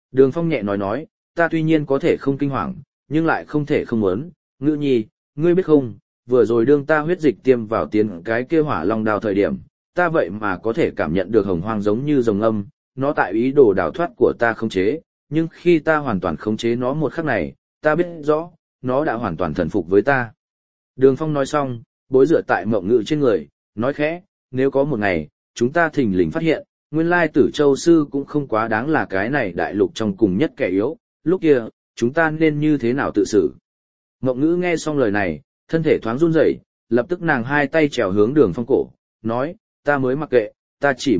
Đường Phong nhẹ nói, ta tuy nhiên có thể không kinh hoàng, nhưng lại không thể không muốn, Ngữ nhi, ngươi biết không, vừa rồi đương ta huyết dịch tiêm vào tiến cái kia hỏa long đao thời điểm, ta vậy mà có thể cảm nhận được hồng hoang giống như rồng âm, nó tại ý đồ đào thoát của ta khống chế, nhưng khi ta hoàn toàn khống chế nó một khắc này, ta biết rõ, nó đã hoàn toàn thần phục với ta. Đường Phong nói xong, bối dựa tại Mộng Ngữ trên người, nói khẽ, nếu có một ngày, chúng ta thình lình phát hiện, nguyên lai Tử Châu Sư cũng không quá đáng là cái này đại lục trong cùng nhất kẻ yếu, lúc kia, chúng ta nên như thế nào tự xử. Mộng Ngữ nghe xong lời này, thân thể thoáng run rẩy, lập tức nàng hai tay trèo hướng Đường Phong cổ, nói, ta mới mặc kệ, ta chỉ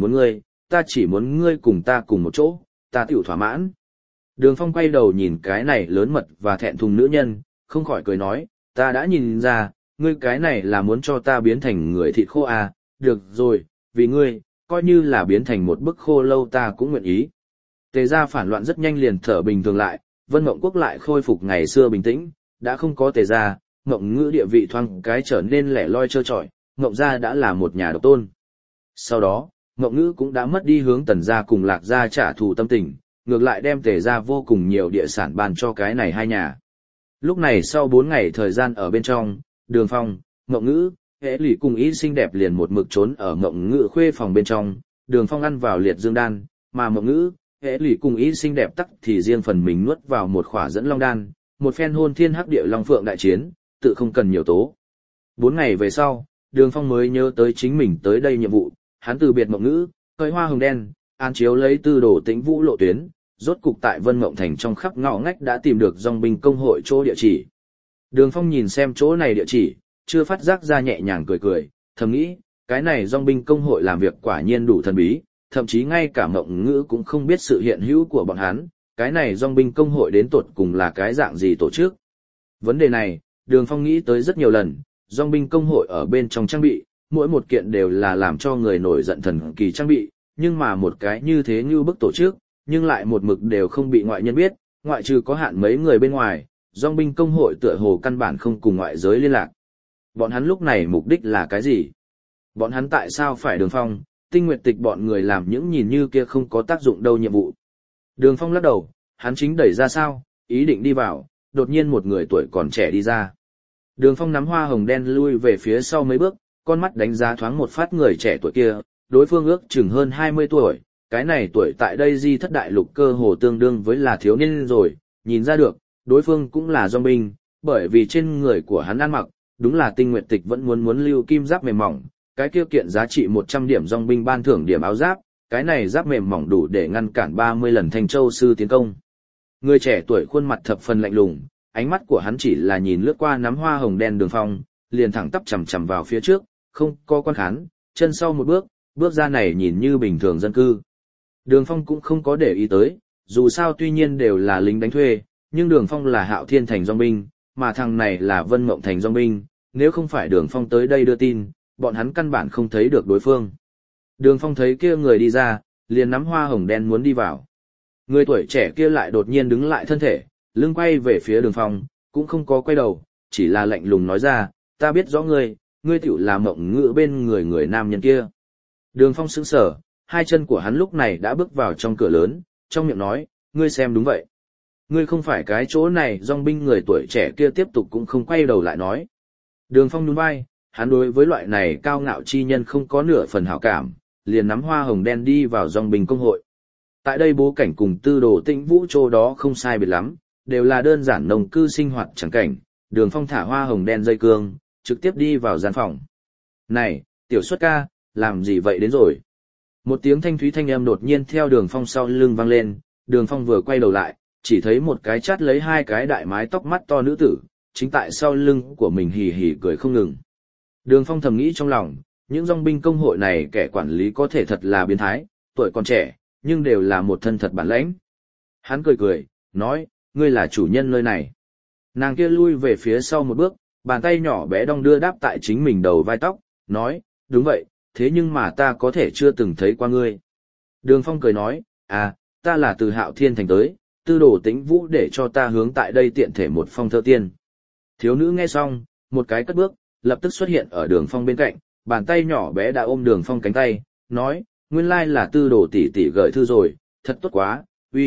muốn ngươi cùng ta cùng một chỗ, ta tiểu thỏa mãn. Đường Phong quay đầu nhìn cái này lớn mật và thẹn thùng nữ nhân, không khỏi cười nói, ta đã nhìn ra, ngươi cái này là muốn cho ta biến thành người thịt khô à, được rồi, vì ngươi, coi như là biến thành một bức khô lâu ta cũng nguyện ý. Tề gia phản loạn rất nhanh liền thở bình thường lại, Vân Mộng Quốc lại khôi phục ngày xưa bình tĩnh, đã không có Tề gia, Mộng Ngữ địa vị thoáng cái trở nên lẻ loi trơ trọi, Mộng gia đã là một nhà độc tôn. Sau đó, Mộng Ngữ cũng đã mất đi hướng Tần gia cùng Lạc gia trả thù tâm tình, ngược lại đem Tề gia vô cùng nhiều địa sản bàn cho cái này hai nhà. Lúc này sau 4 ngày thời gian ở bên trong, Đường Phong, Mộng Ngữ, Hễ Lỷ cùng Y xinh đẹp liền một mực trốn ở Mộng Ngữ khuê phòng bên trong, Đường Phong ăn vào liệt dương đan, mà Mộng Ngữ, Hễ Lỷ cùng Y xinh đẹp tắc thì riêng phần mình nuốt vào một khỏa dẫn long đan, một phen hôn thiên hắc địa long phượng đại chiến, tự không cần nhiều tố. 4 ngày về sau, Đường Phong mới nhớ tới chính mình tới đây nhiệm vụ, hắn từ biệt Mộng Ngữ, khơi hoa hồng đen, an chiếu lấy Tư Đồ Tĩnh Vũ lộ tuyến, rốt cục tại Vân Mộng Thành trong khắp ngõ ngách đã tìm được dòng binh công hội chỗ địa chỉ. Đường Phong nhìn xem chỗ này địa chỉ, chưa phát giác ra nhẹ nhàng cười cười, thầm nghĩ, cái này dòng binh công hội làm việc quả nhiên đủ thần bí, thậm chí ngay cả Mộng Ngữ cũng không biết sự hiện hữu của bọn hắn, cái này dòng binh công hội đến tột cùng là cái dạng gì tổ chức. Vấn đề này, Đường Phong nghĩ tới rất nhiều lần, dòng binh công hội ở bên trong trang bị, mỗi một kiện đều là làm cho người nổi giận thần kỳ trang bị, nhưng mà một cái như thế như bức tổ chức, nhưng lại một mực đều không bị ngoại nhân biết, ngoại trừ có hạn mấy người bên ngoài, dòng binh công hội tựa hồ căn bản không cùng ngoại giới liên lạc. Bọn hắn lúc này mục đích là cái gì? Bọn hắn tại sao phải Đường Phong, Tinh Nguyệt Tịch bọn người làm những nhìn như kia không có tác dụng đâu nhiệm vụ? Đường Phong lắc đầu, hắn chính đẩy ra sao, ý định đi vào, đột nhiên một người tuổi còn trẻ đi ra. Đường Phong nắm hoa hồng đen lui về phía sau mấy bước, con mắt đánh giá thoáng một phát người trẻ tuổi kia, đối phương ước chừng hơn 20 tuổi, cái này tuổi tại đây Di Thất Đại Lục cơ hồ tương đương với là thiếu niên rồi, nhìn ra được, đối phương cũng là dòng binh, bởi vì trên người của hắn ăn mặc, đúng là Tinh Nguyệt Tịch vẫn muốn lưu kim giáp mềm mỏng, cái kia kiện giá trị 100 điểm dòng binh ban thưởng điểm áo giáp, cái này giáp mềm mỏng đủ để ngăn cản 30 lần Thanh Châu sư tiến công. Người trẻ tuổi khuôn mặt thập phần lạnh lùng, ánh mắt của hắn chỉ là nhìn lướt qua nắm hoa hồng đen Đường Phong, liền thẳng tắp chằm chằm vào phía trước, không có quan khán, chân sau một bước, bước ra này nhìn như bình thường dân cư. Đường Phong cũng không có để ý tới, dù sao tuy nhiên đều là lính đánh thuê, nhưng Đường Phong là Hạo Thiên Thành dòng binh, mà thằng này là Vân Mộng Thành dòng binh, nếu không phải Đường Phong tới đây đưa tin, bọn hắn căn bản không thấy được đối phương. Đường Phong thấy kia người đi ra, liền nắm hoa hồng đen muốn đi vào. Người tuổi trẻ kia lại đột nhiên đứng lại thân thể, lưng quay về phía Đường Phong, cũng không có quay đầu, chỉ là lạnh lùng nói ra, ta biết rõ ngươi tiểu là Mộng Ngữ bên người nam nhân kia. Đường Phong sững sờ, hai chân của hắn lúc này đã bước vào trong cửa lớn, trong miệng nói, ngươi xem đúng vậy. Ngươi không phải cái chỗ này, dòng binh người tuổi trẻ kia tiếp tục cũng không quay đầu lại nói. Đường Phong nhún vai, hắn đối với loại này cao ngạo chi nhân không có nửa phần hảo cảm, liền nắm hoa hồng đen đi vào dòng binh công hội. Tại đây bố cảnh cùng Tư Đồ Tĩnh Vũ chỗ đó không sai biệt lắm, đều là đơn giản nông cư sinh hoạt chẳng cảnh, Đường Phong thả hoa hồng đen dây cương, trực tiếp đi vào gian phòng. Này, tiểu xuất ca, làm gì vậy đến rồi? Một tiếng thanh thúy thanh âm đột nhiên theo Đường Phong sau lưng vang lên, Đường Phong vừa quay đầu lại, chỉ thấy một cái chát lấy hai cái đại mái tóc mắt to nữ tử, chính tại sau lưng của mình hì hì cười không ngừng. Đường Phong thầm nghĩ trong lòng, những dòng binh công hội này kẻ quản lý có thể thật là biến thái, tuổi còn trẻ, nhưng đều là một thân thật bản lãnh. Hắn cười cười, nói, ngươi là chủ nhân nơi này. Nàng kia lui về phía sau một bước, bàn tay nhỏ bé đong đưa đáp tại chính mình đầu vai tóc, nói, đúng vậy, thế nhưng mà ta có thể chưa từng thấy qua ngươi. Đường Phong cười nói, ta là từ Hạo Thiên Thành tới, Tư Đồ Tĩnh Vũ để cho ta hướng tại đây tiện thể một phong thơ tiên. Thiếu nữ nghe xong, một cái cất bước, lập tức xuất hiện ở Đường Phong bên cạnh, bàn tay nhỏ bé đã ôm Đường Phong cánh tay, nói, nguyên lai là Tư Đồ tỷ tỷ gửi thư rồi, thật tốt quá, uy,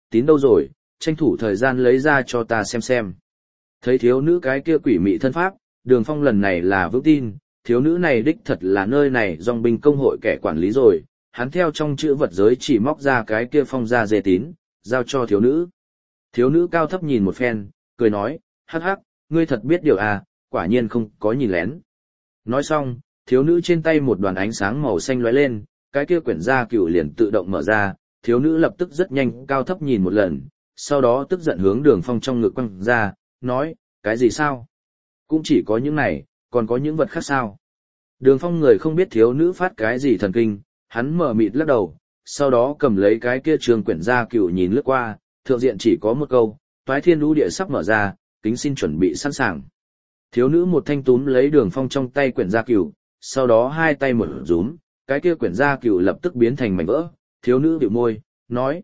tín đâu rồi, tranh thủ thời gian lấy ra cho ta xem. Thấy thiếu nữ cái kia quỷ mị thân pháp, Đường Phong lần này là vững tin, thiếu nữ này đích thật là nơi này dòng binh công hội kẻ quản lý rồi, hắn theo trong chữ vật giới chỉ móc ra cái kia phong ra dê tín, giao cho thiếu nữ. Thiếu nữ cao thấp nhìn một phen, cười nói, hắc hắc, ngươi thật biết điều à, quả nhiên không có nhìn lén. Nói xong, thiếu nữ trên tay một đoàn ánh sáng màu xanh lóe lên, cái kia quyển gia cửu liền tự động mở ra, thiếu nữ lập tức rất nhanh cao thấp nhìn một lần, sau đó tức giận hướng Đường Phong trong ngực quăng ra, nói, cái gì sao? Cũng chỉ có những này, còn có những vật khác sao? Đường Phong người không biết thiếu nữ phát cái gì thần kinh, hắn mở mịt lắc đầu, sau đó cầm lấy cái kia trường quyển gia cửu nhìn lướt qua, thượng diện chỉ có một câu, toái thiên lũ địa sắp mở ra, kính xin chuẩn bị sẵn sàng. Thiếu nữ một thanh túm lấy Đường Phong trong tay quyển gia cửu, sau đó hai tay mở rúm, cái kia quyển gia cửu lập tức biến thành mảnh vỡ. Thiếu nữ bĩu môi, nói,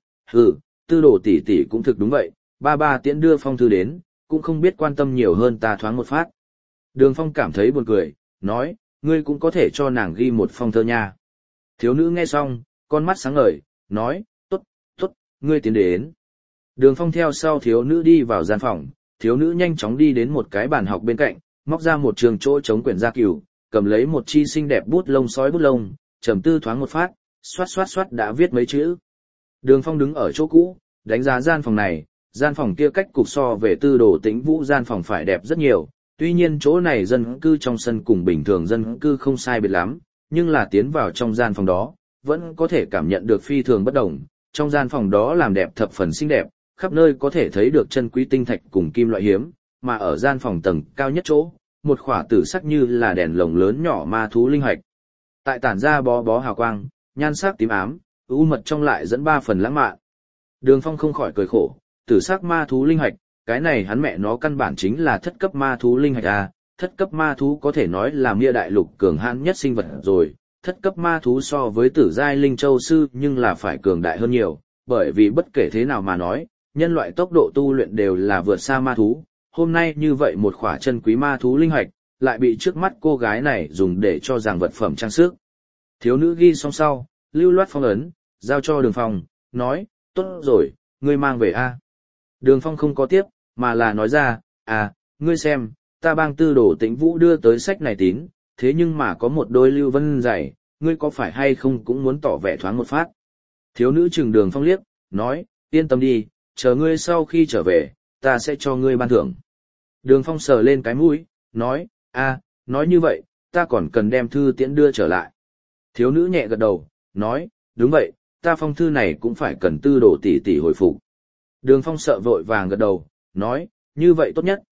tư đồ tỷ tỷ cũng thực đúng vậy, ba tiễn đưa phong thư đến, cũng không biết quan tâm nhiều hơn ta thoáng một phát. Đường Phong cảm thấy buồn cười, nói, ngươi cũng có thể cho nàng ghi một phong thơ nha. Thiếu nữ nghe xong, con mắt sáng ngời, nói, tốt, ngươi tiến đến. Đường Phong theo sau thiếu nữ đi vào gian phòng, thiếu nữ nhanh chóng đi đến một cái bàn học bên cạnh, móc ra một trường chỗ chống quyển gia cửu, cầm lấy một chi xinh đẹp bút lông sói bút lông, trầm tư thoáng một phát, xoát đã viết mấy chữ. Đường Phong đứng ở chỗ cũ, đánh giá gian phòng này, gian phòng kia cách cục so về Tư Đồ Tĩnh Vũ gian phòng phải đẹp rất nhiều, tuy nhiên chỗ này dân cư trong sân cùng bình thường dân cư không sai biệt lắm, nhưng là tiến vào trong gian phòng đó, vẫn có thể cảm nhận được phi thường bất đồng, trong gian phòng đó làm đẹp thập phần xinh đẹp, khắp nơi có thể thấy được chân quý tinh thạch cùng kim loại hiếm, mà ở gian phòng tầng cao nhất chỗ, một khỏa tử sắc như là đèn lồng lớn nhỏ ma thú linh hạch. Tại tản ra bó hào quang, nhan sắc tím ám, u mật trong lại dẫn ba phần lãng mạn. Đường Phong không khỏi cười khổ, tử sắc ma thú linh hạch, cái này hắn mẹ nó căn bản chính là thất cấp ma thú linh hạch à, thất cấp ma thú có thể nói là Mia đại lục cường hãn nhất sinh vật rồi, thất cấp ma thú so với tử giai linh châu sư nhưng là phải cường đại hơn nhiều, bởi vì bất kể thế nào mà nói, nhân loại tốc độ tu luyện đều là vượt xa ma thú, hôm nay như vậy một khỏa chân quý ma thú linh hạch, lại bị trước mắt cô gái này dùng để cho rằng vật phẩm trang sức. Thiếu nữ ghi xong sau, lưu loát phong ấn, giao cho Đường Phong, nói, tốt rồi, ngươi mang về a. Đường Phong không có tiếp, mà là nói ra, ngươi xem, ta bang Tư Đồ Tĩnh Vũ đưa tới sách này tín, thế nhưng mà có một đôi lưu vân dày, ngươi có phải hay không cũng muốn tỏ vẻ thoáng một phát. Thiếu nữ chừng Đường Phong liếc, nói, yên tâm đi, chờ ngươi sau khi trở về, ta sẽ cho ngươi ban thưởng. Đường Phong sờ lên cái mũi, nói, nói như vậy, ta còn cần đem thư tiễn đưa trở lại. Thiếu nữ nhẹ gật đầu, nói, đúng vậy, ta phong thư này cũng phải cần Tư Đồ tỷ tỷ hồi phục. Đường Phong sợ vội vàng gật đầu, nói, như vậy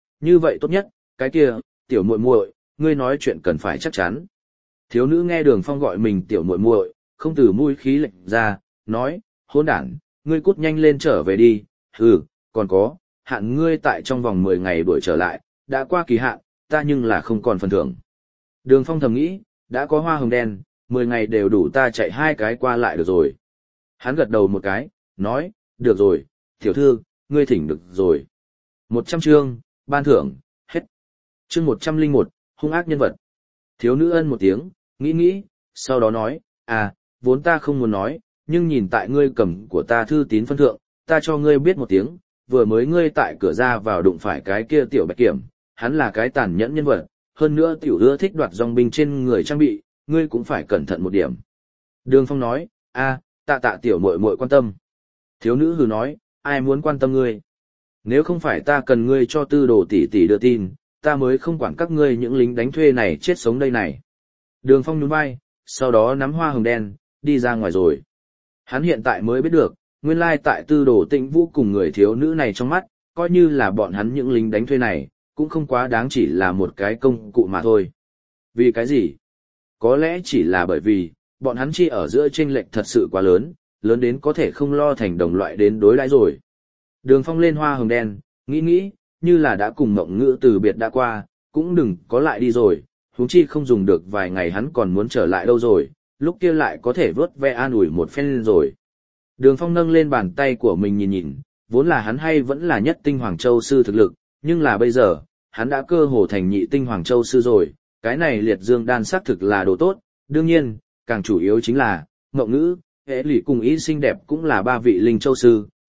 tốt nhất, cái kia, tiểu muội muội, ngươi nói chuyện cần phải chắc chắn. Thiếu nữ nghe Đường Phong gọi mình tiểu muội muội, không từ mũi khí lệnh ra, nói, hỗn đản, ngươi cút nhanh lên trở về đi, còn có, hạn ngươi tại trong vòng 10 ngày đuổi trở lại, đã qua kỳ hạn, ta nhưng là không còn phần thưởng. Đường Phong thầm nghĩ, đã có hoa hồng đen, 10 ngày đều đủ ta chạy 2 cái qua lại được rồi. Hắn gật đầu một cái, nói, được rồi, tiểu thư, ngươi thỉnh được rồi. 100 chương, ban thưởng, hết. Chương 101, hung ác nhân vật. Thiếu nữ ân một tiếng, nghĩ, sau đó nói, vốn ta không muốn nói, nhưng nhìn tại ngươi cầm của ta thư tín phân thượng, ta cho ngươi biết một tiếng, vừa mới ngươi tại cửa ra vào đụng phải cái kia tiểu bạch kiểm, hắn là cái tàn nhẫn nhân vật, hơn nữa tiểu ưa thích đoạt dòng binh trên người trang bị, ngươi cũng phải cẩn thận một điểm. Đường Phong nói, tạ tiểu muội muội quan tâm. Thiếu nữ hừ nói, ai muốn quan tâm ngươi? Nếu không phải ta cần ngươi cho Tư Đồ tỷ tỷ đưa tin, ta mới không quản các ngươi những lính đánh thuê này chết sống đây này. Đường Phong nhún vai, sau đó nắm hoa hồng đen, đi ra ngoài rồi. Hắn hiện tại mới biết được, nguyên lai tại Tư Đồ Tĩnh Vũ cùng người thiếu nữ này trong mắt, coi như là bọn hắn những lính đánh thuê này, cũng không quá đáng chỉ là một cái công cụ mà thôi. Vì cái gì? Có lẽ chỉ là bởi vì, bọn hắn chi ở giữa chênh lệch thật sự quá lớn, lớn đến có thể không lo thành đồng loại đến đối đãi rồi. Đường Phong lên hoa hồng đen, nghĩ, như là đã cùng Mộng Ngữ từ biệt đã qua, cũng đừng có lại đi rồi, huống chi không dùng được vài ngày hắn còn muốn trở lại đâu rồi, lúc kia lại có thể vớt ve an ủi một phen rồi. Đường Phong nâng lên bàn tay của mình nhìn, vốn là hắn hay vẫn là nhất tinh Hoàng Châu sư thực lực, nhưng là bây giờ, hắn đã cơ hồ thành nhị tinh Hoàng Châu sư rồi, cái này liệt dương đan xác thực là đồ tốt, đương nhiên, càng chủ yếu chính là, Mộng Ngữ, Hễ Lỷ cùng ý xinh đẹp cũng là 3 vị linh châu sư,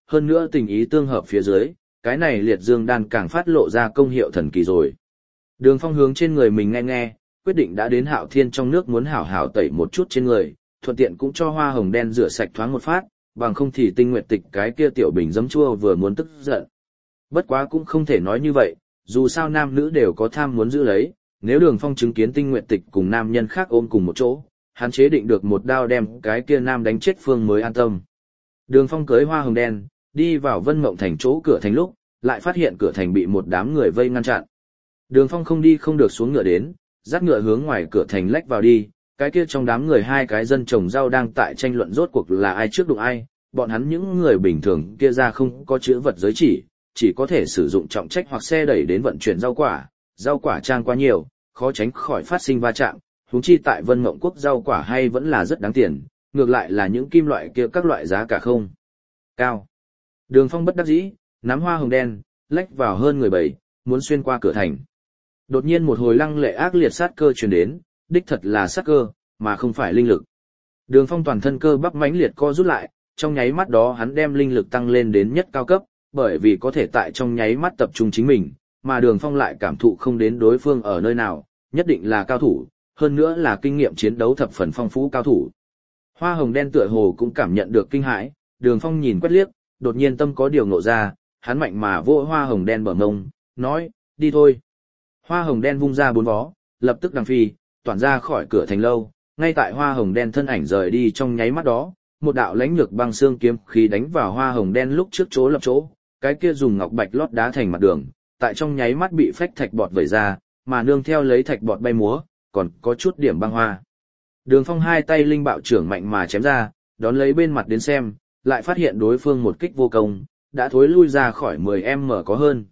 hơn nữa tình ý tương hợp phía dưới, cái này liệt dương đan càng phát lộ ra công hiệu thần kỳ rồi. Đường Phong hướng trên người mình nghe nghe, quyết định đã đến Hạo Thiên trong nước muốn hảo hảo tẩy một chút trên người, thuận tiện cũng cho hoa hồng đen rửa sạch thoáng một phát, bằng không thì Tinh Nguyệt Tịch cái kia tiểu bình giấm chua vừa muốn tức giận. Bất quá cũng không thể nói như vậy, dù sao nam nữ đều có tham muốn giữ lấy, nếu Đường Phong chứng kiến Tinh Nguyệt Tịch cùng nam nhân khác ôm cùng một chỗ, hắn chế định được một đao đem cái kia nam đánh chết phương mới an tâm. Đường Phong cưới hoa hồng đen, đi vào Vân Mộng Thành chỗ cửa thành lúc, lại phát hiện cửa thành bị một đám người vây ngăn chặn. Đường Phong không đi không được xuống ngựa đến, dắt ngựa hướng ngoài cửa thành lách vào đi, cái kia trong đám người hai cái dân trồng rau đang tại tranh luận rốt cuộc là ai trước đụng ai, bọn hắn những người bình thường kia ra không có chữ vật giới chỉ có thể sử dụng trọng trách hoặc xe đẩy đến vận chuyển rau quả trang quá nhiều, khó tránh khỏi phát sinh va chạm, huống chi tại Vân Mộng Quốc rau quả hay vẫn là rất đáng tiền, ngược lại là những kim loại kia các loại giá cả không cao. Đường Phong bất đắc dĩ, nắm hoa hồng đen, lách vào hơn người bảy, muốn xuyên qua cửa thành. Đột nhiên một hồi lăng lệ ác liệt sát cơ truyền đến, đích thật là sát cơ, mà không phải linh lực. Đường Phong toàn thân cơ bắp mãnh liệt co rút lại, trong nháy mắt đó hắn đem linh lực tăng lên đến nhất cao cấp, bởi vì có thể tại trong nháy mắt tập trung chính mình, mà Đường Phong lại cảm thụ không đến đối phương ở nơi nào, nhất định là cao thủ, hơn nữa là kinh nghiệm chiến đấu thập phần phong phú cao thủ. Hoa hồng đen tựa hồ cũng cảm nhận được kinh hãi, Đường Phong nhìn quét liếc, đột nhiên tâm có điều ngộ ra, hắn mạnh mà vỗ hoa hồng đen bờ mông, nói, đi thôi. Hoa hồng đen vung ra bốn vó, lập tức đằng phi, toàn ra khỏi cửa thành lâu, ngay tại hoa hồng đen thân ảnh rời đi trong nháy mắt đó, một đạo lãnh lược băng xương kiếm khí đánh vào hoa hồng đen lúc trước chỗ lập chỗ, cái kia dùng ngọc bạch lót đá thành mặt đường, tại trong nháy mắt bị phách thạch bọt vẩy ra, mà nương theo lấy thạch bọt bay múa, còn có chút điểm băng hoa. Đường Phong hai tay linh bạo trưởng mạnh mà chém ra, đón lấy bên mặt đến xem, lại phát hiện đối phương một kích vô công, đã thối lui ra khỏi 10m có hơn.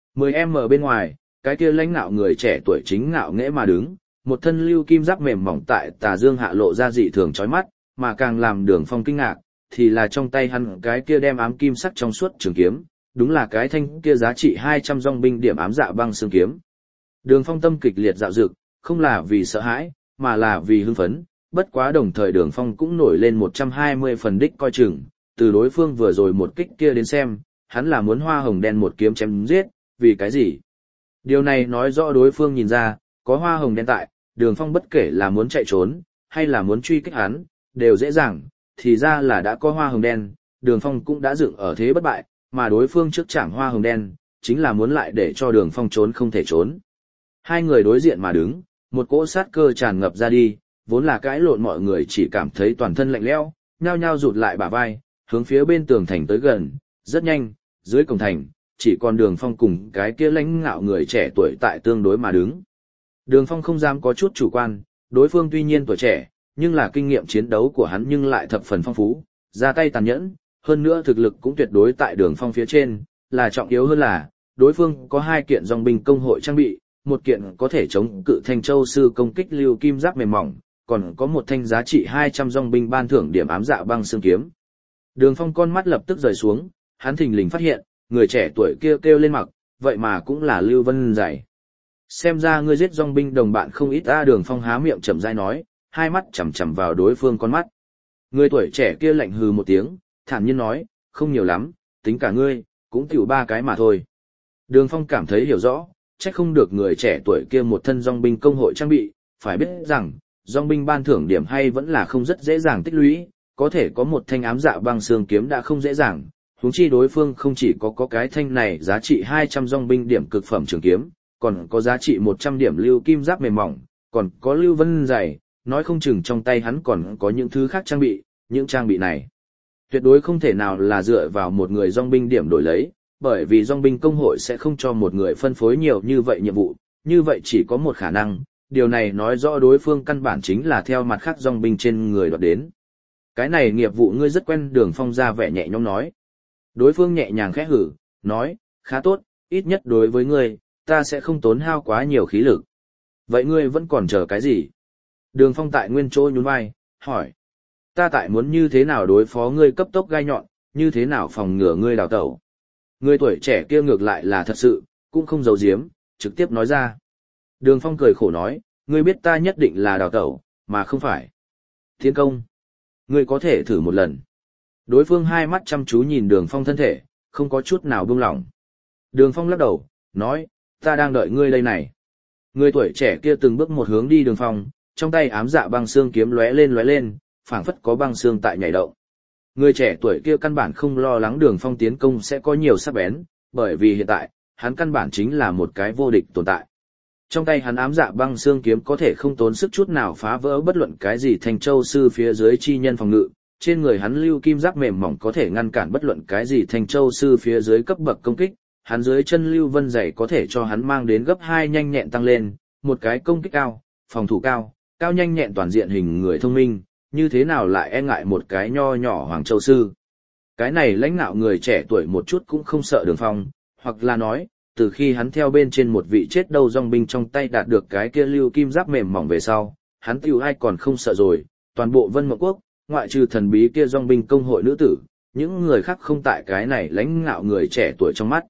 10m bên ngoài, cái kia lãnh nạo người trẻ tuổi chính ngạo nghễ mà đứng, một thân lưu kim giáp mềm mỏng tại tà dương hạ lộ ra dị thường chói mắt, mà càng làm Đường Phong kinh ngạc, thì là trong tay hắn cái kia đem ám kim sắc trong suốt trường kiếm, đúng là cái thanh kia giá trị 200 dòng binh điểm ám dạ băng xương kiếm. Đường Phong tâm kịch liệt dạo dực, không là vì sợ hãi, mà là vì hưng phấn, bất quá đồng thời Đường Phong cũng nổi lên 120 phần đích coi chừng, từ đối phương vừa rồi một kích kia đến xem, hắn là muốn hoa hồng đen một kiếm chém giết, vì cái gì? Điều này nói rõ đối phương nhìn ra, có hoa hồng đen tại, Đường Phong bất kể là muốn chạy trốn, hay là muốn truy kích hắn, đều dễ dàng, thì ra là đã có hoa hồng đen, Đường Phong cũng đã dựng ở thế bất bại, mà đối phương trước chạm hoa hồng đen, chính là muốn lại để cho Đường Phong trốn không thể trốn. Hai người đối diện mà đứng, một cỗ sát cơ tràn ngập ra đi, vốn là cãi lộn mọi người chỉ cảm thấy toàn thân lạnh lẽo, nhao nhao rụt lại bả vai, hướng phía bên tường thành tới gần, rất nhanh, dưới cổng thành, chỉ còn Đường Phong cùng cái kia lãnh ngạo người trẻ tuổi tại tương đối mà đứng. Đường Phong không dám có chút chủ quan, đối phương tuy nhiên tuổi trẻ, nhưng là kinh nghiệm chiến đấu của hắn nhưng lại thập phần phong phú, ra tay tàn nhẫn, hơn nữa thực lực cũng tuyệt đối tại Đường Phong phía trên, là trọng yếu hơn là, đối phương có 2 kiện dòng binh công hội trang bị, một kiện có thể chống cự Thanh Châu sư công kích lưu kim giáp mềm mỏng, còn có một thanh giá trị 200 dòng binh ban thưởng điểm ám dạ băng xương kiếm. Đường Phong con mắt lập tức rời xuống, hắn thình lình phát hiện, người trẻ tuổi kia kêu lên mặc, vậy mà cũng là Lưu Vân Giải. Xem ra ngươi giết dòng binh đồng bạn không ít a. Đường Phong há miệng chậm rãi nói, hai mắt chằm chằm vào đối phương con mắt. Người tuổi trẻ kia lạnh hừ một tiếng, thản nhiên nói, không nhiều lắm, tính cả ngươi, cũng tiểu 3 cái mà thôi. Đường Phong cảm thấy hiểu rõ, chắc không được người trẻ tuổi kia một thân dòng binh công hội trang bị, phải biết rằng, dòng binh ban thưởng điểm hay vẫn là không rất dễ dàng tích lũy, có thể có một thanh ám dạ băng xương kiếm đã không dễ dàng, huống chi đối phương không chỉ có cái thanh này giá trị 200 dòng binh điểm cực phẩm trường kiếm, còn có giá trị 100 điểm lưu kim giáp mềm mỏng, còn có lưu vân dày, nói không chừng trong tay hắn còn có những thứ khác trang bị, những trang bị này tuyệt đối không thể nào là dựa vào một người dòng binh điểm đổi lấy, bởi vì dòng binh công hội sẽ không cho một người phân phối nhiều như vậy nhiệm vụ, như vậy chỉ có một khả năng, điều này nói rõ đối phương căn bản chính là theo mặt khác dòng binh trên người đoạt đến. Cái này nghiệp vụ ngươi rất quen. Đường Phong ra vẻ nhẹ nhõm nói. Đối phương nhẹ nhàng khẽ hử, nói, khá tốt, ít nhất đối với ngươi, ta sẽ không tốn hao quá nhiều khí lực. Vậy ngươi vẫn còn chờ cái gì? Đường Phong tại nguyên chỗ nhún vai, hỏi. Ta tại muốn như thế nào đối phó ngươi cấp tốc gai nhọn, như thế nào phòng ngừa ngươi đào tẩu. Người tuổi trẻ kia ngược lại là thật sự, cũng không giấu giếm, trực tiếp nói ra. Đường Phong cười khổ nói, ngươi biết ta nhất định là đào tẩu, mà không phải tiến công. Ngươi có thể thử một lần. Đối phương hai mắt chăm chú nhìn Đường Phong thân thể, không có chút nào buông lỏng. Đường Phong lắc đầu, nói, ta đang đợi ngươi đây này. Người tuổi trẻ kia từng bước một hướng đi Đường Phong, trong tay ám dạ băng xương kiếm lóe lên, phảng phất có băng xương tại nhảy động. Người trẻ tuổi kia căn bản không lo lắng Đường Phong tiến công sẽ có nhiều sắc bén, bởi vì hiện tại, hắn căn bản chính là một cái vô địch tồn tại. Trong tay hắn ám dạ băng xương kiếm có thể không tốn sức chút nào phá vỡ bất luận cái gì Thanh Châu sư phía dưới chi nhân phòng ngự, trên người hắn lưu kim giáp mềm mỏng có thể ngăn cản bất luận cái gì Thanh Châu sư phía dưới cấp bậc công kích, hắn dưới chân lưu vân dày có thể cho hắn mang đến gấp 2 nhanh nhẹn tăng lên, một cái công kích cao, phòng thủ cao, cao nhanh nhẹn toàn diện hình người thông minh, như thế nào lại e ngại một cái nho nhỏ Hoàng Châu sư. Cái này lãnh ngạo người trẻ tuổi một chút cũng không sợ Đường Phong, hoặc là nói, từ khi hắn theo bên trên một vị chết đầu dòng binh trong tay đạt được cái kia lưu kim giáp mềm mỏng về sau, hắn tiêu ai còn không sợ rồi, toàn bộ Vân Mộng Quốc, ngoại trừ thần bí kia dòng binh công hội nữ tử, những người khác không tại cái này lãnh ngạo người trẻ tuổi trong mắt.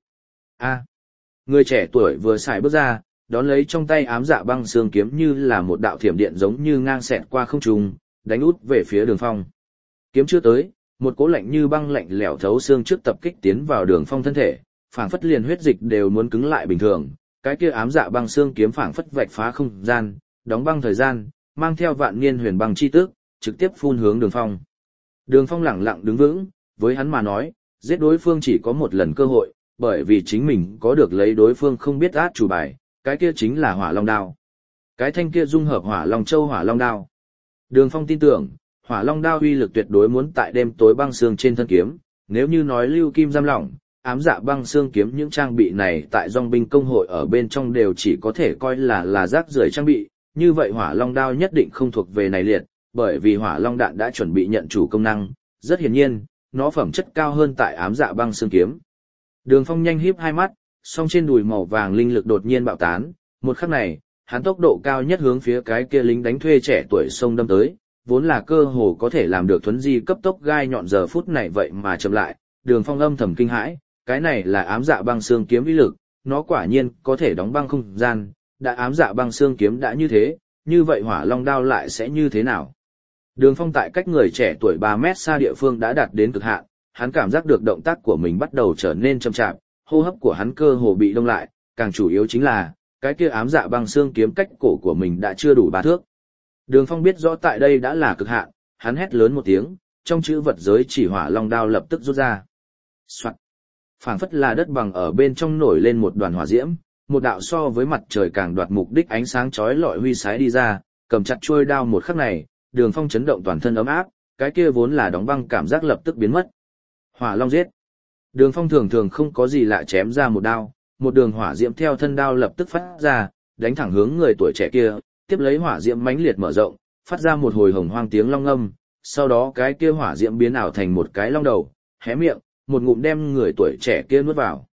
Người trẻ tuổi vừa xài bước ra, đón lấy trong tay ám dạ băng xương kiếm như là một đạo thiểm điện giống như ngang xẹt qua không trung, đánh út về phía Đường Phong. Kiếm chưa tới, một cỗ lạnh như băng lạnh lẽo thấu xương trước tập kích tiến vào Đường Phong thân thể, phảng phất liền huyết dịch đều muốn cứng lại bình thường, cái kia ám dạ băng xương kiếm phảng phất vạch phá không gian, đóng băng thời gian, mang theo vạn niên huyền băng chi tức, trực tiếp phun hướng Đường Phong. Đường Phong lẳng lặng đứng vững, với hắn mà nói, giết đối phương chỉ có một lần cơ hội, bởi vì chính mình có được lấy đối phương không biết át chủ bài, cái kia chính là Hỏa Long đao. Cái thanh kia dung hợp Hỏa Long châu Hỏa Long đao. Đường Phong tin tưởng, Hỏa Long đao uy lực tuyệt đối muốn tại đêm tối băng xương trên thân kiếm, nếu như nói lưu kim giam lỏng, ám dạ băng xương kiếm những trang bị này tại dòng binh công hội ở bên trong đều chỉ có thể coi là rác rưởi trang bị, như vậy Hỏa Long đao nhất định không thuộc về này liệt, bởi vì Hỏa Long đạn đã chuẩn bị nhận chủ công năng, rất hiển nhiên, nó phẩm chất cao hơn tại ám dạ băng xương kiếm. Đường Phong nhanh híp hai mắt, song trên đùi màu vàng linh lực đột nhiên bạo tán, một khắc này, hắn tốc độ cao nhất hướng phía cái kia lính đánh thuê trẻ tuổi sông đâm tới, vốn là cơ hồ có thể làm được thuấn di cấp tốc gai nhọn giờ phút này vậy mà chậm lại, Đường Phong âm thầm kinh hãi, cái này là ám dạ băng xương kiếm uy lực, nó quả nhiên có thể đóng băng không gian, đã ám dạ băng xương kiếm đã như thế, như vậy Hỏa Long đao lại sẽ như thế nào? Đường Phong tại cách người trẻ tuổi 3 mét xa địa phương đã đạt đến cực hạn, hắn cảm giác được động tác của mình bắt đầu trở nên chậm chạp, hô hấp của hắn cơ hồ bị đông lại, càng chủ yếu chính là, cái kia ám dạ băng xương kiếm cách cổ của mình đã chưa đủ 3 thước. Đường Phong biết rõ tại đây đã là cực hạn, hắn hét lớn một tiếng, trong chữ vật giới chỉ Hỏa Long đao lập tức rút ra. Soạt. Phảng phất là đất bằng ở bên trong nổi lên một đoàn hỏa diễm, một đạo so với mặt trời càng đoạt mục đích ánh sáng chói lọi huy sái đi ra, cầm chặt chuôi đao một khắc này, Đường Phong chấn động toàn thân ấm áp, cái kia vốn là đóng băng cảm giác lập tức biến mất. Hỏa Long giết. Đường Phong thường không có gì lạ chém ra một đao, một đường hỏa diễm theo thân đao lập tức phát ra, đánh thẳng hướng người tuổi trẻ kia, tiếp lấy hỏa diễm mãnh liệt mở rộng, phát ra một hồi hồng hoang tiếng long ngâm, sau đó cái kia hỏa diễm biến ảo thành một cái long đầu, hé miệng, một ngụm đem người tuổi trẻ kia nuốt vào.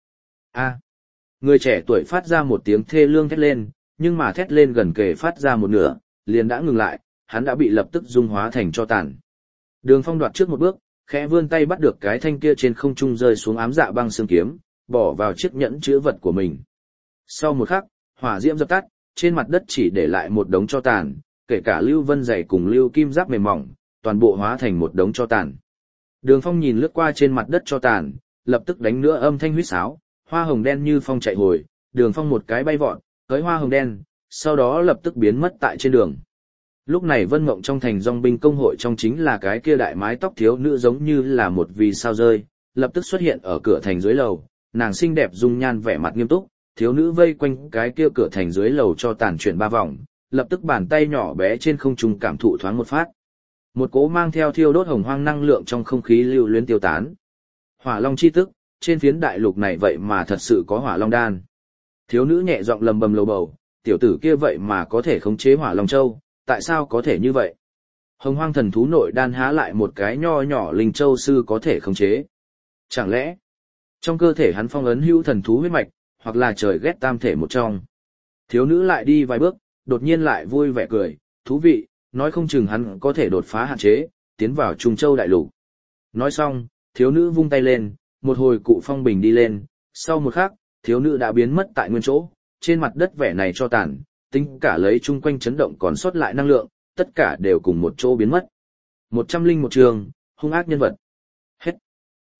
Người trẻ tuổi phát ra một tiếng thê lương thét lên, nhưng mà thét lên gần kề phát ra một nửa, liền đã ngừng lại, hắn đã bị lập tức dung hóa thành tro tàn. Đường Phong đoạt trước một bước, khẽ vươn tay bắt được cái thanh kia trên không trung rơi xuống ám dạ băng xương kiếm, bỏ vào chiếc nhẫn chứa vật của mình. Sau một khắc, hỏa diễm dập tắt, trên mặt đất chỉ để lại một đống tro tàn, kể cả lưu vân dày cùng lưu kim giáp mềm mỏng, toàn bộ hóa thành một đống tro tàn. Đường Phong nhìn lướt qua trên mặt đất tro tàn, lập tức đánh nữa âm thanh huýt sáo, hoa hồng đen như phong chạy hồi, Đường Phong một cái bay vọt, tới hoa hồng đen, sau đó lập tức biến mất tại trên đường. Lúc này Vân Mộng trong thành dòng binh công hội trong chính là cái kia đại mái tóc thiếu nữ giống như là một vì sao rơi, lập tức xuất hiện ở cửa thành dưới lầu, nàng xinh đẹp dung nhan vẻ mặt nghiêm túc, thiếu nữ vây quanh cái kia cửa thành dưới lầu cho tàn chuyển 3 vòng, lập tức bàn tay nhỏ bé trên không trung cảm thụ thoáng một phát. Một cỗ mang theo thiêu đốt hồng hoang năng lượng trong không khí lưu luyến tiêu tán. Hỏa Long chi tức, trên phiến đại lục này vậy mà thật sự có Hỏa Long đan. Thiếu nữ nhẹ giọng lầm bầm lầu bầu, tiểu tử kia vậy mà có thể khống chế Hỏa Long châu, tại sao có thể như vậy? Hồng hoang thần thú nội đan há lại một cái nho nhỏ linh châu sư có thể khống chế. Chẳng lẽ, trong cơ thể hắn phong ấn hữu thần thú huyết mạch, hoặc là trời ghét tam thể một trong. Thiếu nữ lại đi vài bước, đột nhiên lại vui vẻ cười, thú vị, nói không chừng hắn có thể đột phá hạn chế, tiến vào Trung Châu đại lục. Nói xong, thiếu nữ vung tay lên, một hồi cụ phong bình đi lên, sau một khắc, thiếu nữ đã biến mất tại nguyên chỗ, trên mặt đất vẻ này cho tàn, tính cả lấy chung quanh chấn động còn sót lại năng lượng, tất cả đều cùng một chỗ biến mất. 101 trường, hung ác nhân vật.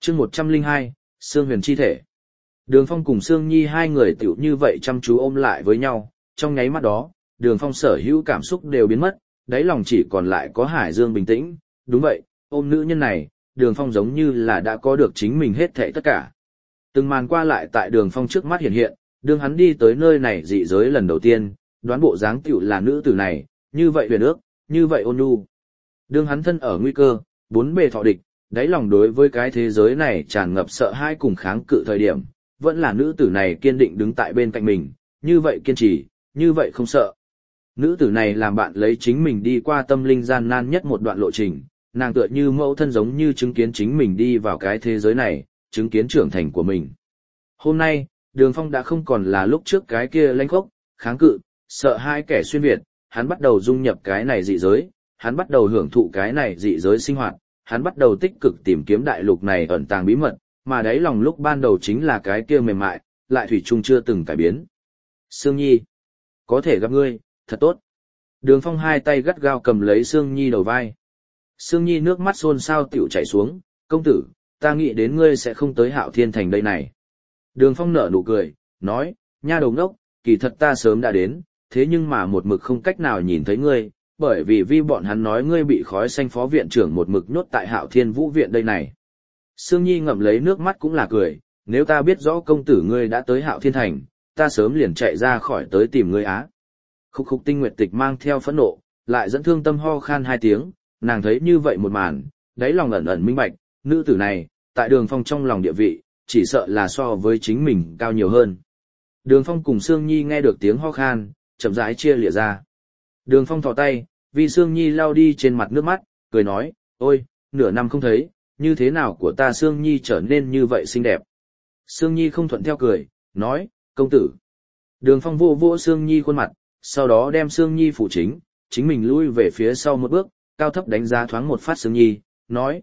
Chương 102, Sương Huyền chi thể. Đường Phong cùng Sương Nhi hai người tiểu như vậy chăm chú ôm lại với nhau, trong nháy mắt đó, Đường Phong sở hữu cảm xúc đều biến mất, đáy lòng chỉ còn lại có Hải Dương bình tĩnh, đúng vậy, ôm nữ nhân này, Đường Phong giống như là đã có được chính mình hết thảy tất cả. Từng màn qua lại tại Đường Phong trước mắt hiện hiện, đường hắn đi tới nơi này dị giới lần đầu tiên, đoán bộ dáng tiểu là nữ tử này, như vậy huyền ước, như vậy ôn nhu. Đường hắn thân ở nguy cơ, bốn bề thọ địch, đáy lòng đối với cái thế giới này tràn ngập sợ hãi cùng kháng cự thời điểm, vẫn là nữ tử này kiên định đứng tại bên cạnh mình, như vậy kiên trì, như vậy không sợ. Nữ tử này làm bạn lấy chính mình đi qua tâm linh gian nan nhất một đoạn lộ trình, nàng tựa như mẫu thân giống như chứng kiến chính mình đi vào cái thế giới này, chứng kiến trưởng thành của mình. Hôm nay, Đường Phong đã không còn là lúc trước cái kia lanh khốc, kháng cự, sợ hai kẻ xuyên Việt, hắn bắt đầu dung nhập cái này dị giới, hắn bắt đầu hưởng thụ cái này dị giới sinh hoạt, hắn bắt đầu tích cực tìm kiếm đại lục này ẩn tàng bí mật, mà đáy lòng lúc ban đầu chính là cái kia mềm mại, lại thủy chung chưa từng cải biến. Sương Nhi, có thể gặp ngươi, thật tốt. Đường Phong hai tay gắt gao cầm lấy Sương Nhi đầu vai. Sương Nhi nước mắt xôn xao tiểu chảy xuống, công tử, ta nghĩ đến ngươi sẽ không tới Hạo Thiên Thành đây này. Đường Phong nở nụ cười, nói, nha đầu ngốc, kỳ thật ta sớm đã đến, thế nhưng mà một mực không cách nào nhìn thấy ngươi, bởi vì bọn hắn nói ngươi bị khói xanh phó viện trưởng một mực nhốt tại Hạo Thiên Vũ viện đây này. Sương Nhi ngậm lấy nước mắt cũng là cười, nếu ta biết rõ công tử ngươi đã tới Hạo Thiên Thành, ta sớm liền chạy ra khỏi tới tìm ngươi á. Khúc Khúc Tinh Nguyệt Tịch mang theo phẫn nộ, lại dẫn thương tâm ho khan hai tiếng, nàng thấy như vậy một màn, đáy lòng ẩn ẩn minh bạch, nữ tử này, tại Đường Phong trong lòng địa vị, chỉ sợ là so với chính mình cao nhiều hơn. Đường Phong cùng Sương Nhi nghe được tiếng ho khan, chậm rãi chia lìa ra. Đường Phong thò tay, vì Sương Nhi lau đi trên mặt nước mắt, cười nói, ôi, nửa năm không thấy, như thế nào của ta Sương Nhi trở nên như vậy xinh đẹp. Sương Nhi không thuận theo cười, nói, công tử. Đường Phong vô vô Sương Nhi khuôn mặt, sau đó đem Sương Nhi phụ chính mình lui về phía sau một bước, cao thấp đánh giá thoáng một phát Sương Nhi, nói,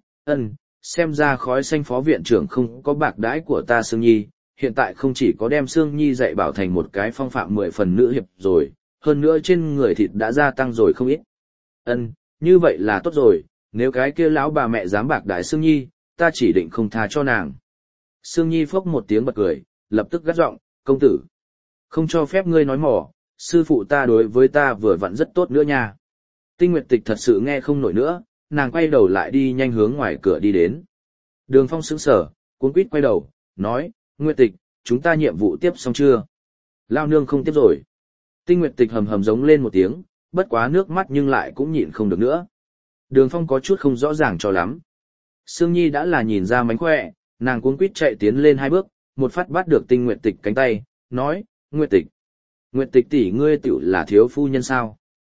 xem ra khói xanh phó viện trưởng không có bạc đãi của ta Sương Nhi, hiện tại không chỉ có đem Sương Nhi dạy bảo thành một cái phong phạm 10 phần nữ hiệp rồi, hơn nữa trên người thịt đã gia tăng rồi không ít. Như vậy là tốt rồi, nếu cái kia lão bà mẹ dám bạc đãi Sương Nhi, ta chỉ định không tha cho nàng. Sương Nhi phốc một tiếng bật cười, lập tức gắt giọng, công tử, không cho phép ngươi nói mỏ, sư phụ ta đối với ta vừa vặn rất tốt nữa nha. Tinh Nguyệt Tịch thật sự nghe không nổi nữa, nàng quay đầu lại đi nhanh hướng ngoài cửa đi đến. Đường Phong sững sờ, cuống quýt quay đầu, nói, Nguyệt Tịch, chúng ta nhiệm vụ tiếp xong chưa? Lao nương không tiếp rồi. Tinh Nguyệt Tịch hầm hầm giống lên một tiếng, bất quá nước mắt nhưng lại cũng nhịn không được nữa. Đường Phong có chút không rõ ràng cho lắm. Sương Nhi đã là nhìn ra mánh khỏe, nàng cuống quýt chạy tiến lên 2 bước, một phát bắt được Tinh Nguyệt Tịch cánh tay, nói, Nguyệt Tịch tỷ ngươi tiểu là thiếu phu nhân sao?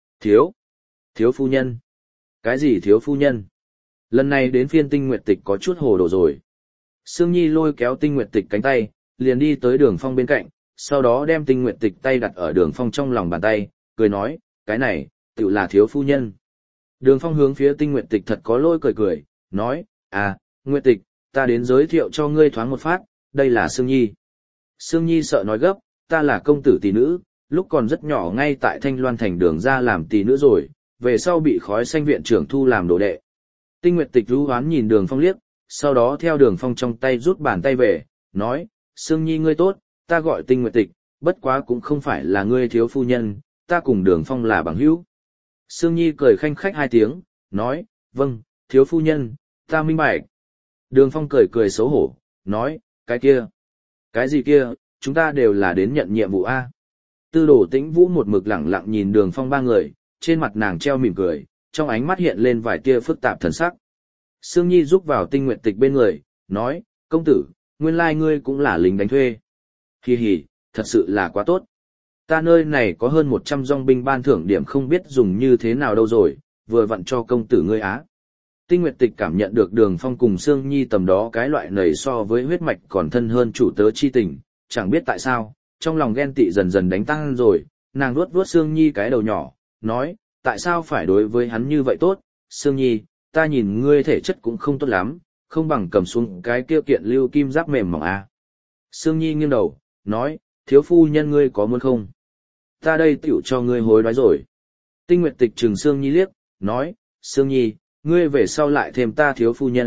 Thiếu phu nhân? Cái gì thiếu phu nhân? Lần này đến phiên Tinh Nguyệt Tịch có chút hồ đồ rồi. Sương Nhi lôi kéo Tinh Nguyệt Tịch cánh tay, liền đi tới Đường Phong bên cạnh, sau đó đem Tinh Nguyệt Tịch tay đặt ở Đường Phong trong lòng bàn tay, cười nói, cái này, tiểu là thiếu phu nhân. Đường Phong hướng phía Tinh Nguyệt Tịch thật có lỗi cười, nói, Nguyệt Tịch, ta đến giới thiệu cho ngươi thoáng một phát, đây là Sương Nhi. Sương Nhi sợ nói gấp, ta là công tử tỷ nữ, lúc còn rất nhỏ ngay tại Thanh Loan Thành đường ra làm tỷ nữ rồi, về sau bị khói xanh viện trưởng thu làm đồ đệ. Tinh Nguyệt Tịch rú hoán nhìn Đường Phong liếc, sau đó theo Đường Phong trong tay rút bàn tay về, nói, Sương Nhi ngươi tốt, ta gọi Tinh Nguyệt Tịch, bất quá cũng không phải là ngươi thiếu phu nhân, ta cùng Đường Phong là bằng hữu. Sương Nhi cười khanh khách 2 tiếng, nói, vâng, thiếu phu nhân, ta minh bạch. Đường Phong cười xấu hổ, nói, cái gì kia, chúng ta đều là đến nhận nhiệm vụ A. Tư Đồ Tĩnh Vũ một mực lẳng lặng nhìn Đường Phong 3 người, trên mặt nàng treo mỉm cười, trong ánh mắt hiện lên vài tia phức tạp thần sắc. Sương Nhi rúc vào Tinh Nguyệt Tịch bên người, nói, công tử, nguyên lai ngươi cũng là lính đánh thuê. Hi hi, thật sự là quá tốt. Ta nơi này có hơn 100 dòng binh ban thưởng điểm không biết dùng như thế nào đâu rồi, vừa vặn cho công tử ngươi á. Tinh Nguyệt Tịch cảm nhận được Đường Phong cùng Sương Nhi tầm đó cái loại nầy so với huyết mạch còn thân hơn chủ tớ chi tình, chẳng biết tại sao, trong lòng ghen tị dần dần đánh tăng rồi, nàng vuốt Sương Nhi cái đầu nhỏ, nói, tại sao phải đối với hắn như vậy tốt, Sương Nhi, ta nhìn ngươi thể chất cũng không tốt lắm, không bằng cầm xuống cái kia kiện lưu kim giáp mềm mỏng à. Sương Nhi nghiêng đầu, nói, thiếu phu nhân ngươi có muốn không? Ta đây tiểu cho ngươi hối đoái rồi. Tinh Nguyệt Tịch trừng Sương Nhi liếc, nói, Sương Nhi, ngươi về sau lại thêm ta thiếu phu nhân,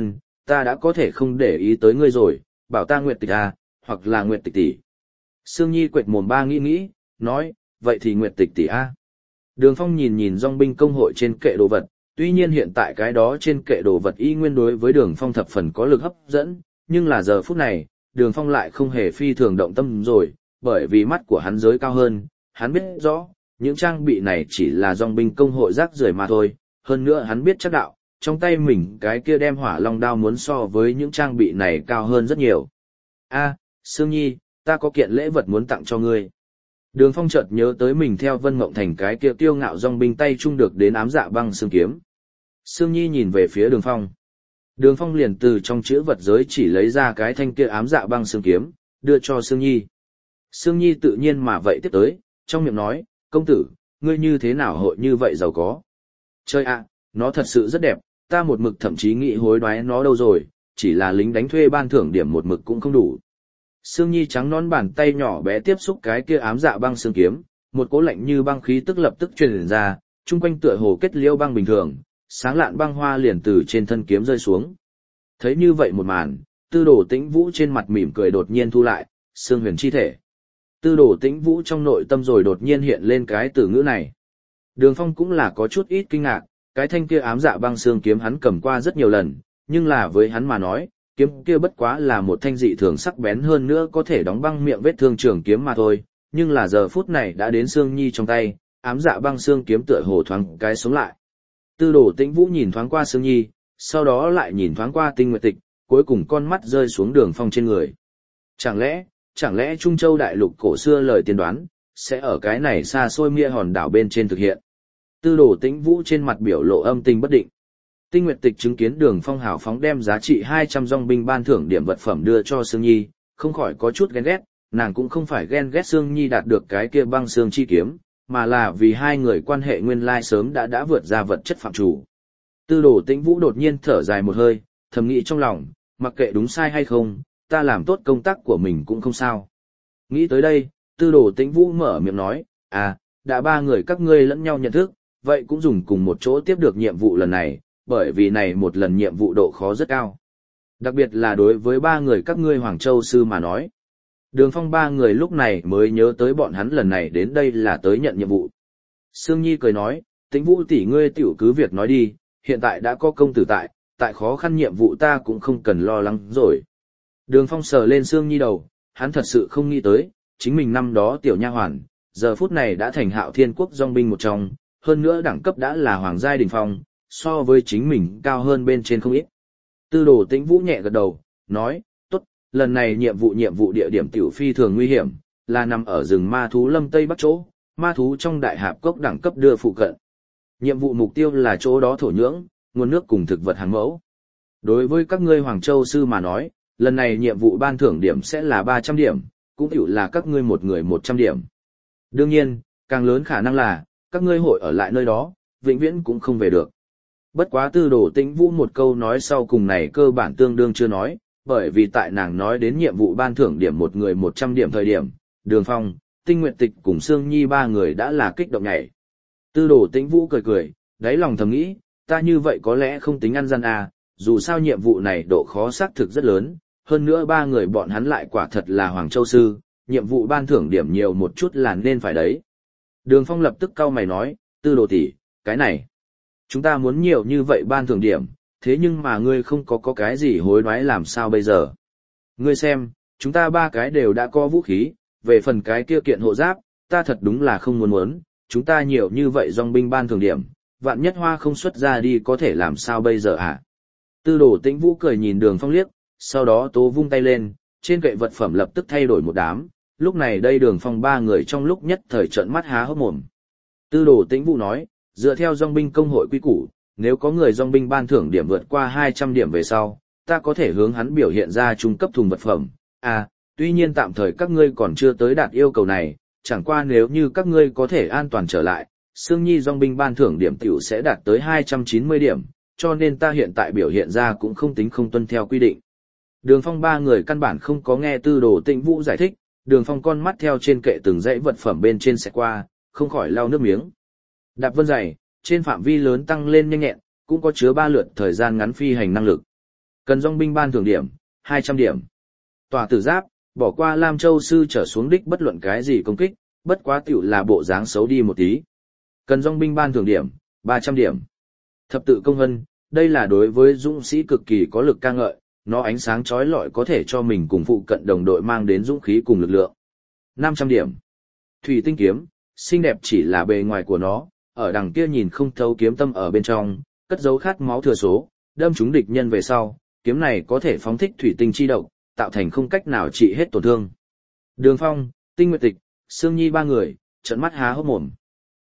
ta đã có thể không để ý tới ngươi rồi, bảo ta Nguyệt Tịch à, hoặc là Nguyệt Tịch tỷ. Sương Nhi quệt mồm ba nghĩ, nói, vậy thì Nguyệt Tịch tỷ a. Đường Phong nhìn nhìn dòng binh công hội trên kệ đồ vật, tuy nhiên hiện tại cái đó trên kệ đồ vật y nguyên đối với Đường Phong thập phần có lực hấp dẫn, nhưng là giờ phút này, Đường Phong lại không hề phi thường động tâm rồi, bởi vì mắt của hắn giới cao hơn, hắn biết rõ, những trang bị này chỉ là dòng binh công hội rác rưởi mà thôi, hơn nữa hắn biết chắc đạo, trong tay mình cái kia đem hỏa long đao muốn so với những trang bị này cao hơn rất nhiều. A, Sương Nhi, ta có kiện lễ vật muốn tặng cho ngươi. Đường Phong chợt nhớ tới mình theo Vân Mộng Thành cái kia tiêu ngạo dòng binh tay chung được đến ám dạ băng xương kiếm. Sương Nhi nhìn về phía Đường Phong. Đường Phong liền từ trong chữ vật giới chỉ lấy ra cái thanh kia ám dạ băng xương kiếm, đưa cho Sương Nhi. Sương Nhi tự nhiên mà vậy tiếp tới, trong miệng nói, công tử, ngươi như thế nào hội như vậy giàu có. Chơi ạ, nó thật sự rất đẹp, ta một mực thậm chí nghĩ hối đoái nó đâu rồi, chỉ là lính đánh thuê ban thưởng điểm một mực cũng không đủ. Sương Nhi trắng nón bàn tay nhỏ bé tiếp xúc cái kia ám dạ băng xương kiếm, một cỗ lạnh như băng khí tức lập tức truyền ra, chung quanh tựa hồ kết liễu băng bình thường, sáng lạn băng hoa liền từ trên thân kiếm rơi xuống. Thấy như vậy một màn, Tư Đồ Tĩnh Vũ trên mặt mỉm cười đột nhiên thu lại, xương huyền chi thể. Tư Đồ Tĩnh Vũ trong nội tâm rồi đột nhiên hiện lên cái từ ngữ này. Đường Phong cũng là có chút ít kinh ngạc, cái thanh kia ám dạ băng xương kiếm hắn cầm qua rất nhiều lần, nhưng là với hắn mà nói, kiếm kia bất quá là một thanh dị thường sắc bén hơn nữa có thể đóng băng miệng vết thương trường kiếm mà thôi, nhưng là giờ phút này đã đến Sương Nhi trong tay, ám dạ băng xương kiếm tựa hồ thoáng cái sống lại. Tư Đồ Tĩnh Vũ nhìn thoáng qua Sương Nhi, sau đó lại nhìn thoáng qua Tinh Nguyệt Tịch, cuối cùng con mắt rơi xuống Đường Phong trên người. Chẳng lẽ Trung Châu đại lục cổ xưa lời tiên đoán sẽ ở cái này xa xôi Mia hòn đảo bên trên thực hiện? Tư Đồ Tĩnh Vũ trên mặt biểu lộ âm tình bất định. Tinh Nguyệt Tịch chứng kiến Đường Phong hào phóng đem giá trị 200 dòng binh ban thưởng điểm vật phẩm đưa cho Sương Nhi, không khỏi có chút ghen ghét, nàng cũng không phải ghen ghét Sương Nhi đạt được cái kia băng xương chi kiếm, mà là vì hai người quan hệ nguyên lai sớm đã vượt ra vật chất phạm chủ. Tư Đồ Tĩnh Vũ đột nhiên thở dài một hơi, thầm nghĩ trong lòng, mặc kệ đúng sai hay không, ta làm tốt công tác của mình cũng không sao. Nghĩ tới đây, Tư Đồ Tĩnh Vũ mở miệng nói, đã ba người các ngươi lẫn nhau nhận thức, vậy cũng dùng cùng một chỗ tiếp được nhiệm vụ lần này, bởi vì này một lần nhiệm vụ độ khó rất cao. Đặc biệt là đối với ba người các ngươi Hoàng Châu Sư mà nói. Đường Phong ba người lúc này mới nhớ tới bọn hắn lần này đến đây là tới nhận nhiệm vụ. Sương Nhi cười nói, Tĩnh Vũ tỷ ngươi tiểu cứ việc nói đi, hiện tại đã có công tử tại khó khăn nhiệm vụ ta cũng không cần lo lắng rồi. Đường Phong sờ lên Sương Nhi đầu, hắn thật sự không nghĩ tới, chính mình năm đó tiểu nha hoàn, giờ phút này đã thành Hạo Thiên Quốc dòng binh một trong, hơn nữa đẳng cấp đã là hoàng giai đỉnh phong, so với chính mình cao hơn bên trên không ít. Tư Đồ Tĩnh Vũ nhẹ gật đầu, nói, tốt, lần này nhiệm vụ địa điểm tiểu phi thường nguy hiểm, là nằm ở rừng ma thú lâm tây bắc chỗ, ma thú trong đại hạp cốc đẳng cấp đưa phụ cận. Nhiệm vụ mục tiêu là chỗ đó thổ nhưỡng, nguồn nước cùng thực vật hàng mẫu. Đối với các ngươi Hoàng Châu Sư mà nói, lần này nhiệm vụ ban thưởng điểm sẽ là 300 điểm, cũng tiểu là các ngươi một người 100 điểm. Đương nhiên, càng lớn khả năng là, các ngươi hội ở lại nơi đó, vĩnh viễn cũng không về được. Bất quá Tư Đồ Tĩnh Vũ một câu nói sau cùng này cơ bản tương đương chưa nói, bởi vì tại nàng nói đến nhiệm vụ ban thưởng điểm một người 100 điểm thời điểm, Đường Phong, Tinh Nguyệt Tịch cùng Sương Nhi ba người đã là kích động nhảy. Tư Đồ Tĩnh Vũ cười, đáy lòng thầm nghĩ, ta như vậy có lẽ không tính ăn gian dù sao nhiệm vụ này độ khó xác thực rất lớn, hơn nữa ba người bọn hắn lại quả thật là Hoàng Châu Sư, nhiệm vụ ban thưởng điểm nhiều một chút là nên phải đấy. Đường Phong lập tức cau mày nói, Tư Đồ tỷ, cái này, chúng ta muốn nhiều như vậy ban thưởng điểm, thế nhưng mà ngươi không có cái gì hối đoái làm sao bây giờ. Ngươi xem, chúng ta ba cái đều đã có vũ khí, về phần cái kia kiện hộ giáp, ta thật đúng là không muốn, chúng ta nhiều như vậy dòng binh ban thưởng điểm, vạn nhất hoa không xuất ra đi có thể làm sao bây giờ hả? Tư Đồ Tĩnh Vũ cười nhìn Đường Phong liếc, sau đó tố vung tay lên, trên kệ vật phẩm lập tức thay đổi một đám, lúc này đây Đường Phong ba người trong lúc nhất thời trợn mắt há hốc mồm. Tư Đồ Tĩnh Vũ nói, dựa theo dòng binh công hội quy củ, nếu có người dòng binh ban thưởng điểm vượt qua 200 điểm về sau, ta có thể hướng hắn biểu hiện ra trung cấp thùng vật phẩm. Tuy nhiên tạm thời các ngươi còn chưa tới đạt yêu cầu này, chẳng qua nếu như các ngươi có thể an toàn trở lại, Sương Nhi dòng binh ban thưởng điểm tiểu sẽ đạt tới 290 điểm, cho nên ta hiện tại biểu hiện ra cũng không tính không tuân theo quy định. Đường Phong ba người căn bản không có nghe Tư Đồ Tĩnh Vũ giải thích, Đường Phong con mắt theo trên kệ từng dãy vật phẩm bên trên xẹt qua, không khỏi lau nước miếng. Đạp vân dày, trên phạm vi lớn tăng lên nhanh nhẹn, cũng có chứa 3 lượt thời gian ngắn phi hành năng lực. Cần dòng binh ban thưởng điểm, 200 điểm. Tỏa tử giáp, bỏ qua Lam Châu sư trở xuống đích bất luận cái gì công kích, bất quá tiểu là bộ dáng xấu đi một tí. Cần dòng binh ban thưởng điểm, 300 điểm. Thập tự công vân, đây là đối với dũng sĩ cực kỳ có lực ca ngợi, nó ánh sáng chói lọi có thể cho mình cùng phụ cận đồng đội mang đến dũng khí cùng lực lượng. 500 điểm. Thủy tinh kiếm, xinh đẹp chỉ là bề ngoài của nó, ở đằng kia nhìn không thấu kiếm tâm ở bên trong, cất dấu khát máu thừa số, đâm trúng địch nhân về sau, kiếm này có thể phóng thích thủy tinh chi độc, tạo thành không cách nào trị hết tổn thương. Đường Phong, Tinh Nguyệt Tịch, Sương Nhi ba người, trợn mắt há hốc mồm.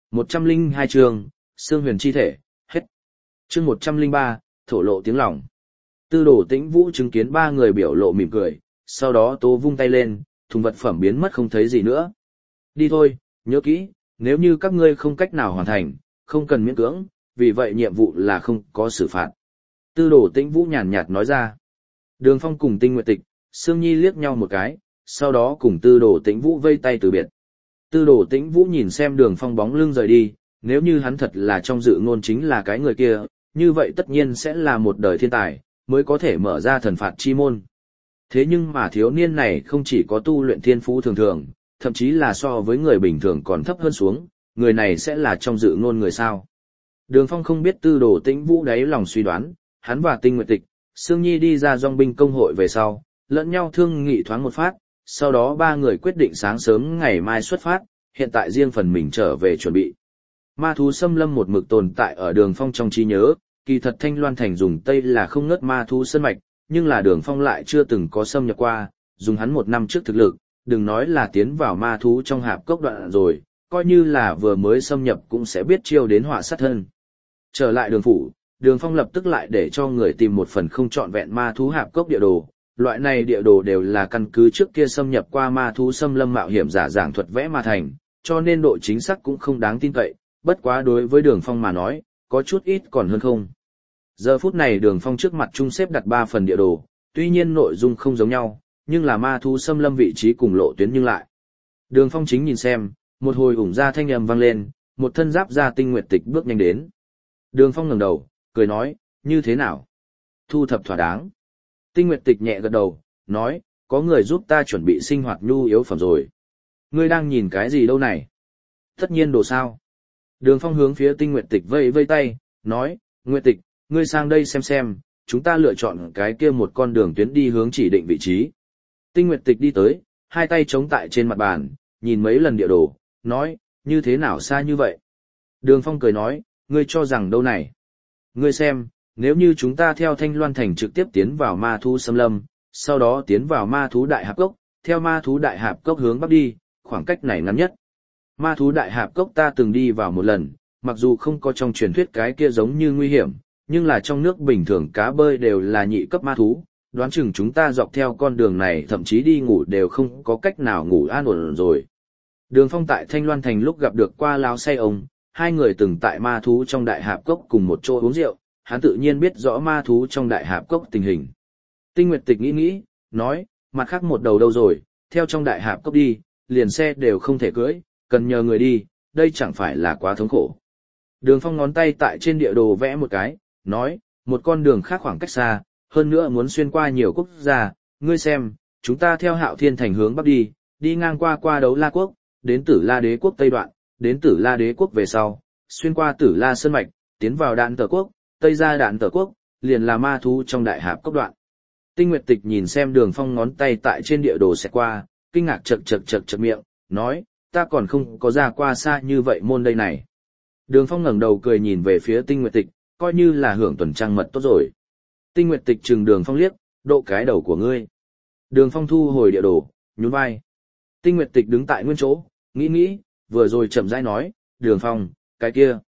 102 chương, Sương Huyền chi thể, hết. Chương 103, thổ lộ tiếng lòng. Tư Đồ Tĩnh Vũ chứng kiến ba người biểu lộ mỉm cười, sau đó tố vung tay lên, thùng vật phẩm biến mất không thấy gì nữa. Đi thôi, nhớ kỹ, nếu như các ngươi không cách nào hoàn thành, không cần miễn cưỡng, vì vậy nhiệm vụ là không có xử phạt. Tư Đồ Tĩnh Vũ nhàn nhạt nói ra. Đường Phong cùng Tinh Nguyệt Tịch, Sương Nhi liếc nhau một cái, sau đó cùng Tư Đồ Tĩnh Vũ vây tay từ biệt. Tư Đồ Tĩnh Vũ nhìn xem Đường Phong bóng lưng rời đi, nếu như hắn thật là trong dự ngôn chính là cái người kia, như vậy tất nhiên sẽ là một đời thiên tài, mới có thể mở ra thần phạt chi môn. Thế nhưng mà thiếu niên này không chỉ có tu luyện thiên phú thường thường, thậm chí là so với người bình thường còn thấp hơn xuống, người này sẽ là trong dự ngôn người sao. Đường Phong không biết Tư Đồ Tĩnh Vũ đáy lòng suy đoán, hắn và Tinh Nguyệt Tịch, Sương Nhi đi ra dòng binh công hội về sau, lẫn nhau thương nghị thoáng một phát, sau đó ba người quyết định sáng sớm ngày mai xuất phát, hiện tại riêng phần mình trở về chuẩn bị. Ma thú xâm lâm một mực tồn tại ở Đường Phong trong trí nhớ, kỳ thật Thanh Loan Thành dùng Tây là không ngớt ma thú sơn mạch, nhưng là Đường Phong lại chưa từng có xâm nhập qua, dùng hắn 1 năm trước thực lực, đừng nói là tiến vào ma thú trong hạp cốc đoạn rồi, coi như là vừa mới xâm nhập cũng sẽ biết chiêu đến họa sát thân. Trở lại Đường phủ, Đường Phong lập tức lại để cho người tìm một phần không trọn vẹn ma thú hạp cốc địa đồ. Loại này địa đồ đều là căn cứ trước kia xâm nhập qua ma thú xâm lâm mạo hiểm giả giảng thuật vẽ mà thành, cho nên độ chính xác cũng không đáng tin cậy, bất quá đối với Đường Phong mà nói, có chút ít còn hơn không. Giờ phút này Đường Phong trước mặt chung xếp đặt 3 phần địa đồ, tuy nhiên nội dung không giống nhau, nhưng là ma thú xâm lâm vị trí cùng lộ tuyến nhưng lại. Đường Phong chính nhìn xem, một hồi ủng ra thanh âm vang lên, một thân giáp da Tinh Nguyệt Tịch bước nhanh đến. Đường Phong ngẩng đầu, cười nói, như thế nào? Thu thập thỏa đáng. Tinh Nguyệt Tịch nhẹ gật đầu, nói, có người giúp ta chuẩn bị sinh hoạt nhu yếu phẩm rồi. Ngươi đang nhìn cái gì đâu này? Tất nhiên đồ sao. Đường Phong hướng phía Tinh Nguyệt Tịch vây vây tay, nói, Nguyệt Tịch, ngươi sang đây xem, chúng ta lựa chọn cái kia một con đường tuyến đi hướng chỉ định vị trí. Tinh Nguyệt Tịch đi tới, hai tay chống tại trên mặt bàn, nhìn mấy lần địa đồ, nói, như thế nào xa như vậy? Đường Phong cười nói, ngươi cho rằng đâu này? Ngươi xem, nếu như chúng ta theo Thanh Loan Thành trực tiếp tiến vào ma thú xâm lâm, sau đó tiến vào ma thú đại hạp cốc, theo ma thú đại hạp cốc hướng bắc đi, khoảng cách này ngắn nhất. Ma thú đại hạp cốc ta từng đi vào một lần, mặc dù không có trong truyền thuyết cái kia giống như nguy hiểm, nhưng là trong nước bình thường cá bơi đều là nhị cấp ma thú, đoán chừng chúng ta dọc theo con đường này thậm chí đi ngủ đều không có cách nào ngủ an ổn rồi. Đường Phong tại Thanh Loan Thành lúc gặp được qua Lão Say ông, hai người từng tại ma thú trong đại hạp cốc cùng một chỗ uống rượu, hắn tự nhiên biết rõ ma thú trong đại hạp cốc tình hình. Tinh Nguyệt Tịch nghĩ, nói, mặt khác một đầu đâu rồi, theo trong đại hạp cốc đi, liền xe đều không thể cưỡi, cần nhờ người đi, đây chẳng phải là quá thống khổ. Đường Phong ngón tay tại trên địa đồ vẽ một cái, nói, một con đường khác khoảng cách xa, hơn nữa muốn xuyên qua nhiều quốc gia, ngươi xem, chúng ta theo Hạo Thiên Thành hướng bắc đi, đi ngang qua Đấu La Quốc, đến Tử La Đế Quốc Tây đoạn, đến Tử La Đế Quốc về sau, xuyên qua Tử La Sơn Mạch, tiến vào Đạn Tở Quốc, Tây ra Đạn Tở Quốc, liền là ma thú trong đại hạp cốc đoạn. Tinh Nguyệt Tịch nhìn xem Đường Phong ngón tay tại trên địa đồ xẹt qua, kinh ngạc chật miệng, nói, ta còn không có ra qua xa như vậy môn đây này. Đường Phong ngẩng đầu cười nhìn về phía Tinh Nguyệt Tịch, coi như là hưởng tuần trăng mật tốt rồi. Tinh Nguyệt Tịch trừng Đường Phong liếc, độ cái đầu của ngươi. Đường Phong thu hồi địa đồ, nhún vai. Tinh Nguyệt Tịch đứng tại nguyên chỗ, nghĩ, vừa rồi chậm rãi nói, Đường Phong, cái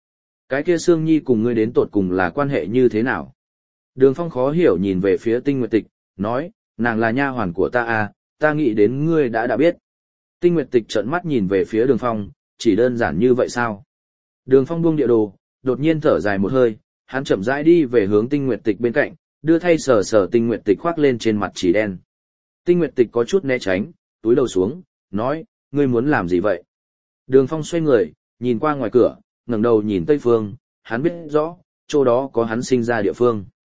kia Sương Nhi cùng ngươi đến tột cùng là quan hệ như thế nào? Đường Phong khó hiểu nhìn về phía Tinh Nguyệt Tịch, nói, nàng là nha hoàn của ta à, ta nghĩ đến ngươi đã biết. Tinh Nguyệt Tịch trợn mắt nhìn về phía Đường Phong, chỉ đơn giản như vậy sao? Đường Phong buông địa đồ, đột nhiên thở dài một hơi, hắn chậm rãi đi về hướng Tinh Nguyệt Tịch bên cạnh, đưa thay sờ Tinh Nguyệt Tịch khoác lên trên mặt chỉ đen. Tinh Nguyệt Tịch có chút né tránh, túi đầu xuống, nói, ngươi muốn làm gì vậy? Đường Phong xoay người, nhìn qua ngoài cửa, ngẩng đầu nhìn Tây Phương, hắn biết rõ, chỗ đó có hắn sinh ra địa phương.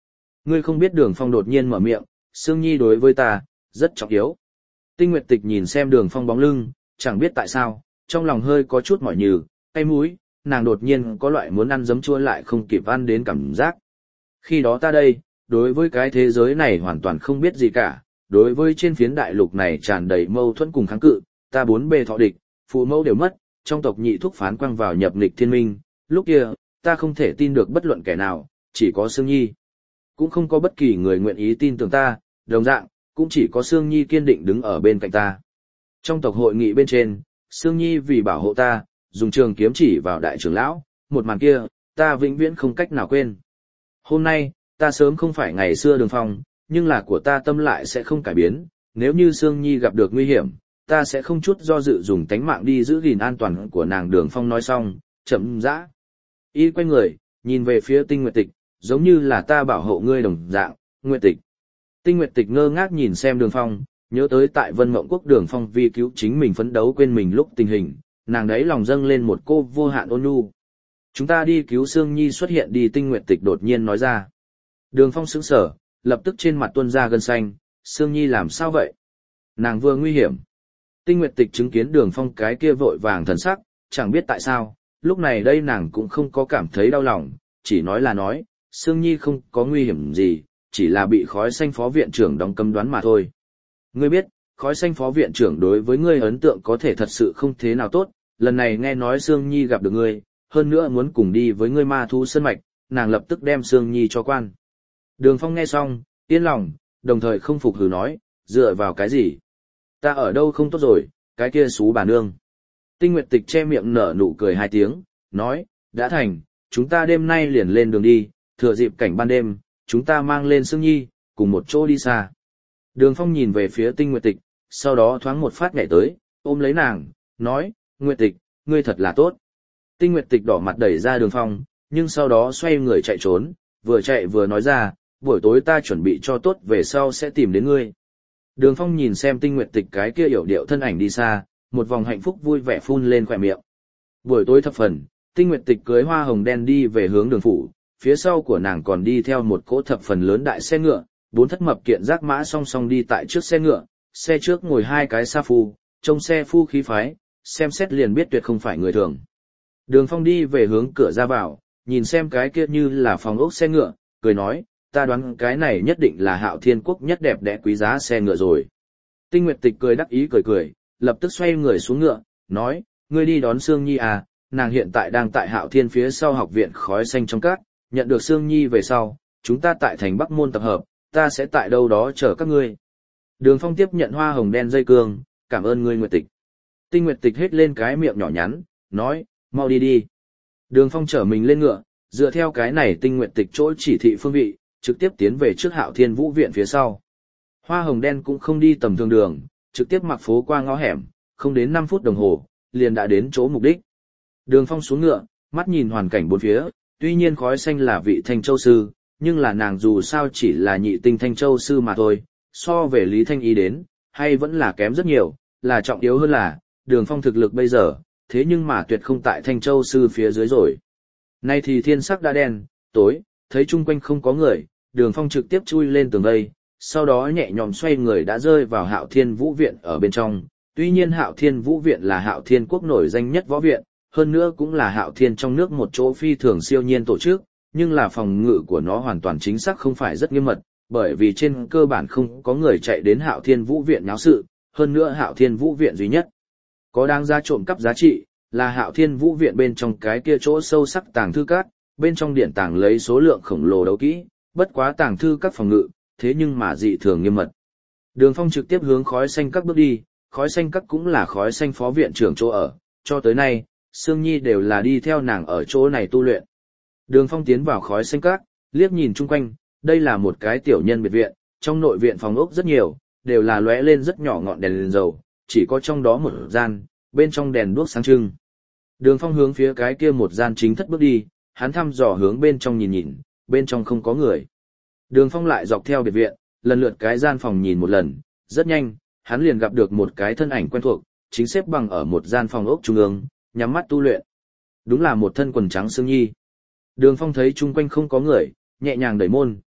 Ngươi không biết Đường Phong đột nhiên mở miệng, Sương Nhi đối với ta, rất trọng yếu. Tinh Nguyệt Tịch nhìn xem Đường Phong bóng lưng, chẳng biết tại sao, trong lòng hơi có chút mỏi nhừ, cay mũi, nàng đột nhiên có loại muốn ăn giấm chua lại không kịp ăn đến cảm giác. Khi đó ta đây, đối với cái thế giới này hoàn toàn không biết gì cả, đối với trên phiến đại lục này tràn đầy mâu thuẫn cùng kháng cự, ta bốn bề thọ địch, phụ mẫu đều mất, trong tộc nhị thúc phán quăng vào nhập nghịch thiên minh, lúc kia, ta không thể tin được bất luận kẻ nào, chỉ có Sương Nhi. Cũng không có bất kỳ người nguyện ý tin tưởng ta, đồng dạng, cũng chỉ có Sương Nhi kiên định đứng ở bên cạnh ta. Trong tộc hội nghị bên trên, Sương Nhi vì bảo hộ ta, dùng trường kiếm chỉ vào đại trưởng lão, một màn kia, ta vĩnh viễn không cách nào quên. Hôm nay, ta sớm không phải ngày xưa Đường Phong, nhưng là của ta tâm lại sẽ không cải biến, nếu như Sương Nhi gặp được nguy hiểm, ta sẽ không chút do dự dùng tánh mạng đi giữ gìn an toàn của nàng. Đường Phong nói xong, chậm rãi. Y quay người, nhìn về phía Tinh Nguyệt Tịch, giống như là ta bảo hộ ngươi đồng dạng, Nguyệt Tịch. Tinh Nguyệt Tịch ngơ ngác nhìn xem Đường Phong, nhớ tới tại Vân Mộng Quốc Đường Phong vì cứu chính mình phấn đấu quên mình lúc tình hình, nàng đấy lòng dâng lên một cô vô hạn ôn nhu. Chúng ta đi cứu Sương Nhi xuất hiện đi. Tinh Nguyệt Tịch đột nhiên nói ra. Đường Phong sững sờ, lập tức trên mặt tuôn ra gân xanh, Sương Nhi làm sao vậy? Nàng vừa nguy hiểm. Tinh Nguyệt Tịch chứng kiến Đường Phong cái kia vội vàng thần sắc, chẳng biết tại sao, lúc này đây nàng cũng không có cảm thấy đau lòng, chỉ nói, Sương Nhi không có nguy hiểm gì, chỉ là bị khói xanh phó viện trưởng đóng cấm đoán mà thôi. Ngươi biết, khói xanh phó viện trưởng đối với ngươi ấn tượng có thể thật sự không thế nào tốt, lần này nghe nói Sương Nhi gặp được ngươi, hơn nữa muốn cùng đi với ngươi ma thú sơn mạch, nàng lập tức đem Sương Nhi cho quan. Đường Phong nghe xong, yên lòng, đồng thời không phục hừ nói, dựa vào cái gì? Ta ở đâu không tốt rồi, cái kia xú bà nương. Tinh Nguyệt Tịch che miệng nở nụ cười hai tiếng, nói, đã thành, chúng ta đêm nay liền lên đường đi, thừa dịp cảnh ban đêm, chúng ta mang lên Sương Nhi, cùng một chỗ đi xa. Đường Phong nhìn về phía Tinh Nguyệt Tịch, sau đó thoáng một phát nhảy tới, ôm lấy nàng, nói, Nguyệt Tịch, ngươi thật là tốt. Tinh Nguyệt Tịch đỏ mặt đẩy ra Đường Phong, nhưng sau đó xoay người chạy trốn, vừa chạy vừa nói ra, buổi tối ta chuẩn bị cho tốt về sau sẽ tìm đến ngươi. Đường Phong nhìn xem Tinh Nguyệt Tịch cái kia yểu điệu thân ảnh đi xa, một vòng hạnh phúc vui vẻ phun lên khóe miệng. Buổi tối thập phần, Tinh Nguyệt Tịch cưới hoa hồng đen đi về hướng đường phủ, phía sau của nàng còn đi theo một cỗ thập phần lớn đại xe ngựa, 4 thất mập kiện giác mã song song đi tại trước xe ngựa, xe trước ngồi 2 cái sa phu, trông xe phu khí phái, xem xét liền biết tuyệt không phải người thường. Đường Phong đi về hướng cửa ra vào, nhìn xem cái kia như là phòng ốc xe ngựa, cười nói, ta đoán cái này nhất định là Hạo Thiên Quốc nhất đẹp đẽ quý giá xe ngựa rồi. Tinh Nguyệt Tịch cười đắc ý cười, lập tức xoay người xuống ngựa, nói, ngươi đi đón Sương Nhi à, nàng hiện tại đang tại Hạo Thiên phía sau học viện khói xanh trong các, nhận được Sương Nhi về sau, chúng ta tại thành Bắc Môn tập hợp, ta sẽ tại đâu đó chờ các ngươi. Đường Phong tiếp nhận hoa hồng đen dây cương, cảm ơn ngươi Nguyệt Tịch. Tinh Nguyệt Tịch hết lên cái miệng nhỏ nhắn, nói, mau đi đi. Đường Phong chở mình lên ngựa, dựa theo cái này Tinh Nguyệt Tịch chỗ chỉ thị phương vị, trực tiếp tiến về trước Hạo Thiên Vũ viện phía sau. Hoa hồng đen cũng không đi tầm thường đường, trực tiếp mặc phố qua ngõ hẻm, không đến 5 phút đồng hồ, liền đã đến chỗ mục đích. Đường Phong xuống ngựa, mắt nhìn hoàn cảnh bốn phía, tuy nhiên khói xanh là vị Thanh Châu sư, nhưng là nàng dù sao chỉ là nhị tinh Thanh Châu sư mà thôi, so về Lý Thanh Y đến, hay vẫn là kém rất nhiều, là trọng yếu hơn là, Đường Phong thực lực bây giờ, thế nhưng mà tuyệt không tại Thanh Châu sư phía dưới rồi. Nay thì thiên sắc đã đen, tối, thấy chung quanh không có người, Đường Phong trực tiếp chui lên tường vây, sau đó nhẹ nhõm xoay người đã rơi vào Hạo Thiên Vũ viện ở bên trong. Tuy nhiên Hạo Thiên Vũ viện là Hạo Thiên Quốc nổi danh nhất võ viện, hơn nữa cũng là Hạo Thiên trong nước một chỗ phi thường siêu nhiên tổ chức, nhưng là phòng ngự của nó hoàn toàn chính xác không phải rất nghiêm mật, bởi vì trên cơ bản không có người chạy đến Hạo Thiên Vũ viện náo sự, hơn nữa Hạo Thiên Vũ viện duy nhất có đáng giá trộm cắp giá trị là Hạo Thiên Vũ viện bên trong cái kia chỗ sâu sắc tàng thư các, bên trong điện tàng lấy số lượng khổng lồ đấu kỹ, bất quá tàng thư các phòng ngự, thế nhưng mà dị thường nghiêm mật. Đường Phong trực tiếp hướng khói xanh các bước đi, khói xanh các cũng là khói xanh phó viện trưởng chỗ ở, cho tới nay, Sương Nhi đều là đi theo nàng ở chỗ này tu luyện. Đường Phong tiến vào khói xanh các, liếc nhìn chung quanh, đây là một cái tiểu nhân biệt viện, trong nội viện phòng ốc rất nhiều, đều là lóe lên rất nhỏ ngọn đèn dầu, chỉ có trong đó một gian, bên trong đèn đuốc sáng trưng. Đường Phong hướng phía cái kia một gian chính thất bước đi, hắn thăm dò hướng bên trong nhìn, bên trong không có người. Đường Phong lại dọc theo biệt viện, lần lượt cái gian phòng nhìn một lần, rất nhanh, hắn liền gặp được một cái thân ảnh quen thuộc, chính xếp bằng ở một gian phòng ốc trung ương, nhắm mắt tu luyện. Đúng là một thân quần trắng Sương Nhi. Đường Phong thấy chung quanh không có người, nhẹ nhàng đẩy môn,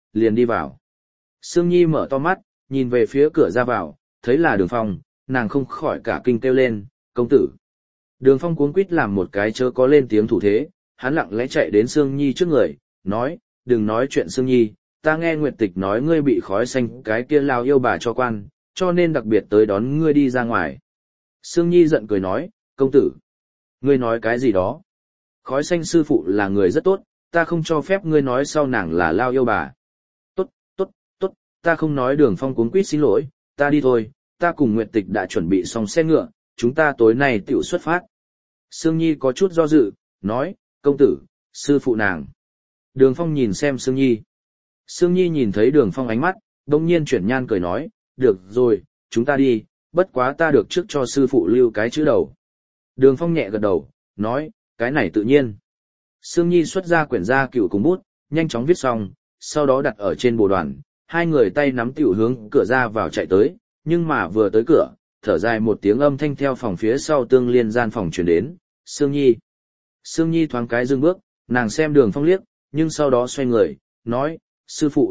liền đi vào. Sương Nhi mở to mắt, nhìn về phía cửa ra vào, thấy là Đường Phong, nàng không khỏi cả kinh kêu lên, công tử. Đường Phong cuống quýt làm một cái chớ có lên tiếng thủ thế, hắn lặng lẽ chạy đến Sương Nhi trước người, nói, đừng nói chuyện Sương Nhi, ta nghe Nguyệt Tịch nói ngươi bị khói xanh cái kia lao yêu bà cho quan, cho nên đặc biệt tới đón ngươi đi ra ngoài. Sương Nhi giận cười nói, công tử, ngươi nói cái gì đó? Khói xanh sư phụ là người rất tốt, ta không cho phép ngươi nói sau nàng là lao yêu bà. Tốt, tốt, tốt, ta không nói. Đường Phong cuống quýt xin lỗi, ta đi thôi, ta cùng Nguyệt Tịch đã chuẩn bị xong xe ngựa, chúng ta tối nay tiểu xuất phát. Sương Nhi có chút do dự, nói, công tử, sư phụ nàng. Đường Phong nhìn xem Sương Nhi. Sương Nhi nhìn thấy Đường Phong ánh mắt, đông nhiên chuyển nhan cười nói, được rồi, chúng ta đi, bất quá ta được trước cho sư phụ lưu cái chữ đầu. Đường Phong nhẹ gật đầu, nói, cái này tự nhiên. Sương Nhi xuất ra quyển gia cựu cùng bút, nhanh chóng viết xong, sau đó đặt ở trên bồ đoàn, hai người tay nắm tiểu hướng cửa ra vào chạy tới, nhưng mà vừa tới cửa, thở dài một tiếng âm thanh theo phòng phía sau tương liên gian phòng truyền đến, Sương Nhi. Sương Nhi thoáng cái dừng bước, nàng xem Đường Phong liếc, nhưng sau đó xoay người, nói, sư phụ,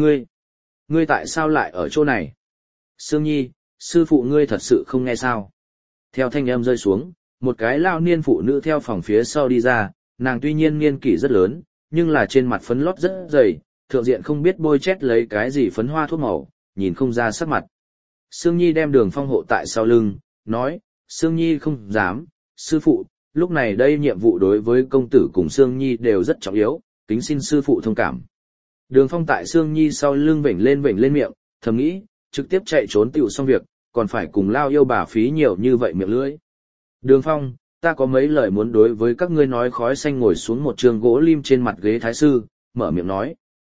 ngươi tại sao lại ở chỗ này? Sương Nhi, sư phụ ngươi thật sự không nghe sao? Theo thanh âm rơi xuống, một cái lao niên phụ nữ theo phòng phía sau đi ra, nàng tuy nhiên niên kỷ rất lớn, nhưng là trên mặt phấn lót rất dày, thượng diện không biết bôi chét lấy cái gì phấn hoa thuốc màu, nhìn không ra sắc mặt. Sương Nhi đem Đường Phong hộ tại sau lưng, nói, Sương Nhi không dám, sư phụ, lúc này đây nhiệm vụ đối với công tử cùng Sương Nhi đều rất trọng yếu, kính xin sư phụ thông cảm. Đường Phong tại Sương Nhi sau lưng vểnh lên miệng, thầm nghĩ, trực tiếp chạy trốn tiểu xong việc, còn phải cùng lao yêu bà phí nhiều như vậy miệng lưỡi. Đường Phong, ta có mấy lời muốn đối với các ngươi nói. Khói xanh ngồi xuống một trường gỗ lim trên mặt ghế thái sư, mở miệng nói.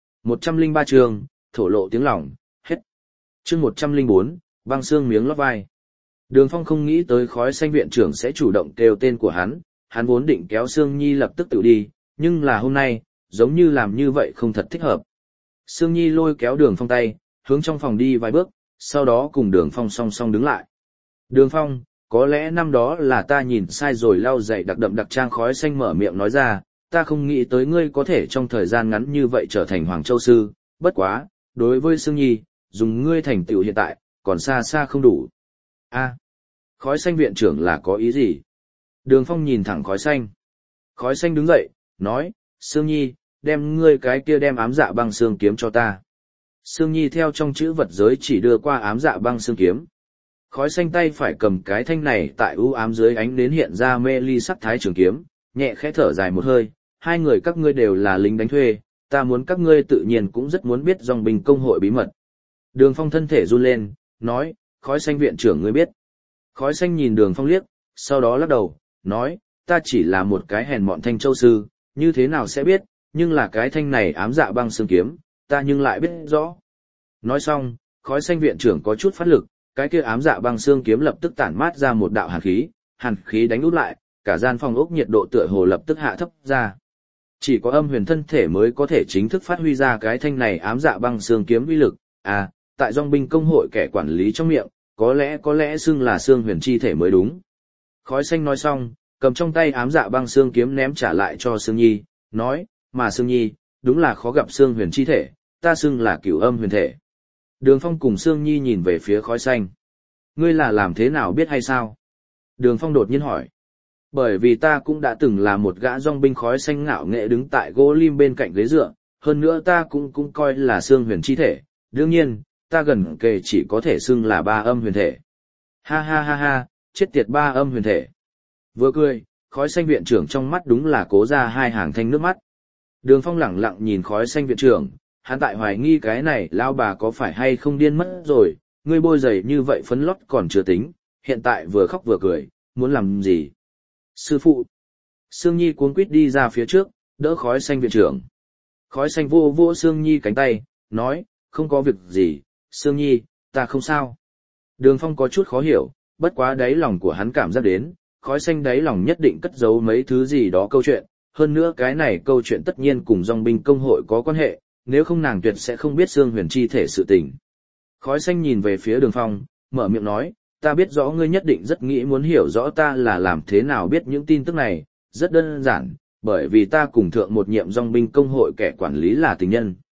103 trường, thổ lộ tiếng lòng, hết. Chương 104, băng xương miếng lót vai. Đường Phong không nghĩ tới Khói xanh viện trưởng sẽ chủ động kêu tên của hắn vốn định kéo Sương Nhi lập tức tự đi, nhưng là hôm nay, giống như làm như vậy không thật thích hợp. Sương Nhi lôi kéo Đường Phong tay, hướng trong phòng đi vài bước, sau đó cùng Đường Phong song song đứng lại. Đường Phong, có lẽ năm đó là ta nhìn sai rồi. Lau dậy đặc đậm đặc trang. Khói xanh mở miệng nói ra, ta không nghĩ tới ngươi có thể trong thời gian ngắn như vậy trở thành Hoàng Châu Sư, bất quá, đối với Sương Nhi, dùng ngươi thành tựu hiện tại, còn xa xa không đủ. A, Khói xanh viện trưởng là có ý gì? Đường Phong nhìn thẳng Khói xanh. Khói xanh đứng dậy, nói, Sương Nhi, đem ngươi cái kia đem ám dạ băng xương kiếm cho ta. Sương Nhi theo trong chữ vật giới chỉ đưa qua ám dạ băng xương kiếm. Khói xanh tay phải cầm cái thanh này tại u ám dưới ánh nến hiện ra mê ly sắc thái trường kiếm, nhẹ khẽ thở dài một hơi, hai người các ngươi đều là lính đánh thuê, ta muốn các ngươi tự nhiên cũng rất muốn biết dòng binh công hội bí mật. Đường Phong thân thể run lên, nói, Khói xanh viện trưởng ngươi biết. Khói xanh nhìn Đường Phong liếc, sau đó lắc đầu, nói, ta chỉ là một cái hèn mọn thanh châu sư, như thế nào sẽ biết, nhưng là cái thanh này ám dạ băng xương kiếm, ta nhưng lại biết rõ. Nói xong, Khói xanh viện trưởng có chút phát lực, cái kia ám dạ băng xương kiếm lập tức tản mát ra một đạo hàn khí đánh út lại, cả gian phòng ốc nhiệt độ tựa hồ lập tức hạ thấp ra. Chỉ có âm huyền thân thể mới có thể chính thức phát huy ra cái thanh này ám dạ băng xương kiếm uy lực. Tại dòng binh công hội kẻ quản lý trong miệng, có lẽ xưng là xương huyền chi thể mới đúng. Khói xanh nói xong, cầm trong tay ám dạ băng xương kiếm ném trả lại cho Sương Nhi, nói, mà Sương Nhi, đúng là khó gặp xương huyền chi thể, ta xưng là cửu âm huyền thể. Đường Phong cùng Sương Nhi nhìn về phía Khói xanh. Ngươi là làm thế nào biết hay sao? Đường Phong đột nhiên hỏi. Bởi vì ta cũng đã từng là một gã dòng binh. Khói xanh ngạo nghệ đứng tại gỗ lim bên cạnh ghế dựa, hơn nữa ta cũng coi là xương huyền chi thể, đương nhiên, ta gần kề chỉ có thể xưng là ba âm huyền thể. Ha ha ha ha, chết tiệt ba âm huyền thể. Vừa cười, Khói xanh viện trưởng trong mắt đúng là cố ra hai hàng thanh nước mắt. Đường Phong lẳng lặng nhìn Khói xanh viện trưởng, hắn tại hoài nghi cái này lao bà có phải hay không điên mất rồi, ngươi bôi dày như vậy phấn lót còn chưa tính, hiện tại vừa khóc vừa cười, muốn làm gì? Sư phụ! Sương Nhi cuống quýt đi ra phía trước, đỡ Khói xanh viện trưởng. Khói xanh vô vô Sương Nhi cánh tay, nói, không có việc gì, Sương Nhi, ta không sao. Đường Phong có chút khó hiểu, bất quá đáy lòng của hắn cảm giác đến, Khói xanh đáy lòng nhất định cất giấu mấy thứ gì đó câu chuyện, hơn nữa cái này câu chuyện tất nhiên cùng dòng binh công hội có quan hệ, nếu không nàng tuyệt sẽ không biết xương huyền chi thể sự tình. Khói xanh nhìn về phía Đường Phong, mở miệng nói, ta biết rõ ngươi nhất định rất nghĩ muốn hiểu rõ ta là làm thế nào biết những tin tức này, rất đơn giản, bởi vì ta cùng thượng một nhiệm dòng binh công hội kẻ quản lý là tình nhân.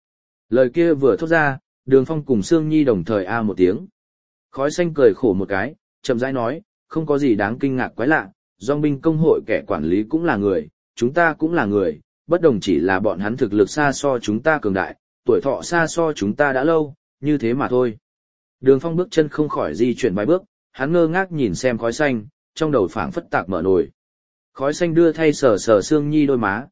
Lời kia vừa thốt ra, Đường Phong cùng Sương Nhi đồng thời a một tiếng. Khói xanh cười khổ một cái, chậm rãi nói, không có gì đáng kinh ngạc quái lạ, dòng binh công hội kẻ quản lý cũng là người, chúng ta cũng là người, bất đồng chỉ là bọn hắn thực lực xa so chúng ta cường đại, tuổi thọ xa so chúng ta đã lâu, như thế mà thôi. Đường Phong bước chân không khỏi di chuyển vài bước, hắn ngơ ngác nhìn xem khói xanh, trong đầu phảng phất tạc mở nồi. Khói xanh đưa thay sờ sờ Sương Nhi đôi má,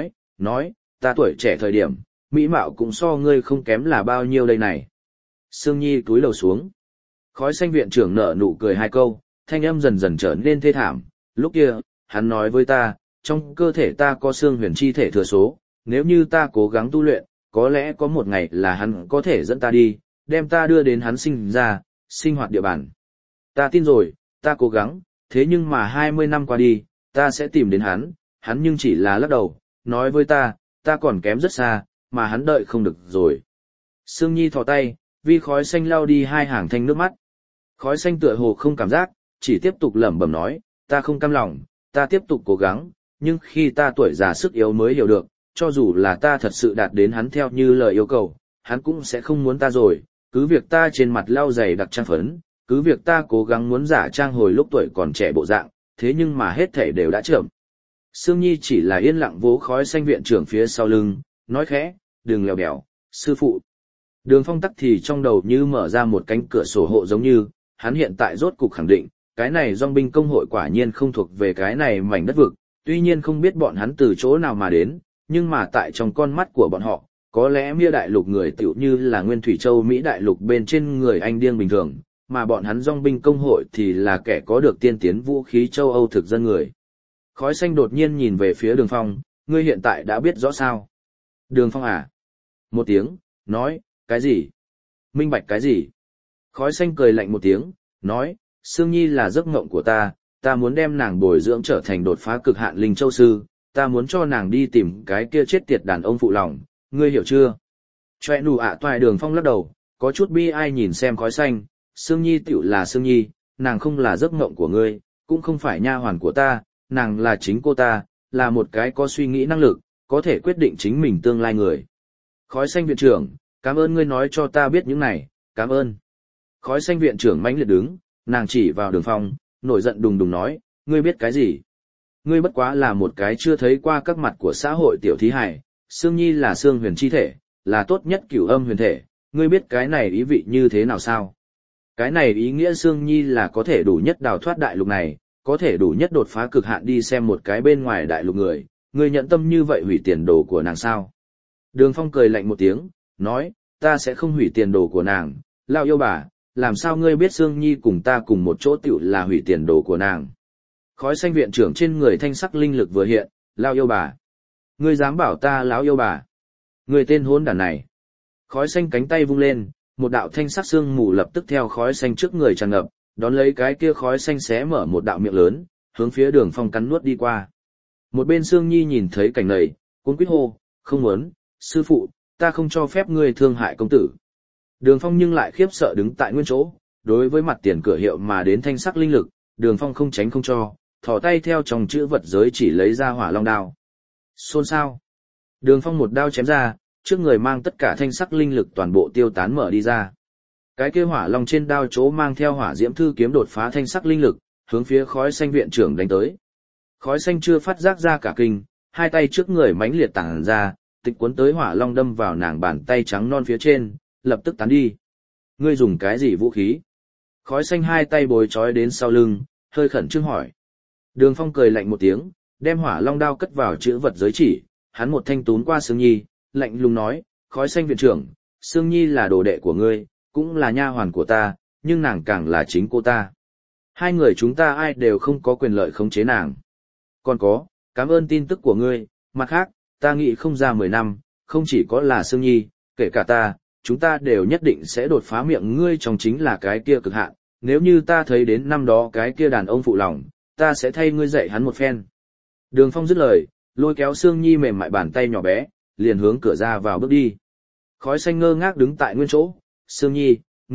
nói, ta tuổi trẻ thời điểm, mỹ mạo cũng so ngươi không kém là bao nhiêu đây này. Sương Nhi cúi đầu xuống. Khói xanh viện trưởng nở nụ cười hai câu, thanh âm dần dần trở nên thê thảm, lúc kia, hắn nói với ta, trong cơ thể ta có xương huyền chi thể thừa số, nếu như ta cố gắng tu luyện, có lẽ có một ngày là hắn có thể dẫn ta đi, đem ta đưa đến hắn sinh ra, sinh hoạt địa bàn. Ta tin rồi, ta cố gắng, thế nhưng mà 20 năm qua đi, ta sẽ tìm đến hắn nhưng chỉ là lắc đầu, nói với ta còn kém rất xa, mà hắn đợi không được rồi. Sương Nhi thò tay, vi khói xanh lau đi hai hàng thanh nước mắt. Khói xanh tựa hồ không cảm giác, chỉ tiếp tục lẩm bẩm nói, ta không cam lòng, ta tiếp tục cố gắng, nhưng khi ta tuổi già sức yếu mới hiểu được, cho dù là ta thật sự đạt đến hắn theo như lời yêu cầu, hắn cũng sẽ không muốn ta rồi, cứ việc ta trên mặt lau dày đặc trang phấn, cứ việc ta cố gắng muốn giả trang hồi lúc tuổi còn trẻ bộ dạng, thế nhưng mà hết thảy đều đã chậm. Sương Nhi chỉ là yên lặng vỗ khói xanh viện trưởng phía sau lưng, nói khẽ, đừng lèo bèo, sư phụ. Đường Phong tắc thì trong đầu như mở ra một cánh cửa sổ hộ giống như, hắn hiện tại rốt cục khẳng định, cái này dòng binh công hội quả nhiên không thuộc về cái này mảnh đất vực, tuy nhiên không biết bọn hắn từ chỗ nào mà đến, nhưng mà tại trong con mắt của bọn họ, có lẽ Mia đại lục người tựu như là Nguyên Thủy Châu Mỹ đại lục bên trên người Anh điên bình thường, mà bọn hắn dòng binh công hội thì là kẻ có được tiên tiến vũ khí châu Âu thực dân người. Khói xanh đột nhiên nhìn về phía Đường Phong, ngươi hiện tại đã biết rõ sao? Đường Phong à? Một tiếng, nói, cái gì? Minh bạch cái gì? Khói xanh cười lạnh một tiếng, nói, Sương Nhi là giấc mộng của ta muốn đem nàng bồi dưỡng trở thành đột phá cực hạn linh châu sư, ta muốn cho nàng đi tìm cái kia chết tiệt đàn ông phụ lòng, ngươi hiểu chưa? Choe nụ ạ toại. Đường Phong lắc đầu, có chút bi ai nhìn xem khói xanh, Sương Nhi tựu là Sương Nhi, nàng không là giấc mộng của ngươi, cũng không phải nha hoàn của ta, nàng là chính cô ta, là một cái có suy nghĩ năng lực, có thể quyết định chính mình tương lai người. Khói xanh viện trưởng, cảm ơn ngươi nói cho ta biết những này, cảm ơn. Khói xanh viện trưởng mãnh liệt đứng, nàng chỉ vào Đường Phong, nổi giận đùng đùng nói, ngươi biết cái gì? Ngươi bất quá là một cái chưa thấy qua các mặt của xã hội tiểu thí hài, Sương Nhi là xương huyền chi thể, là tốt nhất cửu âm huyền thể, ngươi biết cái này ý vị như thế nào sao? Cái này ý nghĩa Sương Nhi là có thể đủ nhất đào thoát đại lục này, có thể đủ nhất đột phá cực hạn đi xem một cái bên ngoài đại lục người, ngươi nhận tâm như vậy hủy tiền đồ của nàng sao? Đường Phong cười lạnh một tiếng, nói, ta sẽ không hủy tiền đồ của nàng, lao yêu bà, làm sao ngươi biết Sương Nhi cùng ta cùng một chỗ tiểu là hủy tiền đồ của nàng? Khói xanh viện trưởng trên người thanh sắc linh lực vừa hiện, lao yêu bà. Ngươi dám bảo ta láo yêu bà? Ngươi tên hỗn đản này. Khói xanh cánh tay vung lên, một đạo thanh sắc sương mù lập tức theo khói xanh trước người tràn ngập, đón lấy cái kia khói xanh xé mở một đạo miệng lớn, hướng phía Đường Phong cắn nuốt đi qua. Một bên Sương Nhi nhìn thấy cảnh này, cuống quýt hô, không muốn, sư phụ, ta không cho phép ngươi thương hại công tử. Đường Phong nhưng lại khiếp sợ đứng tại nguyên chỗ, đối với mặt tiền cửa hiệu mà đến thanh sắc linh lực, Đường Phong không tránh không cho, thò tay theo trong chữ vật giới chỉ lấy ra hỏa long đao. Xôn xao. Đường Phong một đao chém ra, trước người mang tất cả thanh sắc linh lực toàn bộ tiêu tán mở đi ra. Cái kia hỏa long trên đao chỗ mang theo hỏa diễm thư kiếm đột phá thanh sắc linh lực, hướng phía khói xanh viện trưởng đánh tới. Khói xanh chưa phát giác ra cả kinh, hai tay trước người mãnh liệt tản ra, tịch cuốn tới hỏa long đâm vào nàng bàn tay trắng non phía trên, lập tức tán đi. Ngươi dùng cái gì vũ khí? Khói xanh hai tay bồi trói đến sau lưng, hơi khẩn trương hỏi. Đường Phong cười lạnh một tiếng, đem hỏa long đao cất vào chữ vật giới chỉ, hắn một thanh tún qua Sương Nhi, lạnh lùng nói, khói xanh viện trưởng, Sương Nhi là đồ đệ của ngươi, cũng là nha hoàn của ta, nhưng nàng càng là chính cô ta. Hai người chúng ta ai đều không có quyền lợi khống chế nàng. Còn có, cảm ơn tin tức của ngươi, mặt khác, ta nghĩ không ra 10 năm, không chỉ có là Sương Nhi, kể cả ta, chúng ta đều nhất định sẽ đột phá miệng ngươi trong chính là cái kia cực hạn, nếu như ta thấy đến năm đó cái kia đàn ông phụ lòng, ta sẽ thay ngươi dạy hắn một phen. Đường Phong dứt lời, lôi kéo Sương Nhi mềm mại bàn tay nhỏ bé, liền hướng cửa ra vào bước đi. Khói xanh ngơ ngác đứng tại nguyên chỗ, Sương Nhi,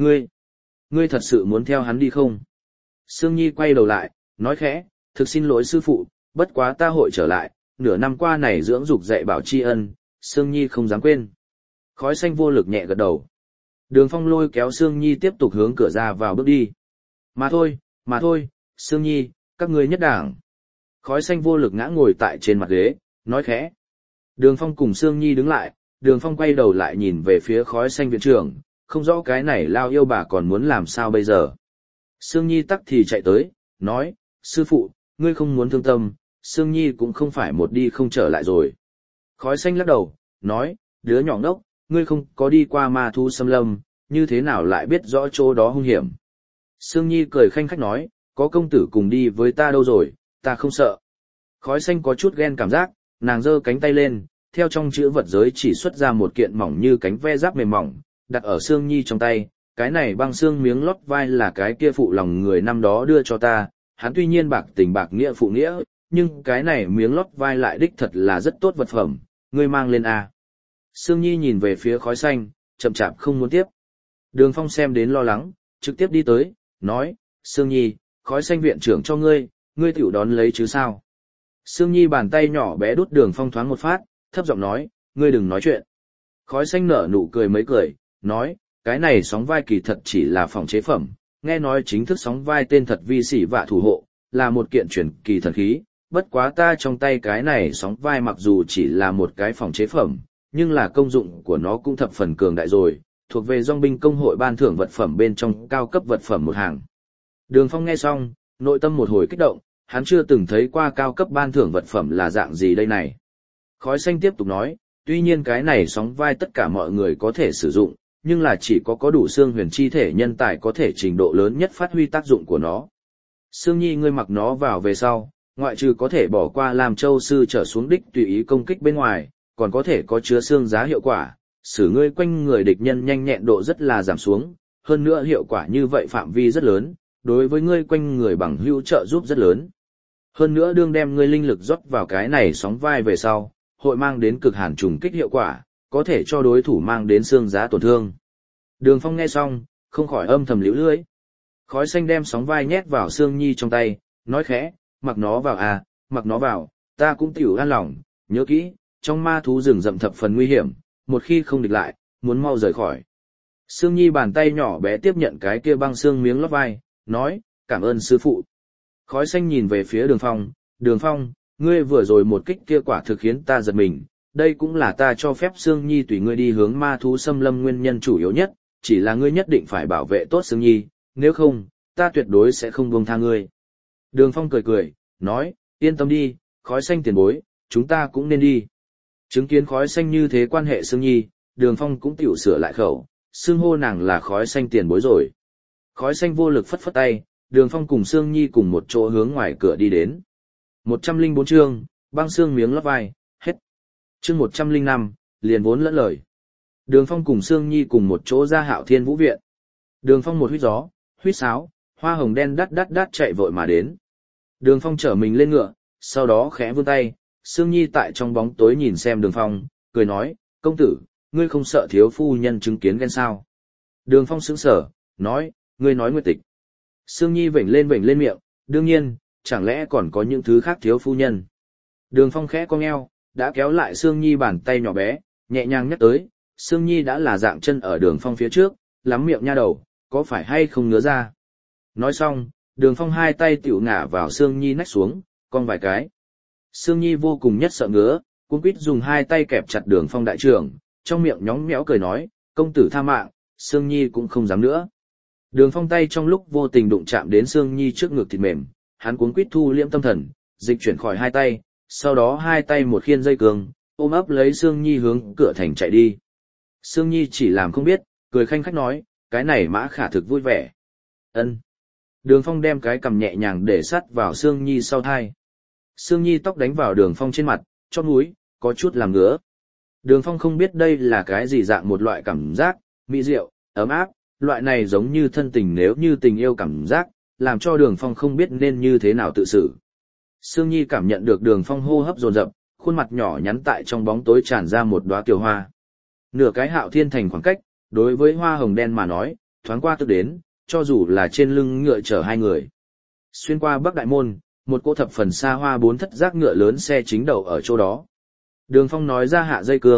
ngươi thật sự muốn theo hắn đi không? Sương Nhi quay đầu lại, nói khẽ, thực xin lỗi sư phụ, bất quá ta hội trở lại, nửa năm qua này dưỡng dục dạy bảo tri ân, Sương Nhi không dám quên. Khói xanh vô lực nhẹ gật đầu. Đường Phong lôi kéo Sương Nhi tiếp tục hướng cửa ra vào bước đi. Mà thôi, Sương Nhi, các ngươi nhất đảng. Khói xanh vô lực ngã ngồi tại trên mặt ghế, nói khẽ. Đường Phong cùng Sương Nhi đứng lại, Đường Phong quay đầu lại nhìn về phía khói xanh viện trưởng, không rõ cái này lao yêu bà còn muốn làm sao bây giờ. Sương Nhi tắc thì chạy tới, nói, sư phụ, ngươi không muốn thương tâm, Sương Nhi cũng không phải một đi không trở lại rồi. Khói xanh lắc đầu, nói, đứa nhỏ ngốc, ngươi không có đi qua ma thú xâm lâm, như thế nào lại biết rõ chỗ đó hung hiểm. Sương Nhi cười khanh khách nói, có công tử cùng đi với ta đâu rồi, ta không sợ. Khói xanh có chút ghen cảm giác, nàng giơ cánh tay lên, theo trong chữ vật giới chỉ xuất ra một kiện mỏng như cánh ve giáp mềm mỏng, đặt ở Sương Nhi trong tay. Cái này băng xương miếng lót vai là cái kia phụ lòng người năm đó đưa cho ta, hắn tuy nhiên bạc tình bạc nghĩa phụ nghĩa, nhưng cái này miếng lót vai lại đích thật là rất tốt vật phẩm, ngươi mang lên à. Sương Nhi nhìn về phía khói xanh, chậm chạp không muốn tiếp. Đường Phong xem đến lo lắng, trực tiếp đi tới, nói, Sương Nhi, khói xanh viện trưởng cho ngươi tiểu đón lấy chứ sao. Sương Nhi bàn tay nhỏ bé đút Đường Phong thoáng một phát, thấp giọng nói, ngươi đừng nói chuyện. Khói xanh nở nụ cười mấy cười, nói, cái này sóng vai kỳ thật chỉ là phòng chế phẩm, nghe nói chính thức sóng vai tên thật vi sĩ vạ thủ hộ, là một kiện truyền kỳ thần khí, bất quá ta trong tay cái này sóng vai mặc dù chỉ là một cái phòng chế phẩm, nhưng là công dụng của nó cũng thập phần cường đại rồi, thuộc về dòng binh công hội ban thưởng vật phẩm bên trong cao cấp vật phẩm một hàng. Đường Phong nghe xong, nội tâm một hồi kích động, hắn chưa từng thấy qua cao cấp ban thưởng vật phẩm là dạng gì đây này. Khói xanh tiếp tục nói, tuy nhiên cái này sóng vai tất cả mọi người có thể sử dụng, nhưng là chỉ có đủ xương huyền chi thể nhân tài có thể trình độ lớn nhất phát huy tác dụng của nó. Sương Nhi ngươi mặc nó vào về sau, ngoại trừ có thể bỏ qua làm châu sư trở xuống đích tùy ý công kích bên ngoài, còn có thể có chứa xương giá hiệu quả, xử ngươi quanh người địch nhân nhanh nhẹn độ rất là giảm xuống, hơn nữa hiệu quả như vậy phạm vi rất lớn, đối với ngươi quanh người bằng hữu trợ giúp rất lớn. Hơn nữa đương đem ngươi linh lực rót vào cái này sóng vai về sau, hội mang đến cực hàn trùng kích hiệu quả, có thể cho đối thủ mang đến xương giá tổn thương. Đường Phong nghe xong, không khỏi âm thầm liễu lưỡi. Khói xanh đem sóng vai nhét vào Sương Nhi trong tay, nói khẽ, mặc nó vào à, mặc nó vào, ta cũng tiểu an lòng, nhớ kỹ, trong ma thú rừng rậm thập phần nguy hiểm, một khi không địch lại, muốn mau rời khỏi. Sương Nhi bàn tay nhỏ bé tiếp nhận cái kia băng xương miếng lót vai, nói, cảm ơn sư phụ. Khói xanh nhìn về phía Đường Phong, ngươi vừa rồi một kích kia quả thực khiến ta giật mình, đây cũng là ta cho phép Sương Nhi tùy ngươi đi hướng ma thú xâm lâm nguyên nhân chủ yếu nhất, chỉ là ngươi nhất định phải bảo vệ tốt Sương Nhi, nếu không, ta tuyệt đối sẽ không buông tha ngươi. Đường Phong cười cười, nói, yên tâm đi, khói xanh tiền bối, chúng ta cũng nên đi. Chứng kiến khói xanh như thế quan hệ Sương Nhi, Đường Phong cũng tiểu sửa lại khẩu, xưng hô nàng là khói xanh tiền bối rồi. Khói xanh vô lực phất phất tay, Đường Phong cùng Sương Nhi cùng một chỗ hướng ngoài cửa đi đến. 104 chương, băng xương miếng lót vai, hết. Chương 105, liền vốn lẫn lời. Đường Phong cùng Sương Nhi cùng một chỗ ra Hạo Thiên Vũ viện. Đường Phong một huýt gió, huýt sáo, hoa hồng đen đắt chạy vội mà đến. Đường Phong trở mình lên ngựa, sau đó khẽ vươn tay, Sương Nhi tại trong bóng tối nhìn xem Đường Phong, cười nói, công tử, ngươi không sợ thiếu phu nhân chứng kiến ghen sao? Đường Phong sững sờ, nói, ngươi nói nguyệt tịch. Sương Nhi vểnh lên miệng, đương nhiên, chẳng lẽ còn có những thứ khác thiếu phu nhân. Đường Phong khẽ cong eo, đã kéo lại Sương Nhi bàn tay nhỏ bé, nhẹ nhàng nhắc tới, Sương Nhi đã là dạng chân ở Đường Phong phía trước, lắm miệng nha đầu, có phải hay không ngứa ra. Nói xong, Đường Phong hai tay tiểu ngả vào Sương Nhi nách xuống, cong vài cái. Sương Nhi vô cùng nhất sợ ngứa, cuống quýt dùng hai tay kẹp chặt Đường Phong đại trưởng, trong miệng nhõng nhẽo cười nói, công tử tha mạng, Sương Nhi cũng không dám nữa. Đường Phong tay trong lúc vô tình đụng chạm đến Sương Nhi trước ngực thịt mềm, hắn cuống quýt thu liễm tâm thần, dịch chuyển khỏi hai tay, sau đó hai tay một khiên dây cương, ôm ấp lấy Sương Nhi hướng cửa thành chạy đi. Sương Nhi chỉ làm không biết, cười khanh khách nói, cái này Mã Khả thực vui vẻ. Ân. Đường Phong đem cái cằm nhẹ nhàng để sát vào Sương Nhi sau thai. Sương Nhi tóc đánh vào Đường Phong trên mặt, chót mũi, có chút làm ngứa. Đường Phong không biết đây là cái gì dạng một loại cảm giác, mỹ diệu, ấm áp, loại này giống như thân tình nếu như tình yêu cảm giác, làm cho Đường Phong không biết nên như thế nào tự xử. Sương Nhi cảm nhận được Đường Phong hô hấp dồn dập, khuôn mặt nhỏ nhắn tại trong bóng tối tràn ra một đóa kiều hoa. Nửa cái Hạo Thiên thành khoảng cách, đối với hoa hồng đen mà nói, thoáng qua tức đến, cho dù là trên lưng ngựa chở hai người. Xuyên qua Bắc Đại Môn, một cỗ thập phần xa hoa bốn thất giác ngựa lớn xe chính đầu ở chỗ đó. Đường Phong nói ra hạ dây cương,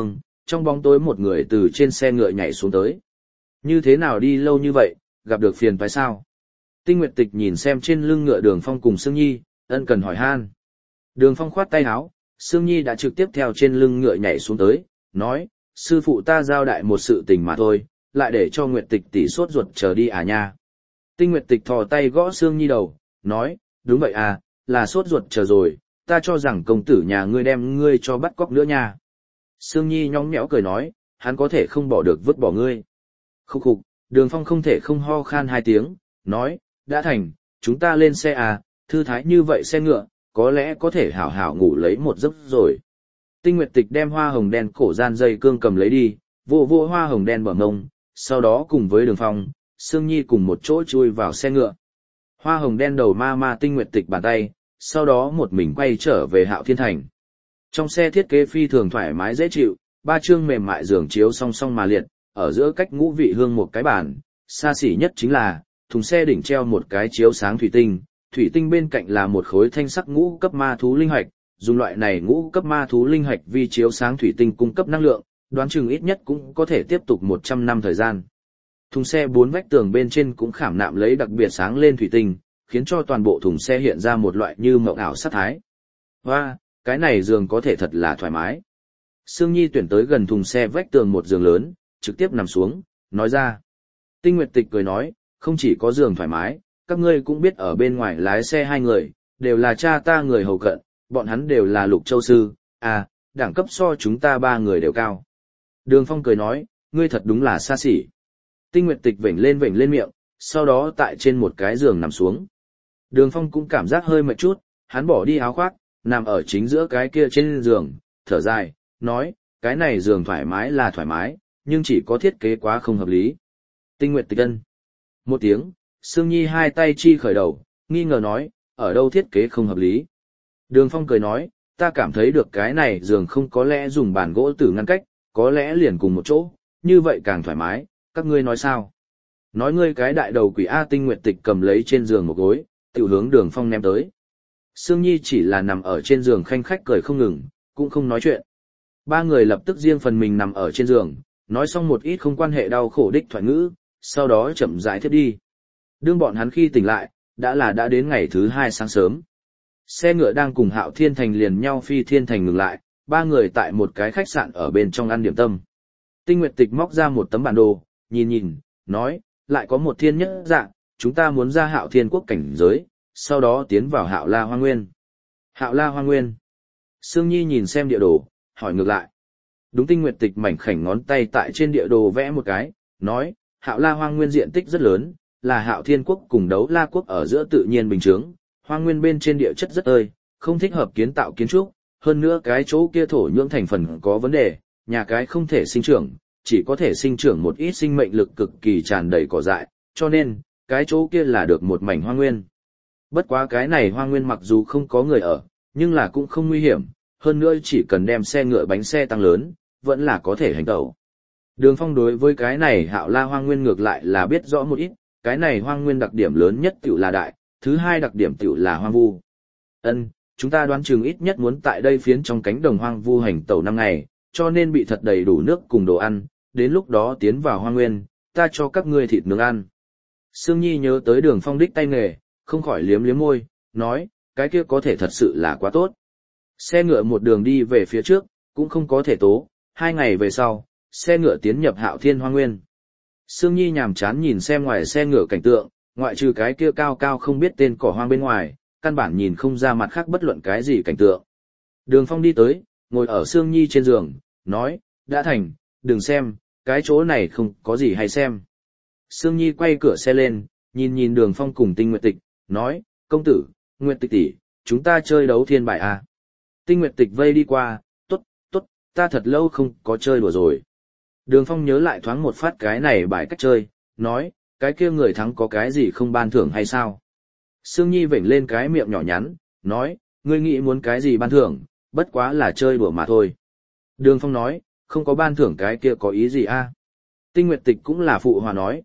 trong bóng tối một người từ trên xe ngựa nhảy xuống tới. Như thế nào đi lâu như vậy, gặp được phiền phải sao? Tinh Nguyệt Tịch nhìn xem trên lưng ngựa Đường Phong cùng Sương Nhi, ân cần hỏi han. Đường Phong khoát tay áo, Sương Nhi đã trực tiếp theo trên lưng ngựa nhảy xuống tới, nói, sư phụ ta giao đại một sự tình mà thôi, lại để cho Nguyệt Tịch tỷ sốt ruột chờ đi à nha. Tinh Nguyệt Tịch thò tay gõ Sương Nhi đầu, nói, đúng vậy à, là sốt ruột chờ rồi, ta cho rằng công tử nhà ngươi đem ngươi cho bắt cóc nữa nha. Sương Nhi nhõng nhẽo cười nói, hắn có thể không bỏ được vứt bỏ ngươi. Khúc khục, Đường Phong không thể không ho khan hai tiếng, nói, đã thành, chúng ta lên xe à, thư thái như vậy xe ngựa, có lẽ có thể hảo hảo ngủ lấy một giấc rồi. Tinh Nguyệt Tịch đem hoa hồng đen cổ gian dây cương cầm lấy đi, vô vô hoa hồng đen bờ mông, sau đó cùng với Đường Phong, Sương Nhi cùng một chỗ chui vào xe ngựa. Hoa hồng đen đầu ma ma Tinh Nguyệt Tịch bàn tay, sau đó một mình quay trở về Hạo Thiên Thành. Trong xe thiết kế phi thường thoải mái dễ chịu, ba chương mềm mại giường chiếu song song mà liệt, ở giữa cách ngũ vị hương một cái bàn, xa xỉ nhất chính là, thùng xe đỉnh treo một cái chiếu sáng thủy tinh bên cạnh là một khối thanh sắc ngũ cấp ma thú linh hạch, dùng loại này ngũ cấp ma thú linh hạch vi chiếu sáng thủy tinh cung cấp năng lượng, đoán chừng ít nhất cũng có thể tiếp tục 100 năm thời gian. Thùng xe bốn vách tường bên trên cũng khảm nạm lấy đặc biệt sáng lên thủy tinh, khiến cho toàn bộ thùng xe hiện ra một loại như mộng ảo sát thái. Hoa, cái này giường có thể thật là thoải mái. Sương Nhi tuyển tới gần thùng xe vách tường một giường lớn, trực tiếp nằm xuống, nói ra. Tinh Nguyệt Tịch cười nói, không chỉ có giường thoải mái, các ngươi cũng biết ở bên ngoài lái xe hai người, đều là cha ta người hầu cận, bọn hắn đều là Lục Châu sư, à, đẳng cấp so chúng ta ba người đều cao. Đường Phong cười nói, ngươi thật đúng là xa xỉ. Tinh Nguyệt Tịch vểnh lên miệng, sau đó tại trên một cái giường nằm xuống. Đường Phong cũng cảm giác hơi mệt chút, hắn bỏ đi áo khoác, nằm ở chính giữa cái kia trên giường, thở dài, nói, cái này giường thoải mái là thoải mái, nhưng chỉ có thiết kế quá không hợp lý. Tinh Nguyệt Tịch ân. Một tiếng, Sương Nhi hai tay chi khởi đầu, nghi ngờ nói, ở đâu thiết kế không hợp lý. Đường Phong cười nói, ta cảm thấy được cái này giường không có lẽ dùng bàn gỗ tử ngăn cách, có lẽ liền cùng một chỗ, như vậy càng thoải mái, các ngươi nói sao? Nói ngươi cái đại đầu quỷ A. Tinh Nguyệt Tịch cầm lấy trên giường một gối, tiểu hướng Đường Phong ném tới. Sương Nhi chỉ là nằm ở trên giường khanh khách cười không ngừng, cũng không nói chuyện. Ba người lập tức riêng phần mình nằm ở trên giường, nói xong một ít không quan hệ đau khổ đích thoại ngữ, sau đó chậm rãi thiếp đi. Đương bọn hắn khi tỉnh lại, đã đến ngày thứ hai sáng sớm. Xe ngựa đang cùng Hạo Thiên Thành liền nhau phi thiên thành ngừng lại, ba người tại một cái khách sạn ở bên trong ăn điểm tâm. Tinh Nguyệt Tịch móc ra một tấm bản đồ, nhìn, nói, lại có một thiên nhất dạng, chúng ta muốn ra Hạo Thiên quốc cảnh giới, sau đó tiến vào Hạo La Hoang Nguyên. Hạo La Hoang Nguyên. Sương Nhi nhìn xem địa đồ, hỏi ngược lại. Đúng. Tinh Nguyệt Tịch mảnh khảnh ngón tay tại trên địa đồ vẽ một cái, nói, Hạo La Hoang Nguyên diện tích rất lớn, là Hạo Thiên quốc cùng Đấu La quốc ở giữa tự nhiên bình chướng, Hoang Nguyên bên trên địa chất rất ơi, không thích hợp kiến tạo kiến trúc, hơn nữa cái chỗ kia thổ nhưỡng thành phần có vấn đề, nhà cái không thể sinh trưởng, chỉ có thể sinh trưởng một ít sinh mệnh lực cực kỳ tràn đầy cỏ dại, cho nên, cái chỗ kia là được một mảnh hoang nguyên. Bất quá cái này hoang nguyên mặc dù không có người ở, nhưng là cũng không nguy hiểm, hơn nữa chỉ cần đem xe ngựa bánh xe tăng lớn, vẫn là có thể hành tẩu. Đường Phong đối với cái này Hạo La Hoang Nguyên ngược lại là biết rõ một ít, cái này hoang nguyên đặc điểm lớn nhất tiểu là đại, thứ hai đặc điểm tiểu là hoang vu. Ân, chúng ta đoán chừng ít nhất muốn tại đây phiến trong cánh đồng hoang vu hành tẩu 5 ngày, cho nên bị thật đầy đủ nước cùng đồ ăn, đến lúc đó tiến vào hoang nguyên, ta cho các ngươi thịt nướng ăn. Sương Nhi nhớ tới Đường Phong đích tay nghề, không khỏi liếm liếm môi, nói, cái kia có thể thật sự là quá tốt. Xe ngựa một đường đi về phía trước, cũng không có thể tố, 2 ngày về sau, xe ngựa tiến nhập Hạo Thiên Hoang Nguyên. Sương Nhi nhàm chán nhìn xem ngoài xe ngựa cảnh tượng, ngoại trừ cái kia cao cao không biết tên cỏ hoang bên ngoài, căn bản nhìn không ra mặt khác bất luận cái gì cảnh tượng. Đường Phong đi tới, ngồi ở Sương Nhi trên giường, nói, đã thành, đừng xem, cái chỗ này không có gì hay xem. Sương Nhi quay cửa xe lên, nhìn Đường Phong cùng Tinh Nguyệt Tịch, nói, công tử, Nguyệt Tịch tỷ, chúng ta chơi đấu thiên bài à. Tinh Nguyệt Tịch vây đi qua, tốt, ta thật lâu không có chơi đùa rồi. Đường Phong nhớ lại thoáng một phát cái này bài cách chơi, nói, cái kia người thắng có cái gì không ban thưởng hay sao? Sương Nhi vểnh lên cái miệng nhỏ nhắn, nói, ngươi nghĩ muốn cái gì ban thưởng, bất quá là chơi đùa mà thôi. Đường Phong nói, không có ban thưởng cái kia có ý gì a? Tinh Nguyệt Tịch cũng là phụ hòa nói,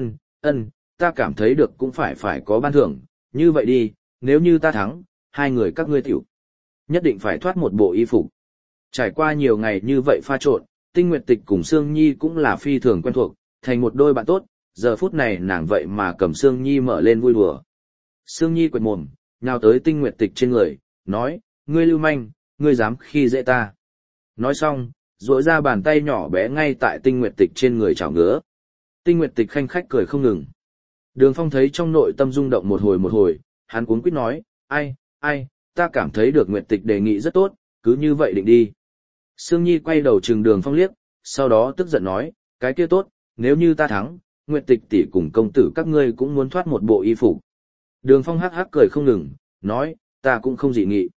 ân, ta cảm thấy được cũng phải có ban thưởng, như vậy đi, nếu như ta thắng, hai người các ngươi tiểu nhất định phải thoát một bộ y phục. Trải qua nhiều ngày như vậy pha trộn, Tinh Nguyệt Tịch cùng Sương Nhi cũng là phi thường quen thuộc, thành một đôi bạn tốt, giờ phút này nàng vậy mà cầm Sương Nhi mở lên vui đùa. Sương Nhi quệt mồm, nhào tới Tinh Nguyệt Tịch trên người, nói, ngươi lưu manh, ngươi dám khi dễ ta. Nói xong, duỗi ra bàn tay nhỏ bé ngay tại Tinh Nguyệt Tịch trên người chảo ngứa. Tinh Nguyệt Tịch khanh khách cười không ngừng. Đường Phong thấy trong nội tâm rung động một hồi, hắn cuống quýt nói, ai, ta cảm thấy được Nguyệt Tịch đề nghị rất tốt, cứ như vậy định đi. Sương Nhi quay đầu trừng Đường Phong liếc, sau đó tức giận nói, cái kia tốt, nếu như ta thắng, Nguyệt Tịch tỷ cùng công tử các ngươi cũng muốn thoát một bộ y phục. Đường Phong hắc hắc cười không ngừng, nói, ta cũng không dị nghị.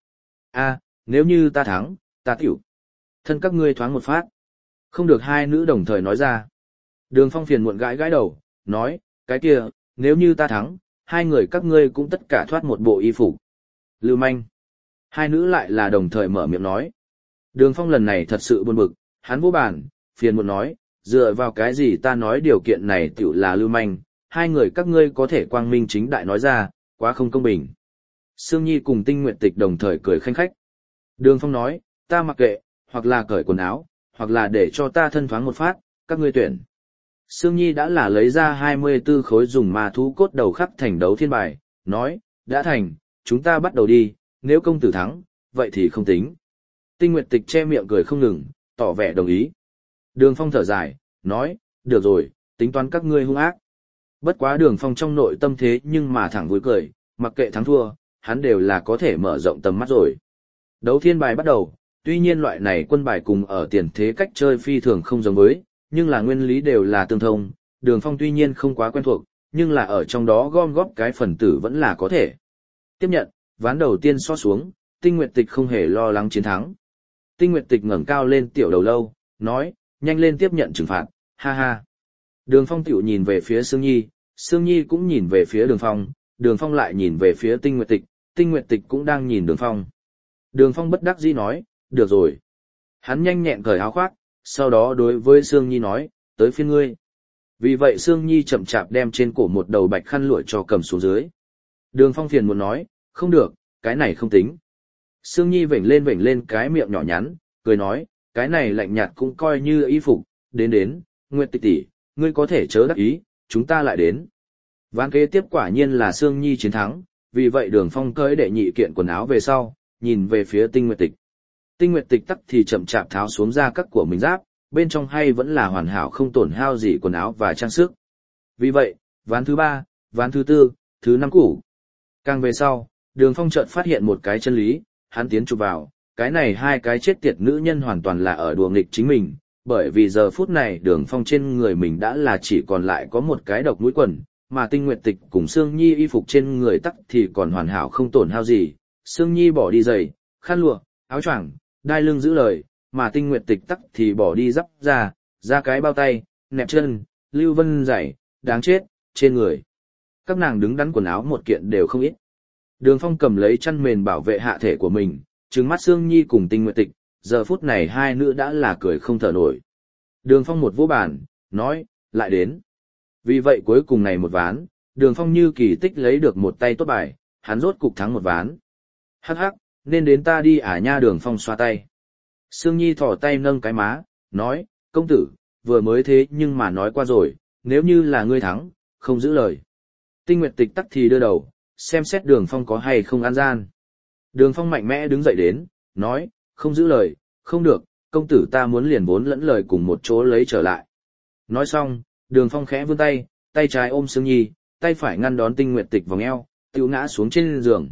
Nếu như ta thắng, ta tiểu. Thân các ngươi thoáng một phát. Không được hai nữ đồng thời nói ra. Đường Phong phiền muộn gãi đầu, nói, cái kia, nếu như ta thắng, hai người các ngươi cũng tất cả thoát một bộ y phục. Lưu manh. Hai nữ lại là đồng thời mở miệng nói. Đường Phong lần này thật sự buồn bực, hắn vô bàn, phiền muộn nói, dựa vào cái gì ta nói điều kiện này tiểu là lưu manh, hai người các ngươi có thể quang minh chính đại nói ra, quá không công bình. Sương Nhi cùng Tinh Nguyệt Tịch đồng thời cười khanh khách. Đường Phong nói, ta mặc kệ, hoặc là cởi quần áo, hoặc là để cho ta thân thoáng một phát, các ngươi tuyển. Sương Nhi đã là lấy ra 24 khối dùng ma thú cốt đầu khắc thành đấu thiên bài, nói, đã thành, chúng ta bắt đầu đi, nếu công tử thắng, vậy thì không tính. Tinh Nguyệt Tịch che miệng cười không ngừng, tỏ vẻ đồng ý. Đường Phong thở dài, nói, được rồi, tính toán các ngươi hung ác. Bất quá Đường Phong trong nội tâm thế nhưng mà thẳng vui cười, mặc kệ thắng thua, hắn đều là có thể mở rộng tầm mắt rồi. Đấu thiên bài bắt đầu, tuy nhiên loại này quân bài cùng ở tiền thế cách chơi phi thường không giống với, nhưng là nguyên lý đều là tương thông, Đường Phong tuy nhiên không quá quen thuộc, nhưng là ở trong đó gom góp cái phần tử vẫn là có thể. Tiếp nhận, ván đầu tiên so xuống, Tinh Nguyệt Tịch không hề lo lắng chiến thắng. Tinh Nguyệt Tịch ngẩng cao lên tiểu đầu lâu, nói, nhanh lên tiếp nhận trừng phạt, ha ha. Đường Phong tiểu nhìn về phía Sương Nhi, Sương Nhi cũng nhìn về phía Đường Phong lại nhìn về phía Tinh Nguyệt Tịch cũng đang nhìn Đường Phong. Đường Phong bất đắc dĩ nói, được rồi. Hắn nhanh nhẹn cởi áo khoác, sau đó đối với Sương Nhi nói, tới phiên ngươi. Vì vậy Sương Nhi chậm chạp đem trên cổ một đầu bạch khăn lụa cho cầm xuống dưới. Đường Phong phiền muốn nói, không được, cái này không tính. Sương Nhi vểnh lên cái miệng nhỏ nhắn, cười nói, cái này lạnh nhạt cũng coi như y phục, đến, Nguyệt Tịch tỷ, ngươi có thể chớ đắc ý, chúng ta lại đến. Ván kế tiếp quả nhiên là Sương Nhi chiến thắng, vì vậy Đường Phong cởi đệ nhị kiện quần áo về sau, nhìn về phía Tinh Nguyệt Tịch. Tinh Nguyệt Tịch tắc thì chậm chạp tháo xuống ra các của mình giáp, bên trong hay vẫn là hoàn hảo không tổn hao gì quần áo và trang sức. Vì vậy, ván thứ 3, ván thứ 4, thứ 5 củ. Càng về sau, Đường Phong chợt phát hiện một cái chân lý, hắn tiến chụp vào, cái này hai cái chết tiệt nữ nhân hoàn toàn là ở đùa nghịch chính mình, bởi vì giờ phút này Đường Phong trên người mình đã là chỉ còn lại có một cái độc mũi quần, mà Tinh Nguyệt Tịch cùng Sương Nhi y phục trên người tắc thì còn hoàn hảo không tổn hao gì. Sương Nhi bỏ đi giày, khăn lụa, áo choàng, đai lưng giữ lời, mà Tinh Nguyệt Tịch tắc thì bỏ đi giáp ra cái bao tay, nẹp chân, lưu vân giày, đáng chết, trên người. Các nàng đứng đắn quần áo một kiện đều không ít. Đường Phong cầm lấy chăn mền bảo vệ hạ thể của mình, trừng mắt Sương Nhi cùng Tinh Nguyệt Tịch, giờ phút này hai nữ đã là cười không thở nổi. Đường Phong một vỗ bàn, nói, lại đến. Vì vậy cuối cùng này một ván, Đường Phong như kỳ tích lấy được một tay tốt bài, hắn rốt cục thắng một ván. Hắc hắc, nên đến ta đi à nha. Đường Phong xoa tay. Sương Nhi thỏ tay nâng cái má, nói, công tử, vừa mới thế nhưng mà nói qua rồi, nếu như là ngươi thắng, không giữ lời. Tinh Nguyệt Tịch tắc thì đưa đầu, xem xét Đường Phong có hay không ăn gian. Đường Phong mạnh mẽ đứng dậy đến, nói, không giữ lời, không được, công tử ta muốn liền vốn lẫn lời cùng một chỗ lấy trở lại. Nói xong, Đường Phong khẽ vươn tay, tay trái ôm Sương Nhi, tay phải ngăn đón Tinh Nguyệt Tịch vòng eo, tiêu ngã xuống trên giường.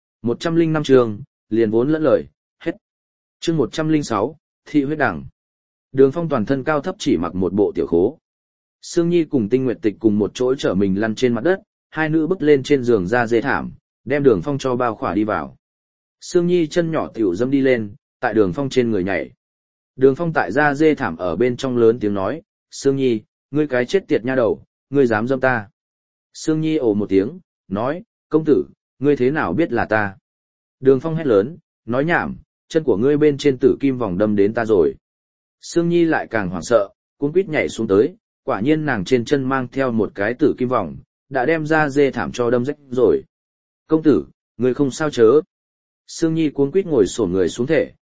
105 trường, liền vốn lẫn lời, hết. Chương 106, thị huyết đẳng. Đường Phong toàn thân cao thấp chỉ mặc một bộ tiểu khố. Sương Nhi cùng Tinh Nguyệt Tịch cùng một chỗ trở mình lăn trên mặt đất, hai nữ bước lên trên giường ra dê thảm, đem Đường Phong cho bao khỏa đi vào. Sương Nhi chân nhỏ tiểu dâm đi lên, tại Đường Phong trên người nhảy. Đường Phong tại ra dê thảm ở bên trong lớn tiếng nói, Sương Nhi, ngươi cái chết tiệt nha đầu, ngươi dám dâm ta. Sương Nhi ồ một tiếng, nói, công tử, ngươi thế nào biết là ta? Đường Phong hét lớn, nói nhảm, chân của ngươi bên trên tử kim vòng đâm đến ta rồi. Sương Nhi lại càng hoảng sợ, cuống quýt nhảy xuống tới, quả nhiên nàng trên chân mang theo một cái tử kim vòng, đã đem ra dê thảm cho đâm rách rồi. Công tử, ngươi không sao chớ. Sương Nhi cuống quýt ngồi xổm người xuống thể,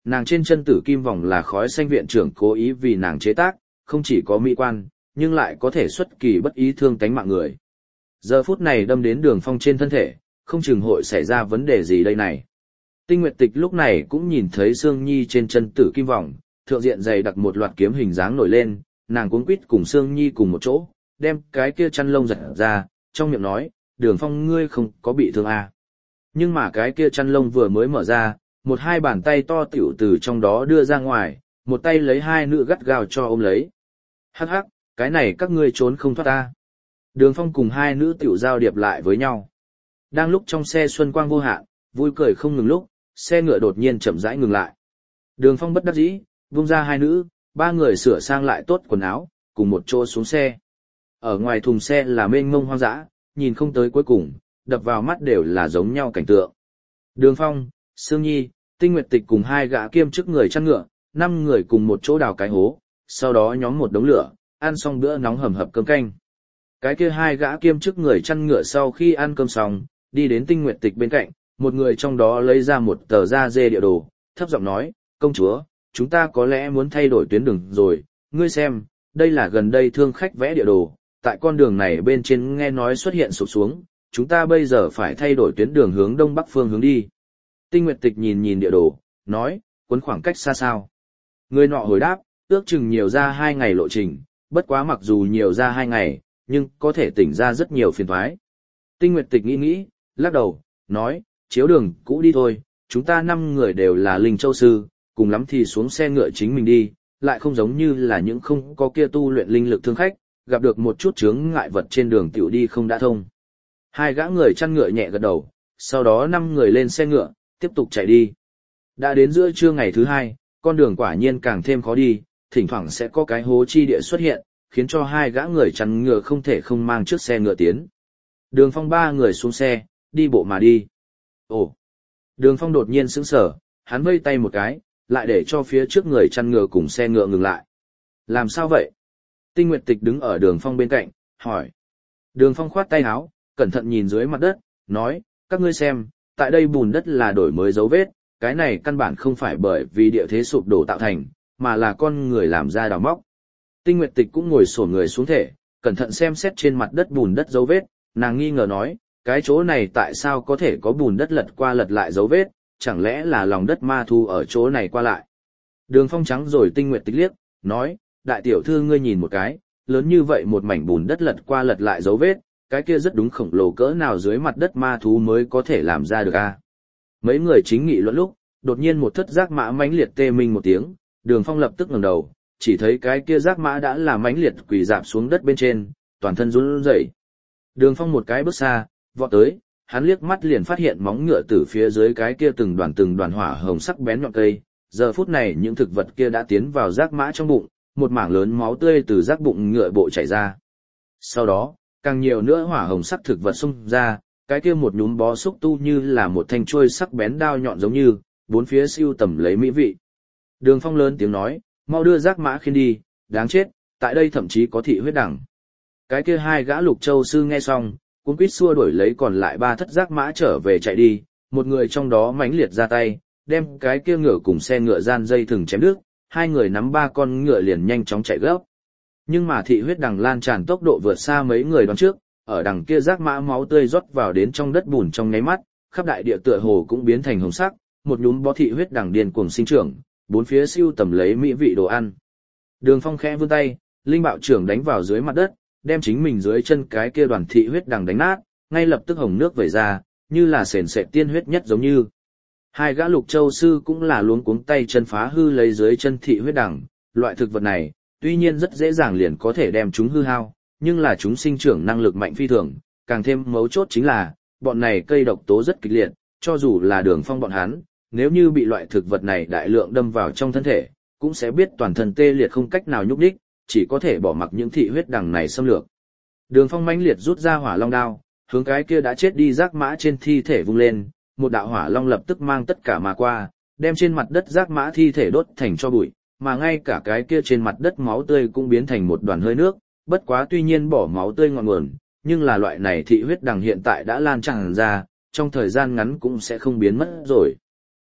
nàng trên chân tử kim vòng là khói xanh viện trưởng cố ý vì nàng chế tác, không chỉ có mỹ quan, nhưng lại có thể xuất kỳ bất ý thương tánh mạng người. Giờ phút này đâm đến Đường Phong trên thân thể, không chừng hội xảy ra vấn đề gì đây này. Tinh Nguyệt Tịch lúc này cũng nhìn thấy Sương Nhi trên chân tử kim vòng, thượng diện dày đặc một loạt kiếm hình dáng nổi lên, nàng cuống quýt cùng Sương Nhi cùng một chỗ, đem cái kia chăn lông giật ra, trong miệng nói, Đường Phong ngươi không có bị thương à. Nhưng mà cái kia chăn lông vừa mới mở ra, một hai bàn tay to tiểu từ trong đó đưa ra ngoài, một tay lấy hai nữ gắt gao cho ôm lấy. Hắc hắc, cái này các ngươi trốn không thoát ta. Đường Phong cùng hai nữ tiểu giao điệp lại với nhau. Đang lúc trong xe xuân quang vô hạn, vui cười không ngừng lúc, xe ngựa đột nhiên chậm rãi ngừng lại. Đường Phong bất đắc dĩ, vung ra hai nữ, ba người sửa sang lại tốt quần áo, cùng một chỗ xuống xe. Ở ngoài thùng xe là mênh mông hoang dã, nhìn không tới cuối cùng, đập vào mắt đều là giống nhau cảnh tượng. Đường Phong, Sương Nhi, Tinh Nguyệt Tịch cùng hai gã kiêm chức người chăn ngựa, 5 người cùng một chỗ đào cái hố, sau đó nhóm một đống lửa, ăn xong bữa nóng hầm hập cơm canh. Cái kia hai gã kiêm chức người chăn ngựa sau khi ăn cơm xong, đi đến Tinh Nguyệt Tịch bên cạnh, một người trong đó lấy ra một tờ da dê địa đồ, thấp giọng nói, công chúa, chúng ta có lẽ muốn thay đổi tuyến đường rồi, ngươi xem, đây là gần đây thương khách vẽ địa đồ, tại con đường này bên trên nghe nói xuất hiện sụp xuống, chúng ta bây giờ phải thay đổi tuyến đường hướng đông bắc phương hướng đi. Tinh Nguyệt Tịch nhìn nhìn địa đồ, nói, quấn khoảng cách xa sao. Người nọ hồi đáp, ước chừng nhiều ra 2 ngày lộ trình, bất quá mặc dù nhiều ra 2 ngày, nhưng có thể tỉnh ra rất nhiều phiền toái. Tinh Nguyệt Tịch nghĩ, lắc đầu, nói, chiếu đường cũ đi thôi, chúng ta 5 người đều là linh châu sư, cùng lắm thì xuống xe ngựa chính mình đi, lại không giống như là những không có kia tu luyện linh lực thương khách, gặp được một chút chướng ngại vật trên đường tiểu đi không đã thông. Hai gã người chăn ngựa nhẹ gật đầu, sau đó 5 người lên xe ngựa, tiếp tục chạy đi. Đã đến giữa trưa ngày thứ 2, con đường quả nhiên càng thêm khó đi, thỉnh thoảng sẽ có cái hố chi địa xuất hiện, khiến cho hai gã người chăn ngựa không thể không mang chiếc xe ngựa tiến. Đường Phong 3 người xuống xe, đi bộ mà đi. Ồ! Đường Phong đột nhiên sững sờ, hắn vây tay một cái, lại để cho phía trước người chăn ngựa cùng xe ngựa ngừng lại. Làm sao vậy? Tinh Nguyệt Tịch đứng ở Đường Phong bên cạnh, hỏi. Đường Phong khoát tay áo, cẩn thận nhìn dưới mặt đất, nói, các ngươi xem, tại đây bùn đất là đổi mới dấu vết, cái này căn bản không phải bởi vì địa thế sụp đổ tạo thành, mà là con người làm ra đào móc. Tinh Nguyệt Tịch cũng ngồi xổm người xuống thể, cẩn thận xem xét trên mặt đất bùn đất dấu vết, nàng nghi ngờ nói, cái chỗ này tại sao có thể có bùn đất lật qua lật lại dấu vết, chẳng lẽ là lòng đất ma thu ở chỗ này qua lại. Đường Phong trắng rồi Tinh Nguyệt Tịch liếc, nói, đại tiểu thư ngươi nhìn một cái, lớn như vậy một mảnh bùn đất lật qua lật lại dấu vết, cái kia rất đúng khổng lồ cỡ nào dưới mặt đất ma thú mới có thể làm ra được a. Mấy người chính nghị luận lúc, đột nhiên một thất giác mã mãnh liệt tê minh một tiếng, Đường Phong lập tức ngẩng đầu, chỉ thấy cái kia giác mã đã là mãnh liệt quỳ rạp xuống đất bên trên, toàn thân run rẩy. Đường Phong một cái bước xa, vọt tới, hắn liếc mắt liền phát hiện móng ngựa từ phía dưới cái kia từng đoàn hỏa hồng sắc bén nhọn cây, giờ phút này những thực vật kia đã tiến vào giác mã trong bụng, một mảng lớn máu tươi từ giác bụng ngựa bộ chảy ra. Sau đó, càng nhiều nữa hỏa hồng sắc thực vật xung ra, cái kia một nhúm bó xúc tu như là một thanh chuôi sắc bén đao nhọn giống như, bốn phía siêu tầm lấy mỹ vị. Đường Phong lớn tiếng nói, mau đưa giác mã khiên đi, đáng chết, tại đây thậm chí có thị huyết đẳng. Cái kia hai gã lục châu sư nghe xong, cuống quýt xua đuổi lấy còn lại 3 thất giác mã trở về chạy đi, một người trong đó mãnh liệt ra tay, đem cái kia ngựa cùng xe ngựa gian dây thừng chém đứt, 2 người nắm 3 con ngựa liền nhanh chóng chạy gấp. Nhưng mà thị huyết đằng lan tràn tốc độ vượt xa mấy người đoán trước, ở đằng kia giác mã máu tươi rót vào đến trong đất bùn trong nháy mắt, khắp đại địa tựa hồ cũng biến thành hồng sắc, một nhúm bó thị huyết đằng điên cuồng sinh trưởng, bốn phía siêu tầm lấy mỹ vị đồ ăn. Đường Phong khẽ vươn tay, linh bạo trưởng đánh vào dưới mặt đất, đem chính mình dưới chân cái kia đoàn thị huyết đằng đánh nát, ngay lập tức hồng nước vẩy ra, như là sền sệt tiên huyết nhất giống như. Hai gã lục châu sư cũng là luống cuống tay chân phá hư lấy dưới chân thị huyết đằng, loại thực vật này, tuy nhiên rất dễ dàng liền có thể đem chúng hư hao, nhưng là chúng sinh trưởng năng lực mạnh phi thường, càng thêm mấu chốt chính là, bọn này cây độc tố rất kịch liệt, cho dù là Đường Phong bọn hắn, nếu như bị loại thực vật này đại lượng đâm vào trong thân thể, cũng sẽ biết toàn thân tê liệt không cách nào nhúc nhích, chỉ có thể bỏ mặc những thị huyết đằng này xâm lược. Đường Phong mãnh liệt rút ra hỏa long đao, hướng cái kia đã chết đi giác mã trên thi thể vung lên, một đạo hỏa long lập tức mang tất cả mà qua, đem trên mặt đất giác mã thi thể đốt thành tro bụi, mà ngay cả cái kia trên mặt đất máu tươi cũng biến thành một đoàn hơi nước, bất quá tuy nhiên bỏ máu tươi ngọn nguồn, nhưng là loại này thị huyết đằng hiện tại đã lan tràn ra, trong thời gian ngắn cũng sẽ không biến mất rồi.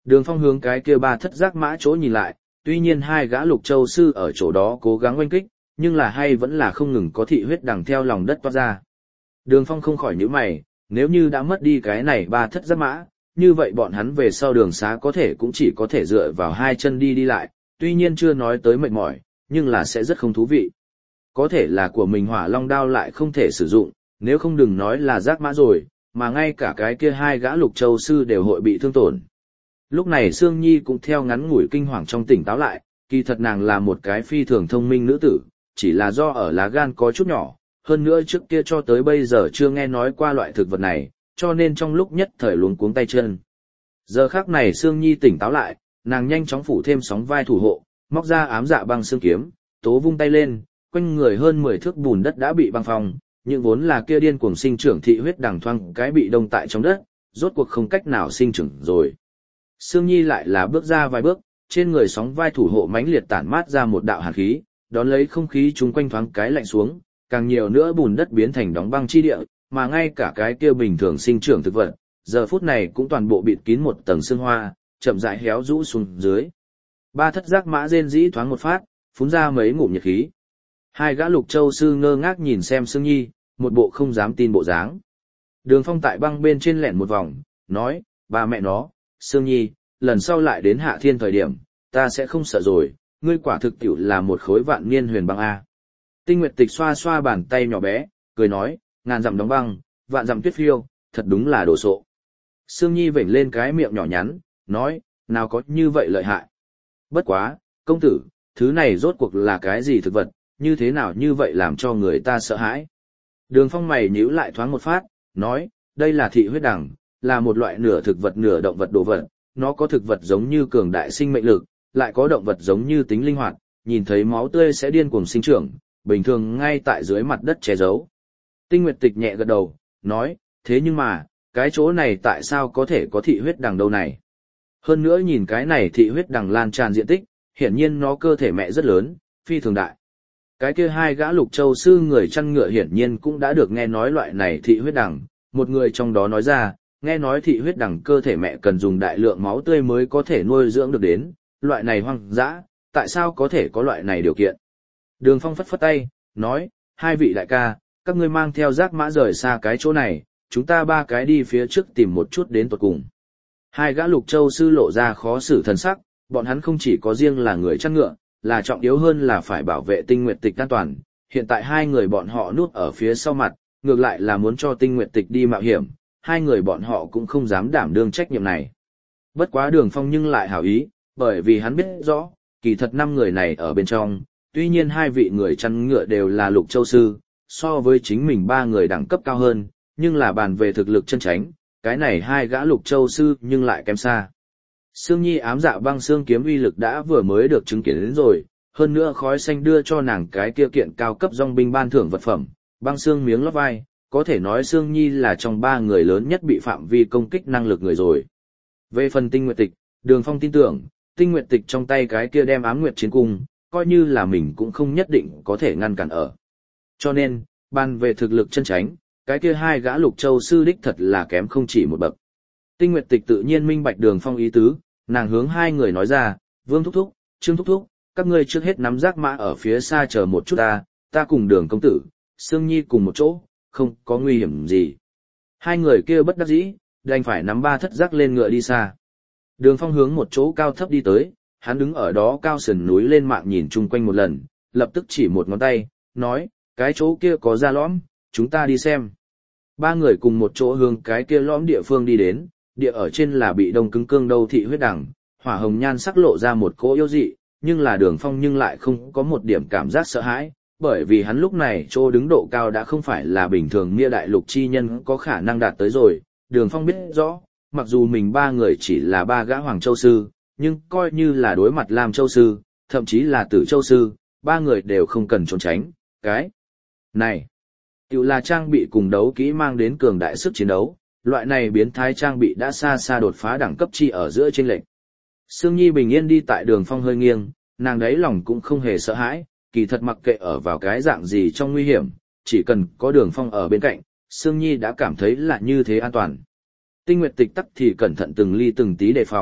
Đường Phong hướng cái kia ba thất giác mã chỗ nhìn lại, tuy nhiên hai gã lục châu sư ở chỗ đó cố gắng oanh kích, nhưng là hay vẫn là không ngừng có thị huyết đằng theo lòng đất toát ra. Đường Phong không khỏi nhíu mày, nếu như đã mất đi cái này ba thất giác mã, như vậy bọn hắn về sau đường xá có thể cũng chỉ có thể dựa vào hai chân đi đi lại, tuy nhiên chưa nói tới mệt mỏi, nhưng là sẽ rất không thú vị. Có thể là của mình hỏa long đao lại không thể sử dụng, nếu không đừng nói là giác mã rồi, mà ngay cả cái kia hai gã lục châu sư đều hội bị thương tổn. Lúc này Sương Nhi cũng theo ngắn ngủi kinh hoàng trong tỉnh táo lại, kỳ thật nàng là một cái phi thường thông minh nữ tử, chỉ là do ở lá gan có chút nhỏ, hơn nữa trước kia cho tới bây giờ chưa nghe nói qua loại thực vật này, cho nên trong lúc nhất thời luống cuống tay chân. Giờ khắc này Sương Nhi tỉnh táo lại, nàng nhanh chóng phủ thêm sóng vai thủ hộ, móc ra ám dạ băng xương kiếm, tố vung tay lên, quanh người hơn 10 thước bùn đất đã bị băng phong, những vốn là kia điên cuồng sinh trưởng thị huyết đằng thoang cái bị đông tại trong đất, rốt cuộc không cách nào sinh trưởng rồi. Sương Nhi lại là bước ra vài bước, trên người sóng vai thủ hộ mãnh liệt tản mát ra một đạo hàn khí, đón lấy không khí chung quanh thoáng cái lạnh xuống, càng nhiều nữa bùn đất biến thành đóng băng chi địa, mà ngay cả cái kia bình thường sinh trưởng thực vật, giờ phút này cũng toàn bộ bịt kín một tầng sương hoa, chậm rãi héo rũ xuống dưới. Ba thất giác mã rên rĩ thoáng một phát, phun ra mấy ngụm nhiệt khí. Hai gã lục châu sư ngơ ngác nhìn xem Sương Nhi, một bộ không dám tin bộ dáng. Đường Phong tại băng bên trên lẹn một vòng, nói, ba mẹ nó, Sương Nhi, lần sau lại đến Hạ Thiên thời điểm, ta sẽ không sợ rồi, ngươi quả thực tiểu là một khối vạn niên huyền băng A. Tinh Nguyệt Tịch xoa xoa bàn tay nhỏ bé, cười nói, ngàn dặm đóng băng, vạn dặm tuyết phiêu, thật đúng là đồ sộ. Sương Nhi vểnh lên cái miệng nhỏ nhắn, nói, nào có như vậy lợi hại. Bất quá, công tử, thứ này rốt cuộc là cái gì thực vật, như thế nào như vậy làm cho người ta sợ hãi. Đường Phong mày nhíu lại thoáng một phát, nói, đây là thị huyết đằng, là một loại nửa thực vật nửa động vật đồ vật, nó có thực vật giống như cường đại sinh mệnh lực, lại có động vật giống như tính linh hoạt, nhìn thấy máu tươi sẽ điên cuồng sinh trưởng, bình thường ngay tại dưới mặt đất che giấu. Tinh Nguyệt Tịch nhẹ gật đầu, nói, thế nhưng mà, cái chỗ này tại sao có thể có thị huyết đằng đâu này? Hơn nữa nhìn cái này thị huyết đằng lan tràn diện tích, hiển nhiên nó cơ thể mẹ rất lớn, phi thường đại. Cái kia hai gã lục châu sư người chăn ngựa hiển nhiên cũng đã được nghe nói loại này thị huyết đằng, một người trong đó nói ra, nghe nói thị huyết đằng cơ thể mẹ cần dùng đại lượng máu tươi mới có thể nuôi dưỡng được đến, loại này hoang dã, tại sao có thể có loại này điều kiện? Đường Phong phất phất tay, nói, hai vị đại ca, các ngươi mang theo giác mã rời xa cái chỗ này, chúng ta ba cái đi phía trước tìm một chút đến tuột cùng. Hai gã lục châu sư lộ ra khó xử thần sắc, bọn hắn không chỉ có riêng là người chăn ngựa, là trọng yếu hơn là phải bảo vệ Tinh Nguyệt Tịch an toàn. Hiện tại hai người bọn họ núp ở phía sau mặt, ngược lại là muốn cho Tinh Nguyệt Tịch đi mạo hiểm, hai người bọn họ cũng không dám đảm đương trách nhiệm này. Bất quá Đường Phong nhưng lại hảo ý, bởi vì hắn biết rõ, kỳ thật 5 người này ở bên trong, tuy nhiên hai vị người chăn ngựa đều là lục châu sư, so với chính mình 3 người đẳng cấp cao hơn, nhưng là bàn về thực lực chân chánh, cái này hai gã lục châu sư nhưng lại kém xa. Sương Nhi ám dạ băng xương kiếm uy lực đã vừa mới được chứng kiến đến rồi, hơn nữa khói xanh đưa cho nàng cái kia kiện cao cấp dòng binh ban thưởng vật phẩm, băng xương miếng lót vai, có thể nói Sương Nhi là trong 3 người lớn nhất bị phạm vi công kích năng lực người rồi. Về phần Tinh Nguyệt Tịch, Đường Phong tin tưởng, Tinh Nguyệt Tịch trong tay cái kia đem ám nguyệt chiến cung, coi như là mình cũng không nhất định có thể ngăn cản ở. Cho nên, bàn về thực lực chân chánh, cái kia hai gã lục châu sư đích thật là kém không chỉ một bậc. Tinh Nguyệt Tịch tự nhiên minh bạch Đường Phong ý tứ, nàng hướng hai người nói ra, Vương Thúc Thúc, Trương Thúc Thúc, các ngươi trước hết nắm giác mã ở phía xa chờ một chút ta cùng Đường công tử, Sương Nhi cùng một chỗ, không có nguy hiểm gì. Hai người kia bất đắc dĩ, đành phải nắm 3 thất giác lên ngựa đi xa. Đường Phong hướng một chỗ cao thấp đi tới, hắn đứng ở đó cao sườn núi lên mạng nhìn chung quanh một lần, lập tức chỉ một ngón tay, nói, cái chỗ kia có ra lõm, chúng ta đi xem. 3 người cùng một chỗ hướng cái kia lõm địa phương đi đến, địa ở trên là bị đông cứng cương đâu thị huyết đằng, hỏa hồng nhan sắc lộ ra một cỗ yêu dị, nhưng là Đường Phong nhưng lại không có một điểm cảm giác sợ hãi, bởi vì hắn lúc này chỗ đứng độ cao đã không phải là bình thường Mia đại lục chi nhân có khả năng đạt tới rồi. Đường Phong biết rõ, mặc dù mình 3 người chỉ là 3 gã Hoàng Châu Sư, nhưng coi như là đối mặt Lam Châu Sư, thậm chí là Tử Châu Sư, 3 người đều không cần trốn tránh. Cái này, tự là trang bị cùng đấu kỹ mang đến cường đại sức chiến đấu, loại này biến thái trang bị đã xa xa đột phá đẳng cấp chi ở giữa chênh lệch. Sương Nhi bình yên đi tại Đường Phong hơi nghiêng, nàng đấy lòng cũng không hề sợ hãi, kỳ thật mặc kệ ở vào cái dạng gì trong nguy hiểm, chỉ cần có Đường Phong ở bên cạnh, Sương Nhi đã cảm thấy là như thế an toàn. Tinh Nguyệt Tịch tắc thì cẩn thận từng ly từng tí đề phòng,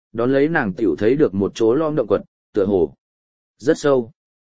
đón lấy nàng tiểu thấy được một chỗ lõm động quật, tựa hồ rất sâu.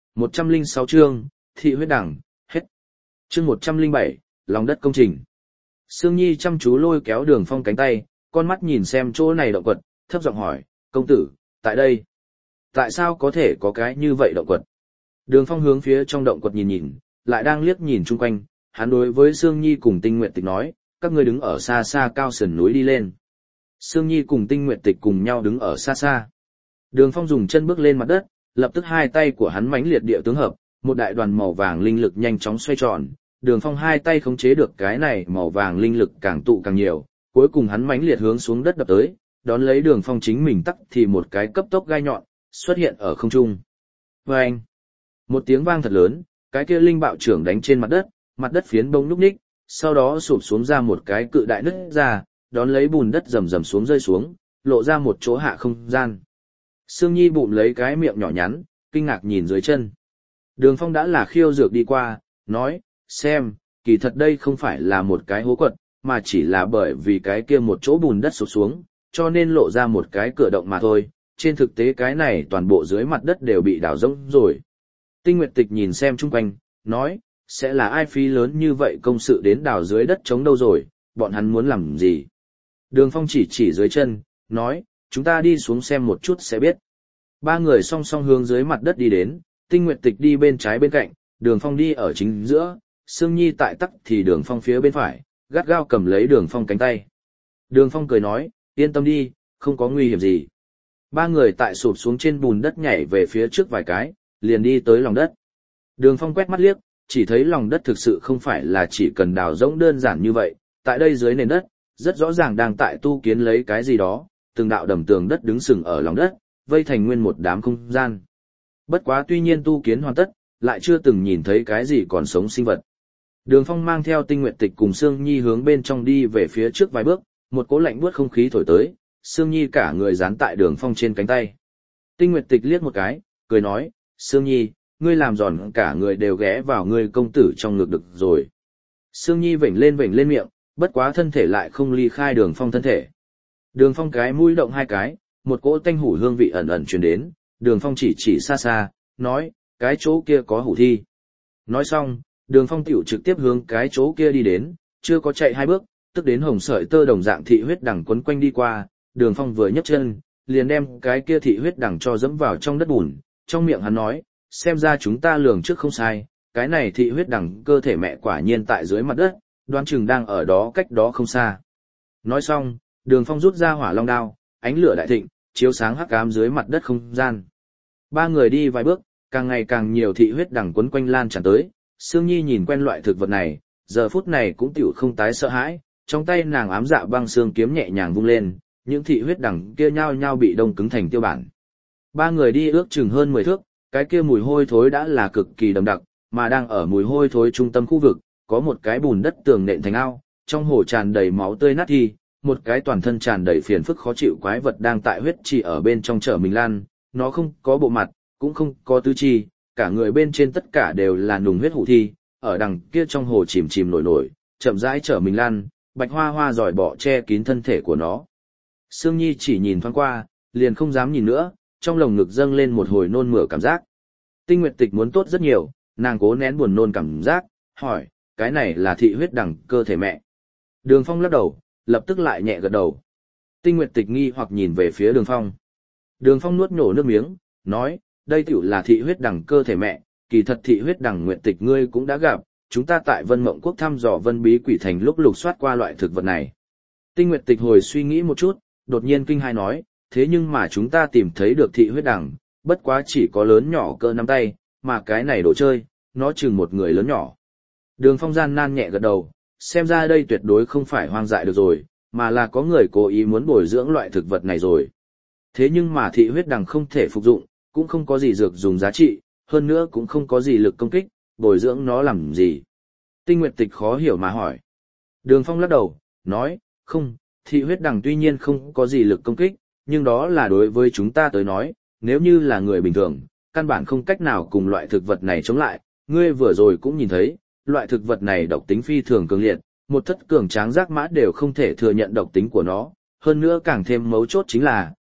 106 chương, thị huyết đằng, hết. Chương 107, lòng đất công trình. Sương Nhi chăm chú lôi kéo Đường Phong cánh tay, con mắt nhìn xem chỗ này động quật, thấp giọng hỏi, công tử, tại đây, tại sao có thể có cái như vậy động quật? Đường Phong hướng phía trong động quật nhìn nhìn, lại đang liếc nhìn chung quanh, hắn đối với Sương Nhi cùng Tinh Nguyệt Tịch nói, các ngươi đứng ở xa xa cao sườn núi đi lên. Sương Nhi cùng Tinh Nguyệt Tịch cùng nhau đứng ở xa xa. Đường Phong dùng chân bước lên mặt đất, lập tức hai tay của hắn mãnh liệt địa tướng hợp, một đại đoàn màu vàng linh lực nhanh chóng xoay tròn. Đường Phong hai tay khống chế được cái này màu vàng linh lực càng tụ càng nhiều, cuối cùng hắn mãnh liệt hướng xuống đất đập tới, đón lấy Đường Phong chính mình tắc thì một cái cấp tốc gai nhọn xuất hiện ở không trung. Oeng! Một tiếng vang thật lớn, cái kia linh bạo trưởng đánh trên mặt đất phiến bông núc ních, sau đó sụp xuống ra một cái cự đại nứt ra, đón lấy bùn đất rầm rầm xuống rơi xuống, lộ ra một chỗ hạ không gian. Sương Nhi bụm lấy cái miệng nhỏ nhắn, kinh ngạc nhìn dưới chân. Đường Phong đã là khiêu dược đi qua, nói, xem, kỳ thật đây không phải là một cái hố quật, mà chỉ là bởi vì cái kia một chỗ bùn đất sụp xuống, cho nên lộ ra một cái cửa động mà thôi, trên thực tế cái này toàn bộ dưới mặt đất đều bị đào rỗng rồi. Tinh Nguyệt Tịch nhìn xem chung quanh, nói, sẽ là ai phí lớn như vậy công sự đến đào dưới đất trống đâu rồi, bọn hắn muốn làm gì? Đường Phong chỉ dưới chân, nói, chúng ta đi xuống xem một chút sẽ biết. Ba người song song hướng dưới mặt đất đi đến, Tinh Nguyệt Tịch đi bên trái bên cạnh, Đường Phong đi ở chính giữa, Sương Nhi tại tắc thì Đường Phong phía bên phải, gắt gao cầm lấy Đường Phong cánh tay. Đường Phong cười nói, yên tâm đi, không có nguy hiểm gì. Ba người tại sụp xuống trên bùn đất nhảy về phía trước vài cái, liền đi tới lòng đất. Đường Phong quét mắt liếc, chỉ thấy lòng đất thực sự không phải là chỉ cần đào rỗng đơn giản như vậy, tại đây dưới nền đất, rất rõ ràng đang tại tu kiến lấy cái gì đó, từng đạo đầm tường đất đứng sừng ở lòng đất, vây thành nguyên một đám không gian. Bất quá tuy nhiên tu kiến hoàn tất, lại chưa từng nhìn thấy cái gì còn sống sinh vật. Đường Phong mang theo Tinh Nguyệt Tịch cùng Sương Nhi hướng bên trong đi về phía trước vài bước, một cỗ lạnh buốt không khí thổi tới, Sương Nhi cả người dán tại Đường Phong trên cánh tay. Tinh Nguyệt Tịch liếc một cái, cười nói, Sương Nhi, ngươi làm giòn cả người đều ghé vào ngươi công tử trong ngực được rồi. Sương Nhi vểnh lên miệng, bất quá thân thể lại không ly khai Đường Phong thân thể. Đường Phong cái mũi động hai cái, một cỗ tanh hủ hương vị ẩn ẩn truyền đến, Đường Phong chỉ xa xa, nói, cái chỗ kia có hủ thi. Nói xong, Đường Phong tiểu trực tiếp hướng cái chỗ kia đi đến, chưa có chạy hai bước, tức đến hồng sợi tơ đồng dạng thị huyết đằng quấn quanh đi qua, Đường Phong vừa nhấc chân, liền đem cái kia thị huyết đằng cho dẫm vào trong đất bùn, trong miệng hắn nói, xem ra chúng ta lường trước không sai, cái này thị huyết đằng cơ thể mẹ quả nhiên tại dưới mặt đất, đoán chừng đang ở đó cách đó không xa. Nói xong, Đường Phong rút ra hỏa long đao, ánh lửa đại thịnh, chiếu sáng hắc ám dưới mặt đất không gian. Ba người đi vài bước, càng ngày càng nhiều thị huyết đằng quấn quanh lan tràn tới, Sương Nhi nhìn quen loại thực vật này, giờ phút này cũng tiểu không tái sợ hãi, trong tay nàng ám dạ băng xương kiếm nhẹ nhàng vung lên, những thị huyết đằng kia nhao nhao bị đông cứng thành tiêu bản. Ba người đi ước chừng hơn 10 thước, cái kia mùi hôi thối đã là cực kỳ đậm đặc, mà đang ở mùi hôi thối trung tâm khu vực, có một cái bùn đất tường nện thành ao, trong hồ tràn đầy máu tươi nát thi, một cái toàn thân tràn đầy phiền phức khó chịu quái vật đang tại huyết trì ở bên trong chở mình lan, nó không có bộ mặt, cũng không có tứ chi, cả người bên trên tất cả đều là nùng huyết hủ thi, ở đằng kia trong hồ chìm nổi, chậm rãi chở mình lan, bạch hoa hoa giỏi bỏ che kín thân thể của nó. Sương Nhi chỉ nhìn thoáng qua, liền không dám nhìn nữa, trong lồng ngực dâng lên một hồi nôn mửa cảm giác. Tinh Nguyệt Tịch muốn tốt rất nhiều, nàng cố nén buồn nôn cảm giác, hỏi, cái này là thị huyết đằng cơ thể mẹ. Đường Phong lắc đầu, lập tức lại nhẹ gật đầu. Tinh Nguyệt Tịch nghi hoặc nhìn về phía Đường Phong. Đường Phong nuốt nhổ nước miếng, nói, đây tiểu là thị huyết đằng cơ thể mẹ, kỳ thật thị huyết đằng Nguyệt Tịch ngươi cũng đã gặp, chúng ta tại Vân Mộng Quốc thăm dò Vân Bí Quỷ Thành lúc lục soát qua loại thực vật này. Tinh Nguyệt Tịch hồi suy nghĩ một chút, đột nhiên kinh hai nói, thế nhưng mà chúng ta tìm thấy được thị huyết đằng, bất quá chỉ có lớn nhỏ cỡ nắm tay, mà cái này đồ chơi, nó chừng một người lớn nhỏ. Đường Phong gian nan nhẹ gật đầu, xem ra đây tuyệt đối không phải hoang dại được rồi, mà là có người cố ý muốn bồi dưỡng loại thực vật này rồi. Thế nhưng mà thị huyết đằng không thể phục dụng, cũng không có gì dược dùng giá trị, hơn nữa cũng không có gì lực công kích, bồi dưỡng nó làm gì. Tinh Nguyệt Tịch khó hiểu mà hỏi. Đường Phong lắc đầu, nói, không, thị huyết đằng tuy nhiên không có gì lực công kích, nhưng đó là đối với chúng ta tới nói, nếu như là người bình thường, căn bản không cách nào cùng loại thực vật này chống lại, ngươi vừa rồi cũng nhìn thấy, loại thực vật này độc tính phi thường cường liệt, một thất cường tráng giác mã đều không thể thừa nhận độc tính của nó, hơn nữa càng thêm mấu chốt chính là,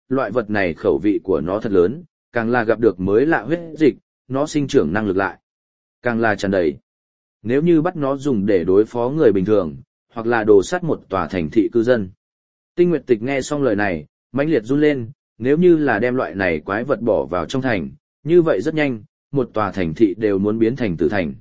Loại vật này khẩu vị của nó thật lớn, càng là gặp được mới lạ huyết dịch, nó sinh trưởng năng lực lại. Càng là tràn đầy. Nếu như bắt nó dùng để đối phó người bình thường, hoặc là đồ sát một tòa thành thị cư dân. Tinh Nguyệt Tịch nghe xong lời này, mãnh liệt run lên, nếu như là đem loại này quái vật bỏ vào trong thành, như vậy rất nhanh, một tòa thành thị đều muốn biến thành tử thành.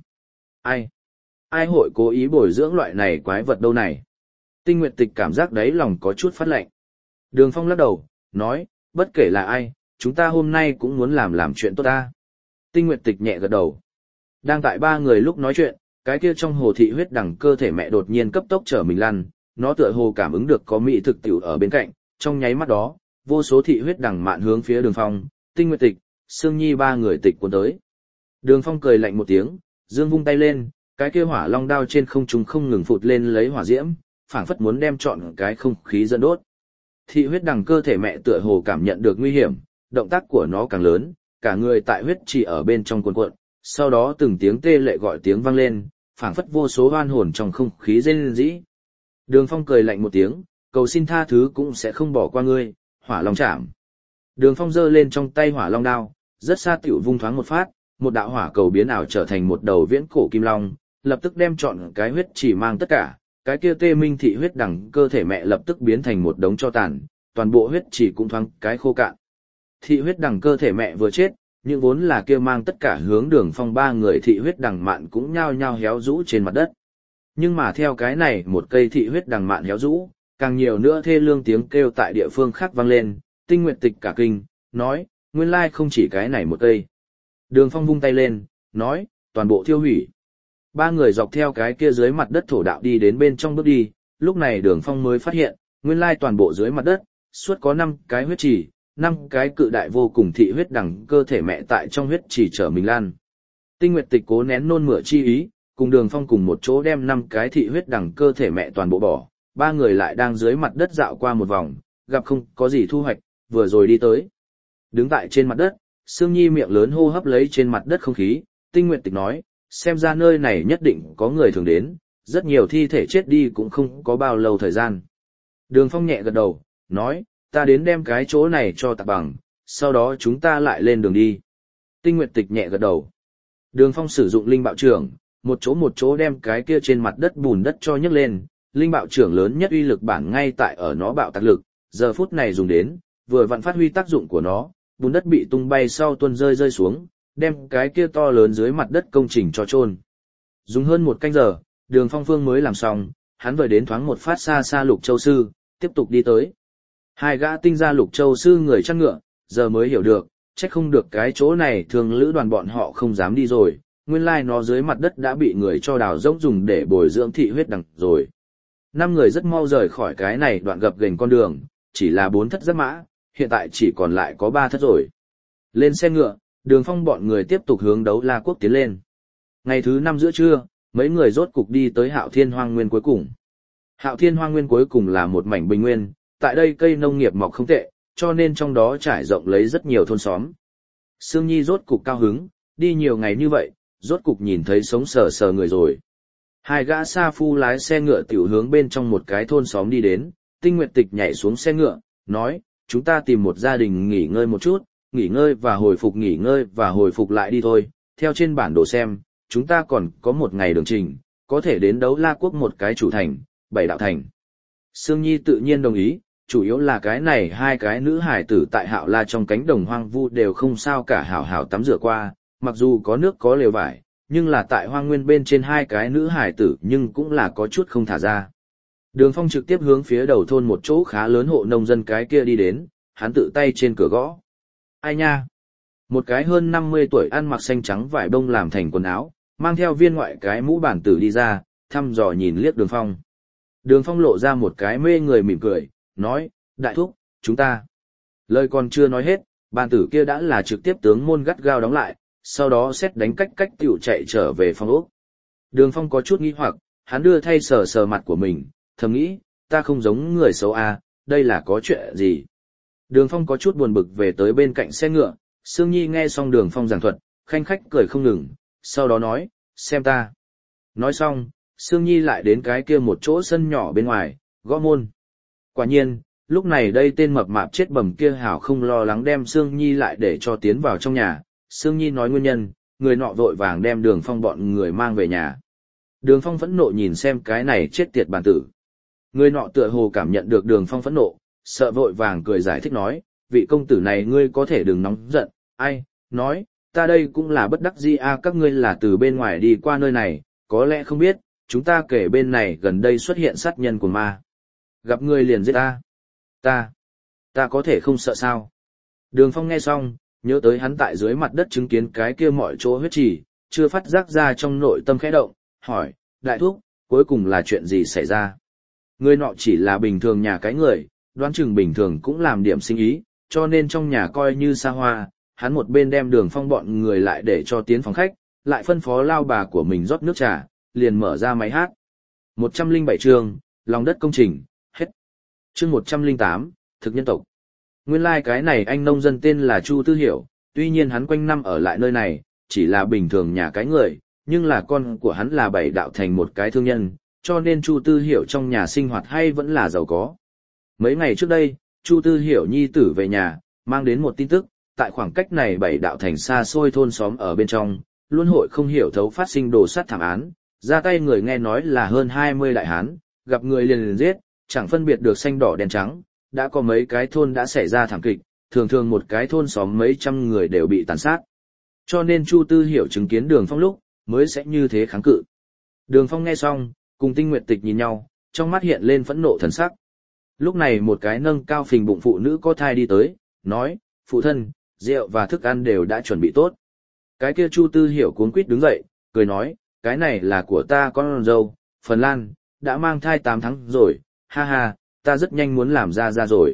Ai hội cố ý bồi dưỡng loại này quái vật đâu này? Tinh Nguyệt Tịch cảm giác đáy lòng có chút phát lạnh. Đường Phong lắc đầu, nói, bất kể là ai, chúng ta hôm nay cũng muốn làm chuyện tốt ta. Tinh Nguyệt Tịch nhẹ gật đầu. Đang tại ba người lúc nói chuyện, cái kia trong hồ thị huyết đằng cơ thể mẹ đột nhiên cấp tốc trở mình lăn, nó tựa hồ cảm ứng được có mỹ thực tiểu ở bên cạnh, trong nháy mắt đó, vô số thị huyết đằng mạn hướng phía Đường Phong, Tinh Nguyệt Tịch, Sương Nhi ba người tịch cuốn tới. Đường Phong cười lạnh một tiếng, dương vung tay lên, cái kia hỏa long đao trên không trung không ngừng phụt lên lấy hỏa diễm, phảng phất muốn đem trọn cái không khí dẫn đốt. Thị huyết đằng cơ thể mẹ tựa hồ cảm nhận được nguy hiểm, động tác của nó càng lớn, cả người tại huyết chỉ ở bên trong cuộn cuộn, sau đó từng tiếng tê lệ gọi tiếng vang lên, phảng phất vô số oan hồn trong không khí rên rỉ. Đường Phong cười lạnh một tiếng, cầu xin tha thứ cũng sẽ không bỏ qua ngươi, hỏa long chạm. Đường Phong giơ lên trong tay hỏa long đao, rất xa tiểu vung thoáng một phát, một đạo hỏa cầu biến ảo trở thành một đầu viễn cổ kim long, lập tức đem trọn cái huyết chỉ mang tất cả, cái kia tê minh thị huyết đằng cơ thể mẹ lập tức biến thành một đống tro tàn, toàn bộ huyết chỉ cũng thoáng cái khô cạn. Thị huyết đằng cơ thể mẹ vừa chết, những vốn là kia mang tất cả hướng Đường Phong ba người thị huyết đằng mạn cũng nhao nhao héo rũ trên mặt đất. Nhưng mà theo cái này một cây thị huyết đằng mạn héo rũ, càng nhiều nữa thê lương tiếng kêu tại địa phương khác vang lên, Tinh Nguyệt Tịch cả kinh, nói, nguyên lai không chỉ cái này một cây. Đường Phong vung tay lên, nói, toàn bộ thiêu hủy. Ba người dọc theo cái kia dưới mặt đất thổ đạo đi đến bên trong bước đi, lúc này Đường Phong mới phát hiện, nguyên lai toàn bộ dưới mặt đất, suốt có 5 cái huyết chỉ, 5 cái cự đại vô cùng thị huyết đằng cơ thể mẹ tại trong huyết chỉ trở mình lan. Tinh Nguyệt Tịch cố nén nôn mửa chi ý, cùng Đường Phong cùng một chỗ đem 5 cái thị huyết đằng cơ thể mẹ toàn bộ bỏ, ba người lại đang dưới mặt đất dạo qua một vòng, gặp không có gì thu hoạch, vừa rồi đi tới. Đứng tại trên mặt đất, Sương Nhi miệng lớn hô hấp lấy trên mặt đất không khí, Tinh Nguyệt Tịch nói, xem ra nơi này nhất định có người thường đến, rất nhiều thi thể chết đi cũng không có bao lâu thời gian. Đường Phong nhẹ gật đầu, nói, ta đến đem cái chỗ này cho tạc bằng, sau đó chúng ta lại lên đường đi. Tinh Nguyệt Tịch nhẹ gật đầu. Đường Phong sử dụng linh bạo trưởng, một chỗ đem cái kia trên mặt đất bùn đất cho nhấc lên, linh bạo trưởng lớn nhất uy lực bản ngay tại ở nó bạo tạc lực, giờ phút này dùng đến, vừa vặn phát huy tác dụng của nó, bùn đất bị tung bay sau tuôn rơi xuống, đem cái kia to lớn dưới mặt đất công trình cho chôn. Dùng hơn một canh giờ, Đường Phong Phương mới làm xong, hắn vừa đến thoáng một phát xa Lục Châu Sư, tiếp tục đi tới. Hai gã tinh gia Lục Châu Sư người chăn ngựa, giờ mới hiểu được, trách không được cái chỗ này thường lữ đoàn bọn họ không dám đi rồi, nguyên lai nó dưới mặt đất đã bị người cho đào rỗng dùng để bồi dưỡng thị huyết đằng rồi. 5 người rất mau rời khỏi cái này đoạn gập ghềnh con đường, chỉ là 4 thất giáp mã, hiện tại chỉ còn lại có 3 thất rồi. Lên xe ngựa, Đường Phong bọn người tiếp tục hướng Đấu La Quốc tiến lên. Ngày thứ 5 giữa trưa, mấy người rốt cục đi tới Hạo Thiên Hoang Nguyên cuối cùng. Hạo Thiên Hoang Nguyên cuối cùng là một mảnh bình nguyên, tại đây cây nông nghiệp mọc không tệ, cho nên trong đó trải rộng lấy rất nhiều thôn xóm. Sương Nhi rốt cục cao hứng, đi nhiều ngày như vậy, rốt cục nhìn thấy sống sờ người rồi. Hai gã sa phu lái xe ngựa tiểu hướng bên trong một cái thôn xóm đi đến, Tinh Nguyệt Tịch nhảy xuống xe ngựa, nói, chúng ta tìm một gia đình nghỉ ngơi một chút, nghỉ ngơi và hồi phục lại đi thôi, theo trên bản đồ xem, chúng ta còn có một ngày đường trình, có thể đến Đấu La Quốc một cái chủ thành, 7 đạo thành. Sương Nhi tự nhiên đồng ý, chủ yếu là cái này hai cái nữ hải tử tại Hạo La trong cánh đồng hoang vu đều không sao cả hảo tắm rửa qua, mặc dù có nước có lều vải, nhưng là tại hoang nguyên bên trên hai cái nữ hải tử nhưng cũng là có chút không thả ra. Đường Phong trực tiếp hướng phía đầu thôn một chỗ khá lớn hộ nông dân cái kia đi đến, hắn tự tay trên cửa gõ. Ai nha? Một cái hơn 50 tuổi ăn mặc xanh trắng vải bông làm thành quần áo, mang theo viên ngoại cái mũ bản tử đi ra, thăm dò nhìn liếc Đường Phong. Đường Phong lộ ra một cái mê người mỉm cười, nói, đại thúc, chúng ta. Lời còn chưa nói hết, bản tử kia đã là trực tiếp tướng môn gắt gao đóng lại, sau đó xét đánh cách tiểu chạy trở về phòng ốc. Đường Phong có chút nghi hoặc, hắn đưa thay sờ mặt của mình, thầm nghĩ, ta không giống người xấu à, đây là có chuyện gì. Đường Phong có chút buồn bực về tới bên cạnh xe ngựa, Sương Nhi nghe xong Đường Phong giảng thuật, khanh khách cười không ngừng, sau đó nói, xem ta. Nói xong, Sương Nhi lại đến cái kia một chỗ sân nhỏ bên ngoài, gõ môn. Quả nhiên, Lúc này đây tên mập mạp chết bầm kia hảo không lo lắng đem Sương Nhi lại để cho tiến vào trong nhà. Sương Nhi nói nguyên nhân, người nọ vội vàng đem Đường Phong bọn người mang về nhà. Đường Phong phẫn nộ nhìn xem cái này chết tiệt bản tử. Người nọ tựa hồ cảm nhận được Đường Phong phẫn nộ, sợ vội vàng cười giải thích nói, vị công tử này ngươi có thể đừng nóng giận, ai, nói, ta đây cũng là bất đắc dĩ a, các ngươi là từ bên ngoài đi qua nơi này, có lẽ không biết, chúng ta kể bên này gần đây xuất hiện sát nhân của ma. Gặp ngươi liền giết ta có thể không sợ sao. Đường Phong nghe xong, nhớ tới hắn tại dưới mặt đất chứng kiến cái kia mọi chỗ huyết trì, chưa phát giác ra trong nội tâm khẽ động, hỏi, đại thúc, cuối cùng là chuyện gì xảy ra? Người nọ chỉ là bình thường nhà cái người, đoán chừng bình thường cũng làm điểm sinh ý, cho nên trong nhà coi như xa hoa, hắn một bên đem Đường Phong bọn người lại để cho tiến phòng khách, lại phân phó lao bà của mình rót nước trà, liền mở ra máy hát. 107 chương, lòng đất công trình, hết. Chương 108, thực nhân tộc. Nguyên lai cái này anh nông dân tên là Chu Tư Hiểu, tuy nhiên hắn quanh năm ở lại nơi này, chỉ là bình thường nhà cái người, nhưng là con của hắn là bảy đạo thành một cái thương nhân, cho nên Chu Tư Hiểu trong nhà sinh hoạt hay vẫn là giàu có. Mấy ngày trước đây, Chu Tư Hiểu nhi tử về nhà, mang đến một tin tức, tại khoảng cách này bảy đạo thành xa xôi thôn xóm ở bên trong, luôn hội không hiểu thấu phát sinh đồ sát thảm án, ra tay người nghe nói là hơn 20 đại hán, gặp người liền giết, chẳng phân biệt được xanh đỏ đen trắng, đã có mấy cái thôn đã xảy ra thảm kịch, thường thường một cái thôn xóm mấy trăm người đều bị tàn sát. Cho nên Chu Tư Hiểu chứng kiến Đường Phong lúc, mới sẽ như thế kháng cự. Đường Phong nghe xong, cùng Tinh Nguyệt Tịch nhìn nhau, trong mắt hiện lên phẫn nộ thần sắc. Lúc này một cái nâng cao phình bụng phụ nữ có thai đi tới, nói, phụ thân, rượu và thức ăn đều đã chuẩn bị tốt. Cái kia Chu Tư Hiểu cuống quýt đứng dậy, cười nói, cái này là của ta con dâu, Phần Lan, đã mang thai 8 tháng rồi, ha ha, ta rất nhanh muốn làm ra rồi.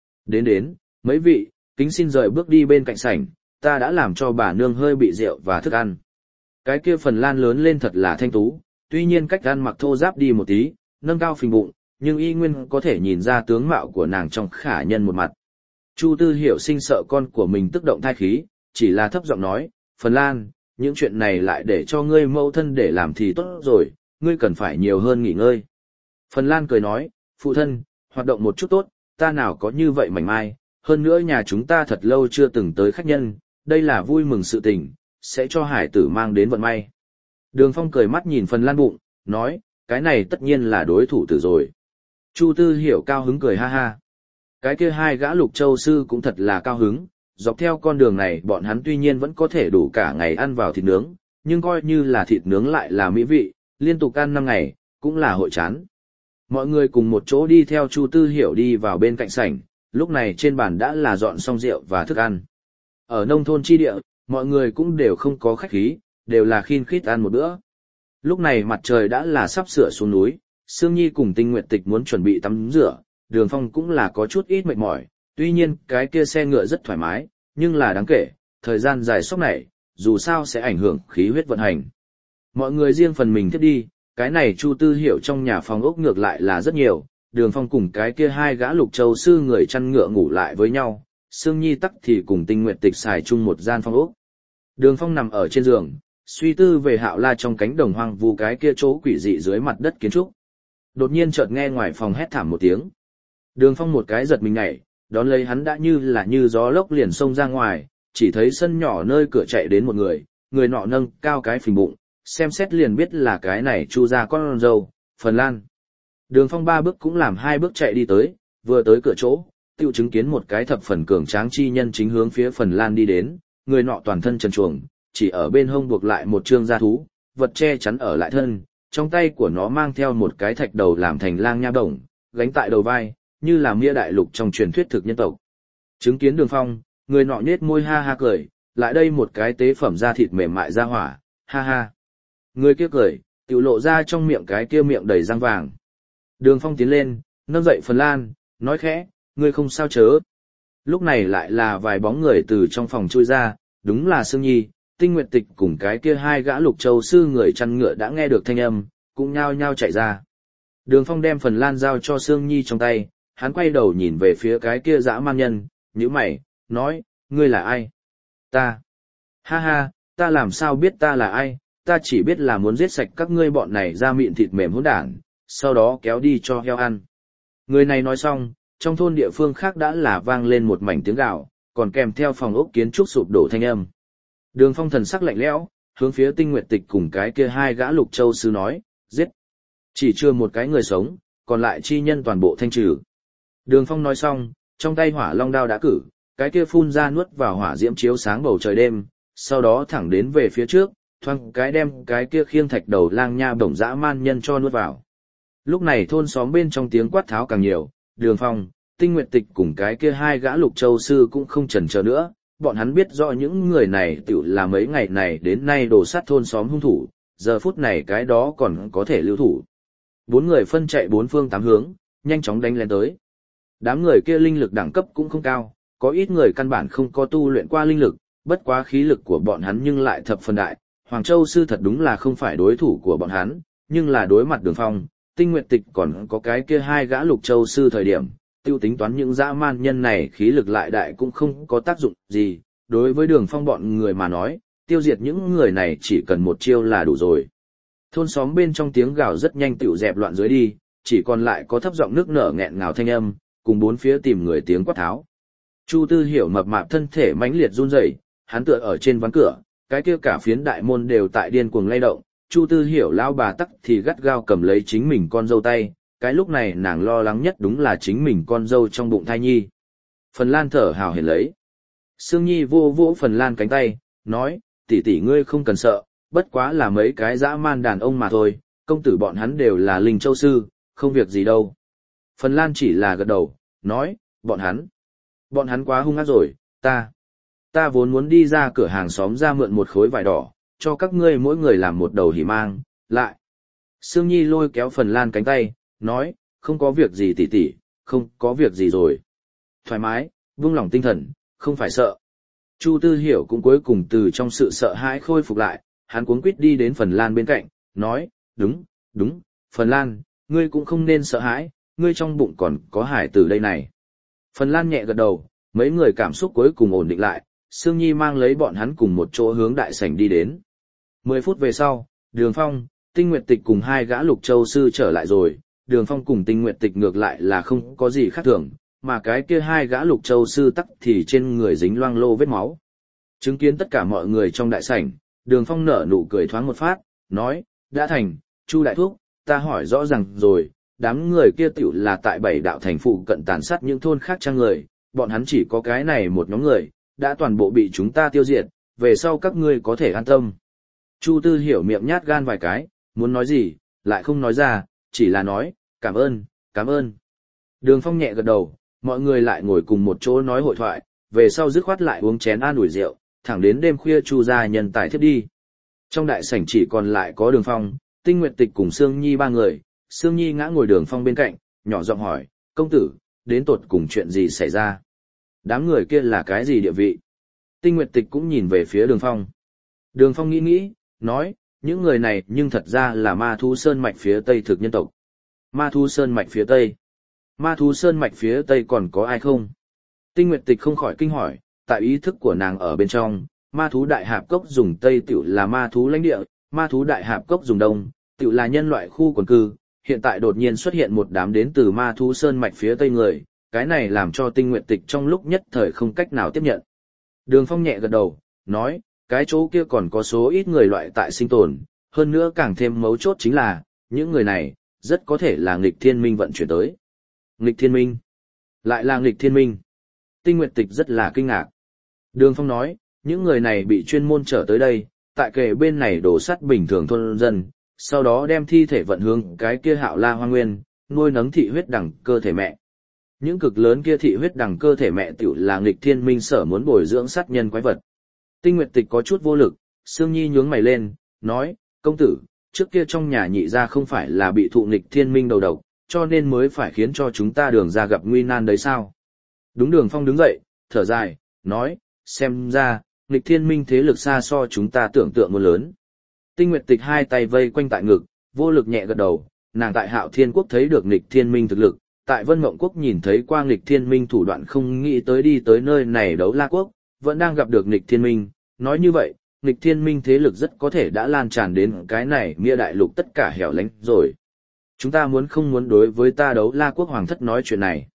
Đến, mấy vị, kính xin rời bước đi bên cạnh sảnh, ta đã làm cho bà nương hơi bị rượu và thức ăn. Cái kia Phần Lan lớn lên thật là thanh tú, tuy nhiên cách ăn mặc thô ráp đi một tí, nâng cao phình bụng, nhưng y nguyên có thể nhìn ra tướng mạo của nàng trong khả nhân một mặt. Chu Tư Hiểu sinh sợ con của mình tức động thai khí, chỉ là thấp giọng nói, Phần Lan, những chuyện này lại để cho ngươi mẫu thân để làm thì tốt rồi, ngươi cần phải nhiều hơn nghỉ ngơi. Phần Lan cười nói, phụ thân, hoạt động một chút tốt, ta nào có như vậy mảnh mai, hơn nữa nhà chúng ta thật lâu chưa từng tới khách nhân, đây là vui mừng sự tình, sẽ cho hải tử mang đến vận may. Đường Phong cười mắt nhìn Phần Lan bụng, nói, cái này tất nhiên là đối thủ tử rồi. Chu Tư Hiểu cao hứng cười ha ha. Cái kia hai gã Lục Châu sư cũng thật là cao hứng, dọc theo con đường này bọn hắn tuy nhiên vẫn có thể đủ cả ngày ăn vào thịt nướng, nhưng coi như là thịt nướng lại là mỹ vị, liên tục ăn 5 ngày, cũng là hội chán. Mọi người cùng một chỗ đi theo Chu Tư Hiểu đi vào bên cạnh sảnh, lúc này trên bàn đã là dọn xong rượu và thức ăn. Ở nông thôn chi địa, mọi người cũng đều không có khách khí, đều là khin khít ăn một bữa. Lúc này mặt trời đã là sắp sửa xuống núi, Sương Nhi cùng Tinh Nguyệt Tịch muốn chuẩn bị tắm rửa, Đường Phong cũng là có chút ít mệt mỏi, tuy nhiên cái kia xe ngựa rất thoải mái, nhưng là đáng kể, thời gian dài sốc này, dù sao sẽ ảnh hưởng khí huyết vận hành. Mọi người riêng phần mình thiết đi, cái này Chu Tư Hiểu trong nhà phòng ốc ngược lại là rất nhiều, Đường Phong cùng cái kia hai gã Lục Châu sư người chăn ngựa ngủ lại với nhau, Sương Nhi tắc thì cùng Tinh Nguyệt Tịch xài chung một gian phòng ốc. Đường Phong nằm ở trên giường, suy tư về Hạo La trong cánh đồng hoang vu cái kia chỗ quỷ dị dưới mặt đất kiến trúc. Đột nhiên chợt nghe ngoài phòng hét thảm một tiếng. Đường Phong một cái giật mình nhảy, đón lấy hắn đã như gió lốc liền xông ra ngoài, chỉ thấy sân nhỏ nơi cửa chạy đến một người, người nọ nâng cao cái phình bụng, xem xét liền biết là cái này Chu gia con dâu, Phần Lan. Đường Phong 3 bước cũng làm 2 bước chạy đi tới, vừa tới cửa chỗ, tiêu chứng kiến một cái thập phần cường tráng chi nhân chính hướng phía Phần Lan đi đến, người nọ toàn thân trần truồng, chỉ ở bên hông buộc lại một trương da thú, vật che chắn ở lại thân, trong tay của nó mang theo một cái thạch đầu làm thành lang nha bổng, gánh tại đầu vai, như là Mia Đại Lục trong truyền thuyết thực nhân tộc. Chứng kiến Đường Phong, người nọ nhếch môi ha ha cười, lại đây một cái tế phẩm da thịt mềm mại ra hỏa, ha ha. Người kia cười, tiểu lộ ra trong miệng cái kia miệng đầy răng vàng. Đường Phong tiến lên, nâng dậy Phần Lan, nói khẽ, ngươi không sao chớ. Lúc này lại là vài bóng người từ trong phòng chui ra, đúng là Sương Nhi, Tinh Nguyệt Tịch cùng cái kia hai gã Lục Châu sư người chăn ngựa đã nghe được thanh âm, cũng nhao nhao chạy ra. Đường Phong đem Phần Lan giao cho Sương Nhi trong tay, hắn quay đầu nhìn về phía cái kia dã man nhân, nhíu mày, nói, ngươi là ai? Ta. Ha ha, ta làm sao biết ta là ai, ta chỉ biết là muốn giết sạch các ngươi bọn này ra miệng thịt mềm hỗn đản, sau đó kéo đi cho heo ăn. Người này nói xong, trong thôn địa phương khác đã là vang lên một mảnh tiếng gào, còn kèm theo phòng ốc kiến trúc sụp đổ thanh âm. Đường Phong thần sắc lạnh lẽo, hướng phía Tinh Nguyệt Tịch cùng cái kia hai gã Lục Châu sư nói, giết. Chỉ chưa một cái người sống, còn lại chi nhân toàn bộ thanh trừ. Đường Phong nói xong, trong tay hỏa long đao đã cử, cái kia phun ra nuốt vào hỏa diễm chiếu sáng bầu trời đêm, sau đó thẳng đến về phía trước, thoang cái đem cái kia khiêng thạch đầu lang nha bổng dã man nhân cho nuốt vào. Lúc này thôn xóm bên trong tiếng quát tháo càng nhiều, Đường Phong, Tinh Nguyệt Tịch cùng cái kia hai gã Lục Châu sư cũng không chần chờ nữa, bọn hắn biết rõ những người này tiểu là mấy ngày này đến nay đổ sát thôn xóm hung thủ, giờ phút này cái đó còn có thể lưu thủ. Bốn người phân chạy bốn phương tám hướng, nhanh chóng đánh lên tới. Đám người kia linh lực đẳng cấp cũng không cao, có ít người căn bản không có tu luyện qua linh lực, bất quá khí lực của bọn hắn nhưng lại thập phần đại. Hoàng Châu sư thật đúng là không phải đối thủ của bọn hắn, nhưng là đối mặt Đường Phong, Tinh Nguyệt Tịch còn có cái kia hai gã Lục Châu sư thời điểm, tiêu tính toán những dã man nhân này khí lực lại đại cũng không có tác dụng gì. Đối với Đường Phong bọn người mà nói, tiêu diệt những người này chỉ cần một chiêu là đủ rồi. Thôn xóm bên trong tiếng gào rất nhanh tiểu dẹp loạn dưới đi, chỉ còn lại có thấp giọng nước nở nghẹn ngào thanh âm, cùng bốn phía tìm người tiếng quát tháo. Chu Tư Hiểu mập mạp thân thể mãnh liệt run rẩy, hắn tựa ở trên ván cửa, cái kia cả phiến đại môn đều tại điên cuồng lay động. Chu Tư Hiểu lao bà tắc thì gắt gao cầm lấy chính mình con dâu tay, cái lúc này nàng lo lắng nhất đúng là chính mình con dâu trong bụng thai nhi. Phần Lan thở hào hển lấy. Sương Nhi vô vỗ Phần Lan cánh tay, nói, tỷ tỷ ngươi không cần sợ, bất quá là mấy cái dã man đàn ông mà thôi, công tử bọn hắn đều là linh châu sư, không việc gì đâu. Phần Lan chỉ là gật đầu, nói, bọn hắn quá hung ác rồi, ta vốn muốn đi ra cửa hàng xóm ra mượn một khối vải đỏ, cho các ngươi mỗi người làm một đầu hỉ mang, lại. Sương Nhi lôi kéo Phần Lan cánh tay, nói, không có việc gì tỷ tỷ, không có việc gì rồi. Thoải mái, buông lỏng tinh thần, không phải sợ. Chu Tư Hiểu cũng cuối cùng từ trong sự sợ hãi khôi phục lại, hắn cuống quýt đi đến Phần Lan bên cạnh, nói, đúng, Phần Lan, ngươi cũng không nên sợ hãi, ngươi trong bụng còn có hải tử đây này. Phần Lan nhẹ gật đầu, mấy người cảm xúc cuối cùng ổn định lại, Sương Nhi mang lấy bọn hắn cùng một chỗ hướng đại sảnh đi đến. 10 phút về sau, Đường Phong, Tinh Nguyệt Tịch cùng hai gã Lục Châu sư trở lại rồi, Đường Phong cùng Tinh Nguyệt Tịch ngược lại là không có gì khác thường, mà cái kia hai gã Lục Châu sư tắc thì trên người dính loang lô vết máu. Chứng kiến tất cả mọi người trong đại sảnh, Đường Phong nở nụ cười thoáng một phát, nói, đã thành, Chu đại thúc, ta hỏi rõ ràng rồi, đám người kia tiểu là tại Bảy Đạo thành phụ cận tàn sát những thôn khác trang người, bọn hắn chỉ có cái này một nhóm người, đã toàn bộ bị chúng ta tiêu diệt, về sau các ngươi có thể an tâm. Chu Tư Hiểu miệng nhát gan vài cái, muốn nói gì, lại không nói ra, chỉ là nói, cảm ơn. Đường Phong nhẹ gật đầu, mọi người lại ngồi cùng một chỗ nói hội thoại, về sau dứt khoát lại uống chén an ủi rượu, thẳng đến đêm khuya Chu gia nhân tài thiếp đi. Trong đại sảnh chỉ còn lại có Đường Phong, Tinh Nguyệt Tịch cùng Sương Nhi ba người, Sương Nhi ngã ngồi Đường Phong bên cạnh, nhỏ giọng hỏi, công tử, đến tột cùng chuyện gì xảy ra? Đám người kia là cái gì địa vị? Tinh Nguyệt Tịch cũng nhìn về phía Đường Phong. Đường Phong nghĩ, nói, những người này nhưng thật ra là ma thú sơn mạch phía tây thực nhân tộc. Ma thú sơn mạch phía tây? Ma thú sơn mạch phía tây còn có ai không? Tinh Nguyệt Tịch không khỏi kinh hỏi, tại ý thức của nàng ở bên trong, ma thú đại hạp cốc dùng tây tiểu là ma thú lãnh địa, ma thú đại hạp cốc dùng đông, tiểu là nhân loại khu quần cư, hiện tại đột nhiên xuất hiện một đám đến từ ma thú sơn mạch phía tây người, cái này làm cho Tinh Nguyệt Tịch trong lúc nhất thời không cách nào tiếp nhận. Đường Phong nhẹ gật đầu, nói, cái chỗ kia còn có số ít người loại tại sinh tồn, hơn nữa càng thêm mấu chốt chính là, những người này, rất có thể là nghịch thiên minh vận chuyển tới. Nghịch thiên minh? Lại là nghịch thiên minh? Tinh Nguyệt Tịch rất là kinh ngạc. Đường Phong nói, những người này bị chuyên môn trở tới đây, tại kề bên này đổ sắt bình thường thôn dân, sau đó đem thi thể vận hướng cái kia Hạo La Hoa Nguyên, nuôi nấng thị huyết đẳng cơ thể mẹ. Những cực lớn kia thị huyết đẳng cơ thể mẹ tiểu là nghịch thiên minh sở muốn bồi dưỡng sát nhân quái vật. Tinh Nguyệt Tịch có chút vô lực, Sương Nhi nhướng mày lên, nói, công tử, trước kia trong nhà nhị gia không phải là bị thụ nghịch thiên minh đầu độc, cho nên mới phải khiến cho chúng ta Đường ra gặp nguy nan đấy sao? Đúng. Đường Phong đứng dậy, thở dài, nói, xem ra, nghịch thiên minh thế lực xa so chúng ta tưởng tượng muốn lớn. Tinh Nguyệt Tịch hai tay vây quanh tại ngực, vô lực nhẹ gật đầu, nàng tại Hạo Thiên Quốc thấy được nghịch thiên minh thực lực, tại Vân Mộng Quốc nhìn thấy qua nghịch thiên minh thủ đoạn không nghĩ tới đi tới nơi này Đấu La Quốc, vẫn đang gặp được nghịch thiên minh, nói như vậy, nghịch thiên minh thế lực rất có thể đã lan tràn đến cái này Mia đại lục tất cả hẻo lánh rồi. Chúng ta muốn không muốn đối với ta Đấu La Quốc hoàng thất nói chuyện này.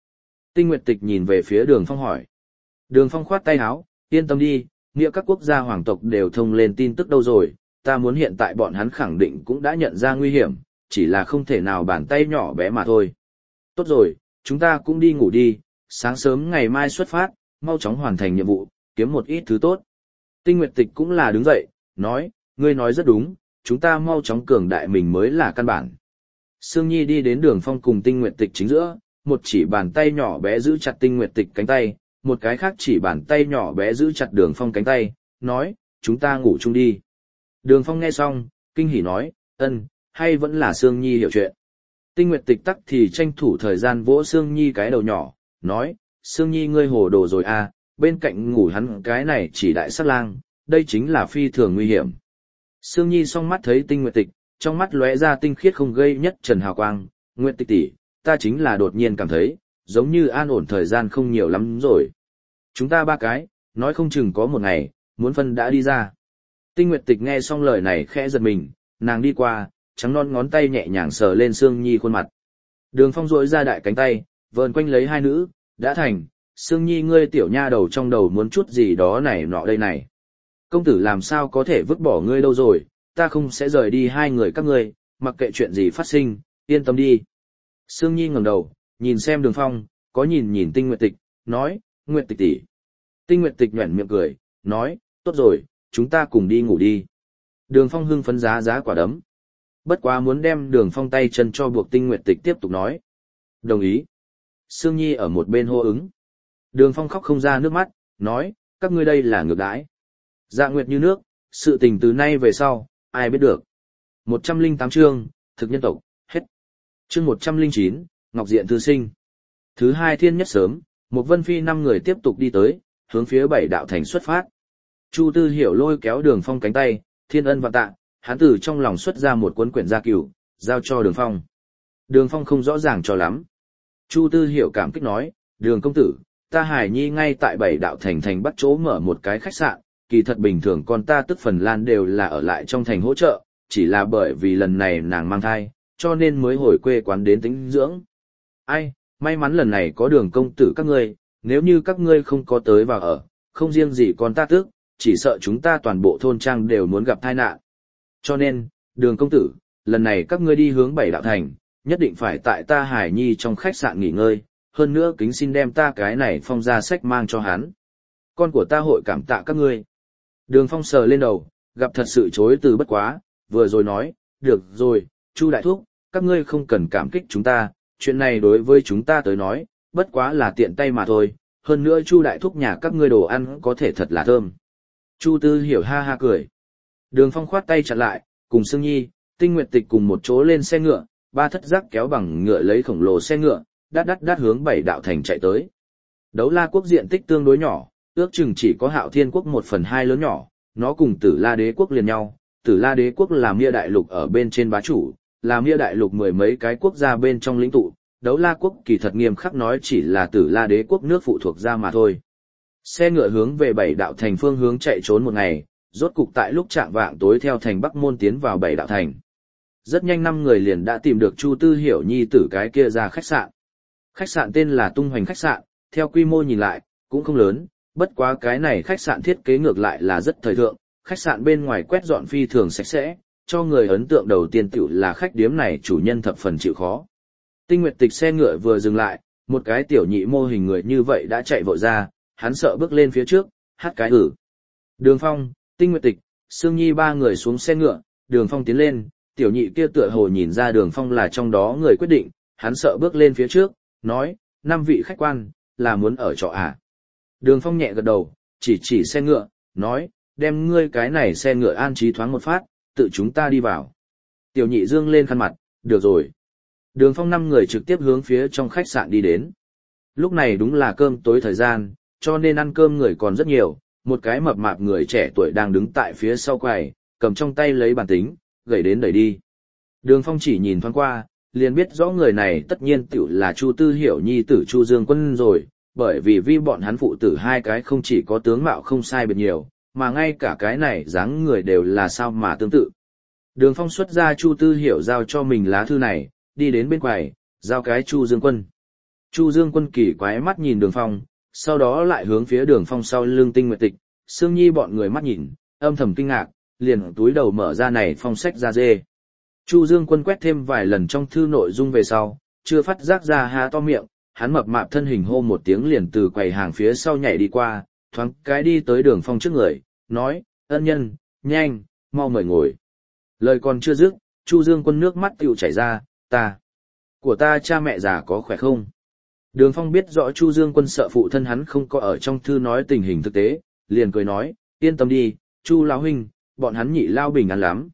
Tinh Nguyệt Tịch nhìn về phía Đường Phong hỏi. Đường Phong khoát tay áo, yên tâm đi, nghĩa các quốc gia hoàng tộc đều thông lên tin tức đâu rồi, ta muốn hiện tại bọn hắn khẳng định cũng đã nhận ra nguy hiểm, chỉ là không thể nào bàn tay nhỏ bé mà thôi. Tốt rồi, chúng ta cũng đi ngủ đi, sáng sớm ngày mai xuất phát, mau chóng hoàn thành nhiệm vụ, kiếm một ít thứ tốt. Tinh Nguyệt Tịch cũng là đứng dậy, nói, ngươi nói rất đúng, chúng ta mau chóng cường đại mình mới là căn bản. Sương Nhi đi đến Đường Phong cùng Tinh Nguyệt Tịch chính giữa, một chỉ bàn tay nhỏ bé giữ chặt Tinh Nguyệt Tịch cánh tay, một cái khác chỉ bàn tay nhỏ bé giữ chặt Đường Phong cánh tay, nói, chúng ta ngủ chung đi. Đường Phong nghe xong, kinh hỉ nói, hay vẫn là Sương Nhi hiểu chuyện. Tinh Nguyệt Tịch tắc thì tranh thủ thời gian vỗ Sương Nhi cái đầu nhỏ, nói, Sương Nhi ngươi hồ đồ rồi à, bên cạnh ngủ hắn cái này chỉ đại sát lang, đây chính là phi thường nguy hiểm. Sương Nhi song mắt thấy Tinh Nguyệt Tịch, trong mắt lóe ra tinh khiết không gây nhất trần hào quang, Nguyệt Tịch tỷ, ta chính là đột nhiên cảm thấy, giống như an ổn thời gian không nhiều lắm rồi. Chúng ta ba cái, nói không chừng có một ngày, muốn phân đã đi ra. Tinh Nguyệt Tịch nghe xong lời này khẽ giật mình, nàng đi qua, trắng non ngón tay nhẹ nhàng sờ lên Sương Nhi khuôn mặt. Đường Phong duỗi ra đại cánh tay, vờn quanh lấy hai nữ, đã thành, Sương Nhi ngươi tiểu nha đầu trong đầu muốn chút gì đó này nọ đây này. Công tử làm sao có thể vứt bỏ ngươi đâu rồi, ta không sẽ rời đi hai người các ngươi, mặc kệ chuyện gì phát sinh, yên tâm đi. Sương Nhi ngẩng đầu, nhìn xem Đường Phong, có nhìn nhìn Tinh Nguyệt Tịch, nói, Nguyệt Tịch tỷ. Tinh Nguyệt Tịch nhoẻn miệng cười, nói, tốt rồi, chúng ta cùng đi ngủ đi. Đường Phong hưng phấn giá quả đấm. Bất quá muốn đem Đường Phong tay chân cho buộc Tinh Nguyệt Tịch tiếp tục nói. Đồng ý. Sương Nhi ở một bên hô ứng. Đường Phong khóc không ra nước mắt, nói, các ngươi đây là ngược đãi. Dạ nguyệt như nước, sự tình từ nay về sau, ai biết được. 108 chương, thực nhân tộc, hết. Chương 109, Ngọc Diện Thư Sinh. Thứ hai thiên nhất sớm, một Vân Phi 5 người tiếp tục đi tới, hướng phía Bảy Đạo Thành xuất phát. Chu Tư Hiểu lôi kéo Đường Phong cánh tay, thiên ân và tạ, hắn từ trong lòng xuất ra một cuốn quyển gia cửu, giao cho Đường Phong. Đường Phong không rõ ràng cho lắm. Chu Tư Hiểu cảm kích nói, Đường công tử, ta Hải Nhi ngay tại Bảy Đạo Thành thành bắt chỗ mở một cái khách sạn, kỳ thật bình thường con ta tức Phần Lan đều là ở lại trong thành hỗ trợ, chỉ là bởi vì lần này nàng mang thai, cho nên mới hồi quê quán đến tĩnh dưỡng. Ai, may mắn lần này có Đường công tử các ngươi, nếu như các ngươi không có tới và ở, không riêng gì con ta tức, chỉ sợ chúng ta toàn bộ thôn trang đều muốn gặp tai nạn. Cho nên, Đường công tử, lần này các ngươi đi hướng Bảy Đạo Thành, nhất định phải tại ta Hải Nhi trong khách sạn nghỉ ngơi, hơn nữa kính xin đem ta cái này phong ra sách mang cho hắn. Con của ta hội cảm tạ các ngươi. Đường Phong sờ lên đầu, gặp thật sự chối từ bất quá, vừa rồi nói, được rồi, Chu đại thúc, các ngươi không cần cảm kích chúng ta, chuyện này đối với chúng ta tới nói, bất quá là tiện tay mà thôi, hơn nữa Chu đại thúc nhà các ngươi đồ ăn có thể thật là thơm. Chu Tư Hiểu ha ha cười. Đường Phong khoát tay chặn lại, cùng Sương Nhi, Tinh Nguyệt Tịch cùng một chỗ lên xe ngựa, ba thất giác kéo bằng ngựa lấy khổng lồ xe ngựa, đắt hướng Bảy Đạo Thành chạy tới. Đấu La quốc diện tích tương đối nhỏ, ước chừng chỉ có Hạo Thiên quốc 1/2 lớn nhỏ, nó cùng Tử La đế quốc liền nhau. Tử La đế quốc là Mia đại lục ở bên trên bá chủ, là Mia đại lục mười mấy cái quốc gia bên trong lĩnh tụ, Đấu La quốc kỳ thật nghiêm khắc nói chỉ là Tử La đế quốc nước phụ thuộc ra mà thôi. Xe ngựa hướng về Bảy Đạo Thành phương hướng chạy trốn một ngày, rốt cục tại lúc chạng vạng tối theo thành Bắc Môn tiến vào Bảy Đạo Thành. Rất nhanh 5 người liền đã tìm được Chu Tư Hiểu nhi tử cái kia ra khách sạn. Khách sạn tên là Tung Hoành khách sạn, theo quy mô nhìn lại, cũng không lớn, bất quá cái này khách sạn thiết kế ngược lại là rất thời thượng, khách sạn bên ngoài quét dọn phi thường sạch sẽ, cho người ấn tượng đầu tiên tiểu là khách điếm này chủ nhân thập phần chịu khó. Tinh Nguyệt Tịch xe ngựa vừa dừng lại, một cái tiểu nhị mô hình người như vậy đã chạy vội ra, hắn sợ bước lên phía trước, hát cái ử. Đường Phong, Tinh Nguyệt Tịch, Sương Nhi ba người xuống xe ngựa, Đường Phong tiến lên, tiểu nhị kia tựa hồ nhìn ra Đường Phong là trong đó người quyết định, hắn sợ bước lên phía trước, nói, 5 vị khách quan, là muốn ở trọ à. Đường Phong nhẹ gật đầu, chỉ xe ngựa, nói, đem ngươi cái này xe ngựa an trí thoáng một phát, tự chúng ta đi vào. Tiểu nhị dương lên khăn mặt, được rồi. Đường Phong 5 người trực tiếp hướng phía trong khách sạn đi đến. Lúc này đúng là cơm tối thời gian, cho nên ăn cơm người còn rất nhiều, một cái mập mạp người trẻ tuổi đang đứng tại phía sau quầy, cầm trong tay lấy bàn tính, gẩy đến đẩy đi. Đường Phong chỉ nhìn thoáng qua, liền biết rõ người này tất nhiên tiểu là Chu Tư Hiểu nhi tử Chu Dương Quân rồi, bởi vì bọn hắn phụ tử hai cái không chỉ có tướng mạo không sai biệt nhiều, mà ngay cả cái này dáng người đều là sao mà tương tự. Đường Phong xuất ra Chu Tư Hiểu giao cho mình lá thư này, đi đến bên quầy, giao cái Chu Dương Quân. Chu Dương Quân kỳ quái mắt nhìn Đường Phong, sau đó lại hướng phía Đường Phong sau lưng Tinh Nguyệt Tịch, Sương Nhi bọn người mắt nhìn, âm thầm kinh ngạc, liền túi đầu mở ra này phong sách ra dê. Chu Dương Quân quét thêm vài lần trong thư nội dung về sau, chưa phát giác ra há to miệng, hắn mập mạp thân hình hô một tiếng liền từ quầy hàng phía sau nhảy đi qua, thoáng cái đi tới Đường Phong trước người, nói, ân nhân, nhanh, mau mời ngồi. Lời còn chưa dứt, Chu Dương Quân nước mắt tựu chảy ra, của ta cha mẹ già có khỏe không? Đường Phong biết rõ Chu Dương Quân sợ phụ thân hắn không có ở trong thư nói tình hình thực tế, liền cười nói, yên tâm đi, Chu lão huynh, bọn hắn nhị lao bình an lắm.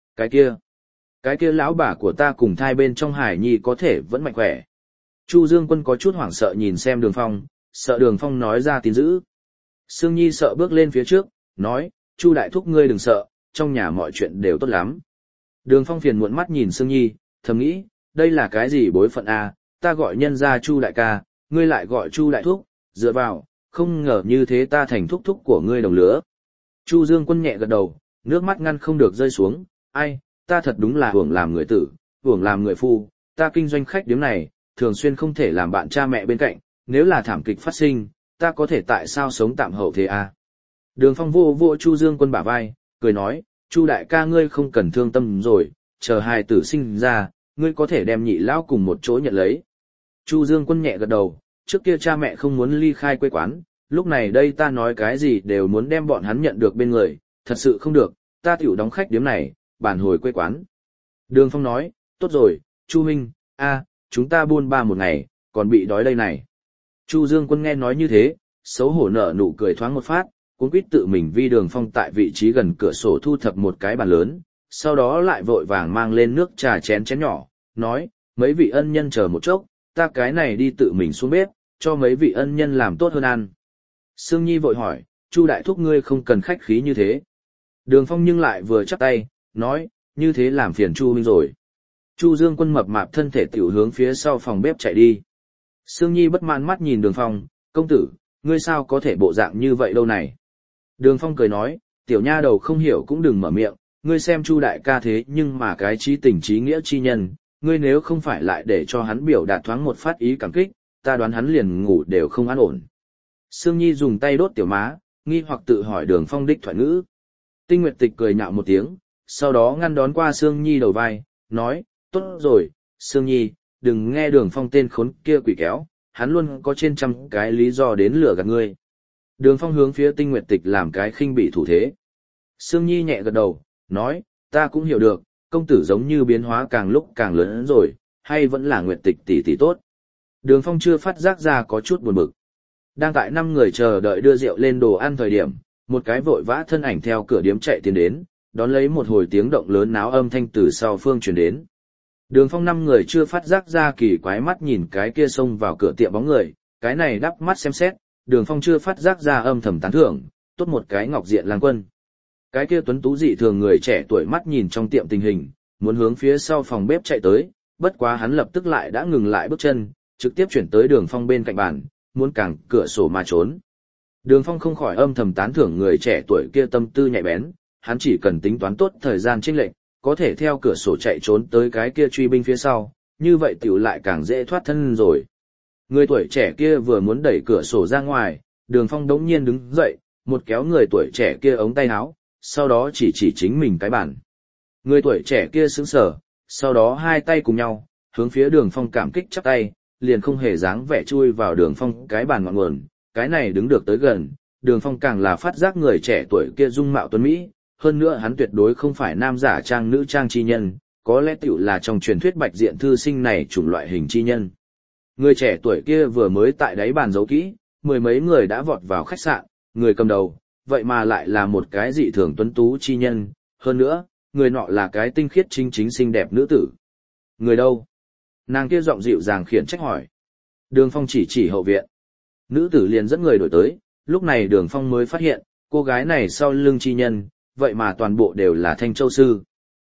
Cái kia lão bà của ta cùng thai bên trong hải nhi có thể vẫn mạnh khỏe. Chu Dương Quân có chút hoảng sợ nhìn xem Đường Phong, sợ Đường Phong nói ra tin dữ. Sương Nhi sợ bước lên phía trước, nói, Chu đại thúc ngươi đừng sợ, trong nhà mọi chuyện đều tốt lắm. Đường Phong phiền muộn mắt nhìn Sương Nhi, thầm nghĩ, đây là cái gì bối phận a? Ta gọi nhân ra Chu đại ca, ngươi lại gọi Chu đại thúc, dựa vào, không ngờ như thế ta thành thúc thúc của ngươi đồng lứa. Chu Dương Quân nhẹ gật đầu, nước mắt ngăn không được rơi xuống, ai, ta thật đúng là hưởng làm người tử, hưởng làm người phu, ta kinh doanh khách điếm này, thường xuyên không thể làm bạn cha mẹ bên cạnh, nếu là thảm kịch phát sinh, ta có thể tại sao sống tạm hậu thế a? Đường Phong vô vô Chu Dương Quân bả vai, cười nói, Chu đại ca ngươi không cần thương tâm rồi, chờ hài tử sinh ra, ngươi có thể đem nhị lão cùng một chỗ nhận lấy. Chu Dương Quân nhẹ gật đầu, trước kia cha mẹ không muốn ly khai quê quán, lúc này đây ta nói cái gì đều muốn đem bọn hắn nhận được bên người, thật sự không được, ta tiểu đóng khách điếm này, bản hồi quê quán. Đường Phong nói, tốt rồi, Chu huynh, chúng ta buôn ba một ngày, còn bị đói đây này. Chu Dương Quân nghe nói như thế, xấu hổ nở nụ cười thoáng một phát, cuống quýt tự mình vi Đường Phong tại vị trí gần cửa sổ thu thập một cái bàn lớn, sau đó lại vội vàng mang lên nước trà chén nhỏ, nói, mấy vị ân nhân chờ một chốc, ta cái này đi tự mình xuống bếp, cho mấy vị ân nhân làm tốt hơn ăn. Sương Nhi vội hỏi, Chu đại thúc ngươi không cần khách khí như thế. Đường Phong nhưng lại vừa chắp tay, nói, như thế làm phiền Chu huynh rồi. Chu Dương Quân mập mạp thân thể tiểu hướng phía sau phòng bếp chạy đi. Sương Nhi bất mãn mắt nhìn Đường Phong, công tử, ngươi sao có thể bộ dạng như vậy đâu này. Đường Phong cười nói, tiểu nha đầu không hiểu cũng đừng mở miệng, ngươi xem Chu đại ca thế nhưng mà cái trí tình trí nghĩa chi nhân, ngươi nếu không phải lại để cho hắn biểu đạt thoáng một phát ý cảm kích, ta đoán hắn liền ngủ đều không an ổn. Sương Nhi dùng tay đốt tiểu má, nghi hoặc tự hỏi Đường Phong đích thoại ngữ. Tinh Nguyệt Tịch cười nhạo một tiếng, sau đó ngăn đón qua Sương Nhi đầu vai, nói, tốt rồi, Sương Nhi, đừng nghe Đường Phong tên khốn kia quỷ kéo, hắn luôn có trên trăm cái lý do đến lừa gạt ngươi. Đường Phong hướng phía Tinh Nguyệt Tịch làm cái khinh bỉ thủ thế. Sương Nhi nhẹ gật đầu, nói, ta cũng hiểu được, công tử giống như biến hóa càng lúc càng lớn rồi, hay vẫn là Nguyệt Tịch tỷ tỷ tốt. Đường Phong chưa phát giác ra có chút buồn bực. Đang tại 5 người chờ đợi đưa rượu lên đồ ăn thời điểm, một cái vội vã thân ảnh theo cửa điếm chạy tiến đến, đón lấy một hồi tiếng động lớn náo âm thanh từ sau phương truyền đến. Đường Phong 5 người chưa phát giác ra kỳ quái mắt nhìn cái kia xông vào cửa tiệm bóng người, cái này đắp mắt xem xét, Đường Phong chưa phát giác ra âm thầm tán thưởng, tốt một cái ngọc diện lang quân. Cái kia tuấn tú dị thường người trẻ tuổi mắt nhìn trong tiệm tình hình, muốn hướng phía sau phòng bếp chạy tới, bất quá hắn lập tức lại đã ngừng lại bước chân, trực tiếp chuyển tới Đường Phong bên cạnh bàn, muốn cản cửa sổ mà trốn. Đường Phong không khỏi âm thầm tán thưởng người trẻ tuổi kia tâm tư nhạy bén, hắn chỉ cần tính toán tốt thời gian chênh lệch, có thể theo cửa sổ chạy trốn tới cái kia truy binh phía sau, như vậy tiểu lại càng dễ thoát thân rồi. Người tuổi trẻ kia vừa muốn đẩy cửa sổ ra ngoài, Đường Phong đống nhiên đứng dậy, một kéo người tuổi trẻ kia ống tay áo, sau đó chỉ chính mình cái bàn. Người tuổi trẻ kia sững sờ, sau đó hai tay cùng nhau, hướng phía Đường Phong cảm kích chắp tay, liền không hề dáng vẻ chui vào Đường Phong cái bàn ngọn nguồn, cái này đứng được tới gần, Đường Phong càng là phát giác người trẻ tuổi kia dung mạo tuấn mỹ, hơn nữa hắn tuyệt đối không phải nam giả trang nữ trang chi nhân, có lẽ tiểu là trong truyền thuyết bạch diện thư sinh này chủng loại hình chi nhân. Người trẻ tuổi kia vừa mới tại đáy bàn giấu kỹ, 10 mấy người đã vọt vào khách sạn, người cầm đầu, vậy mà lại là một cái dị thường tuấn tú chi nhân, hơn nữa, người nọ là cái tinh khiết chính xinh đẹp nữ tử. Người đâu? Nàng kia giọng dịu dàng khiển trách hỏi. Đường Phong chỉ hậu viện. Nữ tử liền dẫn người đổi tới, lúc này Đường Phong mới phát hiện, cô gái này sau lưng chi nhân, vậy mà toàn bộ đều là Thanh Châu Sư.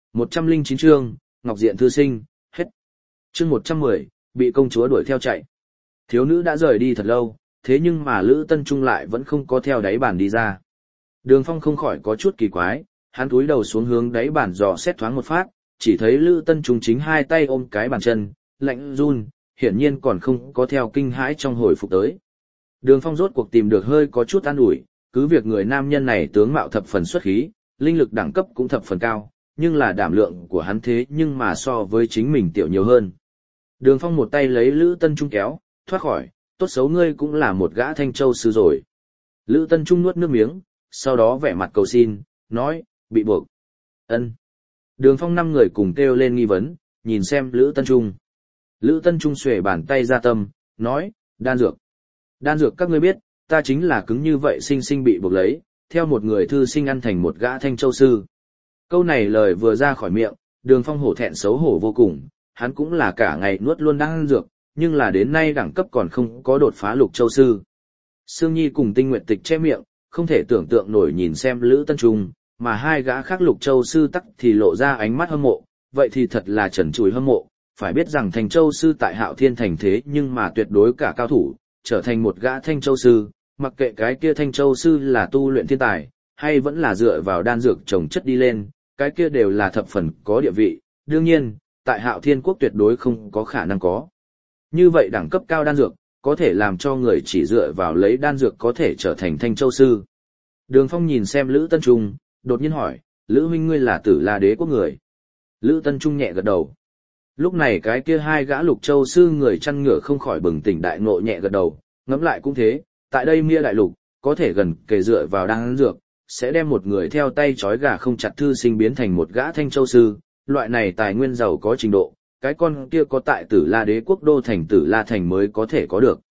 109 chương, Ngọc Diện Thư Sinh, hết. Chương 110, bị công chúa đuổi theo chạy. Thiếu nữ đã rời đi thật lâu, thế nhưng mà Lữ Tân Trung lại vẫn không có theo đáy bàn đi ra. Đường Phong không khỏi có chút kỳ quái, hắn cúi đầu xuống hướng đáy bàn dò xét thoáng một phát, chỉ thấy Lữ Tân Trung chính hai tay ôm cái bàn chân, lạnh run, hiển nhiên còn không có theo kinh hãi trong hồi phục tới. Đường Phong rốt cuộc tìm được hơi có chút an ủi, cứ việc người nam nhân này tướng mạo thập phần xuất khí, linh lực đẳng cấp cũng thập phần cao, nhưng là đảm lượng của hắn thế nhưng mà so với chính mình tiểu nhiều hơn. Đường Phong một tay lấy Lữ Tân Trung kéo, thoát khỏi, tốt xấu ngươi cũng là một gã Thanh Châu sư rồi. Lữ Tân Trung nuốt nước miếng, sau đó vẻ mặt cầu xin, nói, bị buộc. Ân. Đường Phong 5 người cùng kêu lên nghi vấn, nhìn xem Lữ Tân Trung. Lữ Tân Trung xuề bàn tay ra tâm, nói, đan dược. Đan dược các ngươi biết, ta chính là cứng như vậy sinh sinh bị buộc lấy, theo một người thư sinh ăn thành một gã Thanh Châu sư. Câu này lời vừa ra khỏi miệng, Đường Phong hổ thẹn xấu hổ vô cùng, hắn cũng là cả ngày nuốt luôn đan dược, nhưng là đến nay đẳng cấp còn không có đột phá Lục Châu sư. Sương Nhi cùng Tinh Nguyệt Tịch che miệng, không thể tưởng tượng nổi nhìn xem Lữ Tân Trung, mà hai gã khác Lục Châu sư tắc thì lộ ra ánh mắt hâm mộ, vậy thì thật là trần trùi hâm mộ, phải biết rằng Thanh Châu sư tại Hạo Thiên thành thế nhưng mà tuyệt đối cả cao thủ, trở thành một gã Thanh Châu sư, mặc kệ cái kia Thanh Châu sư là tu luyện thiên tài, hay vẫn là dựa vào đan dược trồng chất đi lên, cái kia đều là thập phần có địa vị, đương nhiên, tại Hạo Thiên quốc tuyệt đối không có khả năng có. Như vậy đẳng cấp cao đan dược, có thể làm cho người chỉ dựa vào lấy đan dược có thể trở thành Thanh Châu sư. Đường Phong nhìn xem Lữ Tân Trung, đột nhiên hỏi, Lữ huynh ngươi là Tử La Đế quốc người. Lữ Tân Trung nhẹ gật đầu. Lúc này cái kia hai gã Lục Châu sư người chăn ngựa không khỏi bừng tỉnh đại ngộ nhẹ gật đầu, ngẫm lại cũng thế, tại đây Mia đại lục, có thể gần kề dựa vào đan dược, sẽ đem một người theo tay trói gà không chặt thư sinh biến thành một gã Thanh Châu sư, loại này tài nguyên giàu có trình độ, cái con kia có tại Tử La Đế quốc đô thành Tử La thành mới có thể có được.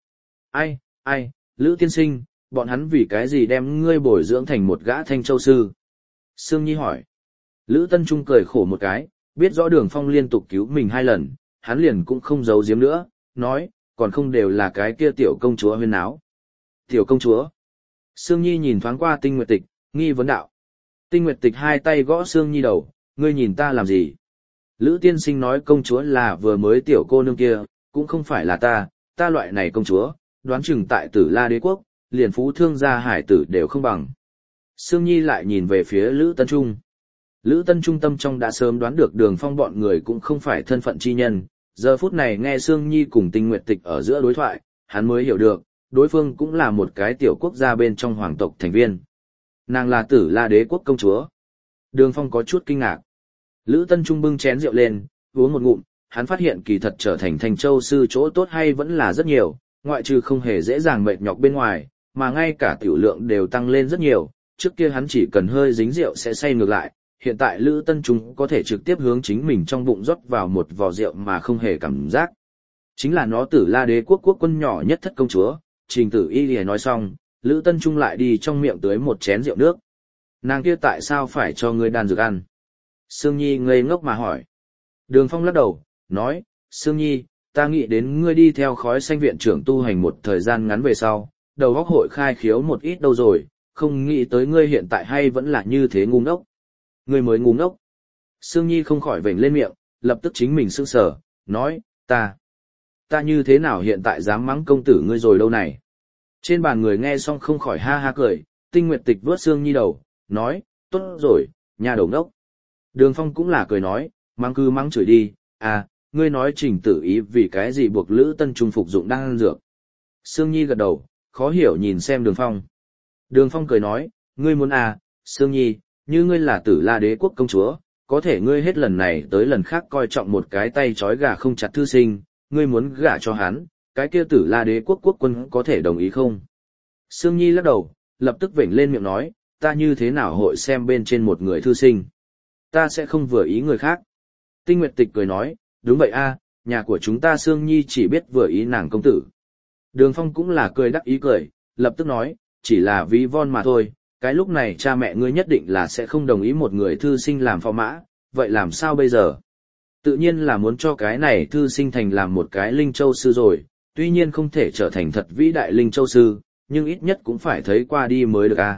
Ai, Lữ tiên sinh, bọn hắn vì cái gì đem ngươi bồi dưỡng thành một gã Thanh Châu sư? Sương Nhi hỏi. Lữ Tân Trung cười khổ một cái, biết rõ Đường Phong liên tục cứu mình 2 lần, hắn liền cũng không giấu giếm nữa, nói, còn không đều là cái kia tiểu công chúa huyên náo. Tiểu công chúa. Sương Nhi nhìn thoáng qua Tinh Nguyệt Tịch, nghi vấn đạo. Tinh Nguyệt Tịch hai tay gõ Sương Nhi đầu, ngươi nhìn ta làm gì? Lữ tiên sinh nói công chúa là vừa mới tiểu cô nương kia, cũng không phải là ta loại này công chúa, đoán chừng tại Tử La Đế quốc, liền phú thương gia hải tử đều không bằng. Sương Nhi lại nhìn về phía Lữ Tân Trung. Lữ Tân Trung tâm trong đã sớm đoán được Đường Phong bọn người cũng không phải thân phận chi nhân, giờ phút này nghe Sương Nhi cùng Tinh Nguyệt Tịch ở giữa đối thoại, hắn mới hiểu được, đối phương cũng là một cái tiểu quốc gia bên trong hoàng tộc thành viên. Nàng là Tử La Đế quốc công chúa. Đường Phong có chút kinh ngạc. Lữ Tân Trung bưng chén rượu lên, uống một ngụm, hắn phát hiện kỳ thật trở thành Thanh Châu sư chỗ tốt hay vẫn là rất nhiều, ngoại trừ không hề dễ dàng mệt nhọc bên ngoài, mà ngay cả tiểu lượng đều tăng lên rất nhiều, trước kia hắn chỉ cần hơi dính rượu sẽ say ngược lại, hiện tại Lữ Tân Trung có thể trực tiếp hướng chính mình trong bụng rót vào một vò rượu mà không hề cảm giác. Chính là nó Tử La Đế quốc quốc quân nhỏ nhất thất công chúa, Trình Tử Y lìa nói xong, Lữ Tân Trung lại đi trong miệng tới một chén rượu nước. Nàng kia tại sao phải cho ngươi đan dược ăn? Sương Nhi ngây ngốc mà hỏi. Đường Phong lắc đầu, nói, Sương Nhi, ta nghĩ đến ngươi đi theo khói xanh viện trưởng tu hành một thời gian ngắn về sau, đầu óc hội khai khiếu một ít đâu rồi, không nghĩ tới ngươi hiện tại hay vẫn là như thế ngu ngốc. Ngươi mới ngu ngốc. Sương Nhi không khỏi vểnh lên miệng, lập tức chính mình sững sờ, nói, ta như thế nào hiện tại dám mắng công tử ngươi rồi đâu này. Trên bàn người nghe xong không khỏi ha ha cười, Tinh Nguyệt Tịch vớt Sương Nhi đầu, nói, tốt rồi, nhà đầu ngốc. Đường Phong cũng là cười nói, mắng cứ mắng chửi đi, ngươi nói Trình Tử Ý vì cái gì buộc Lữ Tân Trung phục dụng đan dược. Sương Nhi gật đầu, khó hiểu nhìn xem Đường Phong. Đường Phong cười nói, ngươi muốn Sương Nhi, như ngươi là Tử La Đế quốc công chúa, có thể ngươi hết lần này tới lần khác coi trọng một cái tay trói gà không chặt thư sinh, ngươi muốn gả cho hắn, cái kia Tử La Đế quốc quốc quân có thể đồng ý không? Sương Nhi lắc đầu, lập tức vểnh lên miệng nói, ta như thế nào hội xem bên trên một người thư sinh. Ta sẽ không vừa ý người khác. Tinh Nguyệt Tịch cười nói, đúng vậy nhà của chúng ta Sương Nhi chỉ biết vừa ý nàng công tử. Đường Phong cũng là cười đắc ý cười, lập tức nói, chỉ là ví von mà thôi, cái lúc này cha mẹ ngươi nhất định là sẽ không đồng ý một người thư sinh làm phò mã, vậy làm sao bây giờ? Tự nhiên là muốn cho cái này thư sinh thành làm một cái Linh Châu sư rồi, tuy nhiên không thể trở thành thật vĩ đại Linh Châu sư, nhưng ít nhất cũng phải thấy qua đi mới được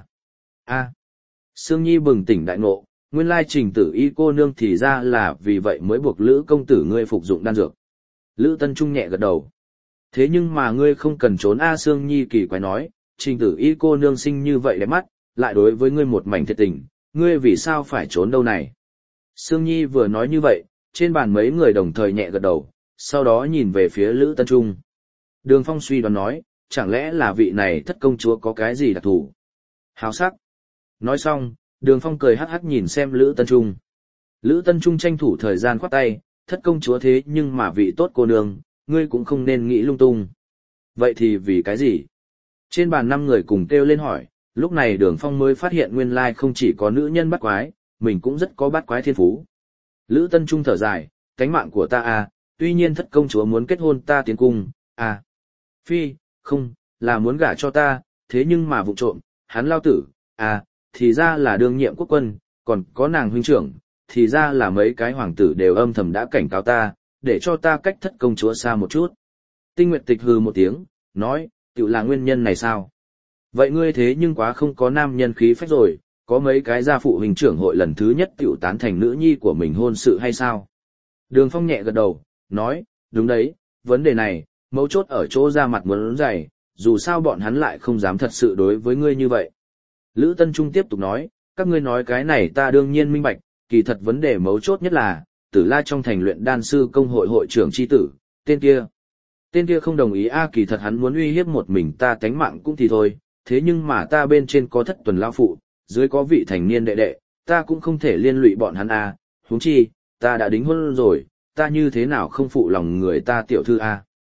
Sương Nhi bừng tỉnh đại ngộ, nguyên lai Trình Tử Y cô nương thì ra là vì vậy mới buộc Lữ công tử ngươi phục dụng đan dược. Lữ Tân Trung nhẹ gật đầu. Thế nhưng mà ngươi không cần trốn Sương Nhi kỳ quái nói, Trình Tử Y cô nương xinh như vậy đẹp mắt, lại đối với ngươi một mảnh thiệt tình, ngươi vì sao phải trốn đâu này? Sương Nhi vừa nói như vậy, trên bàn mấy người đồng thời nhẹ gật đầu, sau đó nhìn về phía Lữ Tân Trung. Đường Phong suy đoán nói, chẳng lẽ là vị này thất công chúa có cái gì đặc thù? Hào sắc. Nói xong, Đường Phong cười hắc hắc nhìn xem Lữ Tân Trung. Lữ Tân Trung tranh thủ thời gian khoát tay, thất công chúa thế nhưng mà vị tốt cô nương, ngươi cũng không nên nghĩ lung tung. Vậy thì vì cái gì? Trên bàn 5 người cùng kêu lên hỏi, lúc này Đường Phong mới phát hiện nguyên lai không chỉ có nữ nhân bắt quái, mình cũng rất có bắt quái thiên phú. Lữ Tân Trung thở dài, cánh mạng của ta à, tuy nhiên thất công chúa muốn kết hôn ta tiến cung, à. Phi, không, là muốn gả cho ta, thế nhưng mà vụ trộm, hắn lao tử, à, thì ra là đương nhiệm quốc quân, còn có nàng huynh trưởng, thì ra là mấy cái hoàng tử đều âm thầm đã cảnh cáo ta, để cho ta cách thất công chúa xa một chút. Tinh Nguyệt Tịch hừ một tiếng, nói, tự là nguyên nhân này sao? Vậy ngươi thế nhưng quá không có nam nhân khí phách rồi, có mấy cái gia phụ huynh trưởng hội lần thứ nhất tiểu tán thành nữ nhi của mình hôn sự hay sao? Đường Phong nhẹ gật đầu, nói, đúng đấy, vấn đề này, mấu chốt ở chỗ ra mặt muốn dày, dù sao bọn hắn lại không dám thật sự đối với ngươi như vậy. Lữ Tân Trung tiếp tục nói, các ngươi nói cái này ta đương nhiên minh bạch, kỳ thật vấn đề mấu chốt nhất là, Tử La trong thành luyện đan sư công hội hội trưởng chi tử, tên kia. Tên kia không đồng ý kỳ thật hắn muốn uy hiếp một mình ta tánh mạng cũng thì thôi, thế nhưng mà ta bên trên có thất tuần lão phụ, dưới có vị thành niên đệ đệ, ta cũng không thể liên lụy bọn hắn huống chi, ta đã đính hôn rồi, ta như thế nào không phụ lòng người ta tiểu thư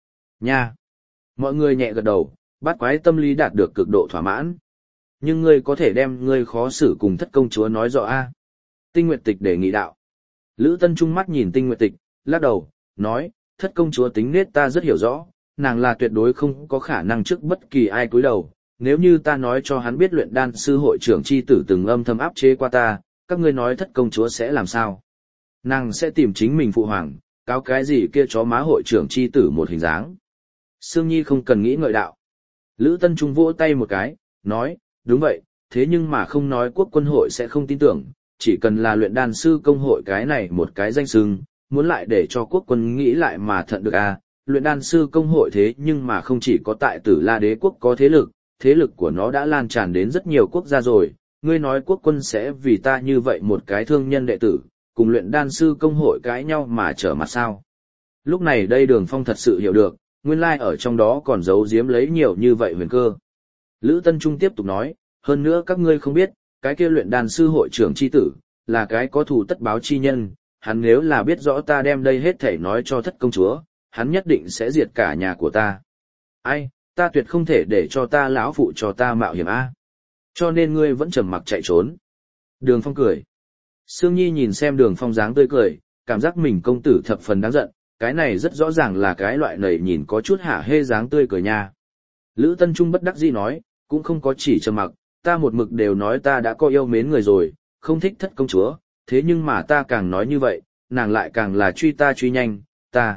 Nha. Mọi người nhẹ gật đầu, bát quái tâm lý đạt được cực độ thỏa mãn. Nhưng ngươi có thể đem ngươi khó xử cùng thất công chúa nói rõ Tinh Nguyệt Tịch đề nghị đạo. Lữ Tân Trung mắt nhìn Tinh Nguyệt Tịch, lắc đầu, nói, thất công chúa tính nết ta rất hiểu rõ, nàng là tuyệt đối không có khả năng trước bất kỳ ai cúi đầu. Nếu như ta nói cho hắn biết luyện đan sư hội trưởng chi tử từng âm thầm áp chế qua ta, các ngươi nói thất công chúa sẽ làm sao? Nàng sẽ tìm chính mình phụ hoàng, cáo cái gì kia chó má hội trưởng chi tử một hình dáng. Sương Nhi không cần nghĩ ngợi đạo. Lữ Tân Trung vỗ tay một cái, nói, đúng vậy, thế nhưng mà không nói quốc quân hội sẽ không tin tưởng, chỉ cần là luyện đan sư công hội cái này một cái danh xưng, muốn lại để cho quốc quân nghĩ lại mà thận được luyện đan sư công hội thế nhưng mà không chỉ có tại Tử La đế quốc có thế lực của nó đã lan tràn đến rất nhiều quốc gia rồi, ngươi nói quốc quân sẽ vì ta như vậy một cái thương nhân đệ tử, cùng luyện đan sư công hội cãi nhau mà trở mặt sao. Lúc này đây Đường Phong thật sự hiểu được, nguyên lai ở trong đó còn giấu giếm lấy nhiều như vậy huyền cơ. Lữ Tân Trung tiếp tục nói, hơn nữa các ngươi không biết, cái kia luyện đan sư hội trưởng chi tử, là cái có thù tất báo chi nhân, hắn nếu là biết rõ ta đem đây hết thảy nói cho thất công chúa, hắn nhất định sẽ diệt cả nhà của ta. Ai, ta tuyệt không thể để cho ta lão phụ cho ta mạo hiểm Cho nên ngươi vẫn trầm mặc chạy trốn. Đường Phong cười. Sương Nhi nhìn xem Đường Phong dáng tươi cười, cảm giác mình công tử thập phần đáng giận, cái này rất rõ ràng là cái loại nầy nhìn có chút hả hê dáng tươi cười nha. Lữ Tân Trung bất đắc dĩ nói, cũng không có chỉ trầm mặc, ta một mực đều nói ta đã có yêu mến người rồi, không thích thất công chúa, thế nhưng mà ta càng nói như vậy, nàng lại càng là truy ta truy nhanh, ta.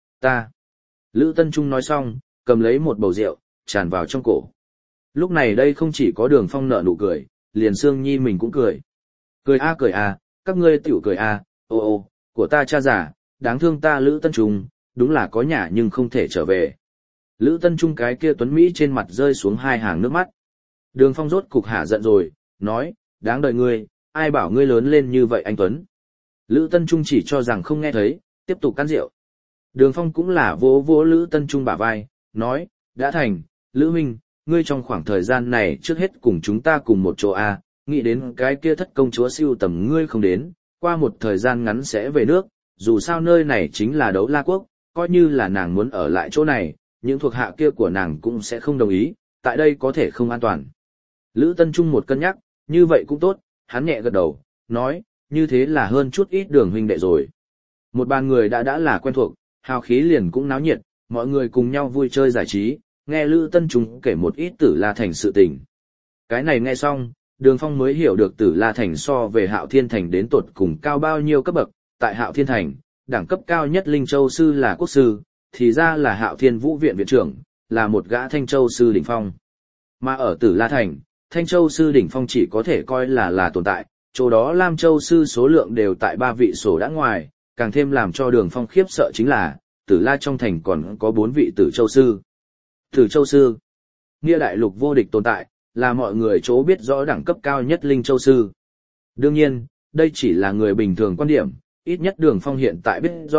Lữ Tân Trung nói xong, cầm lấy một bầu rượu, tràn vào trong cổ. Lúc này đây không chỉ có Đường Phong nở nụ cười, liền Sương Nhi mình cũng cười. Cười các ngươi tiểu cười ô, của ta cha giả, đáng thương ta Lữ Tân Trung, đúng là có nhà nhưng không thể trở về. Lữ Tân Trung cái kia tuấn Mỹ trên mặt rơi xuống 2 hàng nước mắt. Đường Phong rốt cục hả giận rồi, nói, đáng đời ngươi, ai bảo ngươi lớn lên như vậy anh Tuấn. Lữ Tân Trung chỉ cho rằng không nghe thấy, tiếp tục can rượu. Đường Phong cũng là vỗ vỗ Lữ Tân Trung bả vai, nói, đã thành, Lữ Minh, ngươi trong khoảng thời gian này trước hết cùng chúng ta cùng một chỗ nghĩ đến cái kia thất công chúa siêu tầm ngươi không đến, qua một thời gian ngắn sẽ về nước, dù sao nơi này chính là Đấu La Quốc, coi như là nàng muốn ở lại chỗ này, những thuộc hạ kia của nàng cũng sẽ không đồng ý, tại đây có thể không an toàn. Lữ Tân Trung một cân nhắc, như vậy cũng tốt, hắn nhẹ gật đầu, nói, như thế là hơn chút ít Đường huynh đệ rồi. Một bàn người đã là quen thuộc, hào khí liền cũng náo nhiệt, mọi người cùng nhau vui chơi giải trí, nghe Lữ Tân Trung kể một ít Tử La Thành sự tình. Cái này nghe xong, Đường Phong mới hiểu được Tử La Thành so về Hạo Thiên Thành đến tột cùng cao bao nhiêu cấp bậc, tại Hạo Thiên Thành, đẳng cấp cao nhất Linh Châu Sư là quốc sư, thì ra là Hạo Thiên Vũ Viện viện trưởng, là một gã Thanh Châu Sư đỉnh phong. Mà ở Tử La Thành, Thanh Châu Sư đỉnh phong chỉ có thể coi là tồn tại, chỗ đó Lam Châu Sư số lượng đều tại 3 vị sổ đã ngoài, càng thêm làm cho Đường Phong khiếp sợ chính là, Tử La trong thành còn có 4 vị Tử Châu Sư. Tử Châu Sư, nghĩa đại lục vô địch tồn tại, là mọi người chỗ biết rõ đẳng cấp cao nhất Linh Châu Sư. Đương nhiên, đây chỉ là người bình thường quan điểm, ít nhất Đường Phong hiện tại biết rõ,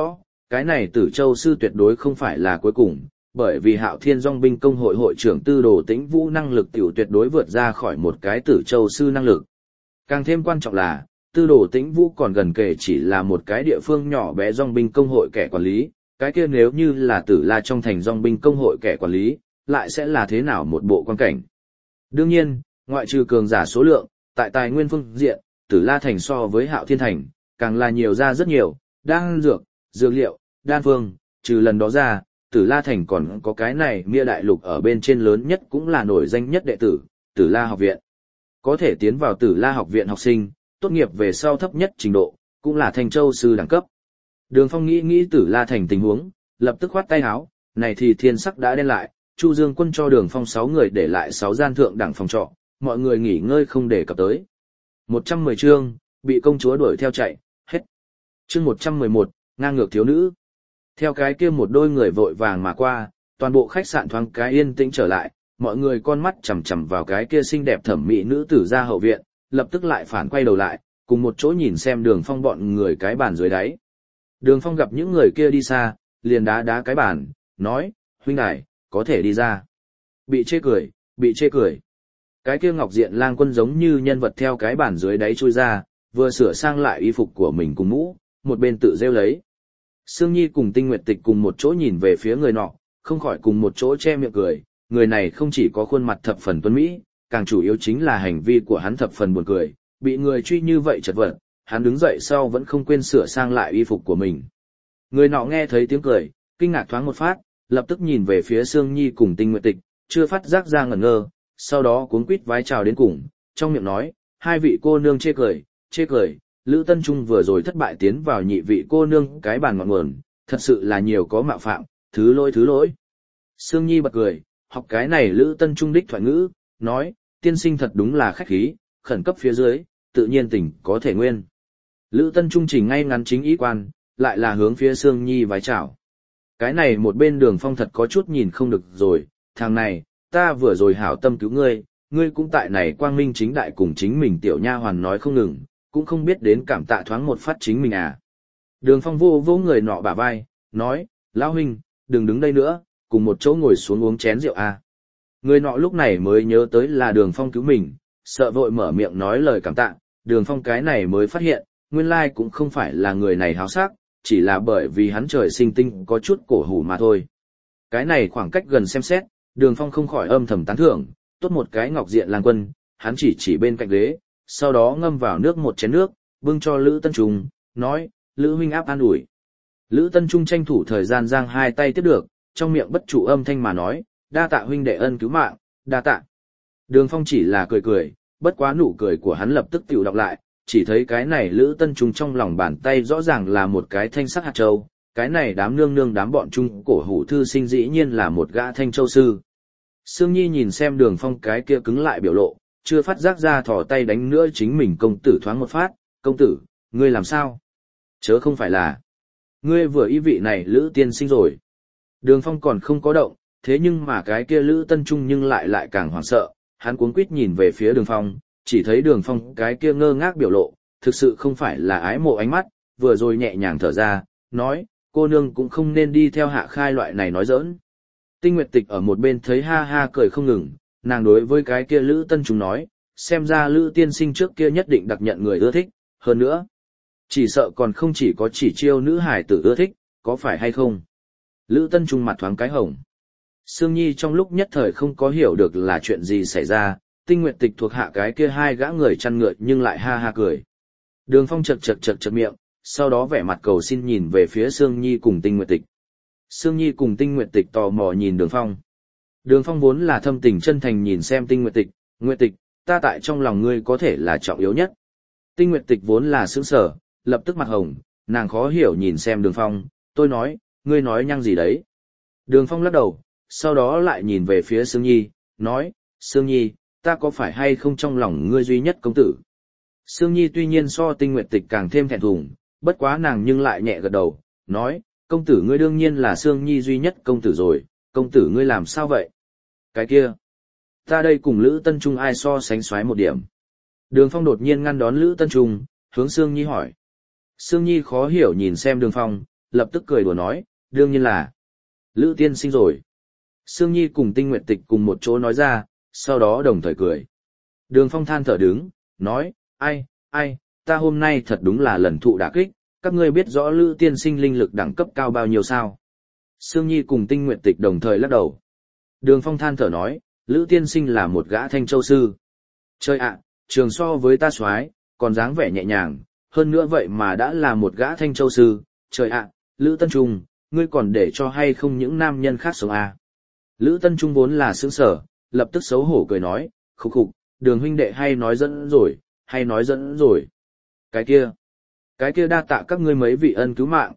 cái này Tử Châu sư tuyệt đối không phải là cuối cùng, bởi vì Hạo Thiên Dòng binh công hội hội trưởng Tư Đồ Tĩnh Vũ năng lực tiểu tuyệt đối vượt ra khỏi một cái Tử Châu sư năng lực. Càng thêm quan trọng là, Tư Đồ Tĩnh Vũ còn gần kể chỉ là một cái địa phương nhỏ bé dòng binh công hội kẻ quản lý, cái kia nếu như là Tử La trong thành dòng binh công hội kẻ quản lý, lại sẽ là thế nào một bộ quan cảnh. Đương nhiên, ngoại trừ cường giả số lượng, tại tài nguyên phương diện, Tử La thành so với Hạo Thiên thành, càng là nhiều ra rất nhiều, đan dược, dược liệu, đan phương, trừ lần đó ra, Tử La thành còn có cái này Mia đại lục ở bên trên lớn nhất cũng là nổi danh nhất đệ tử, Tử La học viện. Có thể tiến vào Tử La học viện học sinh, tốt nghiệp về sau thấp nhất trình độ, cũng là Thanh Châu sư đẳng cấp. Đường Phong nghĩ Tử La thành tình huống, lập tức khoát tay áo, này thì thiên sắc đã đen lại, Chu Dương Quân cho Đường Phong 6 người để lại 6 gian thượng đẳng phòng trọ, mọi người nghỉ ngơi không để cập tới. 110 chương, bị công chúa đuổi theo chạy, hết. Chương 111, ngang ngược thiếu nữ. Theo cái kia một đôi người vội vàng mà qua, toàn bộ khách sạn thoáng cái yên tĩnh trở lại, mọi người con mắt chằm chằm vào cái kia xinh đẹp thẩm mỹ nữ tử ra hậu viện, lập tức lại phản quay đầu lại, cùng một chỗ nhìn xem Đường Phong bọn người cái bàn dưới đáy. Đường Phong gặp những người kia đi xa, liền đá cái bàn, nói, huynh đài, có thể đi ra. Bị chê cười, bị chê cười. Cái kia Ngọc Diện Lang Quân giống như nhân vật theo cái bàn dưới đáy chui ra, vừa sửa sang lại y phục của mình cùng mũ, một bên tự rêu lấy. Sương Nhi cùng Tinh Nguyệt Tịch cùng một chỗ nhìn về phía người nọ, không khỏi cùng một chỗ che miệng cười, người này không chỉ có khuôn mặt thập phần tuấn mỹ, càng chủ yếu chính là hành vi của hắn thập phần buồn cười, bị người truy như vậy chật vật, hắn đứng dậy sau vẫn không quên sửa sang lại y phục của mình. Người nọ nghe thấy tiếng cười, kinh ngạc thoáng một phát, lập tức nhìn về phía Sương Nhi cùng Tinh Nguyệt Tịch, chưa phát giác ra ngẩn ngơ, sau đó cuống quýt vái chào đến cùng, trong miệng nói, hai vị cô nương chê cười, Lữ Tân Trung vừa rồi thất bại tiến vào nhị vị cô nương cái bàn ngọn nguồn, thật sự là nhiều có mạo phạm, thứ lỗi. Sương Nhi bật cười, học cái này Lữ Tân Trung đích thoại ngữ, nói, tiên sinh thật đúng là khách khí, khẩn cấp phía dưới, tự nhiên tình có thể nguyên. Lữ Tân Trung chỉnh ngay ngắn chính ý quan, lại là hướng phía Sương Nhi vái chào. Cái này một bên Đường Phong thật có chút nhìn không được rồi, thằng này, ta vừa rồi hảo tâm cứu ngươi, ngươi cũng tại này quang minh chính đại cùng chính mình tiểu nha hoàn nói không ngừng, cũng không biết đến cảm tạ thoáng một phát chính mình à. Đường Phong vô người nọ bả vai, nói, lão huynh, đừng đứng đây nữa, cùng một chỗ ngồi xuống uống chén rượu à. Người nọ lúc này mới nhớ tới là Đường Phong cứu mình, sợ vội mở miệng nói lời cảm tạ, Đường Phong cái này mới phát hiện, nguyên lai cũng không phải là người này háo sắc, chỉ là bởi vì hắn trời sinh tinh có chút cổ hủ mà thôi. Cái này khoảng cách gần xem xét, Đường Phong không khỏi âm thầm tán thưởng, tốt một cái Ngọc Diện Lang Quân, hắn chỉ bên cạnh ghế, sau đó ngâm vào nước một chén nước, bưng cho Lữ Tân Trung, nói, Lữ huynh áp an ủi. Lữ Tân Trung tranh thủ thời gian giang hai tay tiếp được, trong miệng bất trụ âm thanh mà nói, đa tạ huynh đệ ân cứu mạng, đa tạ. Đường Phong chỉ là cười, bất quá nụ cười của hắn lập tức tiểu đọc lại, chỉ thấy cái này Lữ Tân Trung trong lòng bàn tay rõ ràng là một cái thanh sắc hạt châu, cái này đám nương đám bọn trung cổ hủ thư sinh dĩ nhiên là một gã thanh châu sư. Sương Nhi nhìn xem Đường Phong cái kia cứng lại biểu lộ, chưa phát giác ra thò tay đánh nữa chính mình công tử thoáng một phát, công tử, ngươi làm sao? Chớ không phải là, ngươi vừa ý vị này Lữ tiên sinh rồi. Đường Phong còn không có động, thế nhưng mà cái kia Lữ Tân Trung nhưng lại càng hoảng sợ, hắn cuống quýt nhìn về phía Đường Phong, chỉ thấy Đường Phong cái kia ngơ ngác biểu lộ, thực sự không phải là ái mộ ánh mắt, vừa rồi nhẹ nhàng thở ra, nói, cô nương cũng không nên đi theo Hạ Khai loại này nói giỡn. Tinh Nguyệt Tịch ở một bên thấy ha ha cười không ngừng, nàng đối với cái kia Lữ Tân Trung nói, xem ra Lữ tiên sinh trước kia nhất định đặc nhận người ưa thích, hơn nữa, chỉ sợ còn không chỉ có chỉ chiêu nữ hải tử ưa thích, có phải hay không? Lữ Tân Trung mặt thoáng cái hồng. Sương Nhi trong lúc nhất thời không có hiểu được là chuyện gì xảy ra, Tinh Nguyệt Tịch thuộc hạ cái kia hai gã người chăn ngựa nhưng lại ha ha cười. Đường Phong chật miệng, sau đó vẻ mặt cầu xin nhìn về phía Sương Nhi cùng Tinh Nguyệt Tịch. Sương Nhi cùng Tinh Nguyệt Tịch tò mò nhìn Đường Phong. Đường Phong vốn là thâm tình chân thành nhìn xem Tinh Nguyệt Tịch, ta tại trong lòng ngươi có thể là trọng yếu nhất. Tinh Nguyệt Tịch vốn là sững sờ, lập tức mặt hồng, nàng khó hiểu nhìn xem Đường Phong, tôi nói, ngươi nói nhăng gì đấy. Đường Phong lắc đầu, sau đó lại nhìn về phía Sương Nhi, nói, Sương Nhi, ta có phải hay không trong lòng ngươi duy nhất công tử? Sương Nhi tuy nhiên so Tinh Nguyệt Tịch càng thêm thẹn thùng, bất quá nàng nhưng lại nhẹ gật đầu, nói, công tử ngươi đương nhiên là Sương Nhi duy nhất công tử rồi, công tử ngươi làm sao vậy? Cái kia, ta đây cùng Lữ Tân Trung ai so sánh xoái một điểm. Đường Phong đột nhiên ngăn đón Lữ Tân Trung, hướng Sương Nhi hỏi. Sương Nhi khó hiểu nhìn xem Đường Phong, lập tức cười đùa nói, đương nhiên là Lữ tiên sinh rồi. Sương Nhi cùng Tinh Nguyệt Tịch cùng một chỗ nói ra, sau đó đồng thời cười. Đường Phong than thở đứng, nói, ai, ta hôm nay thật đúng là lần thụ đả kích, các ngươi biết rõ Lữ tiên sinh linh lực đẳng cấp cao bao nhiêu sao? Sương Nhi cùng Tinh Nguyệt Tịch đồng thời lắc đầu. Đường Phong than thở nói, Lữ tiên sinh là một gã thanh châu sư. Trời ạ, trường so với ta soái, còn dáng vẻ nhẹ nhàng, hơn nữa vậy mà đã là một gã thanh châu sư. Trời ạ, Lữ Tân Trung, ngươi còn để cho hay không những nam nhân khác sống à? Lữ Tân Trung vốn là sướng sở, lập tức xấu hổ cười nói, khục khục, Đường huynh đệ hay nói dẫn rồi. Cái kia đa tạ các ngươi mấy vị ân cứu mạng,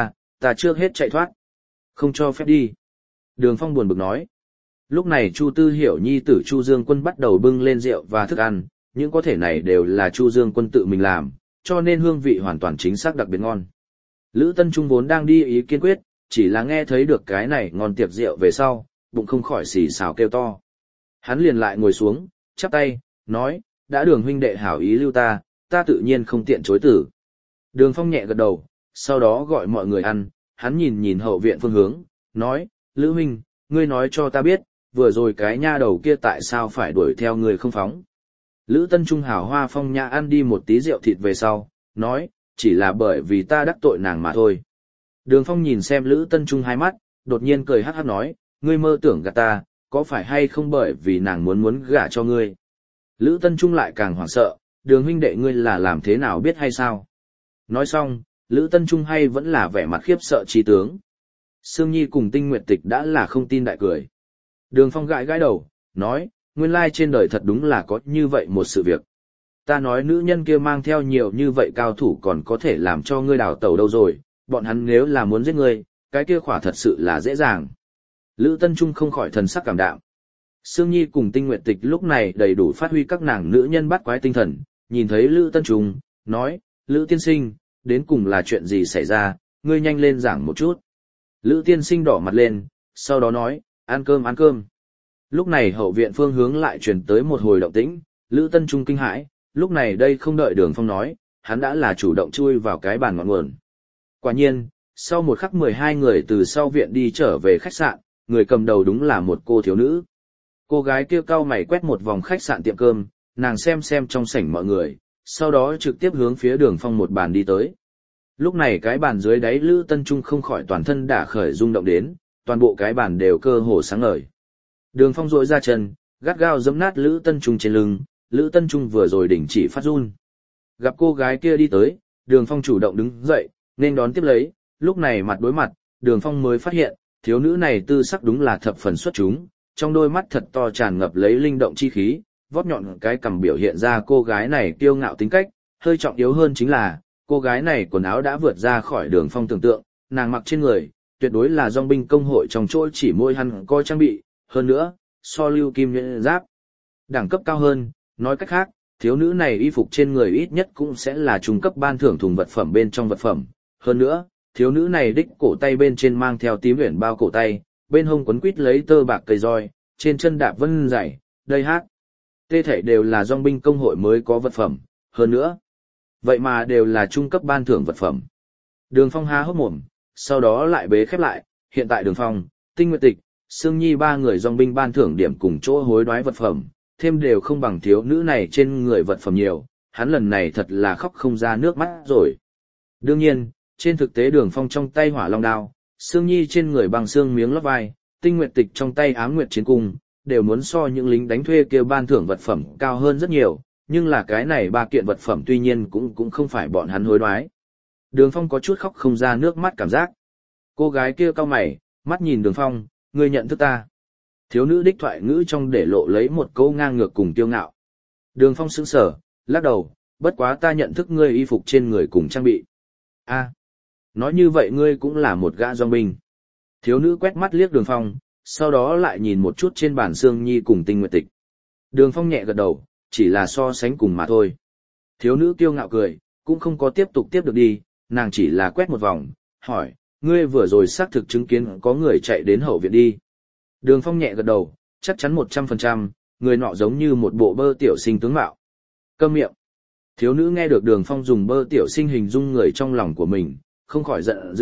ta trước hết chạy thoát. Không cho phép đi. Đường Phong buồn bực nói. Lúc này Chu Tư Hiểu nhi tử Chu Dương Quân bắt đầu bưng lên rượu và thức ăn, những có thể này đều là Chu Dương Quân tự mình làm, cho nên hương vị hoàn toàn chính xác đặc biệt ngon. Lữ Tân Trung vốn đang đi ý kiên quyết, chỉ là nghe thấy được cái này ngon tiệc rượu về sau, bụng không khỏi xì xào kêu to. Hắn liền lại ngồi xuống, chắp tay, nói, đã Đường huynh đệ hảo ý lưu ta tự nhiên không tiện chối tử. Đường Phong nhẹ gật đầu, sau đó gọi mọi người ăn, hắn nhìn hậu viện phương hướng, nói, Lữ huynh, ngươi nói cho ta biết, vừa rồi cái nha đầu kia tại sao phải đuổi theo người không phóng. Lữ Tân Trung hảo hoa phong nhã ăn đi một tí rượu thịt về sau, nói, chỉ là bởi vì ta đắc tội nàng mà thôi. Đường Phong nhìn xem Lữ Tân Trung hai mắt, đột nhiên cười hắc hắc nói, ngươi mơ tưởng gạt ta, có phải hay không bởi vì nàng muốn gả cho ngươi. Lữ Tân Trung lại càng hoảng sợ, Đường huynh đệ ngươi là làm thế nào biết hay sao? Nói xong, Lữ Tân Trung hay vẫn là vẻ mặt khiếp sợ trí tướng. Sương Nhi cùng Tinh Nguyệt Tịch đã là không tin đại cười. Đường Phong gãi gãi đầu, nói, nguyên lai trên đời thật đúng là có như vậy một sự việc. Ta nói nữ nhân kia mang theo nhiều như vậy cao thủ còn có thể làm cho ngươi đào tẩu đâu rồi, bọn hắn nếu là muốn giết ngươi, cái kia khỏa thật sự là dễ dàng. Lữ Tân Trung không khỏi thần sắc cảm đạm. Sương Nhi cùng Tinh Nguyệt Tịch lúc này đầy đủ phát huy các nàng nữ nhân bắt quái tinh thần, nhìn thấy Lữ Tân Trung, nói, Lữ tiên sinh, đến cùng là chuyện gì xảy ra, ngươi nhanh lên giảng một chút. Lữ tiên sinh đỏ mặt lên, sau đó nói, ăn cơm. Lúc này hậu viện phương hướng lại truyền tới một hồi động tĩnh, Lữ Tân Trung kinh hãi, lúc này đây không đợi Đường Phong nói, hắn đã là chủ động chui vào cái bàn ngọn nguồn. Quả nhiên, sau một khắc 12 người từ sau viện đi trở về khách sạn, người cầm đầu đúng là một cô thiếu nữ. Cô gái kia cau mày quét một vòng khách sạn tiệm cơm, nàng xem trong sảnh mọi người, sau đó trực tiếp hướng phía Đường Phong một bàn đi tới. Lúc này cái bàn dưới đáy Lữ Tân Trung không khỏi toàn thân đả khởi rung động đến, toàn bộ cái bàn đều cơ hồ sáng ngời. Đường Phong duỗi ra chân, gắt gao giẫm nát Lữ Tân Trung trên lưng, Lữ Tân Trung vừa rồi đình chỉ phát run. Gặp cô gái kia đi tới, Đường Phong chủ động đứng dậy, nên đón tiếp lấy, lúc này mặt đối mặt, Đường Phong mới phát hiện, thiếu nữ này tư sắc đúng là thập phần xuất chúng, trong đôi mắt thật to tràn ngập lấy linh động chi khí, vót nhọn cái cằm biểu hiện ra cô gái này kiêu ngạo tính cách, hơi trọng yếu hơn chính là, cô gái này quần áo đã vượt ra khỏi Đường Phong tưởng tượng, nàng mặc trên người, tuyệt đối là dòng binh công hội trong chỗ chỉ môi hắn coi trang bị, hơn nữa, so lưu kim nhuyễn giáp. Đẳng cấp cao hơn, nói cách khác, thiếu nữ này y phục trên người ít nhất cũng sẽ là trung cấp ban thưởng thùng vật phẩm bên trong vật phẩm. Hơn nữa, thiếu nữ này đích cổ tay bên trên mang theo tím huyền bao cổ tay, bên hông quấn quít lấy tơ bạc cây roi, trên chân đạp vân dày, đây hát. Tê thể đều là dòng binh công hội mới có vật phẩm, hơn nữa. Vậy mà đều là trung cấp ban thưởng vật phẩm. Đường Phong há hốc mồm, sau đó lại bế khép lại, hiện tại Đường Phong, Tinh Nguyệt Tịch, Sương Nhi ba người dòng binh ban thưởng điểm cùng chỗ hối đoái vật phẩm, thêm đều không bằng thiếu nữ này trên người vật phẩm nhiều, hắn lần này thật là khóc không ra nước mắt rồi. Đương nhiên, trên thực tế Đường Phong trong tay hỏa long đao, Sương Nhi trên người bằng xương miếng lót vai, Tinh Nguyệt Tịch trong tay ám nguyệt chiến cung, đều muốn so những lính đánh thuê kia ban thưởng vật phẩm cao hơn rất nhiều, nhưng là cái này ba kiện vật phẩm tuy nhiên cũng không phải bọn hắn hối đoái. Đường Phong có chút khóc không ra nước mắt cảm giác. Cô gái kia cau mày, mắt nhìn Đường Phong, ngươi nhận thức ta. Thiếu nữ đích thoại ngữ trong để lộ lấy một câu ngang ngược cùng kiêu ngạo. Đường Phong sững sờ, lắc đầu, bất quá ta nhận thức ngươi y phục trên người cùng trang bị. A, nói như vậy ngươi cũng là một gã dòng binh. Thiếu nữ quét mắt liếc Đường Phong, sau đó lại nhìn một chút trên bàn Sương Nhi cùng Tinh Nguyệt Tịch. Đường Phong nhẹ gật đầu, chỉ là so sánh cùng mà thôi. Thiếu nữ kiêu ngạo cười, cũng không có tiếp tục tiếp được đi, nàng chỉ là quét một vòng, hỏi, ngươi vừa rồi xác thực chứng kiến có người chạy đến hậu viện đi. Đường Phong nhẹ gật đầu, chắc chắn 100%, người nọ giống như một bộ bơ tiểu sinh tướng mạo. Câm miệng. Thiếu nữ nghe được Đường Phong dùng bơ tiểu sinh hình dung người trong lòng của mình, không khỏi giận dữ,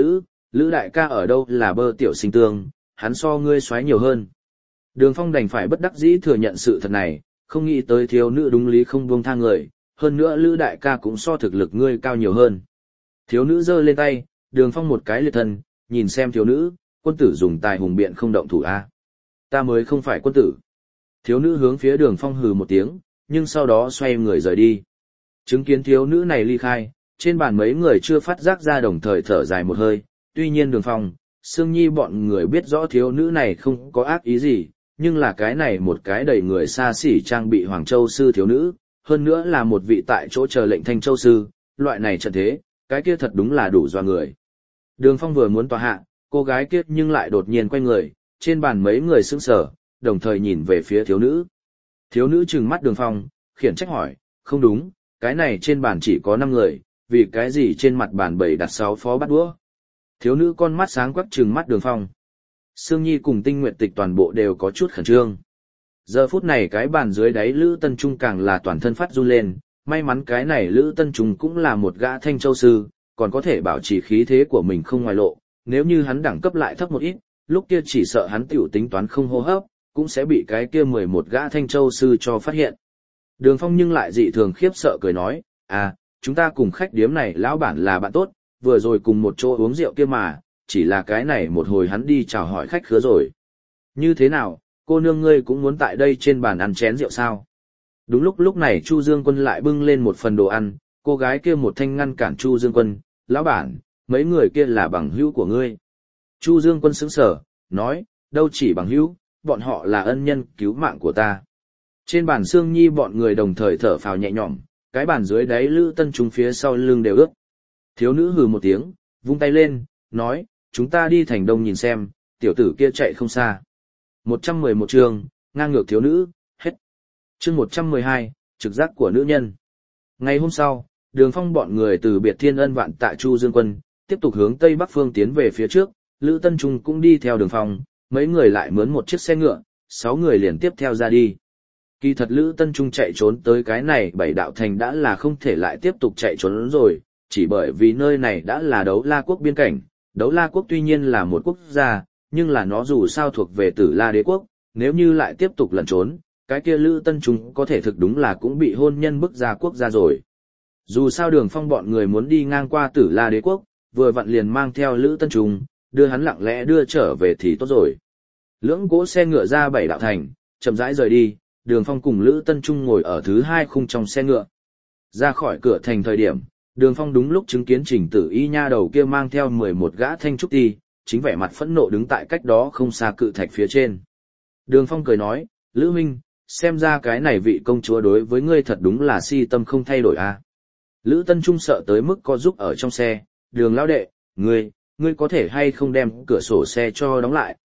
Lữ đại ca ở đâu là bơ tiểu sinh tương, hắn so ngươi xoáy nhiều hơn. Đường Phong đành phải bất đắc dĩ thừa nhận sự thật này, không nghĩ tới thiếu nữ đúng lý không buông tha người, hơn nữa Lữ đại ca cũng so thực lực ngươi cao nhiều hơn. Thiếu nữ giơ lên tay, Đường Phong một cái liệt thân, nhìn xem thiếu nữ, quân tử dùng tài hùng biện không động thủ a. Ta mới không phải quân tử. Thiếu nữ hướng phía Đường Phong hừ một tiếng, nhưng sau đó xoay người rời đi. Chứng kiến thiếu nữ này ly khai, trên bàn mấy người chưa phát giác ra đồng thời thở dài một hơi, tuy nhiên Đường Phong, Sương Nhi bọn người biết rõ thiếu nữ này không có ác ý gì, nhưng là cái này một cái đầy người xa xỉ trang bị Hoàng Châu sư thiếu nữ, hơn nữa là một vị tại chỗ chờ lệnh Thanh Châu sư, loại này trận thế, cái kia thật đúng là đủ dọa người. Đường Phong vừa muốn tòa hạ, cô gái kia nhưng lại đột nhiên quay người, trên bàn mấy người sững sờ, đồng thời nhìn về phía thiếu nữ. Thiếu nữ trừng mắt Đường Phong, khiển trách hỏi, không đúng, cái này trên bàn chỉ có 5 người, vì cái gì trên mặt bàn bày đặt 6 phó bát đũa. Thiếu nữ con mắt sáng quắc trừng mắt Đường Phong. Sương Nhi cùng Tinh Nguyệt Tịch toàn bộ đều có chút khẩn trương. Giờ phút này cái bàn dưới đáy Lữ Tân Trung càng là toàn thân phát run lên, may mắn cái này Lữ Tân Trung cũng là một gã Thanh Châu sư, còn có thể bảo trì khí thế của mình không ngoài lộ, nếu như hắn đẳng cấp lại thấp một ít, lúc kia chỉ sợ hắn tiểu tính toán không hô hấp, cũng sẽ bị cái kia 11 gã Thanh Châu sư cho phát hiện. Đường Phong nhưng lại dị thường khiếp sợ cười nói, chúng ta cùng khách điếm này lão bản là bạn tốt, vừa rồi cùng một chỗ uống rượu kia mà, chỉ là cái này một hồi hắn đi chào hỏi khách khứa rồi. Như thế nào, cô nương ngươi cũng muốn tại đây trên bàn ăn chén rượu sao? Đúng lúc này Chu Dương Quân lại bưng lên một phần đồ ăn, cô gái kia một thanh ngăn cản Chu Dương Quân, lão bản, mấy người kia là bằng hữu của ngươi. Chu Dương Quân sững sờ, nói, đâu chỉ bằng hữu, bọn họ là ân nhân cứu mạng của ta. Trên bàn Sương Nhi bọn người đồng thời thở phào nhẹ nhõm, cái bàn dưới đáy Lữ Tân Trung phía sau lưng đều ướt. Thiếu nữ hừ một tiếng, vung tay lên, nói, chúng ta đi thành đông nhìn xem, tiểu tử kia chạy không xa. 111 chương, ngang ngược thiếu nữ, hết. Chương 112, trực giác của nữ nhân. Ngày hôm sau, Đường Phong bọn người từ biệt Thiên Ân Vạn Tạ Chu Dương Quân, tiếp tục hướng tây bắc phương tiến về phía trước, Lữ Tân Trung cũng đi theo Đường Phong, mấy người lại mướn một chiếc xe ngựa, 6 người liền tiếp theo ra đi. Kỳ thật Lữ Tân Trung chạy trốn tới cái này 7 đạo thành đã là không thể lại tiếp tục chạy trốn rồi, chỉ bởi vì nơi này đã là Đấu La quốc biên cảnh. Đấu La quốc tuy nhiên là một quốc gia, nhưng là nó dù sao thuộc về Tử La đế quốc, nếu như lại tiếp tục lẩn trốn, cái kia Lữ Tân Trung có thể thực đúng là cũng bị hôn nhân bức ra quốc gia rồi. Dù sao Đường Phong bọn người muốn đi ngang qua Tử La đế quốc, vừa vặn liền mang theo Lữ Tân Trung, đưa hắn lặng lẽ đưa trở về thì tốt rồi. Lưỡng cỗ xe ngựa ra 7 đạo thành, chậm rãi rời đi, Đường Phong cùng Lữ Tân Trung ngồi ở thứ 2 khung trong xe ngựa. Ra khỏi cửa thành thời điểm, Đường Phong đúng lúc chứng kiến Trình Tử Y nha đầu kia mang theo 11 gã thanh trúc ti, chính vẻ mặt phẫn nộ đứng tại cách đó không xa cự thạch phía trên. Đường Phong cười nói, Lữ huynh, xem ra cái này vị công chúa đối với ngươi thật đúng là si tâm không thay đổi a. Lữ Tân Trung sợ tới mức co giúp ở trong xe, Đường lão đệ, ngươi có thể hay không đem cửa sổ xe cho đóng lại,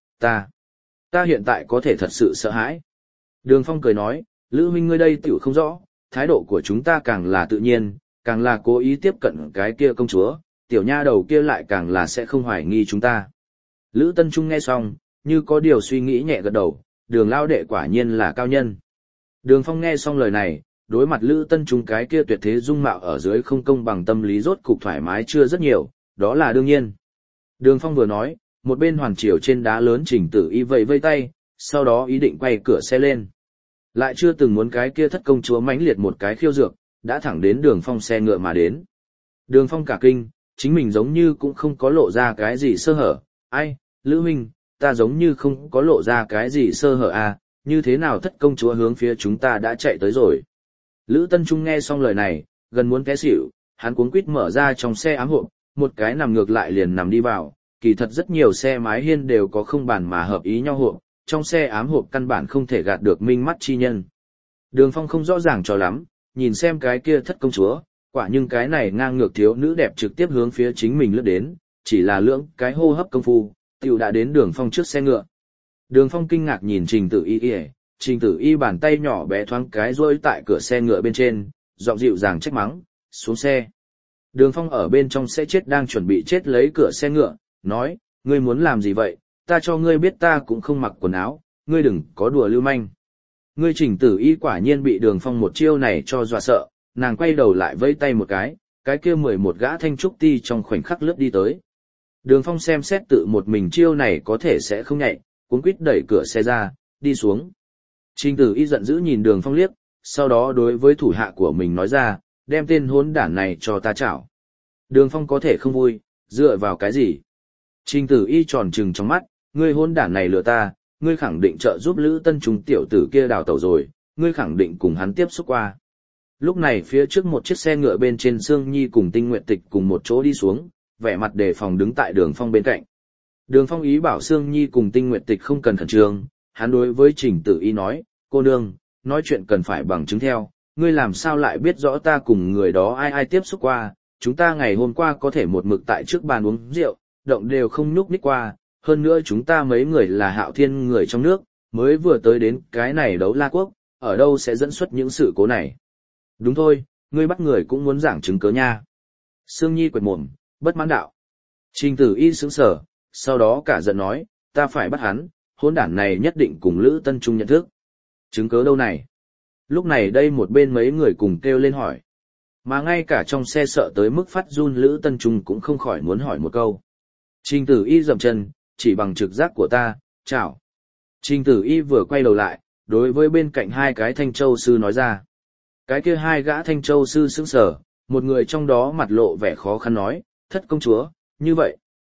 ta hiện tại có thể thật sự sợ hãi. Đường Phong cười nói, Lữ huynh ngươi đây tiểu không rõ, thái độ của chúng ta càng là tự nhiên, càng là cố ý tiếp cận cái kia công chúa, tiểu nha đầu kia lại càng là sẽ không hoài nghi chúng ta. Lữ Tân Trung nghe xong, như có điều suy nghĩ nhẹ gật đầu, Đường lão đệ quả nhiên là cao nhân. Đường Phong nghe xong lời này, đối mặt Lữ Tân Trung cái kia tuyệt thế dung mạo ở dưới không công bằng tâm lý rốt cục thoải mái chưa rất nhiều, đó là đương nhiên. Đường Phong vừa nói, một bên hoàn chiều trên đá lớn Trình Tử Y vẫy vây tay, sau đó ý định quay cửa xe lên. Lại chưa từng muốn cái kia thất công chúa mãnh liệt một cái khiêu dược, đã thẳng đến Đường Phong xe ngựa mà đến. Đường Phong cả kinh, chính mình giống như cũng không có lộ ra cái gì sơ hở, ai, Lữ huynh, ta giống như không có lộ ra cái gì sơ hở à, như thế nào thất công chúa hướng phía chúng ta đã chạy tới rồi. Lữ Tân Trung nghe xong lời này, gần muốn té xỉu, hắn cuống quýt mở ra trong xe ám hộp, một cái nằm ngược lại liền nằm đi vào, kỳ thật rất nhiều xe mái hiên đều có không bàn mà hợp ý nhau hộp, trong xe ám hộp căn bản không thể gạt được minh mắt chi nhân. Đường Phong không rõ ràng cho lắm, nhìn xem cái kia thất công chúa, quả nhưng cái này ngang ngược thiếu nữ đẹp trực tiếp hướng phía chính mình lướt đến, chỉ là lưỡng cái hô hấp công phu, tiểu đã đến Đường Phong trước xe ngựa. Đường Phong kinh ngạc nhìn Trình Tử Y, Trình Tử Y bàn tay nhỏ bé thoáng cái rôi tại cửa xe ngựa bên trên, giọng dịu dàng trách mắng, xuống xe. Đường Phong ở bên trong xe chết đang chuẩn bị chết lấy cửa xe ngựa, nói, ngươi muốn làm gì vậy, ta cho ngươi biết ta cũng không mặc quần áo, ngươi đừng có đùa lưu manh. Ngươi Trình Tử Y quả nhiên bị Đường Phong một chiêu này cho dọa sợ, nàng quay đầu lại vẫy tay một cái kia 11 gã thanh trúc ti trong khoảnh khắc lướt đi tới. Đường Phong xem xét tự một mình chiêu này có thể sẽ không nhạy, cuống quýt đẩy cửa xe ra, đi xuống. Trình Tử Y giận dữ nhìn Đường Phong liếc, sau đó đối với thủ hạ của mình nói ra, đem tên hỗn đản này cho ta chảo. Đường Phong có thể không vui, dựa vào cái gì? Trình Tử Y tròn trừng trong mắt, ngươi hỗn đản này lừa ta, ngươi khẳng định trợ giúp Lữ Tân Trung tiểu tử kia đào tẩu rồi, ngươi khẳng định cùng hắn tiếp xúc qua. Lúc này phía trước một chiếc xe ngựa bên trên Sương Nhi cùng Tinh Nguyệt Tịch cùng một chỗ đi xuống, vẻ mặt đề phòng đứng tại Đường Phong bên cạnh. Đường Phong ý bảo Sương Nhi cùng Tinh Nguyệt Tịch không cần khẩn trương, hắn đối với Trình Tử Y nói, cô nương, nói chuyện cần phải bằng chứng theo, ngươi làm sao lại biết rõ ta cùng người đó ai tiếp xúc qua, chúng ta ngày hôm qua có thể một mực tại trước bàn uống rượu, động đều không nhúc nhích qua, hơn nữa chúng ta mấy người là Hạo Thiên người trong nước, mới vừa tới đến cái này Đấu La Quốc, ở đâu sẽ dẫn xuất những sự cố này. Đúng thôi, ngươi bắt người cũng muốn giảng chứng cớ nha. Sương Nhi quệt mồm, bất mãn đạo. Trình Tử Y sững sờ, sau đó cả giận nói, ta phải bắt hắn, hỗn đản này nhất định cùng Lữ Tân Trung nhận thức. Chứng cớ đâu này? Lúc này đây một bên mấy người cùng kêu lên hỏi. Mà ngay cả trong xe sợ tới mức phát run Lữ Tân Trung cũng không khỏi muốn hỏi một câu. Trình Tử Y dậm chân, chỉ bằng trực giác của ta, chào. Trình Tử Y vừa quay đầu lại, đối với bên cạnh hai cái Thanh Châu sư nói ra. Cái kia hai gã Thanh Châu sư sững sờ, một người trong đó mặt lộ vẻ khó khăn nói, thất công chúa, như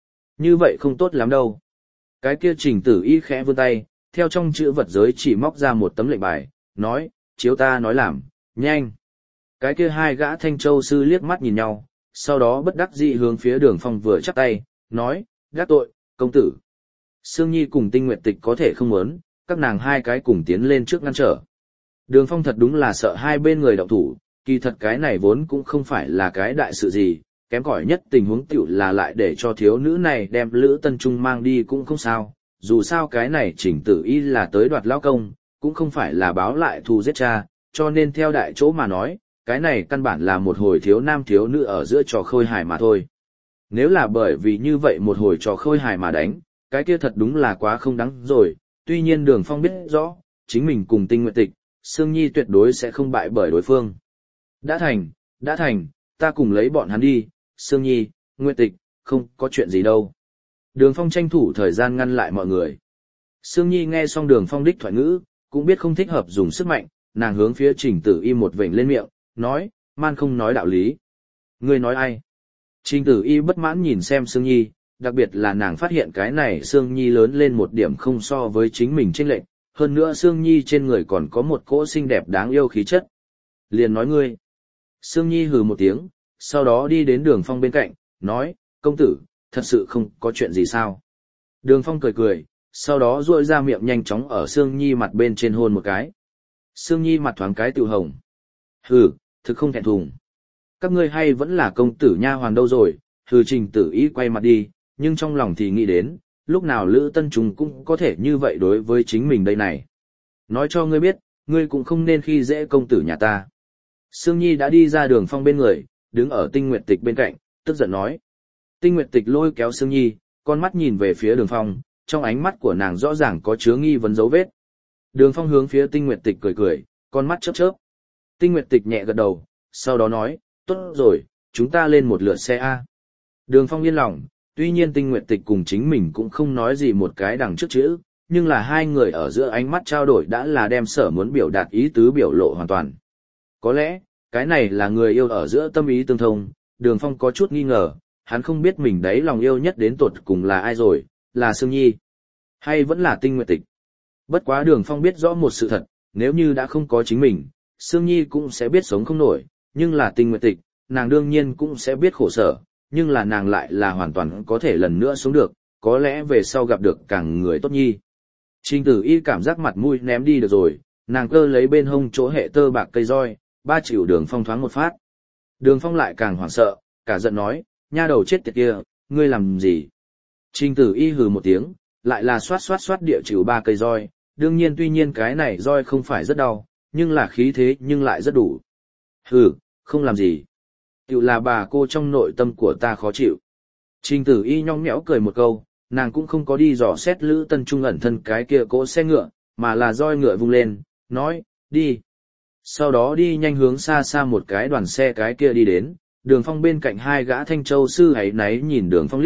vậy không tốt lắm đâu. Cái kia Trình Tử Y khẽ vươn tay, theo trong chữ vật giới chỉ móc ra một tấm lệnh bài, nói, chiếu ta nói làm, nhanh. Cái kia hai gã Thanh Châu sư liếc mắt nhìn nhau, sau đó bất đắc dĩ hướng phía Đường Phong vừa chắp tay, nói, gác tội, công tử. Sương Nhi cùng Tinh Nguyệt Tịch có thể không muốn, các nàng hai cái cùng tiến lên trước ngăn trở. Đường Phong thật đúng là sợ hai bên người động thủ, kỳ thật cái này vốn cũng không phải là cái đại sự gì, kém cỏi nhất tình huống tiểu là lại để cho thiếu nữ này đem Lữ Tân Trung mang đi cũng không sao, dù sao cái này Trình Tử Y là tới đoạt lao công, cũng không phải là báo lại thù giết cha, cho nên theo đại chỗ mà nói, cái này căn bản là một hồi thiếu nam thiếu nữ ở giữa trò khôi hài mà thôi. Nếu là bởi vì như vậy một hồi trò khôi hài mà đánh, cái kia thật đúng là quá không đáng rồi, tuy nhiên Đường Phong biết rõ, chính mình cùng Tinh Nguyệt Tịch, Sương Nhi tuyệt đối sẽ không bại bởi đối phương. Đã thành, ta cùng lấy bọn hắn đi, Sương Nhi, Nguyệt Tịch, không có chuyện gì đâu. Đường Phong tranh thủ thời gian ngăn lại mọi người. Sương Nhi nghe xong Đường Phong đích thoại ngữ, cũng biết không thích hợp dùng sức mạnh, nàng hướng phía Trình Tử Y một vểnh lên miệng, nói, man không nói đạo lý. Ngươi nói ai? Trình Tử Y bất mãn nhìn xem Sương Nhi, đặc biệt là nàng phát hiện cái này Sương Nhi lớn lên một điểm không so với chính mình chênh lệch, hơn nữa Sương Nhi trên người còn có một cỗ xinh đẹp đáng yêu khí chất. Liền nói ngươi. Sương Nhi hừ một tiếng, sau đó đi đến Đường Phong bên cạnh, nói, công tử, thật sự không có chuyện gì sao. Đường Phong cười cười, sau đó duỗi ra miệng nhanh chóng ở Sương Nhi mặt bên trên hôn một cái. Sương Nhi mặt thoáng cái tự hồng. Hừ, thực không thẹn thùng. Các ngươi hay vẫn là công tử nha hoàn đâu rồi, hừ. Trình Tử Y quay mặt đi, nhưng trong lòng thì nghĩ đến, lúc nào Lữ Tân Trung cũng có thể như vậy đối với chính mình đây này. Nói cho ngươi biết, ngươi cũng không nên khi dễ công tử nhà ta. Sương Nhi đã đi ra Đường Phong bên người, đứng ở Tinh Nguyệt Tịch bên cạnh, tức giận nói. Tinh Nguyệt Tịch lôi kéo Sương Nhi, con mắt nhìn về phía Đường Phong, trong ánh mắt của nàng rõ ràng có chứa nghi vấn dấu vết. Đường Phong hướng phía Tinh Nguyệt Tịch cười cười, con mắt chớp chớp. Tinh Nguyệt Tịch nhẹ gật đầu, sau đó nói, tốt rồi, chúng ta lên một lượt xe A. Đường Phong yên lòng, tuy nhiên Tinh Nguyệt Tịch cùng chính mình cũng không nói gì một cái đằng trước chữ, nhưng là hai người ở giữa ánh mắt trao đổi đã là đem sở muốn biểu đạt ý tứ biểu lộ hoàn toàn. Có lẽ, cái này là người yêu ở giữa tâm ý tương thông, Đường Phong có chút nghi ngờ, hắn không biết mình đấy lòng yêu nhất đến tột cùng là ai rồi, là Sương Nhi, hay vẫn là Tinh Nguyệt Tịch. Bất quá Đường Phong biết rõ một sự thật, nếu như đã không có chính mình, Sương Nhi cũng sẽ biết sống không nổi, nhưng là Tinh Nguyệt Tịch, nàng đương nhiên cũng sẽ biết khổ sở, nhưng là nàng lại là hoàn toàn có thể lần nữa sống được, có lẽ về sau gặp được càng người tốt nhi. Trình Tử Y cảm giác mặt mũi ném đi được rồi, nàng cơ lấy bên hông chỗ hệ tơ bạc cây roi, ba chịu Đường Phong thoáng một phát. Đường Phong lại càng hoảng sợ, cả giận nói, nha đầu chết tiệt kia, ngươi làm gì? Trình Tử Y hừ một tiếng, lại là xoát địa chịu ba cây roi, đương nhiên tuy nhiên cái này roi không phải rất đau, nhưng là khí thế nhưng lại rất đủ. Hừ, không làm gì. Tiểu là bà cô trong nội tâm của ta khó chịu. Trình Tử Y nhõng nhẽo cười một câu, nàng cũng không có đi dò xét Lữ Tân Trung ẩn thân cái kia cỗ xe ngựa, mà là roi ngựa vung lên, nói, đi. Sau đó đi nhanh hướng xa xa một cái đoàn xe cái kia đi đến, Đường Phong bên cạnh hai gã Thanh Châu sư ấy náy nhìn Đường Phong liếc,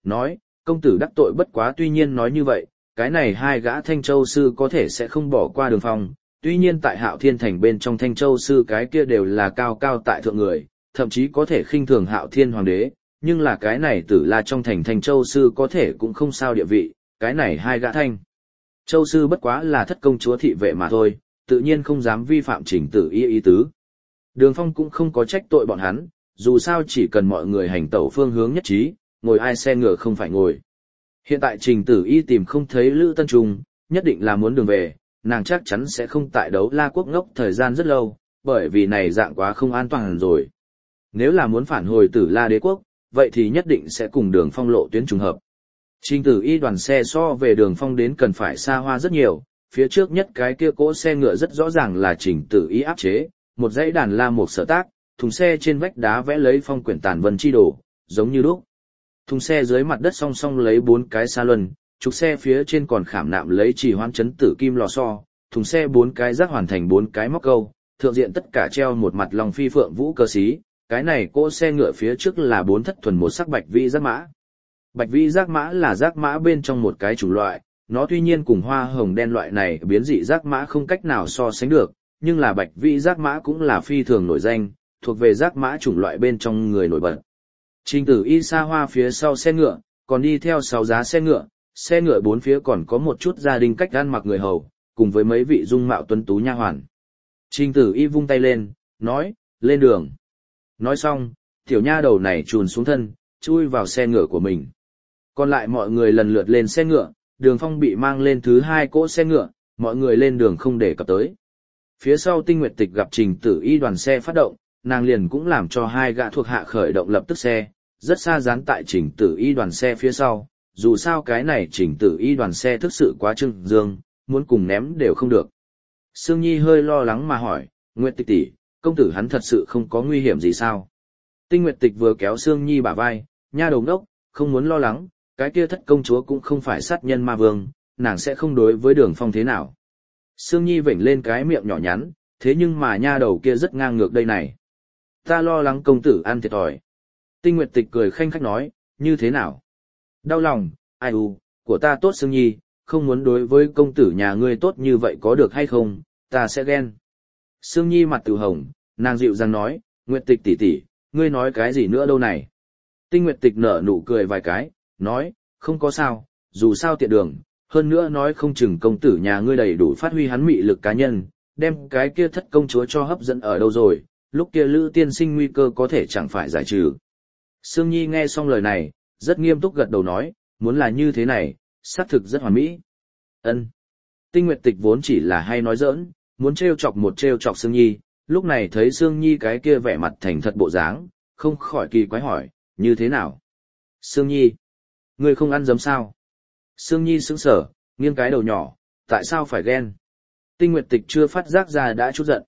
nói, công tử đắc tội bất quá, tuy nhiên nói như vậy, cái này hai gã Thanh Châu sư có thể sẽ không bỏ qua Đường Phong, tuy nhiên tại Hạo Thiên Thành bên trong Thanh Châu sư cái kia đều là cao cao tại thượng người, thậm chí có thể khinh thường Hạo Thiên Hoàng đế, nhưng là cái này Tử La trong thành Thanh Châu sư có thể cũng không sao địa vị, cái này hai gã Thanh Châu sư bất quá là thất công chúa thị vệ mà thôi, tự nhiên không dám vi phạm Trình Tử Y ý tứ. Đường Phong cũng không có trách tội bọn hắn, dù sao chỉ cần mọi người hành tẩu phương hướng nhất trí, ngồi ai xe ngựa không phải ngồi. Hiện tại Trình Tử Y tìm không thấy Lữ Tân Trung, nhất định là muốn đường về, nàng chắc chắn sẽ không tại Đấu La Quốc ngốc thời gian rất lâu, bởi vì này dạng quá không an toàn rồi. Nếu là muốn phản hồi Tử La Đế Quốc, vậy thì nhất định sẽ cùng Đường Phong lộ tuyến trùng hợp. Trình Tử Y đoàn xe so về Đường Phong đến cần phải xa hoa rất nhiều, phía trước nhất cái kia cỗ xe ngựa rất rõ ràng là Trình Tử Y áp chế, một dãy đàn la một sở tác, thùng xe trên vách đá vẽ lấy phong quyển tàn vân chi đồ, giống như lúc. Thùng xe dưới mặt đất song song lấy 4 cái xa luân, trục xe phía trên còn khảm nạm lấy chỉ hoan chấn tử kim lò xo, thùng xe 4 cái rác hoàn thành 4 cái móc câu, thượng diện tất cả treo một mặt long phi phượng vũ cơ xí, cái này cỗ xe ngựa phía trước là 4 thất thuần một sắc bạch vĩ giác mã. Bạch vĩ giác mã là giác mã bên trong một cái chủng loại, nó tuy nhiên cùng hoa hồng đen loại này biến dị giác mã không cách nào so sánh được, nhưng là bạch vĩ giác mã cũng là phi thường nổi danh, thuộc về giác mã chủng loại bên trong người nổi bật. Trình Tử Y xa hoa phía sau xe ngựa, còn đi theo 6 giá xe ngựa 4 phía còn có một chút gia đình cách ăn mặc người hầu, cùng với mấy vị dung mạo tuấn tú nha hoàn. Trình Tử Y vung tay lên, nói, lên đường. Nói xong, tiểu nha đầu này trùn xuống thân, chui vào xe ngựa của mình. Còn lại mọi người lần lượt lên xe ngựa, Đường Phong bị mang lên thứ 2 cỗ xe ngựa, mọi người lên đường không để cập tới. Phía sau Tinh Nguyệt Tịch gặp Trình Tử Y đoàn xe phát động, nàng liền cũng làm cho 2 gã thuộc hạ khởi động lập tức xe, rất xa dán tại Trình Tử Y đoàn xe phía sau, dù sao cái này Trình Tử Y đoàn xe thực sự quá trưng dương, muốn cùng ném đều không được. Sương Nhi hơi lo lắng mà hỏi, Nguyệt Tịch tỷ, công tử hắn thật sự không có nguy hiểm gì sao? Tinh Nguyệt Tịch vừa kéo Sương Nhi bả vai, nha đầu ngốc, không muốn lo lắng, cái kia thất công chúa cũng không phải sát nhân ma vương, nàng sẽ không đối với Đường Phong thế nào. Sương Nhi vểnh lên cái miệng nhỏ nhắn, thế nhưng mà nha đầu kia rất ngang ngược đây này. Ta lo lắng công tử ăn thiệt thòi. Tinh Nguyệt Tịch cười khanh khách nói, như thế nào? Đau lòng, ai của ta tốt Sương Nhi, không muốn đối với công tử nhà ngươi tốt như vậy có được hay không, ta sẽ ghen. Sương Nhi mặt từ hồng, nàng dịu dàng nói, Nguyệt Tịch tỷ tỷ, ngươi nói cái gì nữa đâu này? Tinh Nguyệt Tịch nở nụ cười vài cái, nói, không có sao, dù sao tiện đường, hơn nữa nói không chừng công tử nhà ngươi đầy đủ phát huy hắn mị lực cá nhân, đem cái kia thất công chúa cho hấp dẫn ở đâu rồi, lúc kia Lữ tiên sinh nguy cơ có thể chẳng phải giải trừ. Sương Nhi nghe xong lời này, rất nghiêm túc gật đầu nói, muốn là như thế này, xác thực rất hoàn mỹ. Ân. Tinh Nguyệt Tịch vốn chỉ là hay nói giỡn, muốn trêu chọc Sương Nhi, lúc này thấy Sương Nhi cái kia vẻ mặt thành thật bộ dáng, không khỏi kỳ quái hỏi, như thế nào? Sương Nhi, ngươi không ăn giấm sao? Sương Nhi sững sờ, nghiêng cái đầu nhỏ, tại sao phải ghen? Tinh Nguyệt Tịch chưa phát giác ra đã chút giận.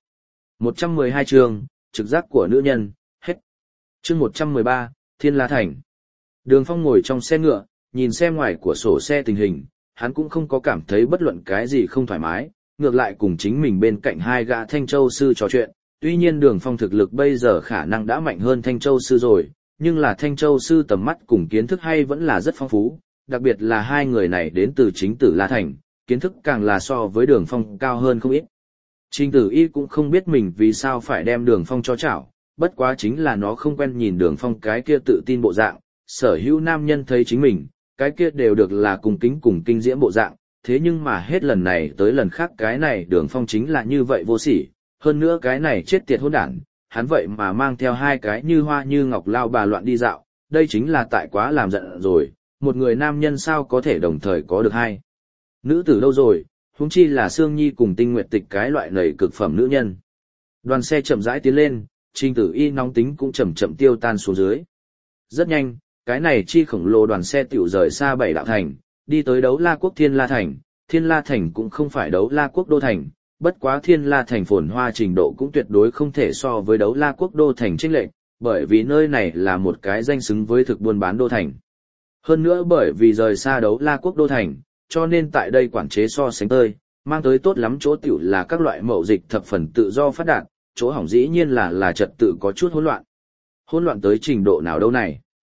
112 chương, trực giác của nữ nhân, hết. Chương 113, Thiên La Thành. Đường Phong ngồi trong xe ngựa, nhìn xe ngoài của sổ xe tình hình, hắn cũng không có cảm thấy bất luận cái gì không thoải mái, ngược lại cùng chính mình bên cạnh 2 gã Thanh Châu sư trò chuyện. Tuy nhiên Đường Phong thực lực bây giờ khả năng đã mạnh hơn Thanh Châu sư rồi, nhưng là Thanh Châu sư tầm mắt cùng kiến thức hay vẫn là rất phong phú, đặc biệt là 2 người này đến từ chính Tử La Thành, kiến thức càng là so với Đường Phong cao hơn không ít. Trình Tử Y cũng không biết mình vì sao phải đem Đường Phong cho chảo, bất quá chính là nó không quen nhìn Đường Phong cái kia tự tin bộ dạng, sở hữu nam nhân thấy chính mình, cái kia đều được là cùng kính cùng kinh diễm bộ dạng, thế nhưng mà hết lần này tới lần khác cái này Đường Phong chính là như vậy vô sỉ, hơn nữa cái này chết tiệt hỗn đản, hắn vậy mà mang theo 2 cái như hoa như ngọc lao bà loạn đi dạo, đây chính là tại quá làm giận rồi, một người nam nhân sao có thể đồng thời có được 2 nữ tử đâu rồi, huống chi là Sương Nhi cùng Tinh Nguyệt Tịch cái loại nầy cực phẩm nữ nhân. Đoàn xe chậm rãi tiến lên, Trình Tử Y nóng tính cũng chậm chậm tiêu tan xuống dưới. Rất nhanh, cái này chi khổng lồ đoàn xe tiểu rời xa 7 đạo thành, đi tới Đấu La Quốc Thiên La Thành. Thiên La Thành cũng không phải Đấu La Quốc đô thành, bất quá Thiên La Thành phồn hoa trình độ cũng tuyệt đối không thể so với Đấu La Quốc đô thành chênh lệch, bởi vì nơi này là một cái danh xứng với thực buôn bán đô thành. Hơn nữa bởi vì rời xa Đấu La Quốc đô thành, cho nên tại đây quản chế so sánh tơi, mang tới tốt lắm chỗ tiểu là các loại mậu dịch thập phần tự do phát đạt, chỗ hỏng dĩ nhiên là trật tự có chút hỗn loạn. Hỗn loạn tới trình độ nào đâu này?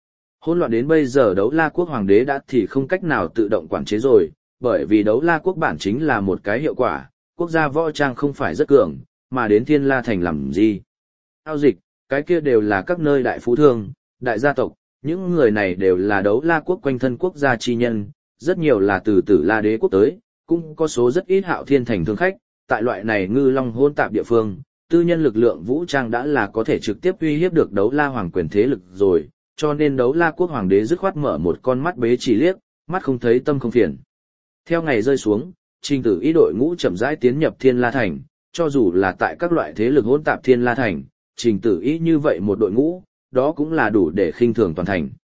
Hỗn loạn đến bây giờ Đấu La Quốc Hoàng đế đã thì không cách nào tự động quản chế rồi, bởi vì Đấu La Quốc bản chính là một cái hiệu quả, quốc gia võ trang không phải rất cường, mà đến Thiên La Thành làm gì. Giao dịch, cái kia đều là các nơi đại phú thương, đại gia tộc, những người này đều là Đấu La Quốc quanh thân quốc gia chi nhân, rất nhiều là từ Tử La Đế quốc tới, cũng có số rất ít Hạo Thiên Thành thương khách, tại loại này ngư long hỗn tạp địa phương, tư nhân lực lượng vũ trang đã là có thể trực tiếp uy hiếp được Đấu La Hoàng quyền thế lực rồi, cho nên Đấu La Quốc Hoàng đế dứt khoát mở một con mắt bế chỉ liếc, mắt không thấy tâm không phiền. Theo ngày rơi xuống, Trình Tử Y đội ngũ chậm rãi tiến nhập Thiên La Thành, cho dù là tại các loại thế lực hỗn tạp Thiên La Thành, Trình Tử Y như vậy một đội ngũ, đó cũng là đủ để khinh thường toàn thành.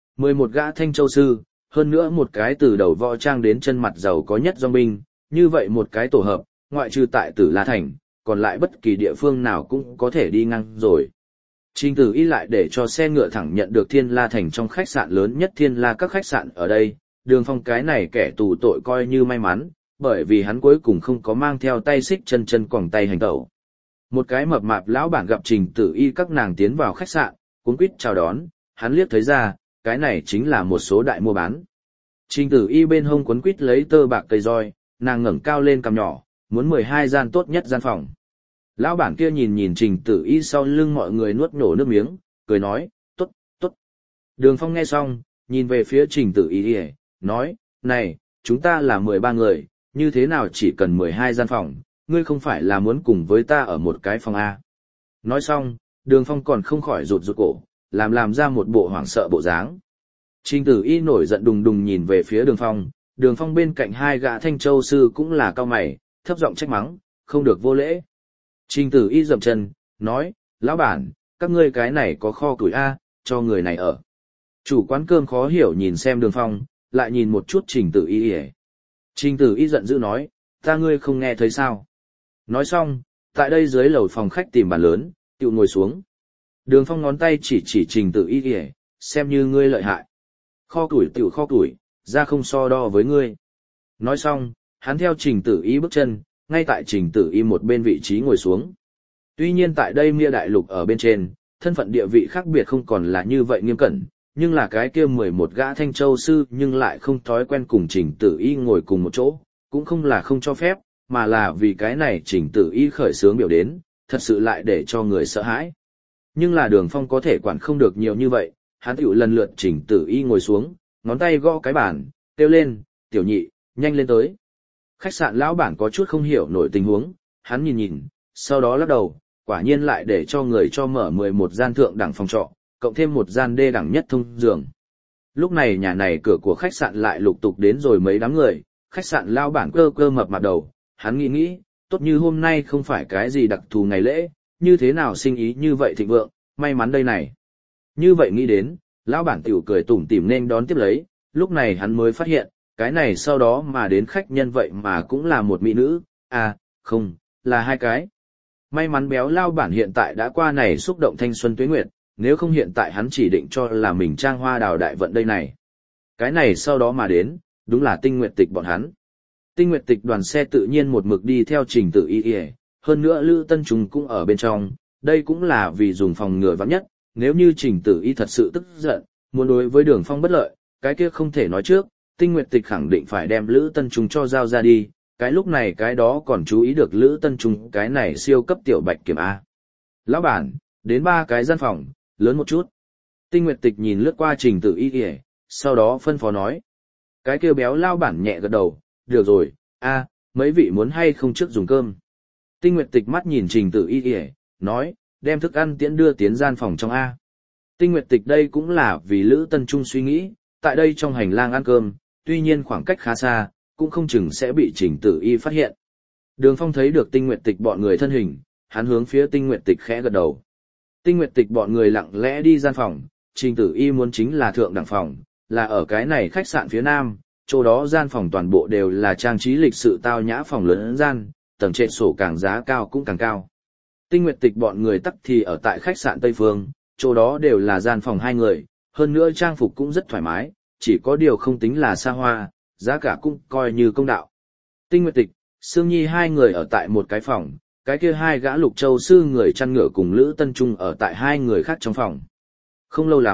11 gã Thanh Châu sư, hơn nữa một cái từ đầu võ trang đến chân mặt giàu có nhất dòng binh, như vậy một cái tổ hợp, ngoại trừ tại Tử La Thành, còn lại bất kỳ địa phương nào cũng có thể đi ngang rồi. Trình Tử Y lại để cho xe ngựa thẳng nhận được Thiên La Thành trong khách sạn lớn nhất Thiên La các khách sạn ở đây, Đường Phong cái này kẻ tù tội coi như may mắn, bởi vì hắn cuối cùng không có mang theo tay xích chân chân quòng tay hành tẩu. Một cái mập mạp lão bản gặp Trình Tử Y các nàng tiến vào khách sạn, cuống quýt chào đón, hắn liếc thấy ra, cái này chính là một số đại mua bán. Trình Tử Y bên hông cuốn quýt lấy tơ bạc cây roi, nàng ngẩng cao lên cằm nhỏ, muốn 12 gian tốt nhất gian phòng. Lão bản kia nhìn nhìn Trình Tử Y sau lưng mọi người nuốt nổ nước miếng, cười nói, tốt, tốt. Đường Phong nghe xong, nhìn về phía Trình Tử Y, nói, này, chúng ta là 13 người, như thế nào chỉ cần 12 gian phòng, ngươi không phải là muốn cùng với ta ở một cái phòng A. Nói xong, Đường Phong còn không khỏi rụt rụt cổ, làm ra một bộ hoảng sợ bộ dáng. Trình Tử Y nổi giận đùng đùng nhìn về phía Đường Phong bên cạnh hai gã Thanh Châu sư cũng là cao mày, thấp giọng trách mắng, không được vô lễ. Trình Tử Y dậm chân, nói, lão bản, các ngươi cái này có kho củi A, cho người này ở. Chủ quán cơm khó hiểu nhìn xem Đường Phong, lại nhìn một chút Trình Tử Y. Trình Tử Y giận dữ nói, ta ngươi không nghe thấy sao. Nói xong, tại đây dưới lầu phòng khách tìm bàn lớn, tự ngồi xuống. Đường Phong ngón tay chỉ Trình Tử Y, xem như ngươi lợi hại. Kho củi tiểu kho củi, ra không so đo với ngươi. Nói xong, hắn theo Trình Tử Y bước chân, ngay tại Trình Tử Y một bên vị trí ngồi xuống. Tuy nhiên tại đây Mia Đại Lục ở bên trên, thân phận địa vị khác biệt không còn là như vậy nghiêm cẩn, nhưng là cái kia 11 gã Thanh Châu sư nhưng lại không thói quen cùng Trình Tử Y ngồi cùng một chỗ, cũng không là không cho phép, mà là vì cái này Trình Tử Y khởi xướng biểu đến, thật sự lại để cho người sợ hãi. Nhưng là Đường Phong có thể quản không được nhiều như vậy, hắn tiểu lần lượt Trình Tử Y ngồi xuống, ngón tay gõ cái bàn, kêu lên, tiểu nhị, nhanh lên tới. Khách sạn lão bản có chút không hiểu nổi tình huống, hắn nhìn, sau đó lắc đầu, quả nhiên lại để cho người cho mở 11 gian thượng đẳng phòng trọ, cộng thêm một gian đê đẳng nhất thông giường. Lúc này nhà này cửa của khách sạn lại lục tục đến rồi mấy đám người, khách sạn lão bản cơ mập mặt đầu, hắn nghĩ, tốt như hôm nay không phải cái gì đặc thù ngày lễ, như thế nào sinh ý như vậy thịnh vượng, may mắn đây này. Như vậy nghĩ đến, lão bản tiểu cười tủm tỉm nên đón tiếp lấy, lúc này hắn mới phát hiện, cái này sau đó mà đến khách nhân vậy mà cũng là một mỹ nữ, à, không, là hai cái. May mắn béo lao bản hiện tại đã qua này xúc động thanh xuân tuế nguyệt, nếu không hiện tại hắn chỉ định cho là mình trang hoa đào đại vận đây này. Cái này sau đó mà đến, đúng là Tinh Nguyệt Tịch bọn hắn. Tinh Nguyệt Tịch đoàn xe tự nhiên một mực đi theo Trình Tử Y, hơn nữa Lữ Tân Trùng cũng ở bên trong, đây cũng là vì dùng phòng ngừa vắng nhất, nếu như Trình Tử Y thật sự tức giận, muốn đối với Đường Phong bất lợi, cái kia không thể nói trước, Tinh Nguyệt Tịch khẳng định phải đem Lữ Tân Trùng cho giao ra đi, cái lúc này cái đó còn chú ý được Lữ Tân Trùng cái này siêu cấp tiểu bạch kiểm A. Lão bản, đến 3 cái gian phòng, lớn một chút. Tinh Nguyệt Tịch nhìn lướt qua Trình Tử Y, sau đó phân phó nói. Cái kêu béo lao bản nhẹ gật đầu, được rồi, mấy vị muốn hay không trước dùng cơm. Tinh Nguyệt Tịch mắt nhìn Trình Tử Y, nói, đem thức ăn tiễn đưa tiến gian phòng trong A. Tinh Nguyệt Tịch đây cũng là vì Lữ Tân Trung suy nghĩ, tại đây trong hành lang ăn cơm, tuy nhiên khoảng cách khá xa, cũng không chừng sẽ bị Trình Tử Y phát hiện. Đường Phong thấy được Tinh Nguyệt Tịch bọn người thân hình, hắn hướng phía Tinh Nguyệt Tịch khẽ gật đầu. Tinh Nguyệt Tịch bọn người lặng lẽ đi gian phòng, Trình Tử Y muốn chính là thượng đẳng phòng, là ở cái này khách sạn phía nam, chỗ đó gian phòng toàn bộ đều là trang trí lịch sự tao nhã phòng lớn gian, tầng trệt sổ càng giá cao cũng càng cao. Tinh Nguyệt Tịch bọn người tắc thì ở tại khách sạn Tây Phương, chỗ đó đều là gian phòng 2 người, hơn nữa trang phục cũng rất thoải mái, chỉ có điều không tính là xa hoa, giá cả cũng coi như công đạo. Tinh Nguyệt Tịch, Sương Nhi 2 người ở tại một cái phòng, cái kia 2 gã Lục Châu sư người chăn ngựa cùng Lữ Tân Trung ở tại 2 người khác trong phòng. Không lâu lắm,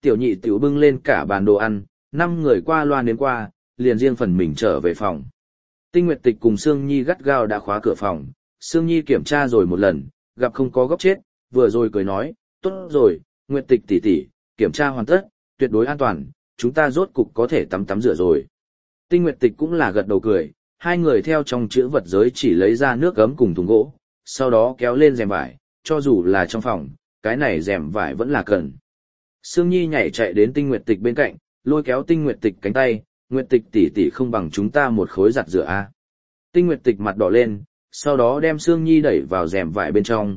tiểu nhị tiểu bưng lên cả bàn đồ ăn, 5 người qua loa đến qua, liền riêng phần mình trở về phòng. Tinh Nguyệt Tịch cùng Sương Nhi gắt gao đã khóa cửa phòng, Sương Nhi kiểm tra rồi một lần, gặp không có góc chết, vừa rồi cười nói, tốt rồi, Nguyệt Tịch tỷ tỷ, kiểm tra hoàn tất, tuyệt đối an toàn, chúng ta rốt cục có thể tắm rửa rồi. Tinh Nguyệt Tịch cũng là gật đầu cười, hai người theo trong chữ vật giới chỉ lấy ra nước gấm cùng thùng gỗ, sau đó kéo lên rèm vải, cho dù là trong phòng, cái này rèm vải vẫn là cần. Sương Nhi nhảy chạy đến Tinh Nguyệt Tịch bên cạnh, lôi kéo Tinh Nguyệt Tịch cánh tay, Nguyệt Tịch tỷ tỷ không bằng chúng ta một khối giặt rửa a. Tinh Nguyệt Tịch mặt đỏ lên, sau đó đem Sương Nhi đẩy vào rèm vải bên trong,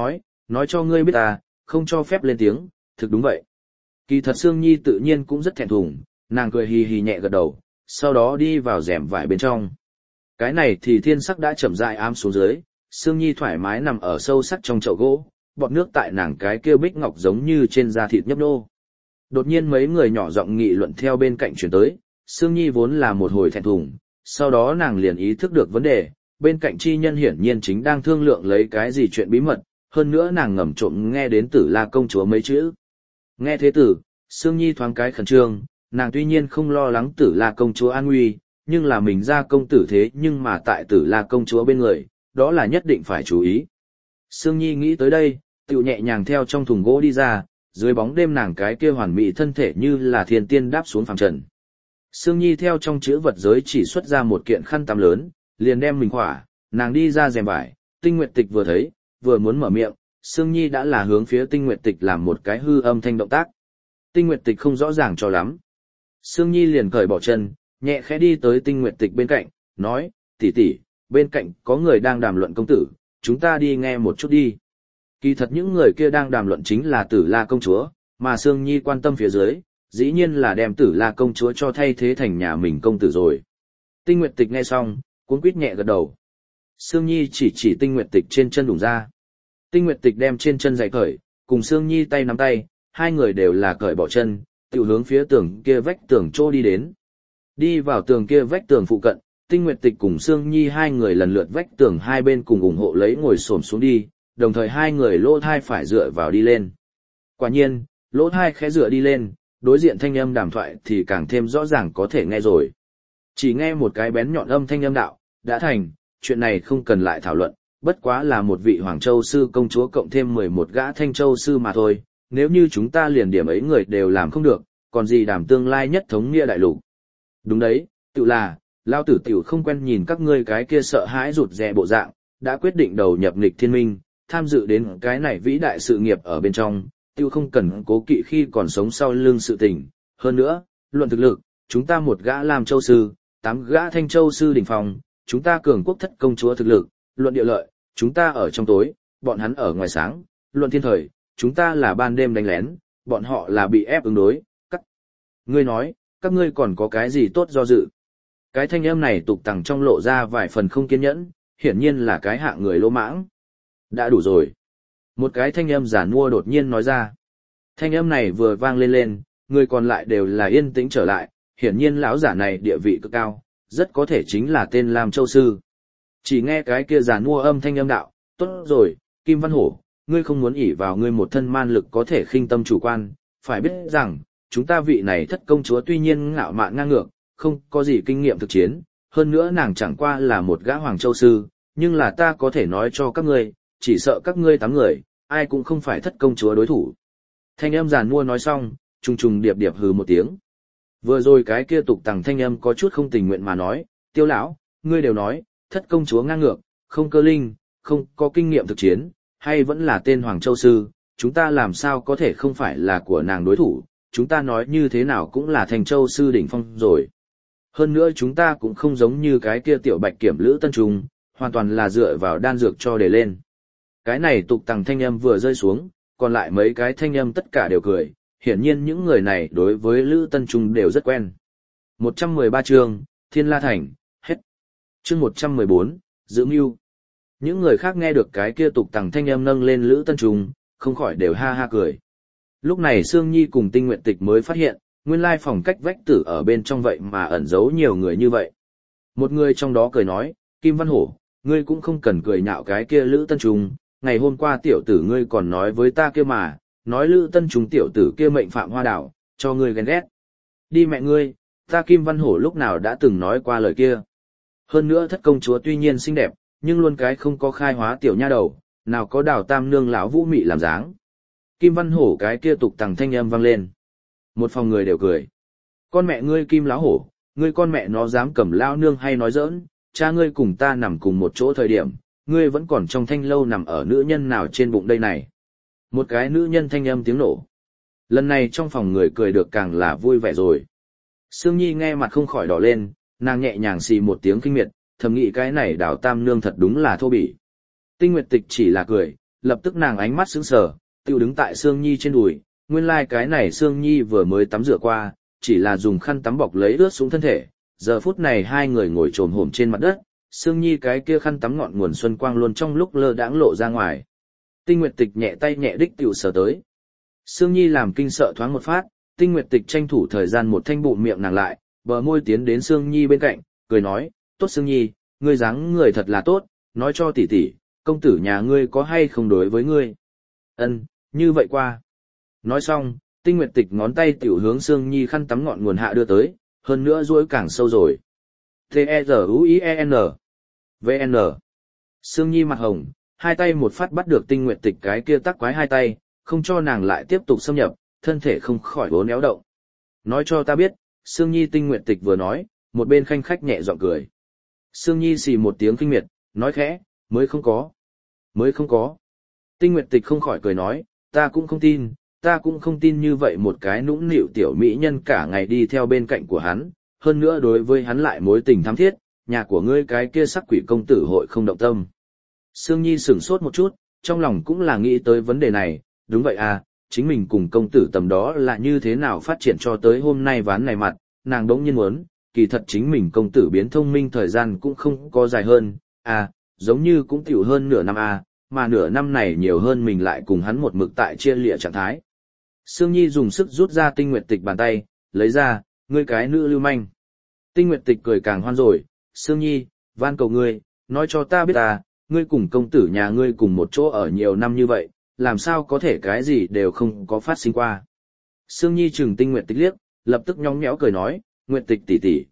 nói cho ngươi biết ta, không cho phép lên tiếng, thực đúng vậy. Kỳ thật Sương Nhi tự nhiên cũng rất thẹn thùng, nàng cười hì hì nhẹ gật đầu, sau đó đi vào rèm vải bên trong. Cái này thì thiên sắc đã chậm rãi ám xuống dưới, Sương Nhi thoải mái nằm ở sâu sắc trong chậu gỗ, bọt nước tại nàng cái kia bích ngọc giống như trên da thịt nhấp nô. Đột nhiên mấy người nhỏ giọng nghị luận theo bên cạnh chuyển tới, Sương Nhi vốn là một hồi thẹn thùng, sau đó nàng liền ý thức được vấn đề, bên cạnh chi nhân hiển nhiên chính đang thương lượng lấy cái gì chuyện bí mật, hơn nữa nàng ngầm trộm nghe đến Tử La công chúa mấy chữ. Nghe thế tử, Sương Nhi thoáng cái khẩn trương, nàng tuy nhiên không lo lắng Tử La công chúa an nguy, nhưng là mình ra công tử thế nhưng mà tại Tử La công chúa bên người, đó là nhất định phải chú ý. Sương Nhi nghĩ tới đây, tiểu nhẹ nhàng theo trong thùng gỗ đi ra, dưới bóng đêm nàng cái kia hoàn mỹ thân thể như là thiên tiên đáp xuống phàm trần. Sương Nhi theo trong chữ vật giới chỉ xuất ra một kiện khăn tắm lớn, liền đem mình khỏa, nàng đi ra rèm vải, Tinh Nguyệt Tịch vừa thấy, vừa muốn mở miệng, Sương Nhi đã là hướng phía Tinh Nguyệt Tịch làm một cái hư âm thanh động tác. Tinh Nguyệt Tịch không rõ ràng cho lắm. Sương Nhi liền cởi bỏ chân, nhẹ khẽ đi tới Tinh Nguyệt Tịch bên cạnh, nói, tỷ tỷ, bên cạnh có người đang đàm luận công tử, chúng ta đi nghe một chút đi. Kỳ thật những người kia đang đàm luận chính là Tử La công chúa, mà Sương Nhi quan tâm phía dưới, dĩ nhiên là đem Tử La công chúa cho thay thế thành nhà mình công tử rồi. Tinh Nguyệt Tịch nghe xong, cuống quýt nhẹ gật đầu. Sương Nhi chỉ Tinh Nguyệt Tịch trên chân đủng ra. Tinh Nguyệt Tịch đem trên chân giày cởi, cùng Sương Nhi tay nắm tay, hai người đều là cởi bỏ chân, tự hướng phía tường kia vách tường trô đi đến. Đi vào tường kia vách tường phụ cận, Tinh Nguyệt Tịch cùng Sương Nhi hai người lần lượt vách tường hai bên cùng ủng hộ lấy ngồi xổm xuống đi, đồng thời hai người lỗ thai phải dựa vào đi lên. Quả nhiên, lỗ thai khẽ dựa đi lên, đối diện thanh âm đàm thoại thì càng thêm rõ ràng có thể nghe rồi. Chỉ nghe một cái bén nhọn âm thanh âm đạo, đã thành, chuyện này không cần lại thảo luận, bất quá là một vị Hoàng Châu sư công chúa cộng thêm 11 gã Thanh Châu sư mà thôi, nếu như chúng ta liền điểm ấy người đều làm không được, còn gì đảm tương lai nhất thống nghĩa đại lục. Đúng đấy, tự là, lao tử tiểu không quen nhìn các ngươi cái kia sợ hãi rụt rè bộ dạng, đã quyết định đầu nhập nghịch thiên minh, tham dự đến cái này vĩ đại sự nghiệp ở bên trong, tiêu không cần cố kỵ khi còn sống sau lưng sự tình. Hơn nữa, luận thực lực, chúng ta một gã làm châu sư, 8 gã Thanh Châu sư đỉnh phòng, chúng ta cường quốc thất công chúa thực lực, luận địa lợi, chúng ta ở trong tối, bọn hắn ở ngoài sáng, luận thiên thời, chúng ta là ban đêm đánh lén, bọn họ là bị ép ứng đối, Ngươi nói, các ngươi còn có cái gì tốt do dự? Cái thanh âm này tục tằng trong lộ ra vài phần không kiên nhẫn, hiển nhiên là cái hạng người lỗ mãng. Đã đủ rồi. Một cái thanh âm giản mua đột nhiên nói ra. Thanh âm này vừa vang lên, người còn lại đều là yên tĩnh trở lại, hiển nhiên lão giả này địa vị cực cao, rất có thể chính là tên Lam Châu Sư. Chỉ nghe cái kia giản mua âm thanh âm đạo, tốt rồi, Kim Văn Hổ, ngươi không muốn ỷ vào ngươi một thân man lực có thể khinh tâm chủ quan, phải biết rằng, chúng ta vị này thất công chúa tuy nhiên ngạo mạn ngang ngược, không có gì kinh nghiệm thực chiến, hơn nữa nàng chẳng qua là một gã Hoàng Châu Sư, nhưng là ta có thể nói cho các ngươi, chỉ sợ các ngươi 8 người, ai cũng không phải thất công chúa đối thủ. Thanh âm giàn mua nói xong, trùng trùng điệp điệp hừ một tiếng. Vừa rồi cái kia tục tằng thanh âm có chút không tình nguyện mà nói, Tiêu lão, ngươi đều nói, thất công chúa ngang ngược, không cơ linh, không có kinh nghiệm thực chiến, hay vẫn là tên Hoàng Châu Sư, chúng ta làm sao có thể không phải là của nàng đối thủ, chúng ta nói như thế nào cũng là Thành Châu Sư đỉnh phong rồi. Hơn nữa chúng ta cũng không giống như cái kia tiểu bạch kiểm Lữ Tân Trung, hoàn toàn là dựa vào đan dược cho để lên. Cái này tục tằng thanh âm vừa rơi xuống, còn lại mấy cái thanh âm tất cả đều cười, hiển nhiên những người này đối với Lữ Tân Trung đều rất quen. 113 chương, Thiên La Thành, hết. Chương 114, Giữ Mưu. Những người khác nghe được cái kia tục tằng thanh âm nâng lên Lữ Tân Trung, không khỏi đều ha ha cười. Lúc này Sương Nhi cùng Tinh Nguyện Tịch mới phát hiện, nguyên lai phòng cách vách tử ở bên trong vậy mà ẩn giấu nhiều người như vậy. Một người trong đó cười nói, Kim Văn Hổ, ngươi cũng không cần cười nhạo cái kia Lữ Tân Trung, ngày hôm qua tiểu tử ngươi còn nói với ta kia mà, nói Lữ Tân Trung tiểu tử kia mệnh phạm hoa đảo, cho ngươi ghen ghét. Đi mẹ ngươi, ta Kim Văn Hổ lúc nào đã từng nói qua lời kia. Hơn nữa thất công chúa tuy nhiên xinh đẹp, nhưng luôn cái không có khai hóa tiểu nha đầu, nào có Đào Tam nương lão vũ mị làm dáng. Kim Văn Hổ cái kia tục tằng thanh âm vang lên. Một phòng người đều cười. Con mẹ ngươi Kim lão hổ, ngươi con mẹ nó dám cầm lao nương hay nói giỡn, cha ngươi cùng ta nằm cùng một chỗ thời điểm, ngươi vẫn còn trong thanh lâu nằm ở nữ nhân nào trên bụng đây này. Một cái nữ nhân thanh âm tiếng nổ. Lần này trong phòng người cười được càng là vui vẻ rồi. Sương Nhi nghe mặt không khỏi đỏ lên, nàng nhẹ nhàng xì một tiếng kinh miệt, thầm nghĩ cái này Đào Tam nương thật đúng là thô bỉ. Tinh Nguyệt Tịch chỉ là cười, lập tức nàng ánh mắt sững sờ, tiêu đứng tại Sương Nhi trên đùi, nguyên lai cái này Sương Nhi vừa mới tắm rửa qua, chỉ là dùng khăn tắm bọc lấy ướt xuống thân thể, giờ phút này hai người ngồi trồm hổm trên mặt đất, Sương Nhi cái kia khăn tắm ngọn nguồn xuân quang luôn trong lúc lơ đãng lộ ra ngoài. Tinh Nguyệt Tịch nhẹ tay nhẹ đích tiểu sờ tới. Sương Nhi làm kinh sợ thoáng một phát, Tinh Nguyệt Tịch tranh thủ thời gian một thanh bụng miệng nàng lại, bờ môi tiến đến Sương Nhi bên cạnh, cười nói, tốt Sương Nhi, ngươi dáng người thật là tốt, nói cho tỷ tỷ, công tử nhà ngươi có hay không đối với ngươi. Ân, như vậy qua. Nói xong, Tinh Nguyệt Tịch ngón tay tiểu hướng Sương Nhi khăn tắm ngọn nguồn hạ đưa tới, hơn nữa duỗi càng sâu rồi. T-E-Z-U-I-E-N V-N Sương Nhi mặt hồng, hai tay một phát bắt được Tinh Nguyệt Tịch cái kia tắc quái hai tay, không cho nàng lại tiếp tục xâm nhập, thân thể không khỏi uốn éo động. Nói cho ta biết, Sương Nhi Tinh Nguyệt Tịch vừa nói, một bên khanh khách nhẹ giọng cười. Sương Nhi xì một tiếng kinh miệt, nói khẽ, mới không có. Tinh Nguyệt Tịch không khỏi cười nói, ta cũng không tin như vậy một cái nũng nịu tiểu mỹ nhân cả ngày đi theo bên cạnh của hắn, hơn nữa đối với hắn lại mối tình thắm thiết, nhà của ngươi cái kia sắc quỷ công tử hội không động tâm. Sương Nhi sửng sốt một chút, trong lòng cũng là nghĩ tới vấn đề này, đúng vậy à, chính mình cùng công tử tầm đó là như thế nào phát triển cho tới hôm nay ván này mặt, nàng đống nhiên muốn, kỳ thật chính mình công tử biến thông minh thời gian cũng không có dài hơn, à, giống như cũng tiểu hơn nửa năm à, mà nửa năm này nhiều hơn mình lại cùng hắn một mực tại chia lịa trạng thái. Sương Nhi dùng sức rút ra Tinh Nguyệt Tịch bàn tay, lấy ra, ngươi cái nữ lưu manh. Tinh Nguyệt Tịch cười càng hoan rồi, Sương Nhi, van cầu ngươi, nói cho ta biết à, ngươi cùng công tử nhà ngươi cùng một chỗ ở nhiều năm như vậy, làm sao có thể cái gì đều không có phát sinh qua. Sương Nhi chừng Tinh Nguyệt Tịch liếc, lập tức nhõng nhẽo cười nói, Nguyệt Tịch tỷ tỷ,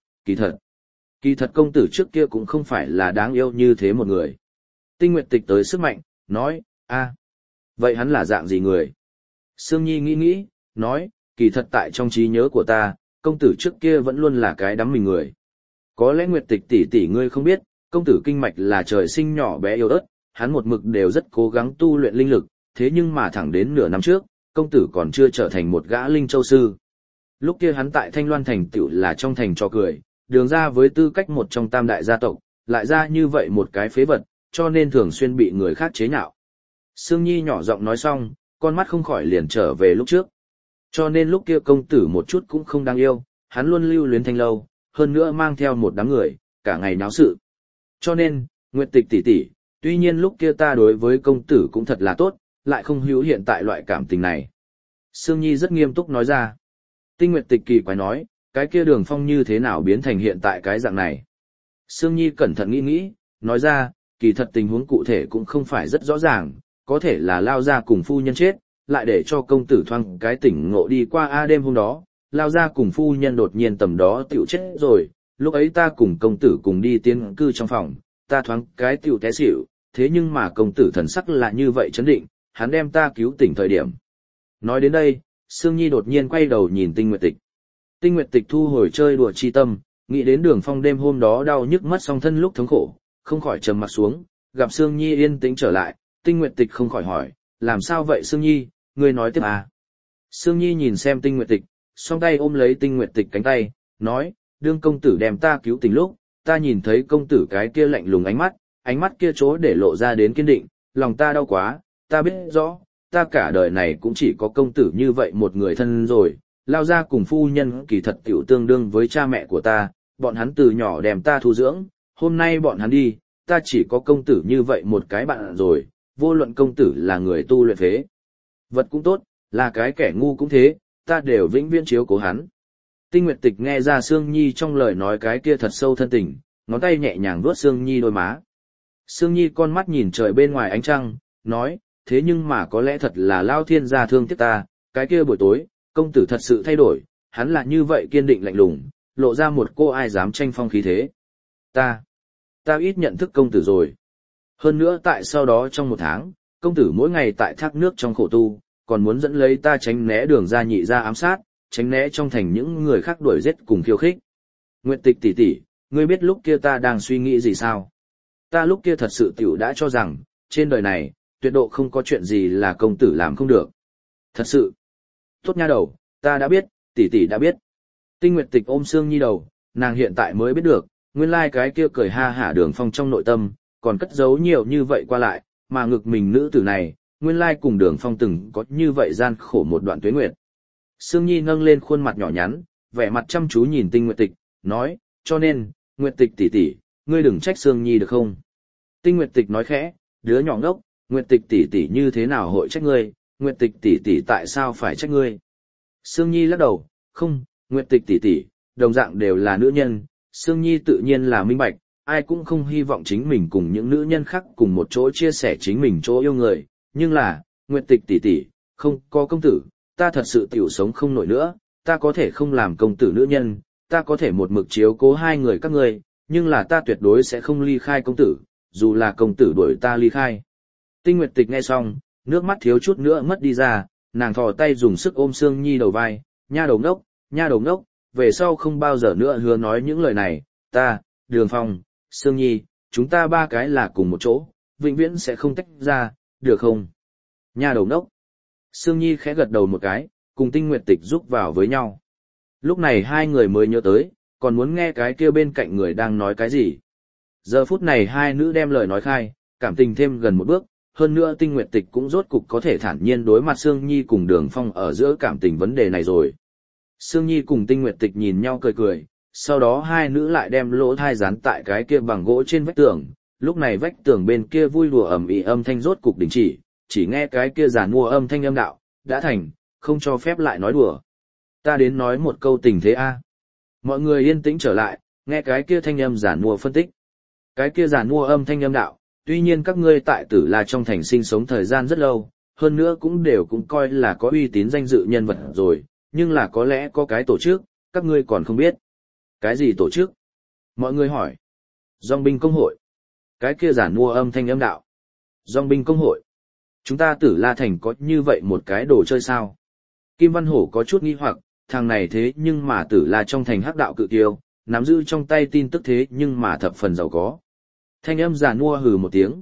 kỳ thật công tử trước kia cũng không phải là đáng yêu như thế một người. Tinh Nguyệt Tịch tới sức mạnh, nói, a, vậy hắn là dạng gì người? Sương Nhi nghĩ, nói, kỳ thật tại trong trí nhớ của ta, công tử trước kia vẫn luôn là cái đắm mình người. Có lẽ Nguyệt Tịch tỷ tỷ ngươi không biết, công tử kinh mạch là trời sinh nhỏ bé yếu ớt, hắn một mực đều rất cố gắng tu luyện linh lực, thế nhưng mà thẳng đến nửa năm trước, công tử còn chưa trở thành một gã linh châu sư. Lúc kia hắn tại Thanh Loan thành tựu là trong thành trò cười, đường ra với tư cách một trong tam đại gia tộc, lại ra như vậy một cái phế vật, cho nên thường xuyên bị người khác chế nhạo. Sương Nhi nhỏ giọng nói xong, con mắt không khỏi liền trở về lúc trước. Cho nên lúc kia công tử một chút cũng không đáng yêu, hắn luôn lưu luyến thanh lâu, hơn nữa mang theo một đám người, cả ngày náo sự. Cho nên, Nguyệt Tịch tỷ tỷ, tuy nhiên lúc kia ta đối với công tử cũng thật là tốt, lại không hữu hiện tại loại cảm tình này. Sương Nhi rất nghiêm túc nói ra. Tinh Nguyệt Tịch kỳ quái nói, cái kia Đường Phong như thế nào biến thành hiện tại cái dạng này. Sương Nhi cẩn thận nghĩ, nói ra, kỳ thật tình huống cụ thể cũng không phải rất rõ ràng, có thể là Lao Gia cùng phu nhân chết, lại để cho công tử thoáng cái tỉnh ngộ đi qua đêm hôm đó, Lao Gia cùng phu nhân đột nhiên tầm đó tiểu chết rồi, lúc ấy ta cùng công tử cùng đi tiến cư trong phòng, ta thoáng cái tiểu té xỉu, thế nhưng mà công tử thần sắc là như vậy chấn định, hắn đem ta cứu tỉnh thời điểm. Nói đến đây, Sương Nhi đột nhiên quay đầu nhìn Tinh Nguyệt Tịch. Tinh Nguyệt Tịch thu hồi chơi đùa chi tâm, nghĩ đến Đường Phong đêm hôm đó đau nhức mất song thân lúc thống khổ, không khỏi trầm mặt xuống, gặp Sương Nhi yên tĩnh trở lại, Tinh Nguyệt Tịch không khỏi hỏi, làm sao vậy Sương Nhi, ngươi nói tiếp à? Sương Nhi nhìn xem Tinh Nguyệt Tịch, song tay ôm lấy Tinh Nguyệt Tịch cánh tay, nói, đương công tử đem ta cứu tỉnh lúc, ta nhìn thấy công tử cái kia lạnh lùng ánh mắt kia chỗ để lộ ra đến kiên định, lòng ta đau quá, ta biết rõ, ta cả đời này cũng chỉ có công tử như vậy một người thân rồi, Lao Gia cùng phu nhân kỳ thật tiểu tương đương với cha mẹ của ta, bọn hắn từ nhỏ đem ta thu dưỡng, hôm nay bọn hắn đi, ta chỉ có công tử như vậy một cái bạn rồi, vô luận công tử là người tu luyện phế. Vật cũng tốt, là cái kẻ ngu cũng thế, ta đều vĩnh viễn chiếu cố hắn. Tinh Nguyệt Tịch nghe ra Sương Nhi trong lời nói cái kia thật sâu thân tình, ngón tay nhẹ nhàng vuốt Sương Nhi đôi má. Sương Nhi con mắt nhìn trời bên ngoài ánh trăng, nói, thế nhưng mà có lẽ thật là Lao Thiên gia thương tiếc ta, cái kia buổi tối, công tử thật sự thay đổi, hắn là như vậy kiên định lạnh lùng, lộ ra một cô ai dám tranh phong khí thế. Ta ít nhận thức công tử rồi. Hơn nữa tại sau đó trong một tháng, công tử mỗi ngày tại thác nước trong khổ tu, còn muốn dẫn lấy ta tránh né đường ra nhị ra ám sát, tránh né trong thành những người khác đuổi giết cùng khiêu khích. Nguyệt Tịch tỷ tỷ, ngươi biết lúc kia ta đang suy nghĩ gì sao? Ta lúc kia thật sự tiểu đã cho rằng, trên đời này, tuyệt độ không có chuyện gì là công tử làm không được. Thật sự. Tốt nha đầu, ta đã biết, tỷ tỷ đã biết. Tinh Nguyệt Tịch ôm Sương Nhi đầu, nàng hiện tại mới biết được, nguyên lai cái kia cười ha hả Đường Phong trong nội tâm, còn cất giấu nhiều như vậy qua lại, mà ngực mình nữ tử này, nguyên lai cùng Đường Phong từng có như vậy gian khổ một đoạn tuế nguyệt. Sương Nhi nâng lên khuôn mặt nhỏ nhắn, vẻ mặt chăm chú nhìn Tinh Nguyệt Tịch, nói, cho nên, Nguyệt Tịch tỷ tỷ, ngươi đừng trách Sương Nhi được không? Tinh Nguyệt Tịch nói khẽ, đứa nhỏ ngốc, Nguyệt Tịch tỷ tỷ như thế nào hội trách ngươi, Nguyệt Tịch tỷ tỷ tại sao phải trách ngươi? Sương Nhi lắc đầu, không, Nguyệt Tịch tỷ tỷ, đồng dạng đều là nữ nhân, Sương Nhi tự nhiên là minh bạch, ai cũng không hy vọng chính mình cùng những nữ nhân khác cùng một chỗ chia sẻ chính mình chỗ yêu người, nhưng là, Nguyệt Tịch tỷ tỷ, không có công tử, ta thật sự tiểu sống không nổi nữa, ta có thể không làm công tử nữ nhân, ta có thể một mực chiếu cố hai người các ngươi, nhưng là ta tuyệt đối sẽ không ly khai công tử, dù là công tử đuổi ta ly khai. Tinh Nguyệt Tịch nghe xong, nước mắt thiếu chút nữa mất đi ra, nàng thò tay dùng sức ôm Sương Nhi đầu vai, nha đầu ngốc, về sau không bao giờ nữa hứa nói những lời này, ta, Đường Phong, Sương Nhi, chúng ta ba cái là cùng một chỗ, vĩnh viễn sẽ không tách ra, được không? Nha đầu ngốc. Sương Nhi khẽ gật đầu một cái, cùng Tinh Nguyệt Tịch giúp vào với nhau. Lúc này hai người mới nhớ tới, còn muốn nghe cái kia bên cạnh người đang nói cái gì. Giờ phút này hai nữ đem lời nói khai, cảm tình thêm gần một bước, hơn nữa Tinh Nguyệt Tịch cũng rốt cục có thể thản nhiên đối mặt Sương Nhi cùng Đường Phong ở giữa cảm tình vấn đề này rồi. Sương Nhi cùng Tinh Nguyệt Tịch nhìn nhau cười cười, sau đó hai nữ lại đem lỗ thai dán tại cái kia bằng gỗ trên vách tường, lúc này vách tường bên kia vui đùa ầm ĩ âm thanh rốt cục đình chỉ nghe cái kia giàn mua âm thanh âm đạo, đã thành, không cho phép lại nói đùa. Ta đến nói một câu tình thế a. Mọi người yên tĩnh trở lại, nghe cái kia thanh âm giàn mua phân tích. Cái kia giàn mua âm thanh âm đạo, tuy nhiên các ngươi tại Tử La trong thành sinh sống thời gian rất lâu, hơn nữa cũng đều cũng coi là có uy tín danh dự nhân vật rồi, nhưng là có lẽ có cái tổ chức, các ngươi còn không biết. Cái gì tổ chức? Mọi người hỏi. Dòng binh công hội. Cái kia giản mua âm thanh âm đạo. Dòng binh công hội. Chúng ta Tử La thành có như vậy một cái đồ chơi sao? Kim Văn Hổ có chút nghi hoặc, thằng này thế nhưng mà Tử La trong thành hắc đạo cự kiêu, nắm giữ trong tay tin tức thế nhưng mà thập phần giàu có. Thanh âm giản mua hừ một tiếng,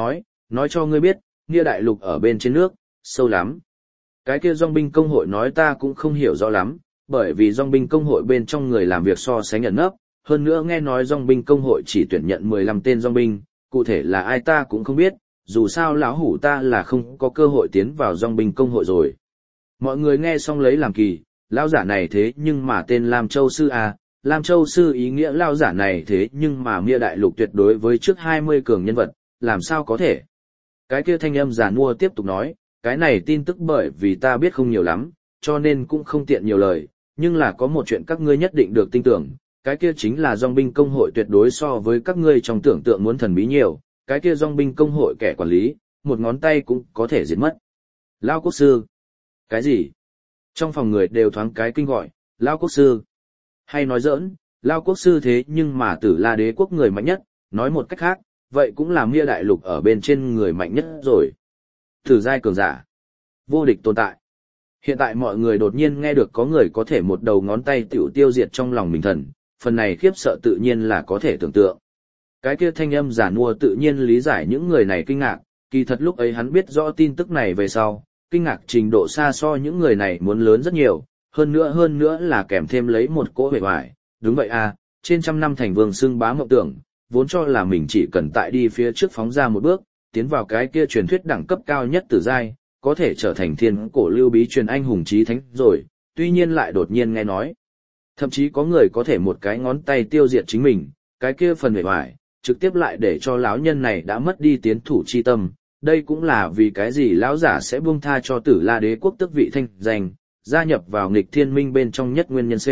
nói cho ngươi biết, Nghĩa Đại Lục ở bên trên nước, sâu lắm. Cái kia dòng binh công hội nói ta cũng không hiểu rõ lắm, bởi vì dòng binh công hội bên trong người làm việc so sánh ẩn nấp, hơn nữa nghe nói dòng binh công hội chỉ tuyển nhận 15 tên dòng binh, cụ thể là ai ta cũng không biết, dù sao lão hủ ta là không có cơ hội tiến vào dòng binh công hội rồi. Mọi người nghe xong lấy làm kỳ, lão giả này thế nhưng mà tên Lam Châu Sư à, Lam Châu Sư ý nghĩa lão giả này thế nhưng mà Nghĩa Đại Lục tuyệt đối với trước 20 cường nhân vật, làm sao có thể. Cái kia thanh âm giả mua tiếp tục nói, cái này tin tức bởi vì ta biết không nhiều lắm, cho nên cũng không tiện nhiều lời, nhưng là có một chuyện các ngươi nhất định được tin tưởng, cái kia chính là dòng binh công hội tuyệt đối so với các ngươi trong tưởng tượng muốn thần bí nhiều, cái kia dòng binh công hội kẻ quản lý, một ngón tay cũng có thể diệt mất. Lao Quốc Sư. Cái gì? Trong phòng người đều thoáng cái kinh gọi, Lao Quốc Sư. Hay nói giỡn, Lao Quốc Sư thế nhưng mà Tử La Đế quốc người mạnh nhất, nói một cách khác, vậy cũng là Nghĩa Đại Lục ở bên trên người mạnh nhất rồi. Tử giai cường giả, vô địch tồn tại. Hiện tại mọi người đột nhiên nghe được có người có thể một đầu ngón tay tiểu tiêu diệt trong lòng mình thần, phần này khiếp sợ tự nhiên là có thể tưởng tượng. Cái kia thanh âm giả nua tự nhiên lý giải những người này kinh ngạc, kỳ thật lúc ấy hắn biết rõ tin tức này về sau, kinh ngạc trình độ xa so những người này muốn lớn rất nhiều, hơn nữa là kèm thêm lấy một cỗ vẻ vải. Đúng vậy à, trên trăm năm thành vương xưng bá mộng tưởng, vốn cho là mình chỉ cần tại đi phía trước phóng ra một bước, tiến vào cái kia truyền thuyết đẳng cấp cao nhất tử giai, có thể trở thành thiên cổ lưu bí truyền anh hùng chí thánh rồi, tuy nhiên lại đột nhiên nghe nói. Thậm chí có người có thể một cái ngón tay tiêu diệt chính mình, cái kia phần vẻ vải, trực tiếp lại để cho lão nhân này đã mất đi tiến thủ chi tâm. Đây cũng là vì cái gì lão giả sẽ buông tha cho Tử La Đế quốc tước vị thanh danh, gia nhập vào nghịch thiên minh bên trong nhất nguyên nhân C.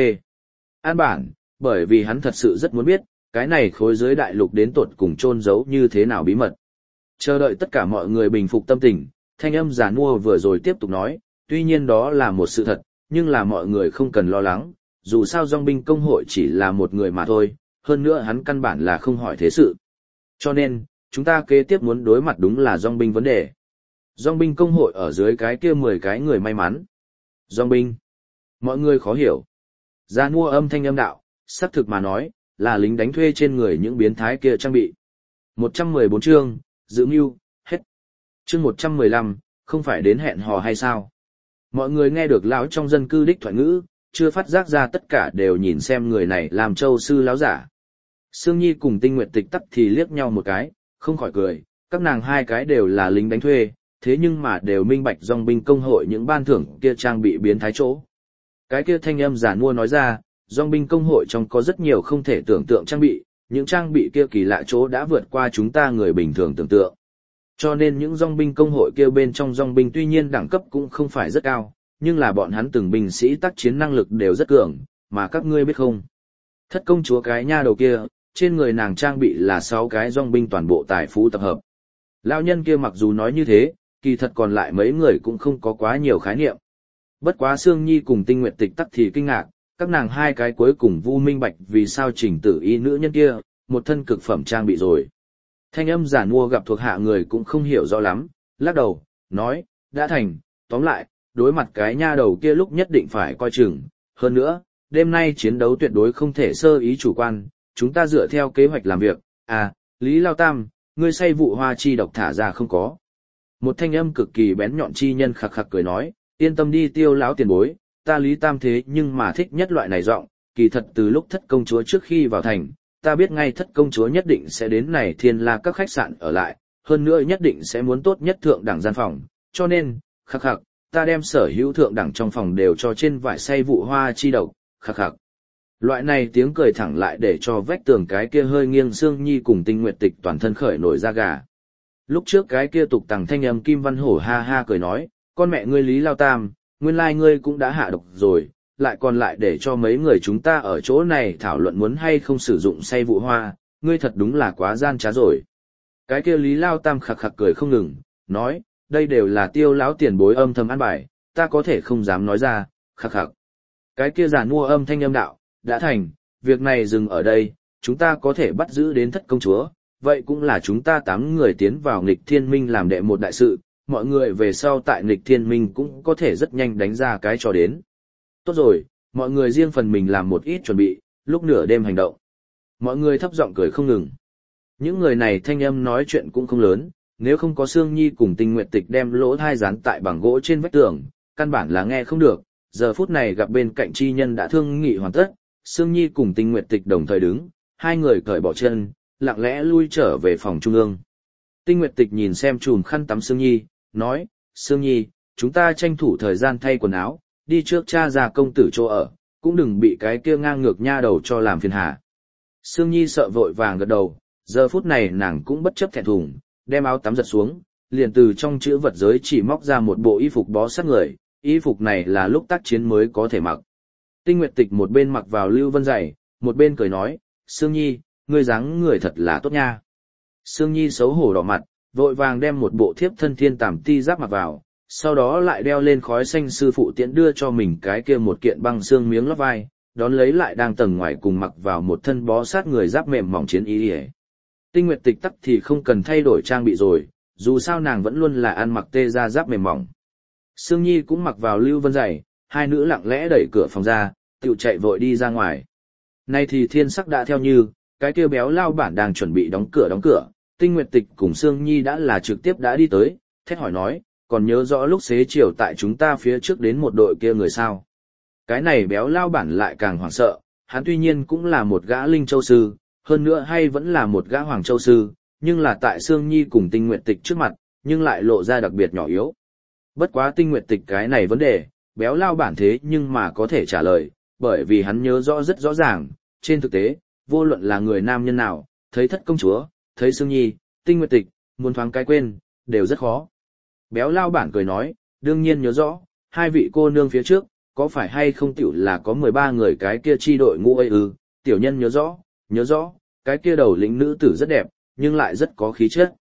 An bản, bởi vì hắn thật sự rất muốn biết, cái này khối giới đại lục đến tột cùng chôn giấu như thế nào bí mật. Chờ đợi tất cả mọi người bình phục tâm tình, thanh âm giàn mua vừa rồi tiếp tục nói, tuy nhiên đó là một sự thật, nhưng là mọi người không cần lo lắng, dù sao dòng binh công hội chỉ là một người mà thôi, hơn nữa hắn căn bản là không hỏi thế sự. Cho nên, chúng ta kế tiếp muốn đối mặt đúng là dòng binh vấn đề. Dòng binh công hội ở dưới cái kia 10 cái người may mắn. Dòng binh. Mọi người khó hiểu. Giàn mua âm thanh âm đạo, xác thực mà nói, là lính đánh thuê trên người những biến thái kia trang bị. 114 chương, dự mưu, hết. Chương 115, không phải đến hẹn hò hay sao? Mọi người nghe được lão trong dân cư đích thoại ngữ, chưa phát giác ra tất cả đều nhìn xem người này làm châu sư lão giả. Sương Nhi cùng Tinh Nguyệt Tịch tắc thì liếc nhau một cái, không khỏi cười, các nàng hai cái đều là lính đánh thuê, thế nhưng mà đều minh bạch dòng binh công hội những ban thưởng kia trang bị biến thái chỗ. Cái kia thanh âm giản mua nói ra, dòng binh công hội trong có rất nhiều không thể tưởng tượng trang bị, những trang bị kia kỳ lạ chỗ đã vượt qua chúng ta người bình thường tưởng tượng. Cho nên những dòng binh công hội kia bên trong dòng binh tuy nhiên đẳng cấp cũng không phải rất cao, nhưng là bọn hắn từng binh sĩ tác chiến năng lực đều rất cường, mà các ngươi biết không? Thất công chúa cái nha đầu kia, trên người nàng trang bị là 6 cái dòng binh toàn bộ tài phú tập hợp. Lão nhân kia mặc dù nói như thế, kỳ thật còn lại mấy người cũng không có quá nhiều khái niệm. Bất quá Sương Nhi cùng Tinh Nguyệt Tịch tắc thì kinh ngạc, các nàng hai cái cuối cùng vu minh bạch vì sao Trình Tử Y nữ nhân kia, một thân cực phẩm trang bị rồi. Thanh âm giản mua gặp thuộc hạ người cũng không hiểu rõ lắm, lắc đầu, nói, đã thành, tóm lại, đối mặt cái nha đầu kia lúc nhất định phải coi chừng. Hơn nữa, đêm nay chiến đấu tuyệt đối không thể sơ ý chủ quan, chúng ta dựa theo kế hoạch làm việc. À, Lý Lao Tam, ngươi say vụ hoa chi độc thả ra không có? Một thanh âm cực kỳ bén nhọn chi nhân khặc khặc cười nói, yên tâm đi Tiêu lão tiền bối, ta Lý Tam thế nhưng mà thích nhất loại này giọng, kỳ thật từ lúc thất công chúa trước khi vào thành, ta biết ngay thất công chúa nhất định sẽ đến này Thiên La các khách sạn ở lại, hơn nữa nhất định sẽ muốn tốt nhất thượng đẳng gian phòng, cho nên, khặc khặc, ta đem sở hữu thượng đẳng trong phòng đều cho trên vải say vụ hoa chi độc, khặc khặc. Loại này tiếng cười thẳng lại để cho vách tường cái kia hơi nghiêng Sương Nhi cùng Tinh Nguyệt Tịch toàn thân khởi nổi da gà. Lúc trước cái kia tục tằng thanh âm Kim Văn Hổ ha ha cười nói, con mẹ ngươi Lý Lao Tam, nguyên lai ngươi cũng đã hạ độc rồi, lại còn lại để cho mấy người chúng ta ở chỗ này thảo luận muốn hay không sử dụng say vụ hoa, ngươi thật đúng là quá gian trá rồi. Cái kia Lý Lao Tam khặc khặc cười không ngừng, nói, đây đều là Tiêu lão tiền bối âm thầm ăn bài, ta có thể không dám nói ra, khặc khặc. Cái kia giản mua âm thanh âm đạo, đã thành, việc này dừng ở đây, chúng ta có thể bắt giữ đến thất công chúa, vậy cũng là chúng ta 8 người tiến vào nghịch thiên minh làm đệ một đại sự, mọi người về sau tại nghịch thiên minh cũng có thể rất nhanh đánh ra cái trò đến. Tốt rồi, mọi người riêng phần mình làm một ít chuẩn bị, lúc nửa đêm hành động. Mọi người thấp giọng cười không ngừng. Những người này thanh âm nói chuyện cũng không lớn, nếu không có Sương Nhi cùng Tinh Nguyệt Tịch đem lỗ thai dán tại bằng gỗ trên vách tường, căn bản là nghe không được. Giờ phút này gặp bên cạnh chi nhân đã thương nghị hoàn tất, Sương Nhi cùng Tinh Nguyệt Tịch đồng thời đứng, hai người cởi bỏ chân, lặng lẽ lui trở về phòng trung ương. Tinh Nguyệt Tịch nhìn xem chùm khăn tắm Sương Nhi, nói, Sương Nhi, chúng ta tranh thủ thời gian thay quần áo, đi trước cha ra công tử chỗ ở, cũng đừng bị cái kia ngang ngược nha đầu cho làm phiền hà. Sương Nhi sợ vội vàng gật đầu, giờ phút này nàng cũng bất chấp thẹn thùng, đem áo tắm giật xuống, liền từ trong chữ vật giới chỉ móc ra một bộ y phục bó sát người, y phục này là lúc tác chiến mới có thể mặc. Tinh Nguyệt Tịch một bên mặc vào Lưu Vân giày, một bên cười nói, Sương Nhi, ngươi dáng người thật là tốt nha. Sương Nhi xấu hổ đỏ mặt, vội vàng đem một bộ thiếp thân thiên tàm ti giáp mặc vào, sau đó lại đeo lên khói xanh sư phụ tiễn đưa cho mình cái kia một kiện băng xương miếng lót vai, đón lấy lại đang tầng ngoài cùng mặc vào một thân bó sát người giáp mềm mỏng chiến y. Tinh Nguyệt Tịch tắc thì không cần thay đổi trang bị rồi, dù sao nàng vẫn luôn là ăn mặc tê ra giáp mềm mỏng. Sương Nhi cũng mặc vào Lưu Vân giày, hai nữ lặng lẽ đẩy cửa phòng ra, tự chạy vội đi ra ngoài. Nay thì thiên sắc đã theo như, cái kia béo lao bản đang chuẩn bị đóng cửa, Tinh Nguyệt Tịch cùng Sương Nhi đã là trực tiếp đã đi tới, thét hỏi nói, còn nhớ rõ lúc xế chiều tại chúng ta phía trước đến một đội kia người sao. Cái này béo lao bản lại càng hoảng sợ, hắn tuy nhiên cũng là một gã linh châu sư, hơn nữa hay vẫn là một gã hoàng châu sư, nhưng là tại Sương Nhi cùng Tinh Nguyệt Tịch trước mặt, nhưng lại lộ ra đặc biệt nhỏ yếu. Bất quá Tinh Nguyệt Tịch cái này vấn đề, béo lao bản thế nhưng mà có thể trả lời, bởi vì hắn nhớ rõ rất rõ ràng, trên thực tế, vô luận là người nam nhân nào, thấy thất công chúa, thấy Sương Nhi, Tinh Nguyệt Tịch, muốn thoáng cái quên, đều rất khó. Béo lao bản cười nói, đương nhiên nhớ rõ, hai vị cô nương phía trước, có phải hay không tiểu là có 13 người cái kia chi đội ngũ ấy ư, tiểu nhân nhớ rõ, cái kia đầu lĩnh nữ tử rất đẹp, nhưng lại rất có khí chất.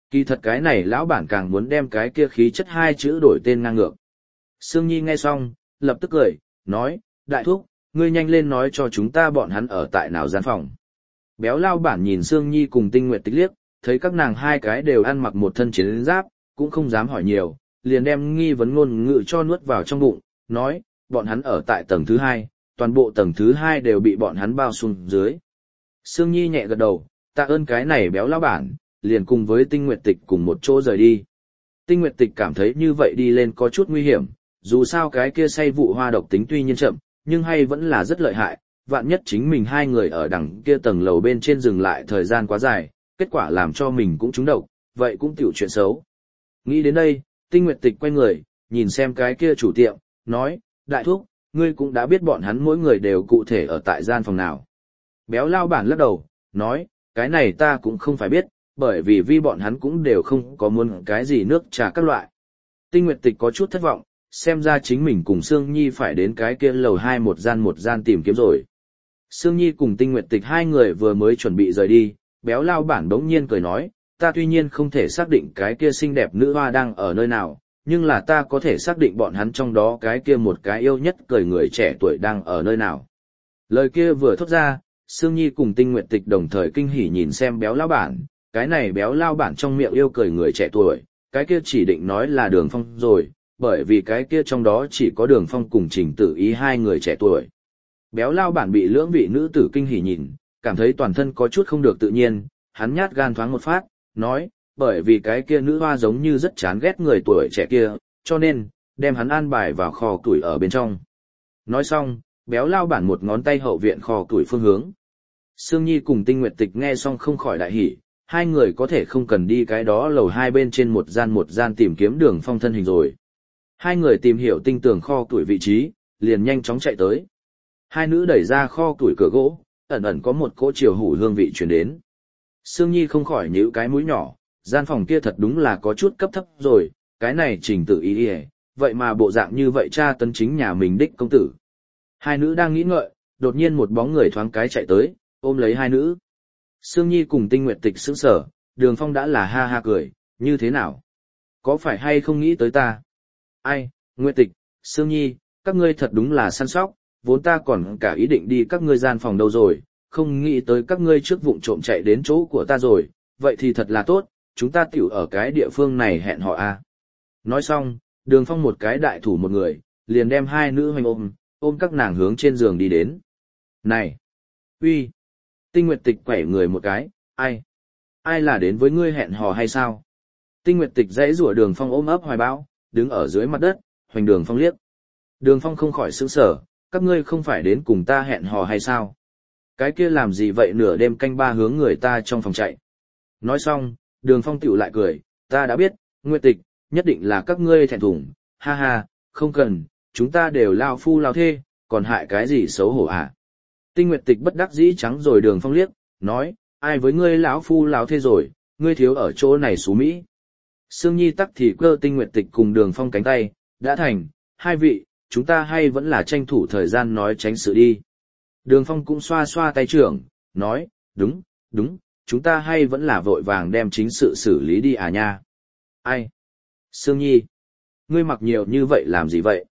Kỳ thật cái này lão bản càng muốn đem cái kia khí chất hai chữ đổi tên ngang ngược. Sương Nhi nghe xong, lập tức cười, nói, đại thúc, ngươi nhanh lên nói cho chúng ta bọn hắn ở tại nào gian phòng. Béo lao bản nhìn Sương Nhi cùng Tinh Nguyệt Tịch liếc, thấy các nàng hai cái đều ăn mặc một thân chiến giáp, cũng không dám hỏi nhiều, liền đem nghi vấn ngôn ngữ cho nuốt vào trong bụng, nói, bọn hắn ở tại tầng thứ 2, toàn bộ tầng thứ 2 đều bị bọn hắn bao xuống dưới. Sương Nhi nhẹ gật đầu, tạ ơn cái này béo lao bản, liền cùng với Tinh Nguyệt Tịch cùng một chỗ rời đi. Tinh Nguyệt Tịch cảm thấy như vậy đi lên có chút nguy hiểm, dù sao cái kia say vụ hoa độc tính tuy nhiên chậm, nhưng hay vẫn là rất lợi hại, vạn nhất chính mình hai người ở đằng kia tầng lầu bên trên dừng lại thời gian quá dài, kết quả làm cho mình cũng trúng độc, vậy cũng tiểu chuyện xấu. Nghĩ đến đây, Tinh Nguyệt Tịch quay người, nhìn xem cái kia chủ tiệm, nói, đại thúc, ngươi cũng đã biết bọn hắn mỗi người đều cụ thể ở tại gian phòng nào. Béo lao bản lắc đầu, nói, cái này ta cũng không phải biết, bởi vì bọn hắn cũng đều không có muốn cái gì nước trà các loại. Tinh Nguyệt Tịch có chút thất vọng, xem ra chính mình cùng Sương Nhi phải đến cái kia lầu 2 một gian tìm kiếm rồi. Sương Nhi cùng Tinh Nguyệt Tịch hai người vừa mới chuẩn bị rời đi, béo lao bản bỗng nhiên cười nói, ta tuy nhiên không thể xác định cái kia xinh đẹp nữ hoa đang ở nơi nào, nhưng là ta có thể xác định bọn hắn trong đó cái kia một cái yêu nhất cười người trẻ tuổi đang ở nơi nào. Lời kia vừa thốt ra, Sương Nhi cùng Tinh Nguyệt Tịch đồng thời kinh hỉ nhìn xem béo lao bản, cái này béo lao bản trong miệng yêu cười người trẻ tuổi, cái kia chỉ định nói là Đường Phong rồi, bởi vì cái kia trong đó chỉ có Đường Phong cùng Trình Tử Ý hai người trẻ tuổi. Béo lao bản bị lưỡng vị nữ tử kinh hỉ nhìn, cảm thấy toàn thân có chút không được tự nhiên, hắn nhát gan thoáng một phát, nói, bởi vì cái kia nữ hoa giống như rất chán ghét người tuổi trẻ kia, cho nên, đem hắn an bài vào kho củi ở bên trong. Nói xong, béo lao bản một ngón tay hậu viện kho củi phương hướng. Sương Nhi cùng Tinh Nguyệt Tịch nghe xong không khỏi đại hỉ, hai người có thể không cần đi cái đó lầu hai bên trên một gian tìm kiếm Đường Phong thân hình rồi. Hai người tìm hiểu tinh tường kho củi vị trí, liền nhanh chóng chạy tới. Hai nữ đẩy ra kho củi cửa gỗ, ẩn ẩn có một cỗ chiều hủ hương vị truyền đến. Sương Nhi không khỏi nhíu cái mũi nhỏ, gian phòng kia thật đúng là có chút cấp thấp rồi, cái này Trình Tử Ý, vậy mà bộ dạng như vậy tra tấn chính nhà mình đích công tử. Hai nữ đang nghĩ ngợi, đột nhiên một bóng người thoáng cái chạy tới, ôm lấy hai nữ. Sương Nhi cùng Tinh Nguyệt Tịch sững sờ, Đường Phong đã là ha ha cười, như thế nào? Có phải hay không nghĩ tới ta? Ai, Nguyệt Tịch, Sương Nhi, các ngươi thật đúng là săn sóc, vốn ta còn cả ý định đi các ngươi gian phòng đâu rồi, không nghĩ tới các ngươi trước vụng trộm chạy đến chỗ của ta rồi, vậy thì thật là tốt, chúng ta tiểu ở cái địa phương này hẹn hò a. Nói xong, Đường Phong một cái đại thủ một người, liền đem hai nữ hoành ôm các nàng hướng trên giường đi đến. Này! Uy! Tinh Nguyệt Tịch quẩy người một cái, ai? Ai là đến với ngươi hẹn hò hay sao? Tinh Nguyệt Tịch dãy rủa Đường Phong ôm ấp hoài bão, đứng ở dưới mặt đất, hoành Đường Phong liếc. Đường Phong không khỏi sững sờ, các ngươi không phải đến cùng ta hẹn hò hay sao? Cái kia làm gì vậy nửa đêm canh ba hướng người ta trong phòng chạy. Nói xong, Đường Phong tiểu lại cười, ta đã biết, Nguyệt Tịch, nhất định là các ngươi thẹn thùng, ha ha, không cần, chúng ta đều lao phu lao thê, còn hại cái gì xấu hổ à? Tinh Nguyệt Tịch bất đắc dĩ trắng rồi Đường Phong liếc, nói, ai với ngươi lão phu lão thê rồi, ngươi thiếu ở chỗ này xú Mỹ. Sương Nhi tắc thì cơ Tinh Nguyệt Tịch cùng Đường Phong cánh tay, đã thành, hai vị, chúng ta hay vẫn là tranh thủ thời gian nói tránh sự đi. Đường Phong cũng xoa xoa tay trưởng, nói, đúng, chúng ta hay vẫn là vội vàng đem chính sự xử lý đi à nha. Ai? Sương Nhi, ngươi mặc nhiều như vậy làm gì vậy?